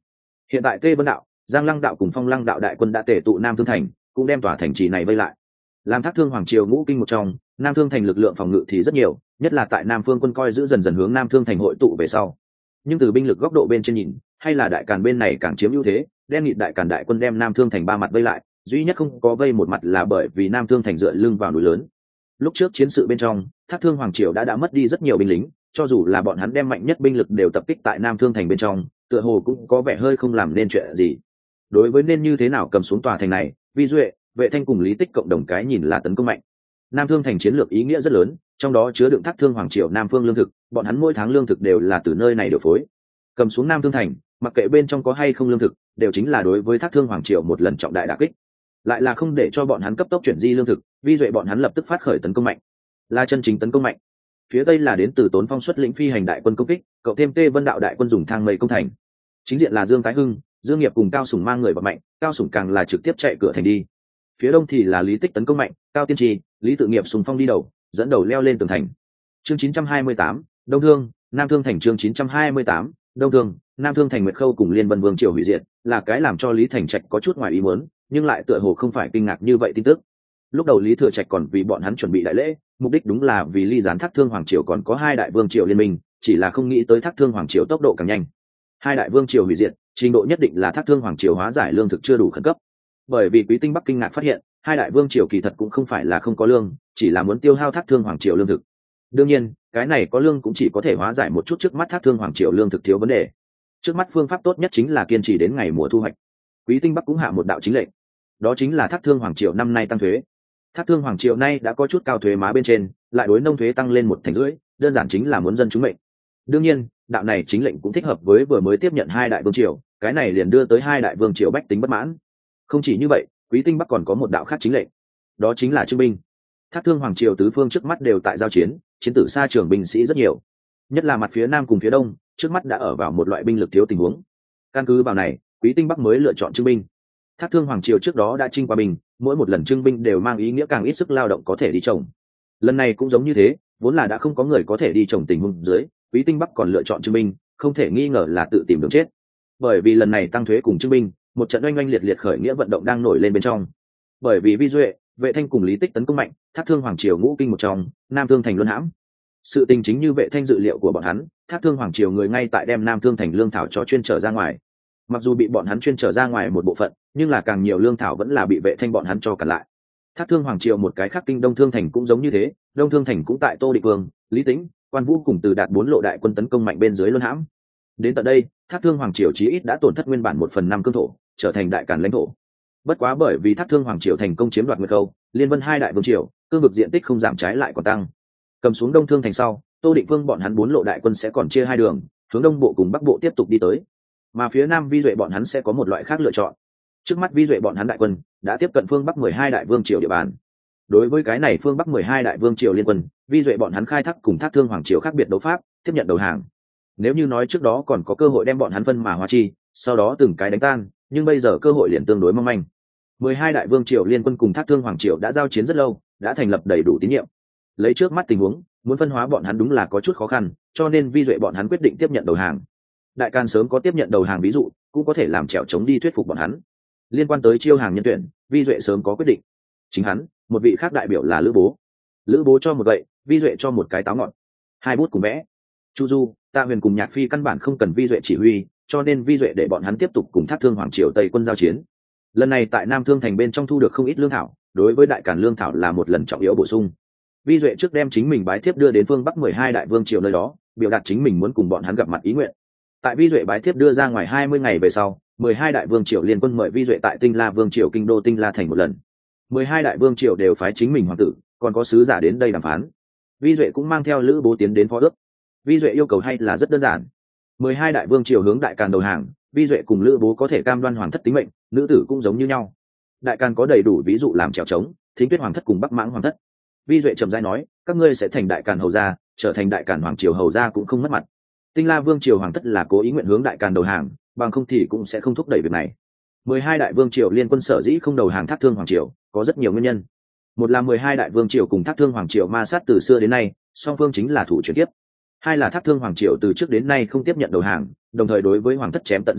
Hiện tại Tê Vân đạo, Giang Lăng đạo cùng Phong Lăng đạo đại quân đã tề tụ Nam Thương thành, cũng đem tòa thành trì này vây lại. Làm Thác Thương hoàng triều ngũ kinh một trong, Nam Thương thành lực lượng phòng ngự thì rất nhiều, nhất là tại Nam Phương quân coi giữ dần dần hướng Nam Thương thành hội tụ về sau. Nhưng từ binh lực góc độ bên trên nhìn, hay là Đại Càn bên này càng chiếm ưu thế, đen nghịt Đại Càn đại quân đem Nam Thương thành ba mặt vây lại, duy nhất không có vây một mặt là bởi vì Nam Thương thành dựa lưng vào núi lớn. Lúc trước chiến sự bên trong, Thác Thương hoàng triều đã mất đi rất nhiều binh lính, cho dù là bọn hắn đem mạnh nhất binh lực đều tập kích tại Nam Thương thành bên trong, tựa hồ cũng có vẻ hơi không làm nên chuyện gì. Đối với nên như thế nào cầm xuống tòa thành này, Vi Duệ, Vệ Thanh cùng Lý Tích cộng đồng cái nhìn là tấn công mạnh. Nam Thương thành chiến lược ý nghĩa rất lớn, trong đó chứa đựng Thác Thương hoàng triều Nam Phương lương thực, bọn hắn mỗi tháng lương thực đều là từ nơi này điều phối. Cầm xuống Nam Thương thành, mặc kệ bên trong có hay không lương thực, đều chính là đối với Thác Thương hoàng triều một lần trọng đại đả kích. Lại là không để cho bọn hắn cấp tốc chuyển di lương thực, Vi Duệ bọn hắn lập tức phát khởi tấn công mạnh, là chân chính tấn công mạnh. Phía tây là đến từ Tốn Phong xuất lĩnh phi hành đại quân công kích, cậu thêm Tê Vân đạo đại quân dùng thang mây công thành. Chính diện là Dương Tái Hưng, Dương Nghiệp cùng Cao Sủng mang người vào mạnh, Cao Sủng càng là trực tiếp chạy cửa thành đi. Phía đông thì là Lý Tích tấn công mạnh, Cao Tiên Trì, Lý Tự Nghiệp xung phong đi đầu, dẫn đầu leo lên tường thành. Chương 928, Đông Thương, Nam Thương thành. Chương 928, Đông Thương, Nam Thương thành. Nguyệt Khâu cùng Liên Vân Vương triều hủy diệt, là cái làm cho Lý Thành Trạch có chút ngoài ý muốn, nhưng lại tựa hồ không phải kinh ngạc như vậy tin tức. Lúc đầu Lý Thừa Trạch còn vì bọn hắn chuẩn bị đại lễ, mục đích đúng là vì ly gián Thác Thương hoàng triều còn có hai đại vương triều liên minh, chỉ là không nghĩ tới Thác Thương hoàng triều tốc độ càng nhanh. Hai đại vương triều hủy diệt, trình độ nhất định là Thác Thương hoàng triều hóa giải lương thực chưa đủ khẩn cấp. Bởi vì Quý Tinh Bắc kinh ngạc phát hiện, hai đại vương triều kỳ thật cũng không phải là không có lương, chỉ là muốn tiêu hao Thác Thương hoàng triều lương thực. Đương nhiên, cái này có lương cũng chỉ có thể hóa giải một chút trước mắt Thác Thương hoàng triều lương thực thiếu vấn đề. Trước mắt phương pháp tốt nhất chính là kiên trì đến ngày mùa thu hoạch. Quý Tinh Bắc cũng hạ một đạo chính lệnh, đó chính là Thác Thương hoàng triều năm nay tăng thuế. Thác Thương hoàng triều nay đã có chút cao thuế má bên trên, lại đối nông thuế tăng lên 1,5%, đơn giản chính là muốn dân chúng mệnh. Đương nhiên, đạo này chính lệnh cũng thích hợp với vừa mới tiếp nhận hai đại vương triều, cái này liền đưa tới hai đại vương triều bách tính bất mãn. Không chỉ như vậy, Quý Tinh Bắc còn có một đạo khác chính lệnh, đó chính là trưng binh. Thác Thương hoàng triều tứ phương trước mắt đều tại giao chiến, chiến tử xa trường binh sĩ rất nhiều, nhất là mặt phía nam cùng phía đông, trước mắt đã ở vào một loại binh lực thiếu tình huống. Căn cứ vào này, Quý Tinh Bắc mới lựa chọn trưng binh. Thác Thương hoàng triều trước đó đã trinh qua binh, mỗi một lần trưng binh đều mang ý nghĩa càng ít sức lao động có thể đi trồng. Lần này cũng giống như thế, vốn là đã không có người có thể đi trồng tình huống dưới, Quý Tinh Bắc còn lựa chọn trưng binh, không thể nghi ngờ là tự tìm đường chết. Bởi vì lần này tăng thuế cùng trưng binh, một trận oanh oanh liệt liệt khởi nghĩa vận động đang nổi lên bên trong. Bởi vì Vi Duệ, Vệ Thanh cùng Lý Tích tấn công mạnh, Thác Thương hoàng triều ngũ kinh một trong, Nam Thương thành luân hãm. Sự tình chính như Vệ Thanh dự liệu của bọn hắn, Thác Thương hoàng triều người ngay tại đem Nam Thương thành lương thảo cho chuyên trở ra ngoài. Mặc dù bị bọn hắn chuyên trở ra ngoài một bộ phận, nhưng là càng nhiều lương thảo vẫn là bị Vệ Thanh bọn hắn cho cản lại. Thác Thương hoàng triều một cái khác kinh Đông Thương thành cũng giống như thế, Đông Thương thành cũng tại Tô Định Vương, Lý Tĩnh, Quan Vũ cùng Từ Đạt 4 lộ đại quân tấn công mạnh bên dưới luân hãm. Đến tận đây, Thác Thương hoàng triều chí ít đã tổn thất nguyên bản 1/5 cương thổ, trở thành đại càn lãnh thổ. Bất quá bởi vì Thác Thương hoàng triều thành công chiếm đoạt Nguyệt Khâu, Liên Vân hai đại vương triều, cương vực diện tích không giảm trái lại còn tăng. Cầm xuống Đông Thương thành sau, Tô Định Vương bọn hắn 4 lộ đại quân sẽ còn chia hai đường, hướng đông bộ cùng bắc bộ tiếp tục đi tới. Mà phía nam Vi Duệ bọn hắn sẽ có một loại khác lựa chọn. Trước mắt Vi Duệ bọn hắn đại quân đã tiếp cận phương bắc 12 đại vương triều địa bàn. Đối với cái này phương bắc 12 đại vương triều liên quân, Vi Duệ bọn hắn khai thác cùng Thác Thương hoàng triều khác biệt đấu pháp, tiếp nhận đầu hàng. Nếu như nói trước đó còn có cơ hội đem bọn hắn phân mà hóa chi, sau đó từng cái đánh tan, nhưng bây giờ cơ hội liền tương đối mong manh. 12 đại vương triều liên quân cùng Thác Thương hoàng triều đã giao chiến rất lâu, đã thành lập đầy đủ tín nhiệm. Lấy trước mắt tình huống, muốn phân hóa bọn hắn đúng là có chút khó khăn, cho nên Vi Duệ bọn hắn quyết định tiếp nhận đầu hàng. Đại Càn sớm có tiếp nhận đầu hàng ví dụ, cũng có thể làm trèo chống đi thuyết phục bọn hắn. Liên quan tới chiêu hàng nhân tuyển, Vi Duệ sớm có quyết định. Chính hắn, một vị khác đại biểu là Lữ Bố. Lữ Bố cho một gậy, Vi Duệ cho một cái táo ngọt. Hai bút cùng vẽ. Chu Du, Tạ Huyền cùng Nhạc Phi căn bản không cần Vi Duệ chỉ huy, cho nên Vi Duệ để bọn hắn tiếp tục cùng Thác Thương hoàng triều Tây quân giao chiến. Lần này tại Nam Thương thành bên trong thu được không ít lương thảo, đối với Đại Càn lương thảo là một lần trọng yếu bổ sung. Vi Duệ trước đem chính mình bái thiếp đưa đến phương Bắc 12 đại vương triều nơi đó, biểu đạt chính mình muốn cùng bọn hắn gặp mặt ý nguyện. Tại Vi Duệ bái thiếp đưa ra ngoài 20 ngày về sau, 12 đại vương triều liên quân mời Vi Duệ tại Tinh La vương triều kinh đô Tinh La thành một lần. 12 đại vương triều đều phái chính mình hoàng tử, còn có sứ giả đến đây đàm phán. Vi Duệ cũng mang theo Lữ Bố tiến đến phó ước. Vi Duệ yêu cầu hay là rất đơn giản. 12 đại vương triều hướng Đại Càn đầu hàng, Vi Duệ cùng Lữ Bố có thể cam đoan hoàng thất tính mệnh, nữ tử cũng giống như nhau. Đại Càn có đầy đủ ví dụ làm trèo trống, Thính Tuyết hoàng thất cùng Bắc Mãng hoàng thất. Vi Duệ trầm rãi nói, các ngươi sẽ thành Đại Càn hầu gia, trở thành Đại Càn hoàng triều hầu gia cũng không mất mặt. Tinh La vương triều hoàng thất là cố ý nguyện hướng Đại Càn đầu hàng, bằng không thì cũng sẽ không thúc đẩy việc này. 12 đại vương triều liên quân sở dĩ không đầu hàng Thác Thương hoàng triều, có rất nhiều nguyên nhân. Một là 12 đại vương triều cùng Thác Thương hoàng triều ma sát từ xưa đến nay, song phương chính là thủ chuyển tiếp. Hai là Thác Thương hoàng triều từ trước đến nay không tiếp nhận đầu hàng, đồng thời đối với hoàng thất chém tận giết tuyệt,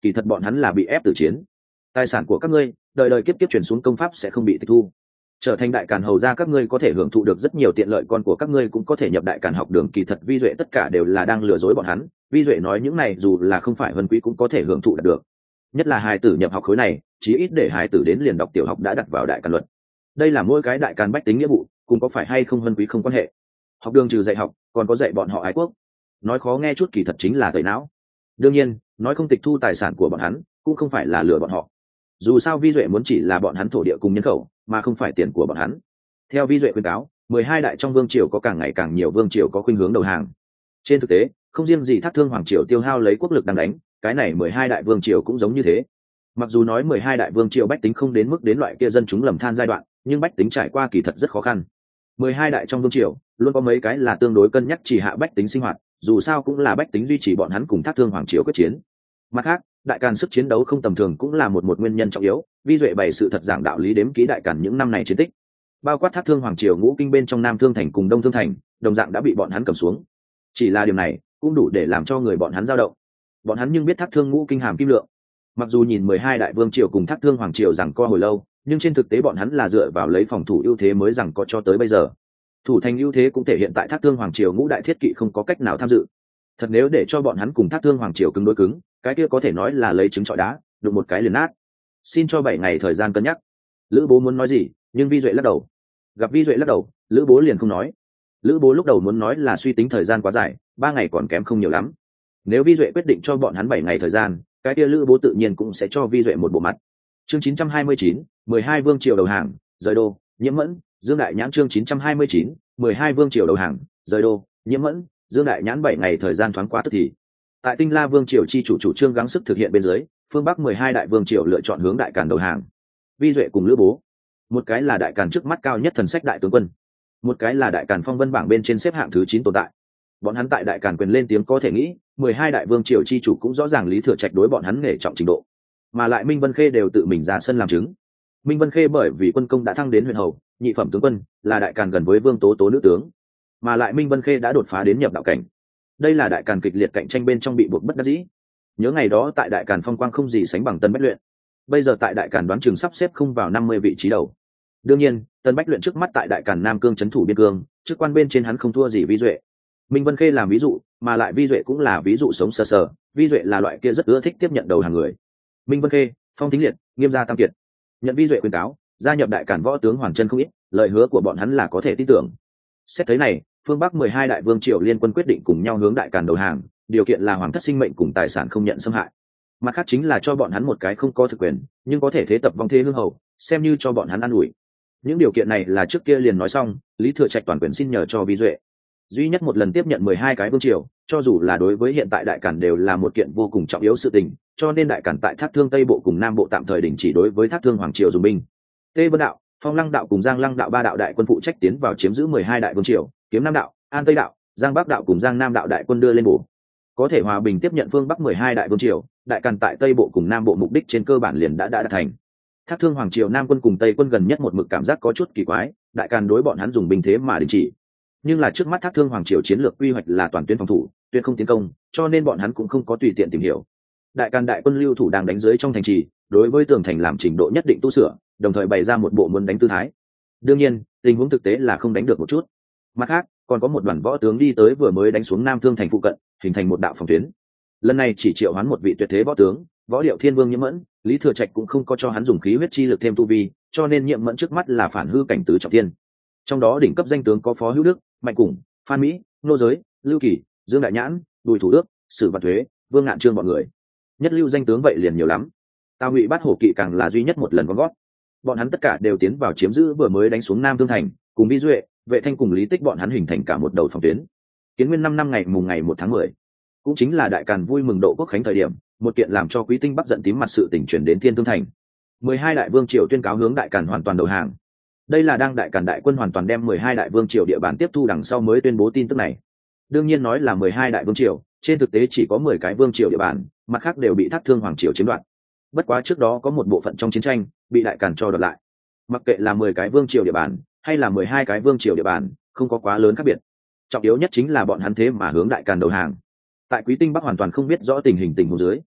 kỳ thật bọn hắn là bị ép tử chiến. Tài sản của các ngươi đời đời kiếp kiếp chuyển xuống công pháp sẽ không bị tịch thu, trở thành đại càn hầu gia các ngươi có thể hưởng thụ được rất nhiều tiện lợi, con của các ngươi cũng có thể nhập đại càn học đường. Kỳ thật Vi Duệ tất cả đều là đang lừa dối bọn hắn. Vi Duệ nói những này dù là không phải Vân Quý cũng có thể hưởng thụ được, nhất là hài tử nhập học khối này, chí ít để hài tử đến liền đọc tiểu học đã đặt vào đại càn luật. Đây là mỗi cái đại càn bách tính nghĩa vụ, cùng có phải hay không Vân Quý không quan hệ. Học đường trừ dạy học còn có dạy bọn họ ái quốc, nói khó nghe chút kỳ thật chính là tẩy não. Đương nhiên nói không tịch thu tài sản của bọn hắn cũng không phải là lừa bọn họ, dù sao Vi Duệ muốn chỉ là bọn hắn thổ địa cùng nhân khẩu mà không phải tiền của bọn hắn. Theo Vi Duệ khuyên cáo, 12 đại trong vương triều có càng ngày càng nhiều vương triều có khuynh hướng đầu hàng. Trên thực tế không riêng gì Thác Thương hoàng triều tiêu hao lấy quốc lực đang đánh, cái này 12 đại vương triều cũng giống như thế. Mặc dù nói 12 đại vương triều bách tính không đến mức đến loại kia dân chúng lầm than giai đoạn, nhưng bách tính trải qua kỳ thật rất khó khăn. 12 đại trong vương triều luôn có mấy cái là tương đối cân nhắc chỉ hạ bách tính sinh hoạt, dù sao cũng là bách tính duy trì bọn hắn cùng Thác Thương hoàng triều quyết chiến. Mặt khác đại càn sức chiến đấu không tầm thường cũng là một nguyên nhân trọng yếu. Vi Duệ bày sự thật giảng đạo lý đếm kỹ đại càn những năm này chiến tích, bao quát Thác Thương hoàng triều ngũ kinh bên trong Nam Thương thành cùng Đông Thương thành đồng dạng đã bị bọn hắn cầm xuống. Chỉ là điều này cũng đủ để làm cho người bọn hắn dao động. Bọn hắn nhưng biết Thác Thương ngũ kinh hàm kim lượng, mặc dù nhìn 12 đại vương triều cùng Thác Thương hoàng triều rằng co hồi lâu, nhưng trên thực tế bọn hắn là dựa vào lấy phòng thủ ưu thế mới rằng có cho tới bây giờ. Thủ thành ưu thế cũng thể hiện tại Thác Thương hoàng triều ngũ đại thiết kỵ không có cách nào tham dự. Thật nếu để cho bọn hắn cùng Thác Thương hoàng triều cứng đối cứng, cái kia có thể nói là lấy trứng trọi đá, đụng một cái liền nát. Xin cho 7 ngày thời gian cân nhắc. Lữ Bố muốn nói gì, nhưng Vi Duệ lắc đầu. Gặp Vi Duệ lắc đầu, Lữ Bố liền không nói. Lữ Bố lúc đầu muốn nói là suy tính thời gian quá dài, 3 ngày còn kém không nhiều lắm. Nếu Vi Duệ quyết định cho bọn hắn 7 ngày thời gian, cái kia Lữ Bố tự nhiên cũng sẽ cho Vi Duệ một bộ mặt. Chương 929, 12 vương triều đầu hàng, rời đô, Nhiễm Mẫn, Dương Đại Nhãn. Chương 929, 12 vương triều đầu hàng, rời đô, Nhiễm Mẫn, Dương Đại Nhãn. 7 ngày thời gian thoáng qua tức thì. Tại Tinh La vương triều chi chủ trương gắng sức thực hiện bên dưới, phương Bắc 12 đại vương triều lựa chọn hướng đại càn đầu hàng. Vi Duệ cùng Lữ Bố, một cái là đại càn trước mắt cao nhất thần sách đại tướng quân, một cái là đại càn phong vân bảng bên trên xếp hạng thứ 9 tồn tại. Bọn hắn tại đại càn quyền lên tiếng có thể nghĩ, 12 đại vương triều chi chủ cũng rõ ràng Lý Thừa Trạch đối bọn hắn nể trọng trình độ, mà lại Minh Vân Khê đều tự mình ra sân làm chứng. Minh Vân Khê bởi vì quân công đã thăng đến huyện hầu, nhị phẩm tướng quân, là đại càn gần với Vương Tố Tố nữ tướng, mà lại Minh Vân Khê đã đột phá đến nhập đạo cảnh. Đây là đại càn kịch liệt cạnh tranh bên trong bị buộc bất đắc dĩ. Nhớ ngày đó tại đại càn phong quang không gì sánh bằng Tân Bách Luyện, bây giờ tại đại càn đoán chừng sắp xếp không vào 50 vị trí đầu. Đương nhiên Tân Bách Luyện trước mắt tại đại càn Nam Cương trấn thủ biên cương, chức quan bên trên hắn không thua gì Vi Duệ. Minh Vân Khê làm ví dụ, mà lại Vi Duệ cũng là ví dụ sống sờ sờ. Vi Duệ là loại kia rất ưa thích tiếp nhận đầu hàng người. Minh Vân Khê, Phong Thính Liệt, Nghiêm Gia Tam Kiệt nhận Vi Duệ khuyên cáo, gia nhập đại càn võ tướng hoàn chân không ít, lời hứa của bọn hắn là có thể tin tưởng. Xét thấy này, phương Bắc 12 đại vương triều liên quân quyết định cùng nhau hướng đại càn đầu hàng, điều kiện là hoàng thất sinh mệnh cùng tài sản không nhận xâm hại. Mặt khác chính là cho bọn hắn một cái không có thực quyền nhưng có thể thế tập vong thế hương hầu, xem như cho bọn hắn ăn ủi. Những điều kiện này là trước kia liền nói xong, Lý Thừa Trạch toàn quyền xin nhờ cho Vi Duệ. Duy nhất một lần tiếp nhận 12 cái vương triều, cho dù là đối với hiện tại đại càn đều là một kiện vô cùng trọng yếu sự tình, cho nên đại càn tại Thác Thương Tây Bộ cùng Nam Bộ tạm thời đình chỉ đối với Thác Thương hoàng triều dùng binh. Tê Vân đạo, Phong Lăng đạo cùng Giang Lăng đạo 3 đạo đại quân phụ trách tiến vào chiếm giữ 12 đại vương triều, Kiếm Nam đạo, An Tây đạo, Giang Bắc đạo cùng Giang Nam đạo đại quân đưa lên bổ. Có thể hòa bình tiếp nhận phương Bắc 12 đại vương triều, đại càn tại Tây Bộ cùng Nam Bộ mục đích trên cơ bản liền đã đạt thành. Thác Thương hoàng triều Nam quân cùng Tây quân gần nhất một mực cảm giác có chút kỳ quái, đại càn đối bọn hắn dùng binh thế mà đình chỉ. Nhưng là trước mắt Thác Thương hoàng triều chiến lược quy hoạch là toàn tuyến phòng thủ, tuyệt không tiến công, cho nên bọn hắn cũng không có tùy tiện tìm hiểu. Đại càn đại quân lưu thủ đang đánh dưới trong thành trì, đối với tường thành làm trình độ nhất định tu sửa, đồng thời bày ra một bộ muốn đánh tư thái. Đương nhiên tình huống thực tế là không đánh được một chút. Mặt khác còn có một đoàn võ tướng đi tới vừa mới đánh xuống Nam Thương thành phụ cận, hình thành một đạo phòng tuyến. Lần này chỉ triệu hoán một vị tuyệt thế võ tướng, Võ Điệu Thiên Vương Nhiễm Mẫn. Lý Thừa Trạch cũng không có cho hắn dùng khí huyết chi lực thêm tu vi, cho nên Nhiễm Mẫn trước mắt là phản hư cảnh tứ trọng thiên. Trong đó đỉnh cấp danh tướng có Phó Hữu Đức, Mạnh Củng, Phan Mỹ, Nô Giới, Lưu Kỳ, Dương Đại Nhãn, Bùi Thủ Đức, Sử Văn Thuế, Vương Ngạn Trương bọn người. Nhất lưu danh tướng vậy liền nhiều lắm. Tào Ngụy Bát Hổ kỵ càng là duy nhất một lần con gót. Bọn hắn tất cả đều tiến vào chiếm giữ vừa mới đánh xuống Nam Thương thành, cùng Vi Duệ, Vệ Thanh cùng Lý Tích bọn hắn hình thành cả một đầu phòng tuyến. Kiến Nguyên 5 năm ngày mùng ngày 1 tháng 10, cũng chính là đại càn vui mừng độ quốc khánh thời điểm, một kiện làm cho Quý Tinh Bắc giận tím mặt sự tình truyền đến Thiên Thương thành. 12 đại vương triều tuyên cáo hướng đại càn hoàn toàn đầu hàng. Đây là đang đại càn đại quân hoàn toàn đem 12 đại vương triều địa bàn tiếp thu đằng sau mới tuyên bố tin tức này. Đương nhiên nói là 12 đại vương triều, trên thực tế chỉ có 10 cái vương triều địa bàn, mặt khác đều bị Thác Thương hoàng triều chiếm đoạt. Bất quá trước đó có một bộ phận trong chiến tranh bị đại càn cho đoạt lại. Mặc kệ là 10 cái vương triều địa bàn hay là 12 cái vương triều địa bàn, không có quá lớn khác biệt. Trọng yếu nhất chính là bọn hắn thế mà hướng đại càn đầu hàng. Tại Quý Tinh Bắc hoàn toàn không biết rõ tình huống dưới,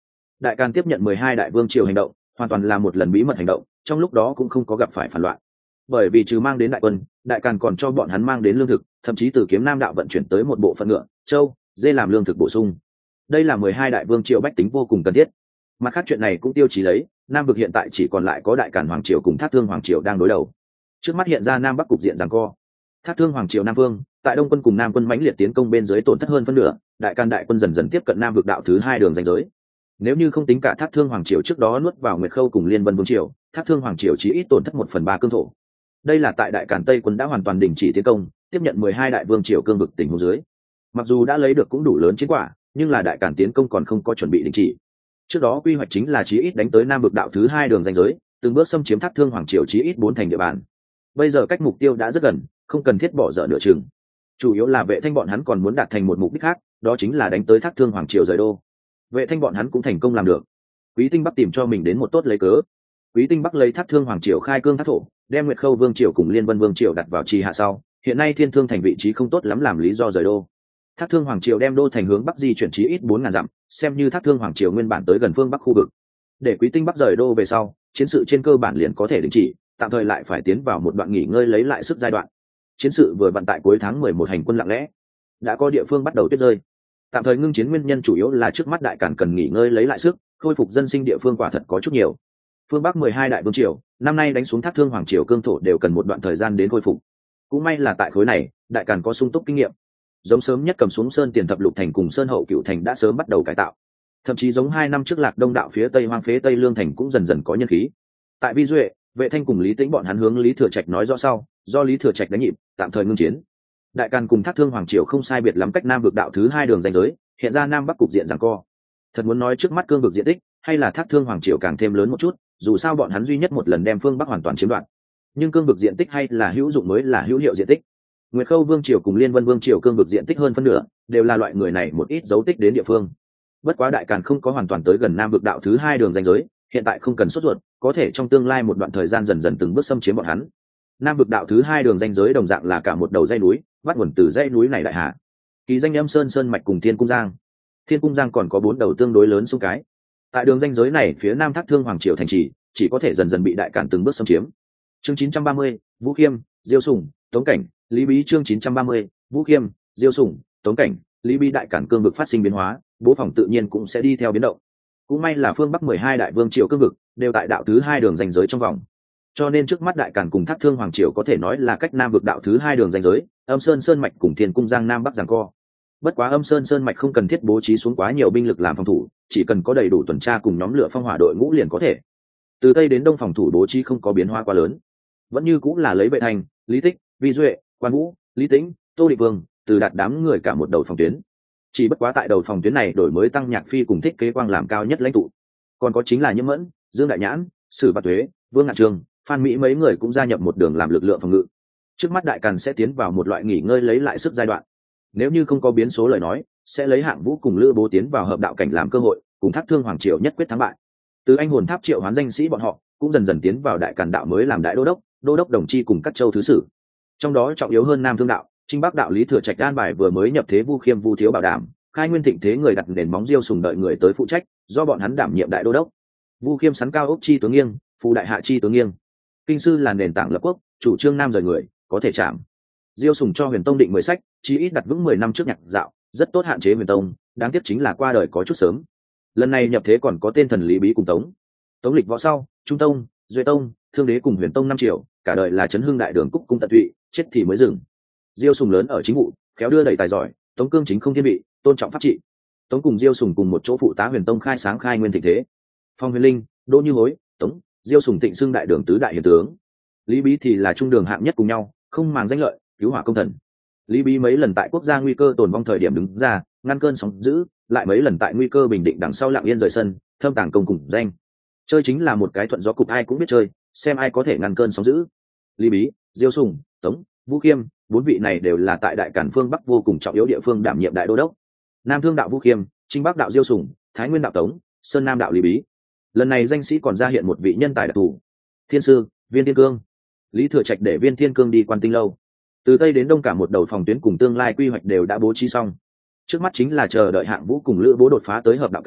Đại Càn tiếp nhận 12 đại vương triều hành động hoàn toàn là một lần bí mật hành động, trong lúc đó cũng không có gặp phải phản loạn, bởi vì trừ mang đến đại quân, Đại Càn còn cho bọn hắn mang đến lương thực, thậm chí từ Kiếm Nam đạo vận chuyển tới một bộ phận ngựa, trâu, dê làm lương thực bổ sung. Đây là 12 đại vương triều bách tính vô cùng cần thiết. Mặt khác chuyện này cũng tiêu chí lấy Nam vực hiện tại chỉ còn lại có Đại Càn hoàng triều cùng Thác Thương hoàng triều đang đối đầu. Trước mắt hiện ra Nam Bắc cục diện giằng co. Thác Thương hoàng triều Nam Vương tại Đông quân cùng Nam quân mãnh liệt tiến công bên dưới tổn thất hơn phân nửa, Đại Càn đại quân dần dần tiếp cận Nam vực đạo thứ hai đường ranh giới. Nếu như không tính cả Thác Thương hoàng triều trước đó nuốt vào Nguyệt Khâu cùng Liên Vân vương triều, Thác Thương hoàng triều chỉ ít tổn thất 1/3 cương thổ. Đây là tại Đại Càn Tây quân đã hoàn toàn đình chỉ tiến công, tiếp nhận 12 đại vương triều cương vực tình huống dưới. Mặc dù đã lấy được cũng đủ lớn chiến quả, nhưng là Đại Càn tiến công còn không có chuẩn bị đình chỉ. Trước đó quy hoạch chính là chí ít đánh tới Nam vực đạo thứ hai đường ranh giới, từng bước xâm chiếm Thác Thương hoàng triều chí ít 4 thành địa bàn. Bây giờ cách mục tiêu đã rất gần, không cần thiết bỏ dở nửa chừng. Chủ yếu là Vệ Thanh bọn hắn còn muốn đạt thành một mục đích khác, đó chính là đánh tới Thác Thương hoàng triều rời đô. Vệ Thanh bọn hắn cũng thành công làm được. Quý Tinh Bắc tìm cho mình đến một tốt lấy cớ. Quý Tinh Bắc lấy Thác Thương hoàng triều khai cương thác thổ, đem Nguyệt Khâu vương triều cùng Liên Vân vương triều đặt vào trì hạ sau, hiện nay Thiên Thương thành vị trí không tốt lắm làm lý do rời đô. Thác Thương hoàng triều đem đô thành hướng bắc di chuyển chí ít 4000 dặm, xem như Thác Thương hoàng triều nguyên bản tới gần phương bắc khu vực. Để Quý Tinh Bắc rời đô về sau, chiến sự trên cơ bản liền có thể đình chỉ, tạm thời lại phải tiến vào một đoạn nghỉ ngơi lấy lại sức giai đoạn. Chiến sự vừa vận tại cuối tháng 11 hành quân lặng lẽ, đã có địa phương bắt đầu tuyết rơi. Tạm thời ngưng chiến nguyên nhân chủ yếu là trước mắt Đại Càn cần nghỉ ngơi lấy lại sức, khôi phục dân sinh địa phương quả thật có chút nhiều. Phương Bắc 12 đại vương triều, năm nay đánh xuống Thác Thương hoàng triều cương thổ đều cần một đoạn thời gian đến khôi phục. Cũng may là tại khối này, Đại Càn có sung túc kinh nghiệm. Giống sớm nhất cầm xuống Sơn Tiền Thập Lục thành cùng Sơn Hậu Cửu thành đã sớm bắt đầu cải tạo. Thậm chí giống 2 năm trước Lạc Đông đạo phía Tây Hoang phế Tây Lương thành cũng dần dần có nhân khí. Tại Vi Duệ, Vệ Thanh cùng Lý Tĩnh bọn hắn hướng Lý Thừa Trạch nói rõ sau, do Lý Thừa Trạch đánh nhịp, tạm thời ngưng chiến. Đại Càn cùng Thác Thương hoàng triều không sai biệt lắm cách Nam vực đạo thứ hai đường ranh giới, hiện ra Nam Bắc cục diện giằng co. Thật muốn nói trước mắt cương vực diện tích, hay là Thác Thương hoàng triều càng thêm lớn một chút, dù sao bọn hắn duy nhất một lần đem phương Bắc hoàn toàn chiếm đoạt. Nhưng cương vực diện tích hay là hữu dụng mới là hữu hiệu diện tích. Nguyệt Khâu vương triều cùng Liên Vân vương triều cương vực diện tích hơn phân nửa, đều là loại người này một ít dấu tích đến địa phương. Bất quá Đại Càn không có hoàn toàn tới gần Nam vực đạo thứ hai đường ranh giới, hiện tại không cần sốt ruột, có thể trong tương lai một đoạn thời gian dần dần từng bước xâm chiếm bọn hắn. Nam vực đạo thứ hai đường ranh giới đồng dạng là cả một đầu dãy núi, bắt nguồn từ dãy núi này đại hà. Kỳ danh Âm Sơn Sơn mạch cùng Thiên Cung Giang. Thiên Cung Giang còn có 4 đầu tương đối lớn sông cái. Tại đường ranh giới này, phía Nam Thác Thương hoàng triều thành trì chỉ có thể dần dần bị Đại Càn từng bước xâm chiếm. Chương 930, Vũ Khiêm, Diêu Sùng, Tống Cảnh, Lý Bí. Chương 930, Vũ Khiêm, Diêu Sùng, Tống Cảnh, Lý Bí. Đại Càn cương vực phát sinh biến hóa, bố phòng tự nhiên cũng sẽ đi theo biến động. Cũng may là phương Bắc 12 đại vương triều cương vực đều tại đạo thứ hai đường ranh giới trong vòng, cho nên trước mắt Đại Càn cùng Thác Thương hoàng triều có thể nói là cách Nam vực đạo thứ hai đường ranh giới, Âm Sơn Sơn mạch cùng Thiên Cung Giang Nam Bắc giằng co. Bất quá Âm Sơn Sơn mạch không cần thiết bố trí xuống quá nhiều binh lực làm phòng thủ, chỉ cần có đầy đủ tuần tra cùng nhóm lửa phong hỏa đội ngũ liền có thể. Từ Tây đến Đông phòng thủ bố trí không có biến hóa quá lớn, vẫn như cũng là lấy Vệ Thanh, Lý Tích, Vi Duệ, Quan Vũ, Lý Tĩnh, Tô Địch Vương, từ đạt đám người cả một đầu phòng tuyến. Chỉ bất quá tại đầu phòng tuyến này đổi mới tăng Nhạc Phi cùng Thích Kế Quang làm cao nhất lãnh tụ, còn có chính là Nhiễm Mẫn, Dương Đại Nhãn, Sử Bạt Tuế, Vương Ngạn Trường, Phan Mỹ mấy người cũng gia nhập một đường làm lực lượng phòng ngự. Trước mắt Đại Càn sẽ tiến vào một loại nghỉ ngơi lấy lại sức giai đoạn. Nếu như không có biến số lời nói, sẽ lấy Hạng Vũ cùng Lữ Bố tiến vào hợp đạo cảnh làm cơ hội, cùng Thác Thương hoàng triều nhất quyết thắng bại. Từ Anh Hồn Tháp triệu hoán danh sĩ bọn họ cũng dần dần tiến vào Đại Càn đạo mới làm đại đô đốc đồng chi cùng các châu thứ sử. Trong đó trọng yếu hơn Nam Thương đạo, Trinh Bắc đạo Lý Thừa Trạch an bài vừa mới nhập thế Vu Khiêm Vu Thiếu bảo đảm, khai nguyên thịnh thế người đặt nền móng Diêu Sùng đợi người tới phụ trách, do bọn hắn đảm nhiệm đại đô đốc. Vu Khiêm sắn cao ốc chi tướng nghiêng, phù đại hạ chi tướng nghiêng. Kinh sư là nền tảng lập quốc, chủ trương nam rời người, có thể chạm. Diêu Sùng cho Huyền Tông định 10 sách, chí ít đặt vững 10 năm trước nhạc dạo, rất tốt hạn chế Huyền Tông, đáng tiếc chính là qua đời có chút sớm. Lần này nhập thế còn có tên thần Lý Bí cùng Tống Lịch võ sau, Trung Tông, Duệ Tông, Thương Đế cùng Huyền Tông 5 triệu, cả đời là chấn hưng đại đường cúc cung tận tụy, chết thì mới dừng. Diêu Sùng lớn ở chính vụ, khéo đưa đẩy tài giỏi, Tống cương chính không thiên vị, tôn trọng pháp trị. Tống cùng Diêu Sùng cùng một chỗ phụ tá Huyền Tông khai sáng khai nguyên thịnh thế. Phong Huyền Linh, Đỗ Như Hối, Tống, Diêu Sùng thịnh xưng đại đường tứ đại hiền tướng. Lý Bí thì là trung đường hạng nhất cùng nhau, không màng danh lợi, cứu hỏa công thần. Lý Bí mấy lần tại quốc gia nguy cơ tồn vong thời điểm đứng ra ngăn cơn sóng dữ, lại mấy lần tại nguy cơ bình định đằng sau lặng yên rời sân, thâm tàng công cùng danh. Chơi chính là một cái thuận gió cục, ai cũng biết chơi, xem ai có thể ngăn cơn sóng dữ. Lý Bí, Diêu Sùng, Tống, Vũ Khiêm, 4 vị này đều là tại Đại Càn phương Bắc vô cùng trọng yếu địa phương đảm nhiệm đại đô đốc. Nam Thương đạo Vũ Khiêm, Trinh Bắc đạo Diêu Sùng, Thái Nguyên đạo Tống, Sơn Nam đạo Lý Bí. Lần này danh sĩ còn ra hiện một vị nhân tài đặc thù, thiên sư Viên Thiên Cương. Lý Thừa Trạch để Viên Thiên Cương đi Quan Tinh lâu, từ Tây đến Đông cả một đầu phòng tuyến cùng tương lai quy hoạch đều đã bố trí xong. Trước mắt chính là chờ đợi Hạng Vũ cùng Lữ Bố đột phá tới hợp đạo cảnh,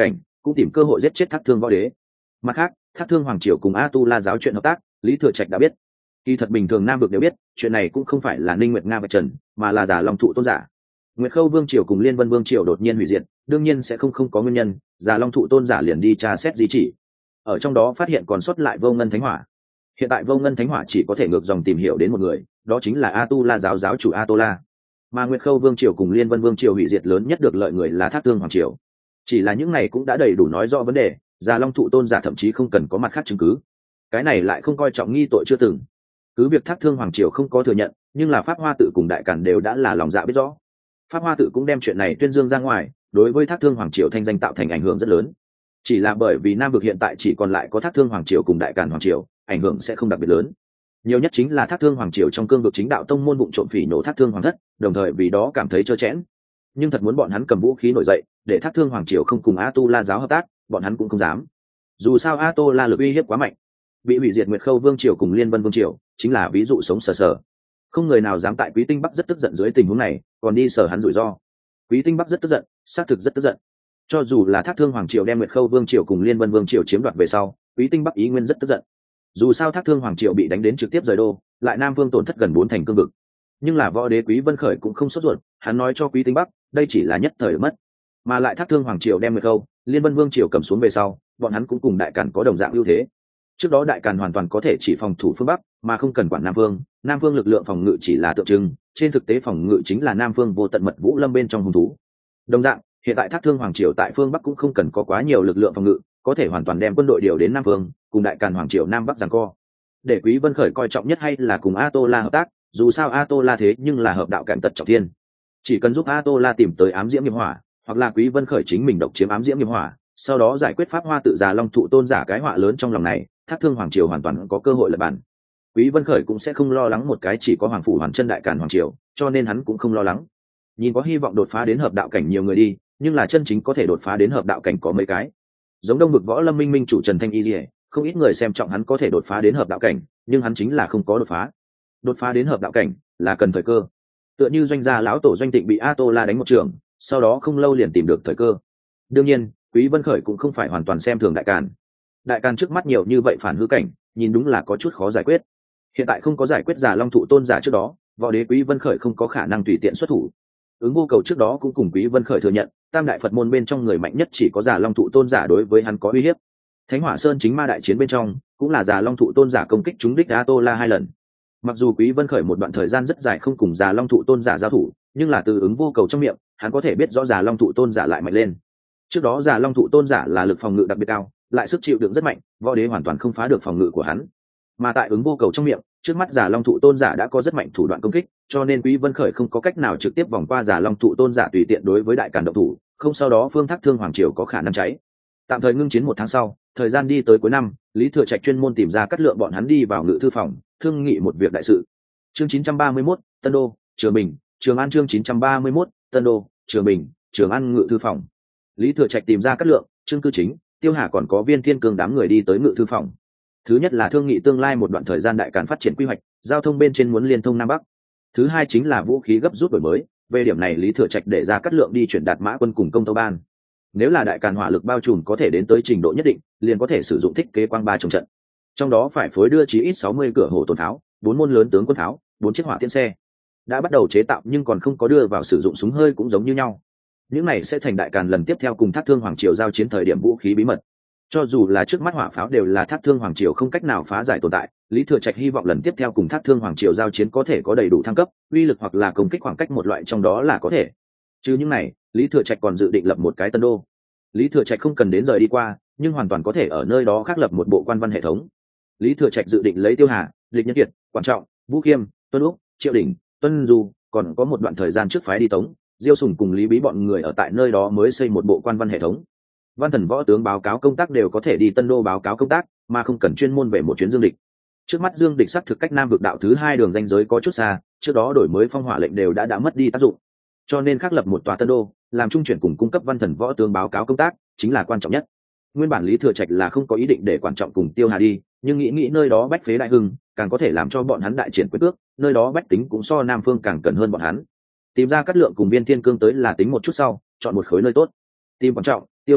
cũng tìm cơ hội giết chết Thác Thương võ đế. Mặt khác, Thác Thương hoàng triều cùng A Tu La giáo chuyện hợp tác, Lý Thừa Trạch đã biết. Kỳ thật bình thường Nam vực đều biết, chuyện này cũng không phải là Ninh Nguyệt Nga vạch trần, mà là Già Long thụ tôn giả. Nguyệt Khâu vương triều cùng Liên Vân vương triều đột nhiên hủy diệt, đương nhiên sẽ không có nguyên nhân, Già Long thụ tôn giả liền đi tra xét di chỉ. Ở trong đó phát hiện còn sót lại Vô Ngân Thánh Hỏa. Hiện tại Vô Ngân Thánh Hỏa chỉ có thể ngược dòng tìm hiểu đến một người, đó chính là A Tu La giáo giáo chủ A Tu La. Mà Nguyệt Khâu vương triều cùng Liên Vân vương triều hủy diệt lớn nhất được lợi người là Thác Thương hoàng triều. Chỉ là những này cũng đã đầy đủ nói rõ vấn đề, Già Long thụ tôn giả thậm chí không cần có mặt khác chứng cứ. Cái này lại không coi trọng nghi tội chưa từng. Cứ việc Thác Thương hoàng triều không có thừa nhận, nhưng là Pháp Hoa tự cùng Đại Càn đều đã là lòng dạ biết rõ. Pháp Hoa tự cũng đem chuyện này tuyên dương ra ngoài, đối với Thác Thương hoàng triều thanh danh tạo thành ảnh hưởng rất lớn. Chỉ là bởi vì Nam vực hiện tại chỉ còn lại có Thác Thương hoàng triều cùng Đại Càn hoàng triều, ảnh hưởng sẽ không đặc biệt lớn. Nhiều nhất chính là Thác Thương hoàng triều trong cương vực chính đạo tông môn vụng trộm phỉ nổ Thác Thương hoàng thất, đồng thời vì đó cảm thấy trơ trẽn. Nhưng thật muốn bọn hắn cầm vũ khí nổi dậy, để Thác Thương hoàng triều không cùng A Tu La giáo hợp tác, bọn hắn cũng không dám. Dù sao A Tu La lực uy hiếp quá mạnh, bị hủy diệt Nguyệt Khâu vương triều cùng Liên Vân vương triều chính là ví dụ sống sờ sờ. Không người nào dám tại Quý Tinh Bắc rất tức giận dưới tình huống này còn đi sở hắn rủi ro. Quý Tinh Bắc rất tức giận, xác thực rất tức giận. Cho dù là Thác Thương hoàng triều đem Nguyệt Khâu vương triều cùng Liên Vân vương triều chiếm đoạt về sau, Quý Tinh Bắc ý nguyên rất tức giận. Dù sao Thác Thương hoàng triều bị đánh đến trực tiếp rời đô, lại Nam vương tổn thất gần 4 thành cương vực. Nhưng là võ đế Quý Vân Khởi cũng không sốt ruột, hắn nói cho Quý Tinh Bắc, đây chỉ là nhất thời mất. Mà lại Thác Thương hoàng triều đem Nguyệt Khâu, Liên Vân vương triều cầm xuống về sau, bọn hắn cũng cùng Đại Càn có đồng dạng ưu thế. Trước đó Đại Càn hoàn toàn có thể chỉ phòng thủ phương Bắc, mà không cần quản Nam Vương. Nam Vương lực lượng phòng ngự chỉ là tượng trưng, trên thực tế phòng ngự chính là Nam Vương vô tận mật vũ lâm bên trong hung thú. Đồng dạng, hiện tại Thác Thương hoàng triều tại phương Bắc cũng không cần có quá nhiều lực lượng phòng ngự, có thể hoàn toàn đem quân đội điều đến Nam Vương, cùng Đại Càn hoàng triều Nam Bắc giằng co. Để Quý Vân Khởi coi trọng nhất hay là cùng A Tô La hợp tác, dù sao A Tô La thế nhưng là hợp đạo cạnh tật trọng thiên. Chỉ cần giúp A Tô La tìm tới ám diễm nghiệp hỏa, hoặc là Quý Vân Khởi chính mình độc chiếm ám diễm nghiệp hỏa, sau đó giải quyết Pháp Hoa tự Già Long thụ tôn giả cái họa lớn trong lòng này, Thác Thương hoàng triều hoàn toàn có cơ hội lật bàn. Quý Vân Khởi cũng sẽ không lo lắng một cái chỉ có hoàng phủ hoàn chân Đại Càn hoàng triều, cho nên hắn cũng không lo lắng. Nhìn có hy vọng đột phá đến hợp đạo cảnh nhiều người đi, nhưng là chân chính có thể đột phá đến hợp đạo cảnh có mấy cái. Giống Đông vực võ lâm minh minh chủ Trần Thanh Y Lìa, không ít người xem trọng hắn có thể đột phá đến hợp đạo cảnh, nhưng hắn chính là không có đột phá. Đột phá đến hợp đạo cảnh là cần thời cơ. Tựa như doanh gia lão tổ Doanh Tịnh bị A Tô La đánh một trường, sau đó không lâu liền tìm được thời cơ. Đương nhiên, Quý Vân Khởi cũng không phải hoàn toàn xem thường Đại Càn. Đại Càn trước mắt nhiều như vậy phản hư cảnh, nhìn đúng là có chút khó giải quyết. Hiện tại không có giải quyết Già Long thụ tôn giả trước đó, võ đế Quý Vân Khởi không có khả năng tùy tiện xuất thủ. Ứng Vô Cầu trước đó cũng cùng Quý Vân Khởi thừa nhận, Tam đại Phật môn bên trong người mạnh nhất chỉ có Già Long thụ tôn giả đối với hắn có uy hiếp. Thánh Hỏa Sơn chính ma đại chiến bên trong, cũng là Già Long thụ tôn giả công kích trúng đích A Tô La 2 lần. Mặc dù Quý Vân Khởi một đoạn thời gian rất dài không cùng Già Long thụ tôn giả giao thủ, nhưng là từ Ứng Vô Cầu trong miệng, hắn có thể biết rõ Già Long thụ tôn giả lại mạnh lên. Trước đó Già Long thụ tôn giả là lực phòng ngự đặc biệt cao, lại sức chịu đựng rất mạnh, võ đế hoàn toàn không phá được phòng ngự của hắn. Mà tại Ứng Vô Cầu trong miệng, trước mắt Già Long thụ tôn giả đã có rất mạnh thủ đoạn công kích, cho nên Quý Vân Khởi không có cách nào trực tiếp vòng qua Già Long thụ tôn giả tùy tiện đối với Đại Càn động thủ, không sau đó phương Thác Thương hoàng triều có khả năng cháy. Tạm thời ngưng chiến 1 tháng sau, thời gian đi tới cuối năm, Lý Thừa Trạch chuyên môn tìm ra cắt lượng bọn hắn đi vào ngự thư phòng, thương nghị một việc đại sự. Chương 931, Tân Đô, Trường Bình, Trường An. Chương 931, Tân Đô, Trường Bình, Trường An ngự thư phòng. Lý Thừa Trạch tìm ra cắt lượng, Trương Cư Chính, Tiêu Hà còn có Viên Thiên Cương đám người đi tới ngự thư phòng. Thứ nhất là thương nghị tương lai một đoạn thời gian Đại Càn phát triển quy hoạch, giao thông bên trên muốn liên thông Nam Bắc. Thứ hai chính là vũ khí gấp rút đổi mới, về điểm này Lý Thừa Trạch để ra cắt lượng đi chuyển đạt mã quân cùng công tâu ban. Nếu là Đại Càn hỏa lực bao trùm có thể đến tới trình độ nhất định, liền có thể sử dụng thiết kế quang ba trồng trận. Trong đó phải phối đưa chí ít 60 cửa hổ tồn pháo, 4 môn lớn tướng quân pháo, 4 chiếc hỏa tiễn xe. Đã bắt đầu chế tạo nhưng còn không có đưa vào sử dụng súng hơi cũng giống như nhau. Những này sẽ thành Đại Càn lần tiếp theo cùng Thác Thương hoàng triều giao chiến thời điểm vũ khí bí mật. Cho dù là trước mắt hỏa pháo đều là Thác Thương hoàng triều không cách nào phá giải tồn tại, Lý Thừa Trạch hy vọng lần tiếp theo cùng Thác Thương hoàng triều giao chiến có thể có đầy đủ thăng cấp, uy lực hoặc là công kích khoảng cách một loại trong đó là có thể. Chứ những này, Lý Thừa Trạch còn dự định lập một cái Tân Đô. Lý Thừa Trạch không cần đến rời đi qua, nhưng hoàn toàn có thể ở nơi đó khác lập một bộ quan văn hệ thống. Lý Thừa Trạch dự định lấy Tiêu Hà, Lịch Nhân Kiệt, Quan Trọng, Vũ Khiêm, Tuân Úc, Triệu Đình, Tuân Du, còn có một đoạn thời gian trước phái đi Tống, Diêu Sùng cùng Lý Bí bọn người ở tại nơi đó mới xây một bộ quan văn hệ thống. Văn thần võ tướng báo cáo công tác đều có thể đi Tân Đô báo cáo công tác, mà không cần chuyên môn về một chuyến Dương Địch. Trước mắt Dương Địch xác thực cách Nam vực đạo thứ 2 đường ranh giới có chút xa, trước đó đổi mới phong hỏa lệnh đều đã mất đi tác dụng, cho nên khắc lập một tòa Tân Đô, làm trung chuyển cùng cung cấp văn thần võ tướng báo cáo công tác chính là quan trọng nhất. Nguyên bản Lý Thừa Trạch là không có ý định để Quan Trọng cùng Tiêu Hà đi, nhưng nghĩ nơi đó bách phế đại hưng, càng có thể làm cho bọn hắn đại triển quyết ước, nơi đó bách tính cũng so Nam Phương càng cần hơn bọn hắn. Tìm ra Cát Lượng cùng Viên Thiên Cương tới là tính một chút sau, chọn một khối nơi tốt. Tìm Quan Trọng, Tiêu Hà,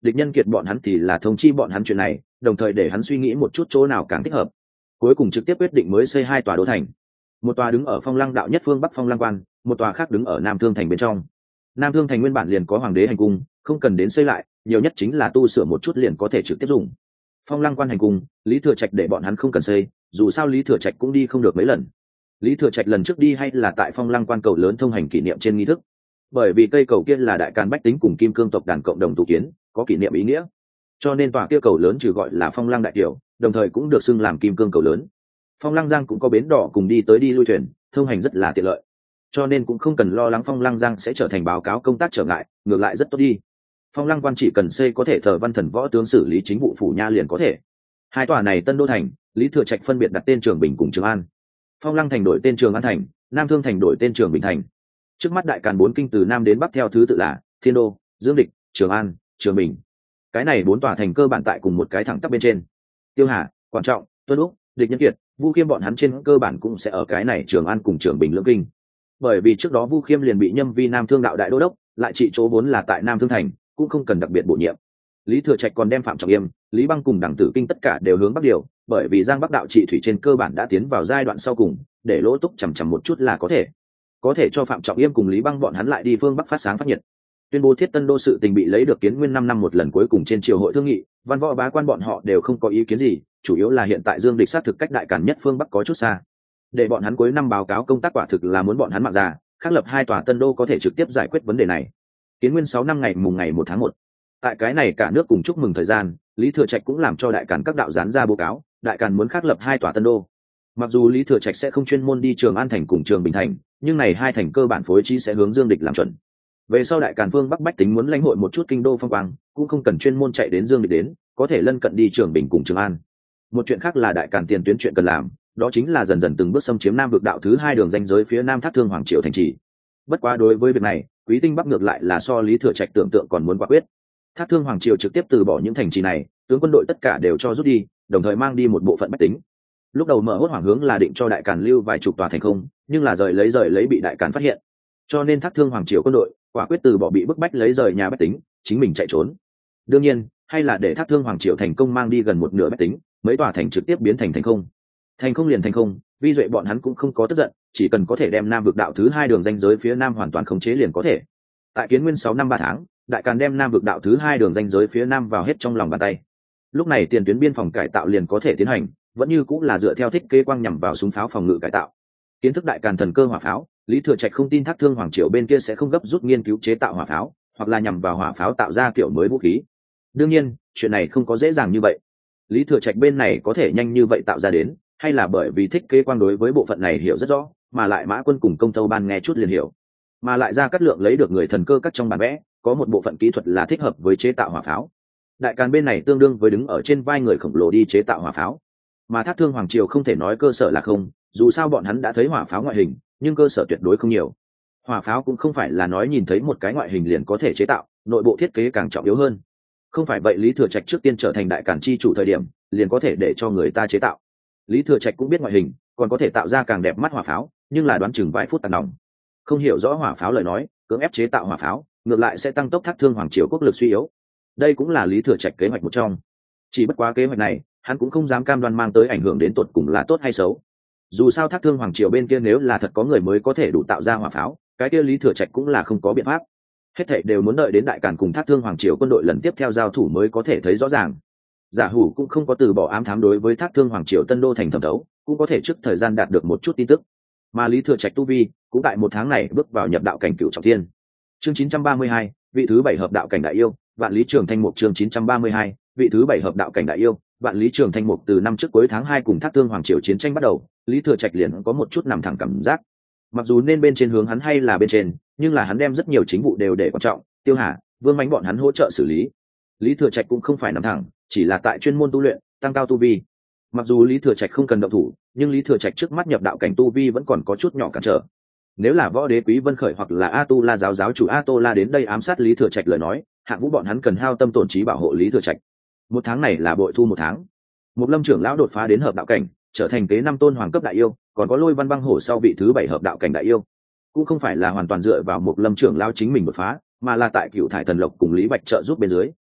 địch nhân kiệt bọn hắn thì là thông chi bọn hắn chuyện này, đồng thời để hắn suy nghĩ một chút chỗ nào càng thích hợp. Cuối cùng trực tiếp quyết định mới xây 2 tòa đô thành, một tòa đứng ở Phong Lăng đạo nhất phương bắc Phong Lăng quan, một tòa khác đứng ở Nam Thương thành bên trong. Nam Thương thành nguyên bản liền có hoàng đế hành cung, không cần đến xây lại, nhiều nhất chính là tu sửa một chút liền có thể trực tiếp dùng. Phong Lăng quan hành cung, Lý Thừa Trạch để bọn hắn không cần xây, dù sao Lý Thừa Trạch cũng đi không được mấy lần. Lý Thừa Trạch lần trước đi hay là tại Phong Lăng quan cầu lớn thông hành kỷ niệm trên nghi thức, bởi vì cây cầu kia là đại càn bách tính cùng kim cương tộc đàn cộng đồng tu kiến, có kỷ niệm ý nghĩa, cho nên tòa kia cầu lớn trừ gọi là Phong Lăng đại kiều, đồng thời cũng được xưng làm kim cương cầu lớn. Phong Lăng Giang cũng có bến đỏ cùng đi tới đi lui thuyền, thông hành rất là tiện lợi, cho nên cũng không cần lo lắng Phong Lăng Giang sẽ trở thành báo cáo công tác trở ngại, ngược lại rất tốt đi. Phong Lăng quan chỉ cần xây có thể thờ văn thần võ tướng xử lý chính vụ phủ nha liền có thể. 2 tòa này tân đô thành, Lý Thừa Trạch phân biệt đặt tên Trường Bình cùng Trường An. Phong Lăng thành đổi tên Trường An thành, Nam Thương thành đổi tên Trường Bình thành. Trước mắt đại càn 4 kinh từ nam đến bắc theo thứ tự là Thiên Đô, Dương Địch, Trường An, Trường Bình. Cái này 4 tòa thành cơ bản tại cùng một cái thẳng tắp bên trên. Tiêu Hà, Quan Trọng, Tuân Úc, Địch Nhân Kiệt, Vu Khiêm bọn hắn trên cơ bản cũng sẽ ở cái này Trường An cùng Trường Bình lưỡng kinh. Bởi vì trước đó Vu Khiêm liền bị nhâm vi Nam Thương đạo đại đô đốc, lại trị chỗ vốn là tại Nam Thương thành, cũng không cần đặc biệt bổ nhiệm. Lý Thừa Trạch còn đem Phạm Trọng Yêm, Lý Băng cùng Đặng Tử Kinh tất cả đều hướng bắc điều, bởi vì Giang Bắc đạo trị thủy trên cơ bản đã tiến vào giai đoạn sau cùng, để Lỗ Túc chằm một chút là có thể cho Phạm Trọng Yêm cùng Lý Băng bọn hắn lại đi phương bắc phát sáng phát nhiệt. Tuyên bố thiết tân đô sự tình bị lấy được kiến nguyên 5 năm một lần cuối cùng trên triều hội thương nghị, văn võ bá quan bọn họ đều không có ý kiến gì, chủ yếu là hiện tại Dương Địch sát thực cách đại càn nhất phương bắc có chút xa, để bọn hắn cuối năm báo cáo công tác quả thực là muốn bọn hắn mạng già, khắc lập 2 tòa tân đô có thể trực tiếp giải quyết vấn đề này. Kiến nguyên 6 năm ngày mùng ngày 1 tháng 1. Tại cái này cả nước cùng chúc mừng thời gian, Lý Thừa Trạch cũng làm cho đại càn các đạo gián ra báo cáo, đại càn muốn khắc lập 2 tòa tân đô. Mặc dù Lý Thừa Trạch sẽ không chuyên môn đi Trường An thành cùng Trường Bình thành, nhưng này 2 thành cơ bản phối trí sẽ hướng Dương Địch làm chuẩn. Về sau đại càn phương bắc bách tính muốn lãnh hội một chút kinh đô phong quang, cũng không cần chuyên môn chạy đến Dương Địch đến, có thể lân cận đi Trường Bình cùng Trường An. Một chuyện khác là đại càn tiền tuyến chuyện cần làm, đó chính là dần dần từng bước xâm chiếm Nam vực đạo thứ 2 đường ranh giới phía Nam Thác Thương Hoàng triều thành trì. Bất quá đối với việc này, Quý Tinh Bắc ngược lại là so Lý Thừa Trạch tưởng tượng còn muốn quả quyết. Thác Thương Hoàng triều trực tiếp từ bỏ những thành trì này, tướng quân đội tất cả đều cho rút đi, đồng thời mang đi một bộ phận bách tính. Lúc đầu mở hốt hoảng hướng là định cho đại càn lưu vài chục tòa thành không, nhưng là rời lấy bị đại càn phát hiện, cho nên Thác Thương Hoàng triều quân đội quả quyết từ bỏ bị bức bách lấy rời nhà bách tính, chính mình chạy trốn. Đương nhiên, hay là để Thác Thương Hoàng triều thành công mang đi gần một nửa bách tính, mấy tòa thành trực tiếp biến thành thành không. Thành không liền thành không, Vi Duệ bọn hắn cũng không có tức giận, chỉ cần có thể đem Nam vực đạo thứ 2 đường ranh giới phía Nam hoàn toàn khống chế liền có thể. Tại kiến nguyên 6 năm 3 tháng, đại càn đem Nam vực đạo thứ 2 đường ranh giới phía Nam vào hết trong lòng bàn tay. Lúc này tiền tuyến biên phòng cải tạo liền có thể tiến hành, vẫn như cũng là dựa theo thiết kế quang nhằm vào súng pháo phòng ngự cải tạo. Kiến thức đại càn thần cơ hỏa pháo, Lý Thừa Trạch không tin Thác Thương Hoàng triều bên kia sẽ không gấp rút nghiên cứu chế tạo hỏa pháo, hoặc là nhằm vào hỏa pháo tạo ra kiểu mới vũ khí. Đương nhiên, chuyện này không có dễ dàng như vậy. Lý Thừa Trạch bên này có thể nhanh như vậy tạo ra đến, hay là bởi vì thiết kế quang đối với bộ phận này hiểu rất rõ, mà lại Mã Quân cùng Công Tâu Ban nghe chút liền hiểu, mà lại ra cắt lượng lấy được người thần cơ cắt trong bản vẽ, có một bộ phận kỹ thuật là thích hợp với chế tạo hỏa pháo. Đại càn bên này tương đương với đứng ở trên vai người khổng lồ đi chế tạo hỏa pháo, mà Thác Thương Hoàng triều không thể nói cơ sở là không, dù sao bọn hắn đã thấy hỏa pháo ngoại hình, nhưng cơ sở tuyệt đối không nhiều. Hỏa pháo cũng không phải là nói nhìn thấy một cái ngoại hình liền có thể chế tạo, nội bộ thiết kế càng trọng yếu hơn. Không phải vậy Lý Thừa Trạch trước tiên trở thành đại càn chi chủ thời điểm, liền có thể để cho người ta chế tạo. Lý Thừa Trạch cũng biết ngoại hình, còn có thể tạo ra càng đẹp mắt hỏa pháo, nhưng là đoán chừng vài phút tàn nòng. Không hiểu rõ hỏa pháo lời nói, cưỡng ép chế tạo hỏa pháo, ngược lại sẽ tăng tốc Thác Thương Hoàng triều quốc lực suy yếu. Đây cũng là Lý Thừa Trạch kế hoạch một trong. Chỉ bất quá kế hoạch này, hắn cũng không dám cam đoan mang tới ảnh hưởng đến tột cùng là tốt hay xấu. Dù sao Thác Thương Hoàng triều bên kia nếu là thật có người mới có thể đủ tạo ra hỏa pháo, cái kia Lý Thừa Trạch cũng là không có biện pháp. Hết thảy đều muốn đợi đến đại càn cùng Thác Thương Hoàng triều quân đội lần tiếp theo giao thủ mới có thể thấy rõ ràng. Giả Hủ cũng không có từ bỏ ám thám đối với Thác Thương Hoàng triều tân đô thành thẩm thấu, cũng có thể trước thời gian đạt được một chút tin tức. Mà Lý Thừa Trạch tu vi cũng tại một tháng này bước vào nhập đạo cảnh cửu trọng thiên. Chương 932, vị thứ 7 hợp đạo cảnh đại yêu, Vạn Lý Trường Thanh Mục. Chương 932, vị thứ 7 hợp đạo cảnh đại yêu, Vạn Lý Trường Thanh Mục. Từ năm trước cuối tháng 2 cùng Thác Thương Hoàng triều chiến tranh bắt đầu, Lý Thừa Trạch liền có một chút nằm thẳng cảm giác. Mặc dù nên bên trên hướng hắn hay là bên trên, nhưng là hắn đem rất nhiều chính vụ đều để quan trọng, Tiêu Hà, Vương Mánh bọn hắn hỗ trợ xử lý. Lý Thừa Trạch cũng không phải nằm thẳng, chỉ là tại chuyên môn tu luyện, tăng cao tu vi. Mặc dù Lý Thừa Trạch không cần động thủ, nhưng Lý Thừa Trạch trước mắt nhập đạo cảnh tu vi vẫn còn có chút nhỏ cản trở. Nếu là Võ Đế Quý Vân Khởi hoặc là A Tu La giáo giáo chủ A Tô La đến đây ám sát Lý Thừa Trạch lời nói, Hạng Vũ bọn hắn cần hao tâm tổn trí bảo hộ Lý Thừa Trạch. Một tháng này là bội thu một tháng. Một Lâm trưởng lão đột phá đến hợp đạo cảnh, trở thành kế 5 tôn hoàng cấp đại yêu, còn có Lôi Văn Băng Hổ sau vị thứ 7 hợp đạo cảnh đại yêu. Cũng không phải là hoàn toàn dựa vào một Lâm trưởng lão chính mình đột phá, mà là tại Cựu Thải Thần Lộc cùng Lý Bạch trợ giúp bên dưới.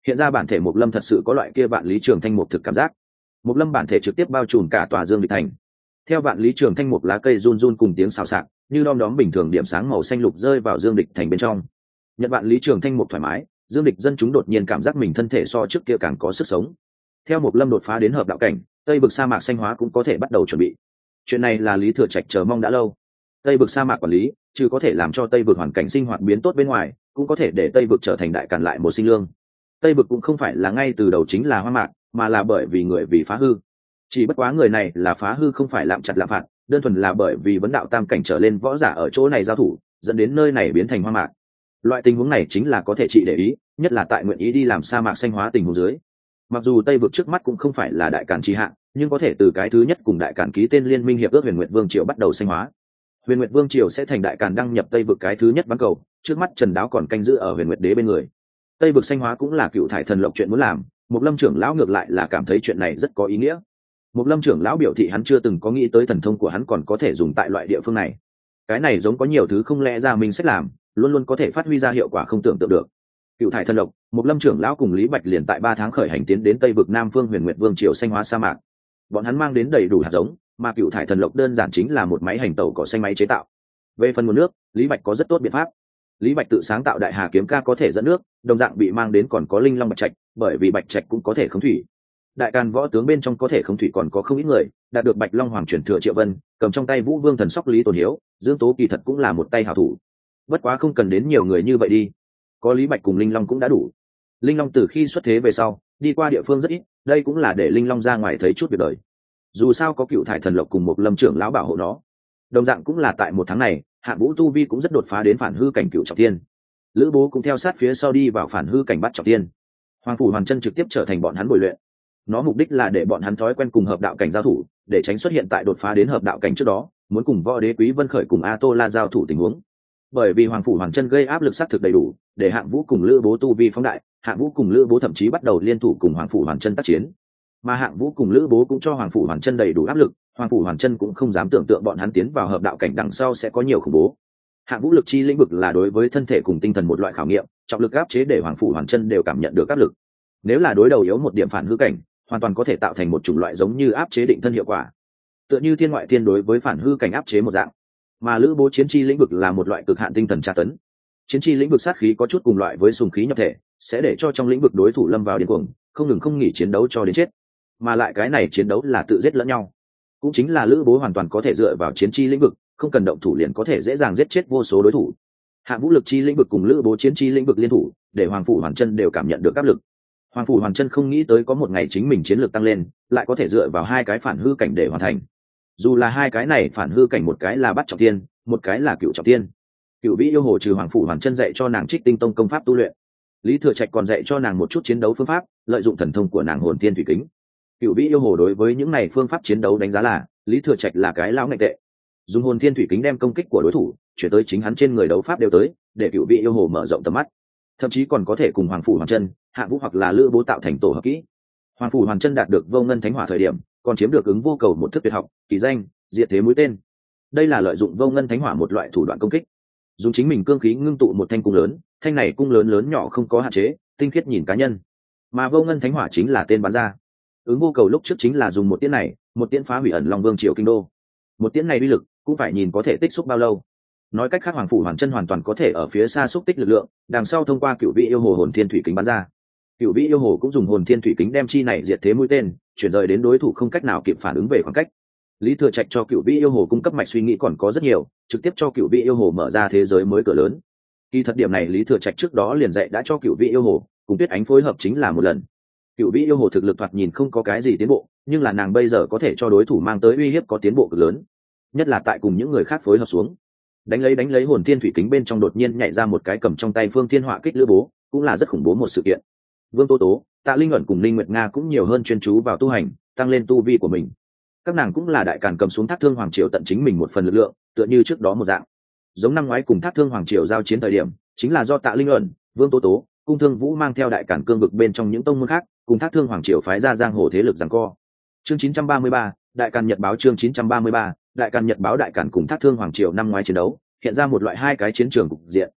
Hiện ra bản thể Mộc Lâm thật sự có loại kia Vạn Lý Trường Thanh Mục thực cảm giác. Mộc Lâm bản thể trực tiếp bao trùm cả tòa Dương Địch thành. Theo Vạn Lý Trường Thanh Mục lá cây run run cùng tiếng xào xạc, như đom đóm bình thường điểm sáng màu xanh lục rơi vào Dương Địch thành bên trong. Nhận Vạn Lý Trường Thanh Mục thoải mái, Dương Địch dân chúng đột nhiên cảm giác mình thân thể so trước kia càng có sức sống. Theo Mộc Lâm đột phá đến hợp đạo cảnh, Tây vực sa mạc xanh hóa cũng có thể bắt đầu chuẩn bị. Chuyện này là Lý Thừa Trạch chờ mong đã lâu. Tây vực sa mạc quản lý, trừ có thể làm cho Tây vực hoàn cảnh sinh hoạt biến tốt bên ngoài, cũng có thể để Tây vực trở thành đại càn lại một sinh lương. Tây vực cũng không phải là ngay từ đầu chính là hoang mạc, mà là bởi vì người vì phá hư. Chỉ bất quá người này là phá hư không phải lạm chặt lạm phạt, đơn thuần là bởi vì vấn đạo tam cảnh trở lên võ giả ở chỗ này giao thủ, dẫn đến nơi này biến thành hoang mạc. Loại tình huống này chính là có thể trị để ý, nhất là tại nguyện ý đi làm sa mạc xanh hóa tình huống dưới. Mặc dù Tây vực trước mắt cũng không phải là đại càn chi hạ, nhưng có thể từ cái thứ nhất cùng đại càn ký tên liên minh hiệp ước Huyền Nguyệt Vương triều bắt đầu xanh hóa. Huyền Nguyệt Vương triều sẽ thành đại càn đăng nhập Tây vực cái thứ nhất bán cầu, trước mắt Trần Đáo còn canh giữ ở Huyền Nguyệt Đế bên người. Tây vực xanh hóa cũng là cựu thải thần lộc chuyện muốn làm, Mục Lâm trưởng lão ngược lại là cảm thấy chuyện này rất có ý nghĩa. Mục Lâm trưởng lão biểu thị hắn chưa từng có nghĩ tới thần thông của hắn còn có thể dùng tại loại địa phương này. Cái này giống có nhiều thứ không lẽ ra mình sẽ làm, luôn luôn có thể phát huy ra hiệu quả không tưởng tượng được. Cựu thải thần lộc, Mục Lâm trưởng lão cùng Lý Bạch liền tại 3 tháng khởi hành tiến đến Tây vực Nam Phương Huyền Nguyệt Vương triều xanh hóa sa mạc. Bọn hắn mang đến đầy đủ hạt giống, mà cựu thải thần lộc đơn giản chính là một máy hành tẩu cỏ xanh máy chế tạo. Về phần nguồn nước, Lý Bạch có rất tốt biện pháp. Lý Bạch tự sáng tạo đại hà kiếm ca có thể dẫn nước, đồng dạng bị mang đến còn có linh long bạch trạch, bởi vì bạch trạch cũng có thể khống thủy. Đại càn võ tướng bên trong có thể khống thủy còn có không ít người, đạt được Bạch Long Hoàng truyền thừa Triệu Vân, cầm trong tay Vũ Vương thần sóc Lý Tồn Hiếu, Dương Tố kỳ thật cũng là một tay hảo thủ. Bất quá không cần đến nhiều người như vậy đi, có Lý Bạch cùng Linh Long cũng đã đủ. Linh Long từ khi xuất thế về sau, đi qua địa phương rất ít, đây cũng là để Linh Long ra ngoài thấy chút việc đời. Dù sao có cựu thải thần lộc cùng một Lâm trưởng lão bảo hộ nó. Đồng dạng cũng là tại 1 tháng này, Hạ Vũ tu vi cũng rất đột phá đến phản hư cảnh cựu trọng thiên. Lữ Bố cũng theo sát phía sau đi vào phản hư cảnh bắt trọng thiên. Hoàng phủ Hoàn Chân trực tiếp trở thành bọn hắn bồi luyện. Nó mục đích là để bọn hắn thói quen cùng hợp đạo cảnh giao thủ, để tránh xuất hiện tại đột phá đến hợp đạo cảnh trước đó, muốn cùng Võ Đế Quý Vân Khởi cùng A Tô La giao thủ tình huống. Bởi vì Hoàng phủ Hoàn Chân gây áp lực sát thực đầy đủ, để Hạng Vũ cùng Lữ Bố tu vi phóng đại, Hạng Vũ cùng Lữ Bố thậm chí bắt đầu liên thủ cùng Hoàng phủ Hoàn Chân tác chiến. Mà Hạng Vũ cùng Lữ Bố cũng cho Hoàng phủ Hoàn Chân đầy đủ áp lực, Hoàng phủ Hoàn Chân cũng không dám tưởng tượng bọn hắn tiến vào hợp đạo cảnh đằng sau sẽ có nhiều khủng bố. Hạng Vũ lực chi lĩnh vực là đối với thân thể cùng tinh thần một loại khảo nghiệm, trọng lực áp chế để Hoàng phủ Hoàn Chân đều cảm nhận được áp lực. Nếu là đối đầu yếu một điểm phản hư cảnh, hoàn toàn có thể tạo thành một chủng loại giống như áp chế định thân hiệu quả, tựa như thiên ngoại thiên đối với phản hư cảnh áp chế một dạng. Mà Lữ Bố chiến chi lĩnh vực là một loại cực hạn tinh thần tra tấn. Chiến chi lĩnh vực sát khí có chút cùng loại với sùng khí nhập thể, sẽ để cho trong lĩnh vực đối thủ lâm vào điên cuồng, không ngừng không nghỉ chiến đấu cho đến chết. Mà lại cái này chiến đấu là tự giết lẫn nhau, cũng chính là Lữ Bố hoàn toàn có thể dựa vào chiến chi lĩnh vực, không cần động thủ liền có thể dễ dàng giết chết vô số đối thủ. Hạng Vũ lực chi lĩnh vực cùng Lữ Bố chiến chi lĩnh vực liên thủ, để Hoàng phủ Hoàn Chân đều cảm nhận được áp lực. Hoàng phủ Hoàn Chân không nghĩ tới có một ngày chính mình chiến lược tăng lên, lại có thể dựa vào 2 cái phản hư cảnh để hoàn thành. Dù là 2 cái này phản hư cảnh, một cái là bắt trọng thiên, một cái là cựu trọng thiên. Cựu Vĩ yêu hồ trừ Hoàng phủ Hoàn Chân dạy cho nàng Trích Tinh Tông công pháp tu luyện, Lý Thừa Trạch còn dạy cho nàng một chút chiến đấu phương pháp, lợi dụng thần thông của nàng Hồn Thiên Thủy Kính. Cựu Vĩ yêu hồ đối với những này phương pháp chiến đấu đánh giá là Lý Thừa Trạch là cái lão ngạch tệ, dùng Hồn Thiên Thủy Kính đem công kích của đối thủ chuyển tới chính hắn trên người, đấu pháp đều tới, để Cựu Vĩ yêu hồ mở rộng tầm mắt, thậm chí còn có thể cùng Hoàng phủ Hoàn Chân, Hạng Vũ hoặc là Lữ Bố tạo thành tổ hợp kỹ. Hoàng phủ Hoàn Chân đạt được Vô Ngân Thánh Hỏa thời điểm, còn chiếm được Ứng Vô Cầu một thức tuyệt học, kỳ danh Diệt Thế Mũi Tên. Đây là lợi dụng Vô Ngân Thánh Hỏa một loại thủ đoạn công kích, dùng chính mình cương khí ngưng tụ một thanh cung lớn, thanh này cung lớn lớn nhỏ không có hạn chế, tinh khiết nhìn cá nhân. Mà Vô Ngân Thánh Hỏa chính là tên bắn ra. Ứng Vô Cầu lúc trước chính là dùng một tiễn này, một tiễn phá hủy ẩn Long Vương triều kinh đô. Một tiễn này uy lực cũng phải nhìn có thể tích xúc bao lâu. Nói cách khác, Hoàng phủ Hoàn Chân hoàn toàn có thể ở phía xa xúc tích lực lượng, đằng sau thông qua Cựu Vĩ yêu hồ Hồn Thiên Thủy Kính bắn ra. Cựu Vĩ yêu hồ cũng dùng Hồn Thiên Thủy Kính đem chi này diệt thế mũi tên chuyển rời đến đối thủ không cách nào kịp phản ứng về khoảng cách. Lý Thừa Trạch cho Cựu Vĩ yêu hồ cung cấp mạch suy nghĩ còn có rất nhiều, trực tiếp cho Cựu Vĩ yêu hồ mở ra thế giới mới cửa lớn. Kỳ thật điểm này Lý Thừa Trạch trước đó liền dạy đã cho Cựu Vĩ yêu hồ, cùng Tuyết Ánh phối hợp chính là một lần. Cựu Vĩ yêu hồ thực lực thoạt nhìn không có cái gì tiến bộ, nhưng là nàng bây giờ có thể cho đối thủ mang tới uy hiếp có tiến bộ cực lớn, nhất là tại cùng những người khác phối hợp xuống. Đánh lấy Hồn Thiên Thủy Kính bên trong đột nhiên nhảy ra một cái cầm trong tay Phương Thiên Họa kích Lữ Bố, cũng là rất khủng bố một sự kiện. Vương Tố Tố, Tạ Linh Ẩn cùng Linh Nguyệt Nga cũng nhiều hơn chuyên chú vào tu hành, tăng lên tu vi của mình. Các nàng cũng là đại càn cầm xuống Thác Thương Hoàng triều tận chính mình một phần lực lượng, tựa như trước đó một dạng. Giống năm ngoái cùng Thác Thương Hoàng triều giao chiến thời điểm, chính là do Tạ Linh Ẩn, Vương Tố Tố, Cung Thương Vũ mang theo đại càn cương vực bên trong những tông môn khác, cùng Thác Thương Hoàng triều phái ra giang hồ thế lực giằng co. Chương 933, Đại Càn Nhật báo chương 933, Đại Càn Nhật báo đại càn cùng Thác Thương Hoàng triều năm ngoái chiến đấu, hiện ra một loại 2 cái chiến trường cục diện.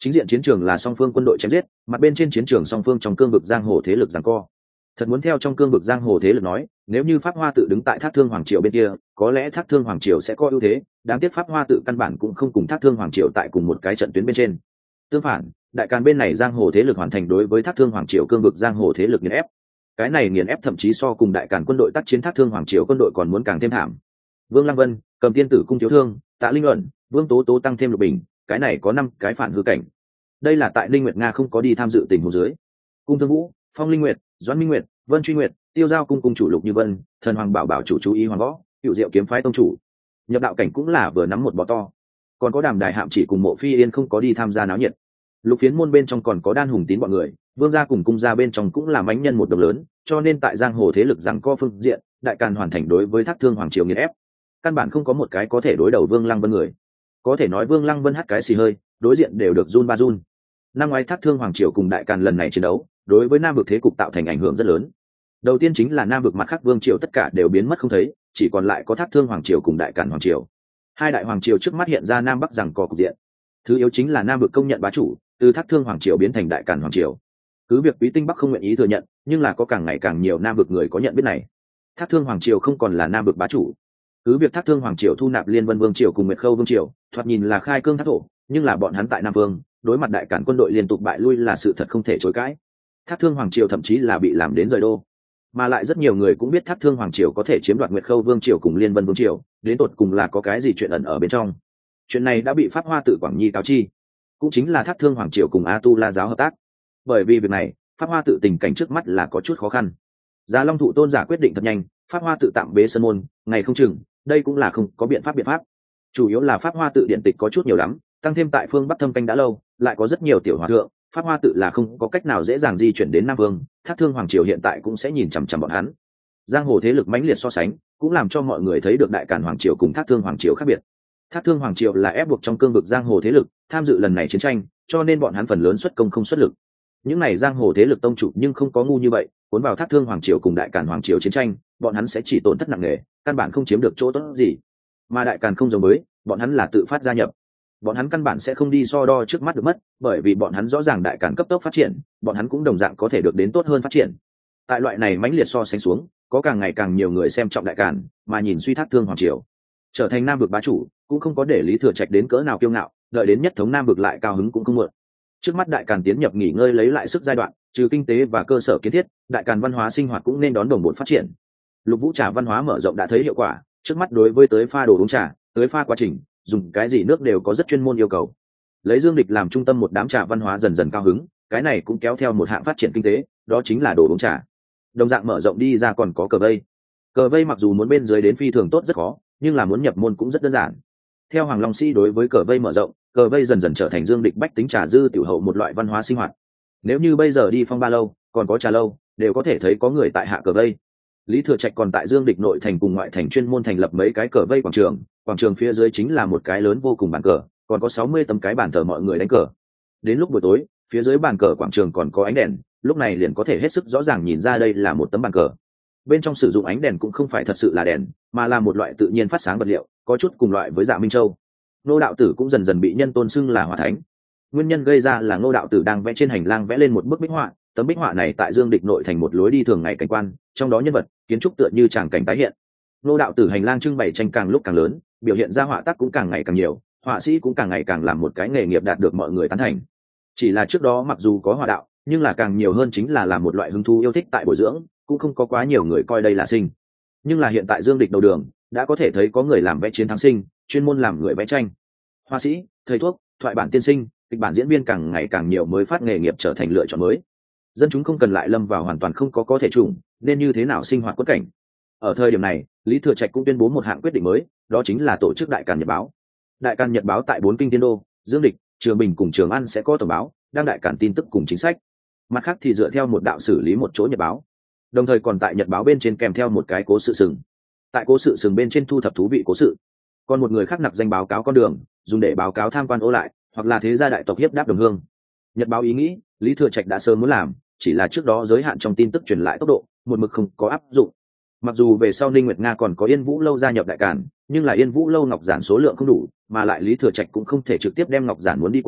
Chính diện chiến trường là song phương quân đội chém giết, mặt bên trên chiến trường song phương trong cương vực giang hồ thế lực giằng co. Thật muốn theo trong cương vực giang hồ thế lực nói, nếu như Pháp Hoa tự đứng tại Thác Thương Hoàng triều bên kia, có lẽ Thác Thương Hoàng triều sẽ có ưu thế, đáng tiếc Pháp Hoa tự căn bản cũng không cùng Thác Thương Hoàng triều tại cùng một cái trận tuyến bên trên. Tương phản, Đại Càn bên này giang hồ thế lực hoàn thành đối với Thác Thương Hoàng triều cương vực giang hồ thế lực nghiền ép. Cái này nghiền ép thậm chí so cùng Đại Càn quân đội tác chiến Thác Thương Hoàng triều quân đội còn muốn càng thêm thảm. Vương Lăng Vân, Cầm Tiên Tử Cung Thiếu Thương, Tạ Linh Luận, Vương Tố Tố tăng thêm Lục Bình, cái này có 5 cái phản hư cảnh. Đây là tại Linh Nguyệt Nga không có đi tham dự tình huống dưới. Cung Thương Vũ, Phong Linh Nguyệt, Doãn Minh Nguyệt, Vân Truy Nguyệt, Tiêu Giao cung cung chủ Lục Như Vân, Thần Hoàng Bảo Bảo chủ chú ý Hoàng Võ, Cựu Diệu kiếm phái tông chủ. Nhập đạo cảnh cũng là vừa nắm một bò to. Còn có Đàm Đài Hạm chỉ cùng Mộ Phi Yên không có đi tham gia náo nhiệt. Lục Phiến môn bên trong còn có Đan Hùng Tín bọn người, Vương gia cùng cung gia bên trong cũng là mãnh nhân một đồng lớn, cho nên tại giang hồ thế lực rằng co phương diện, Đại Càn hoàn thành đối với Thác Thương Hoàng triều nghiền ép. Căn bản không có một cái có thể đối đầu Vương Lăng Vân người. Có thể nói Vương Lăng Vân hắt cái xì hơi, đối diện đều được run ba run. Năm ngoái Thác Thương Hoàng triều cùng Đại Càn lần này chiến đấu, đối với Nam vực thế cục tạo thành ảnh hưởng rất lớn. Đầu tiên chính là Nam vực mặt khác vương triều tất cả đều biến mất không thấy, chỉ còn lại có Thác Thương Hoàng triều cùng Đại Càn Hoàng triều. Hai đại hoàng triều trước mắt hiện ra Nam Bắc rằng có cục diện. Thứ yếu chính là Nam vực công nhận bá chủ, từ Thác Thương Hoàng triều biến thành Đại Càn Hoàng triều. Cứ việc Quý Tinh Bắc không nguyện ý thừa nhận, nhưng là có càng ngày càng nhiều Nam vực người có nhận biết này. Thác Thương Hoàng triều không còn là Nam vực bá chủ. Cứ việc Thác Thương Hoàng triều thu nạp Liên Vân Vương triều cùng Nguyệt Khâu Vương triều, thoạt nhìn là khai cương thác thổ, nhưng là bọn hắn tại Nam Vương, đối mặt Đại Càn quân đội liên tục bại lui là sự thật không thể chối cãi. Thác Thương Hoàng triều thậm chí là bị làm đến rời đô. Mà lại rất nhiều người cũng biết Thác Thương Hoàng triều có thể chiếm đoạt Nguyệt Khâu Vương triều cùng Liên Vân Vương triều, đến tột cùng là có cái gì chuyện ẩn ở bên trong. Chuyện này đã bị Pháp Hoa tự Quảng Nhi cáo chi, cũng chính là Thác Thương Hoàng triều cùng A Tu La giáo hợp tác. Bởi vì việc này, Pháp Hoa tự tình cảnh trước mắt là có chút khó khăn. Giá Long Thụ tôn giả quyết định thật nhanh, Pháp Hoa tự tạm bế sơn môn, ngày không chừng, đây cũng là không có biện pháp. Chủ yếu là Pháp Hoa tự điện tịch có chút nhiều lắm, tăng thêm tại phương Bắc thâm canh đã lâu, lại có rất nhiều tiểu hòa thượng, Pháp Hoa tự là không có cách nào dễ dàng di chuyển đến Nam Vương, Thác Thương Hoàng triều hiện tại cũng sẽ nhìn chằm chằm bọn hắn. Giang hồ thế lực mãnh liệt so sánh, cũng làm cho mọi người thấy được Đại Càn Hoàng triều cùng Thác Thương Hoàng triều khác biệt. Thác Thương Hoàng triều là ép buộc trong cương vực giang hồ thế lực tham dự lần này chiến tranh, cho nên bọn hắn phần lớn xuất công không xuất lực. Những này giang hồ thế lực tông chủ nhưng không có ngu như vậy, cuốn vào Thác Thương Hoàng triều cùng Đại Càn Hoàng triều chiến tranh, bọn hắn sẽ chỉ tổn thất nặng nề, căn bản không chiếm được chỗ tốt gì. Mà Đại Càn không giống với, bọn hắn là tự phát gia nhập. Bọn hắn căn bản sẽ không đi so đo trước mắt được mất, bởi vì bọn hắn rõ ràng Đại Càn cấp tốc phát triển, bọn hắn cũng đồng dạng có thể được đến tốt hơn phát triển. Tại loại này mãnh liệt so sánh xuống, có càng ngày càng nhiều người xem trọng Đại Càn, mà nhìn suy Thác Thương Hoàng triều. Trở thành Nam vực bá chủ, cũng không có để Lý Thừa Trạch đến cỡ nào kiêu ngạo, đợi đến nhất thống Nam vực lại cao hứng cũng không muộn. Trước mắt Đại Càn tiến nhập nghỉ ngơi lấy lại sức giai đoạn, trừ kinh tế và cơ sở kiến thiết, Đại Càn văn hóa sinh hoạt cũng nên đón đồng bộ phát triển. Lục Vũ trà văn hóa mở rộng đã thấy hiệu quả, trước mắt đối với tới pha đồ uống trà, tới pha quá trình, dùng cái gì nước đều có rất chuyên môn yêu cầu. Lấy Dương Địch làm trung tâm một đám trà văn hóa dần dần cao hứng, cái này cũng kéo theo một hạng phát triển kinh tế, đó chính là đồ uống trà. Đồng dạng mở rộng đi ra còn có cờ vây. Cờ vây mặc dù muốn bên dưới đến phi thường tốt rất khó, nhưng là muốn nhập môn cũng rất đơn giản. Theo Hoàng Long Sĩ đối với cờ vây mở rộng, cờ vây dần dần trở thành Dương Địch bách tính trà dư tiểu hậu một loại văn hóa sinh hoạt. Nếu như bây giờ đi Phong Ba lâu, còn có trà lâu, đều có thể thấy có người tại hạ cờ vây. Lý Thừa Trạch còn tại Dương Địch nội thành cùng ngoại thành chuyên môn thành lập mấy cái cờ vây quảng trường phía dưới chính là một cái lớn vô cùng bàn cờ, còn có 60 tấm cái bàn thờ mọi người đánh cờ. Đến lúc buổi tối, phía dưới bàn cờ quảng trường còn có ánh đèn, lúc này liền có thể hết sức rõ ràng nhìn ra đây là một tấm bàn cờ. Bên trong sử dụng ánh đèn cũng không phải thật sự là đèn, mà là một loại tự nhiên phát sáng vật liệu, có chút cùng loại với Dạ Minh Châu. Ngô đạo tử cũng dần dần bị nhân tôn xưng là Hỏa Thánh. Nguyên nhân gây ra là Ngô đạo tử đang vẽ trên hành lang vẽ lên một bức bích họa, tấm bích họa này tại Dương Địch nội thành một lối đi thường ngày cảnh quan, trong đó nhân vật, kiến trúc tựa như tràng cảnh tái hiện. Ngô đạo tử hành lang trưng bày tranh càng lúc càng lớn, biểu hiện ra họa tác cũng càng ngày càng nhiều, họa sĩ cũng càng ngày càng làm một cái nghề nghiệp đạt được mọi người tán thành. Chỉ là trước đó mặc dù có họa đạo, nhưng là càng nhiều hơn chính là làm một loại hứng thú yêu thích tại bồi dưỡng, cũng không có quá nhiều người coi đây là sinh. Nhưng là hiện tại Dương Địch đầu đường đã có thể thấy có người làm vẽ chiến thắng sinh, chuyên môn làm người vẽ tranh. Họa sĩ, thầy thuốc, thoại bản tiên sinh, kịch bản diễn viên càng ngày càng nhiều mới phát nghề nghiệp trở thành lựa chọn mới. Dân chúng không cần lại lâm vào hoàn toàn không có thể trùng, nên như thế nào sinh hoạt quất cảnh. Ở thời điểm này, Lý Thừa Trạch cũng tuyên bố một hạng quyết định mới, đó chính là tổ chức Đại Càn Nhật báo. Đại Càn Nhật báo tại 4 kinh tiên đô, Dương Địch, Trường Bình cùng Trường An sẽ có tổng báo, đăng đại càn tin tức cùng chính sách. Mặt khác thì dựa theo một đạo xử lý một chỗ nhật báo. Đồng thời còn tại nhật báo bên trên kèm theo một cái cố sự sừng. Tại cố sự sừng bên trên thu thập thú vị cố sự. Còn một người khác nặc danh báo cáo con đường, dùng để báo cáo tham quan ô lại, hoặc là thế gia đại tộc hiếp đáp đồng hương. Nhật báo ý nghĩ, Lý Thừa Trạch đã sớm muốn làm, chỉ là trước đó giới hạn trong tin tức truyền lại tốc độ, một mực không có áp dụng. Mặc dù về sau Ninh Nguyệt Nga còn có Yên Vũ lâu gia nhập đại càn, nhưng là Yên Vũ lâu ngọc giản số lượng không đủ, mà lại Lý Thừa Trạch cũng không thể trực tiếp đem ngọc giản muốn đi qua,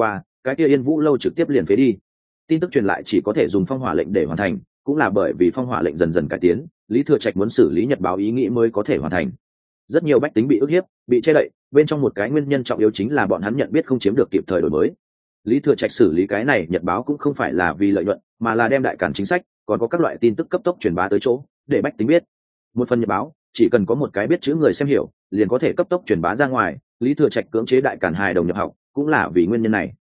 cái kia Yên Vũ lâu trực tiếp liền phế đi. Tin tức truyền lại chỉ có thể dùng phong hỏa lệnh để hoàn thành, cũng là bởi vì phong hỏa lệnh dần dần cải tiến, Lý Thừa Trạch muốn xử lý nhật báo ý nghĩ mới có thể hoàn thành. Rất nhiều bách tính bị ức hiếp, bị che đậy, bên trong một cái nguyên nhân trọng yếu chính là bọn hắn nhận biết không chiếm được kịp thời đổi mới. Lý Thừa Trạch xử lý cái này nhật báo cũng không phải là vì lợi nhuận, mà là đem đại cản chính sách, còn có các loại tin tức cấp tốc truyền bá tới chỗ, để bách tính biết. Một phần nhật báo, chỉ cần có một cái biết chữ người xem hiểu, liền có thể cấp tốc truyền bá ra ngoài. Lý Thừa Trạch cưỡng chế đại cản hài đồng nhập học, cũng là vì nguyên nhân này.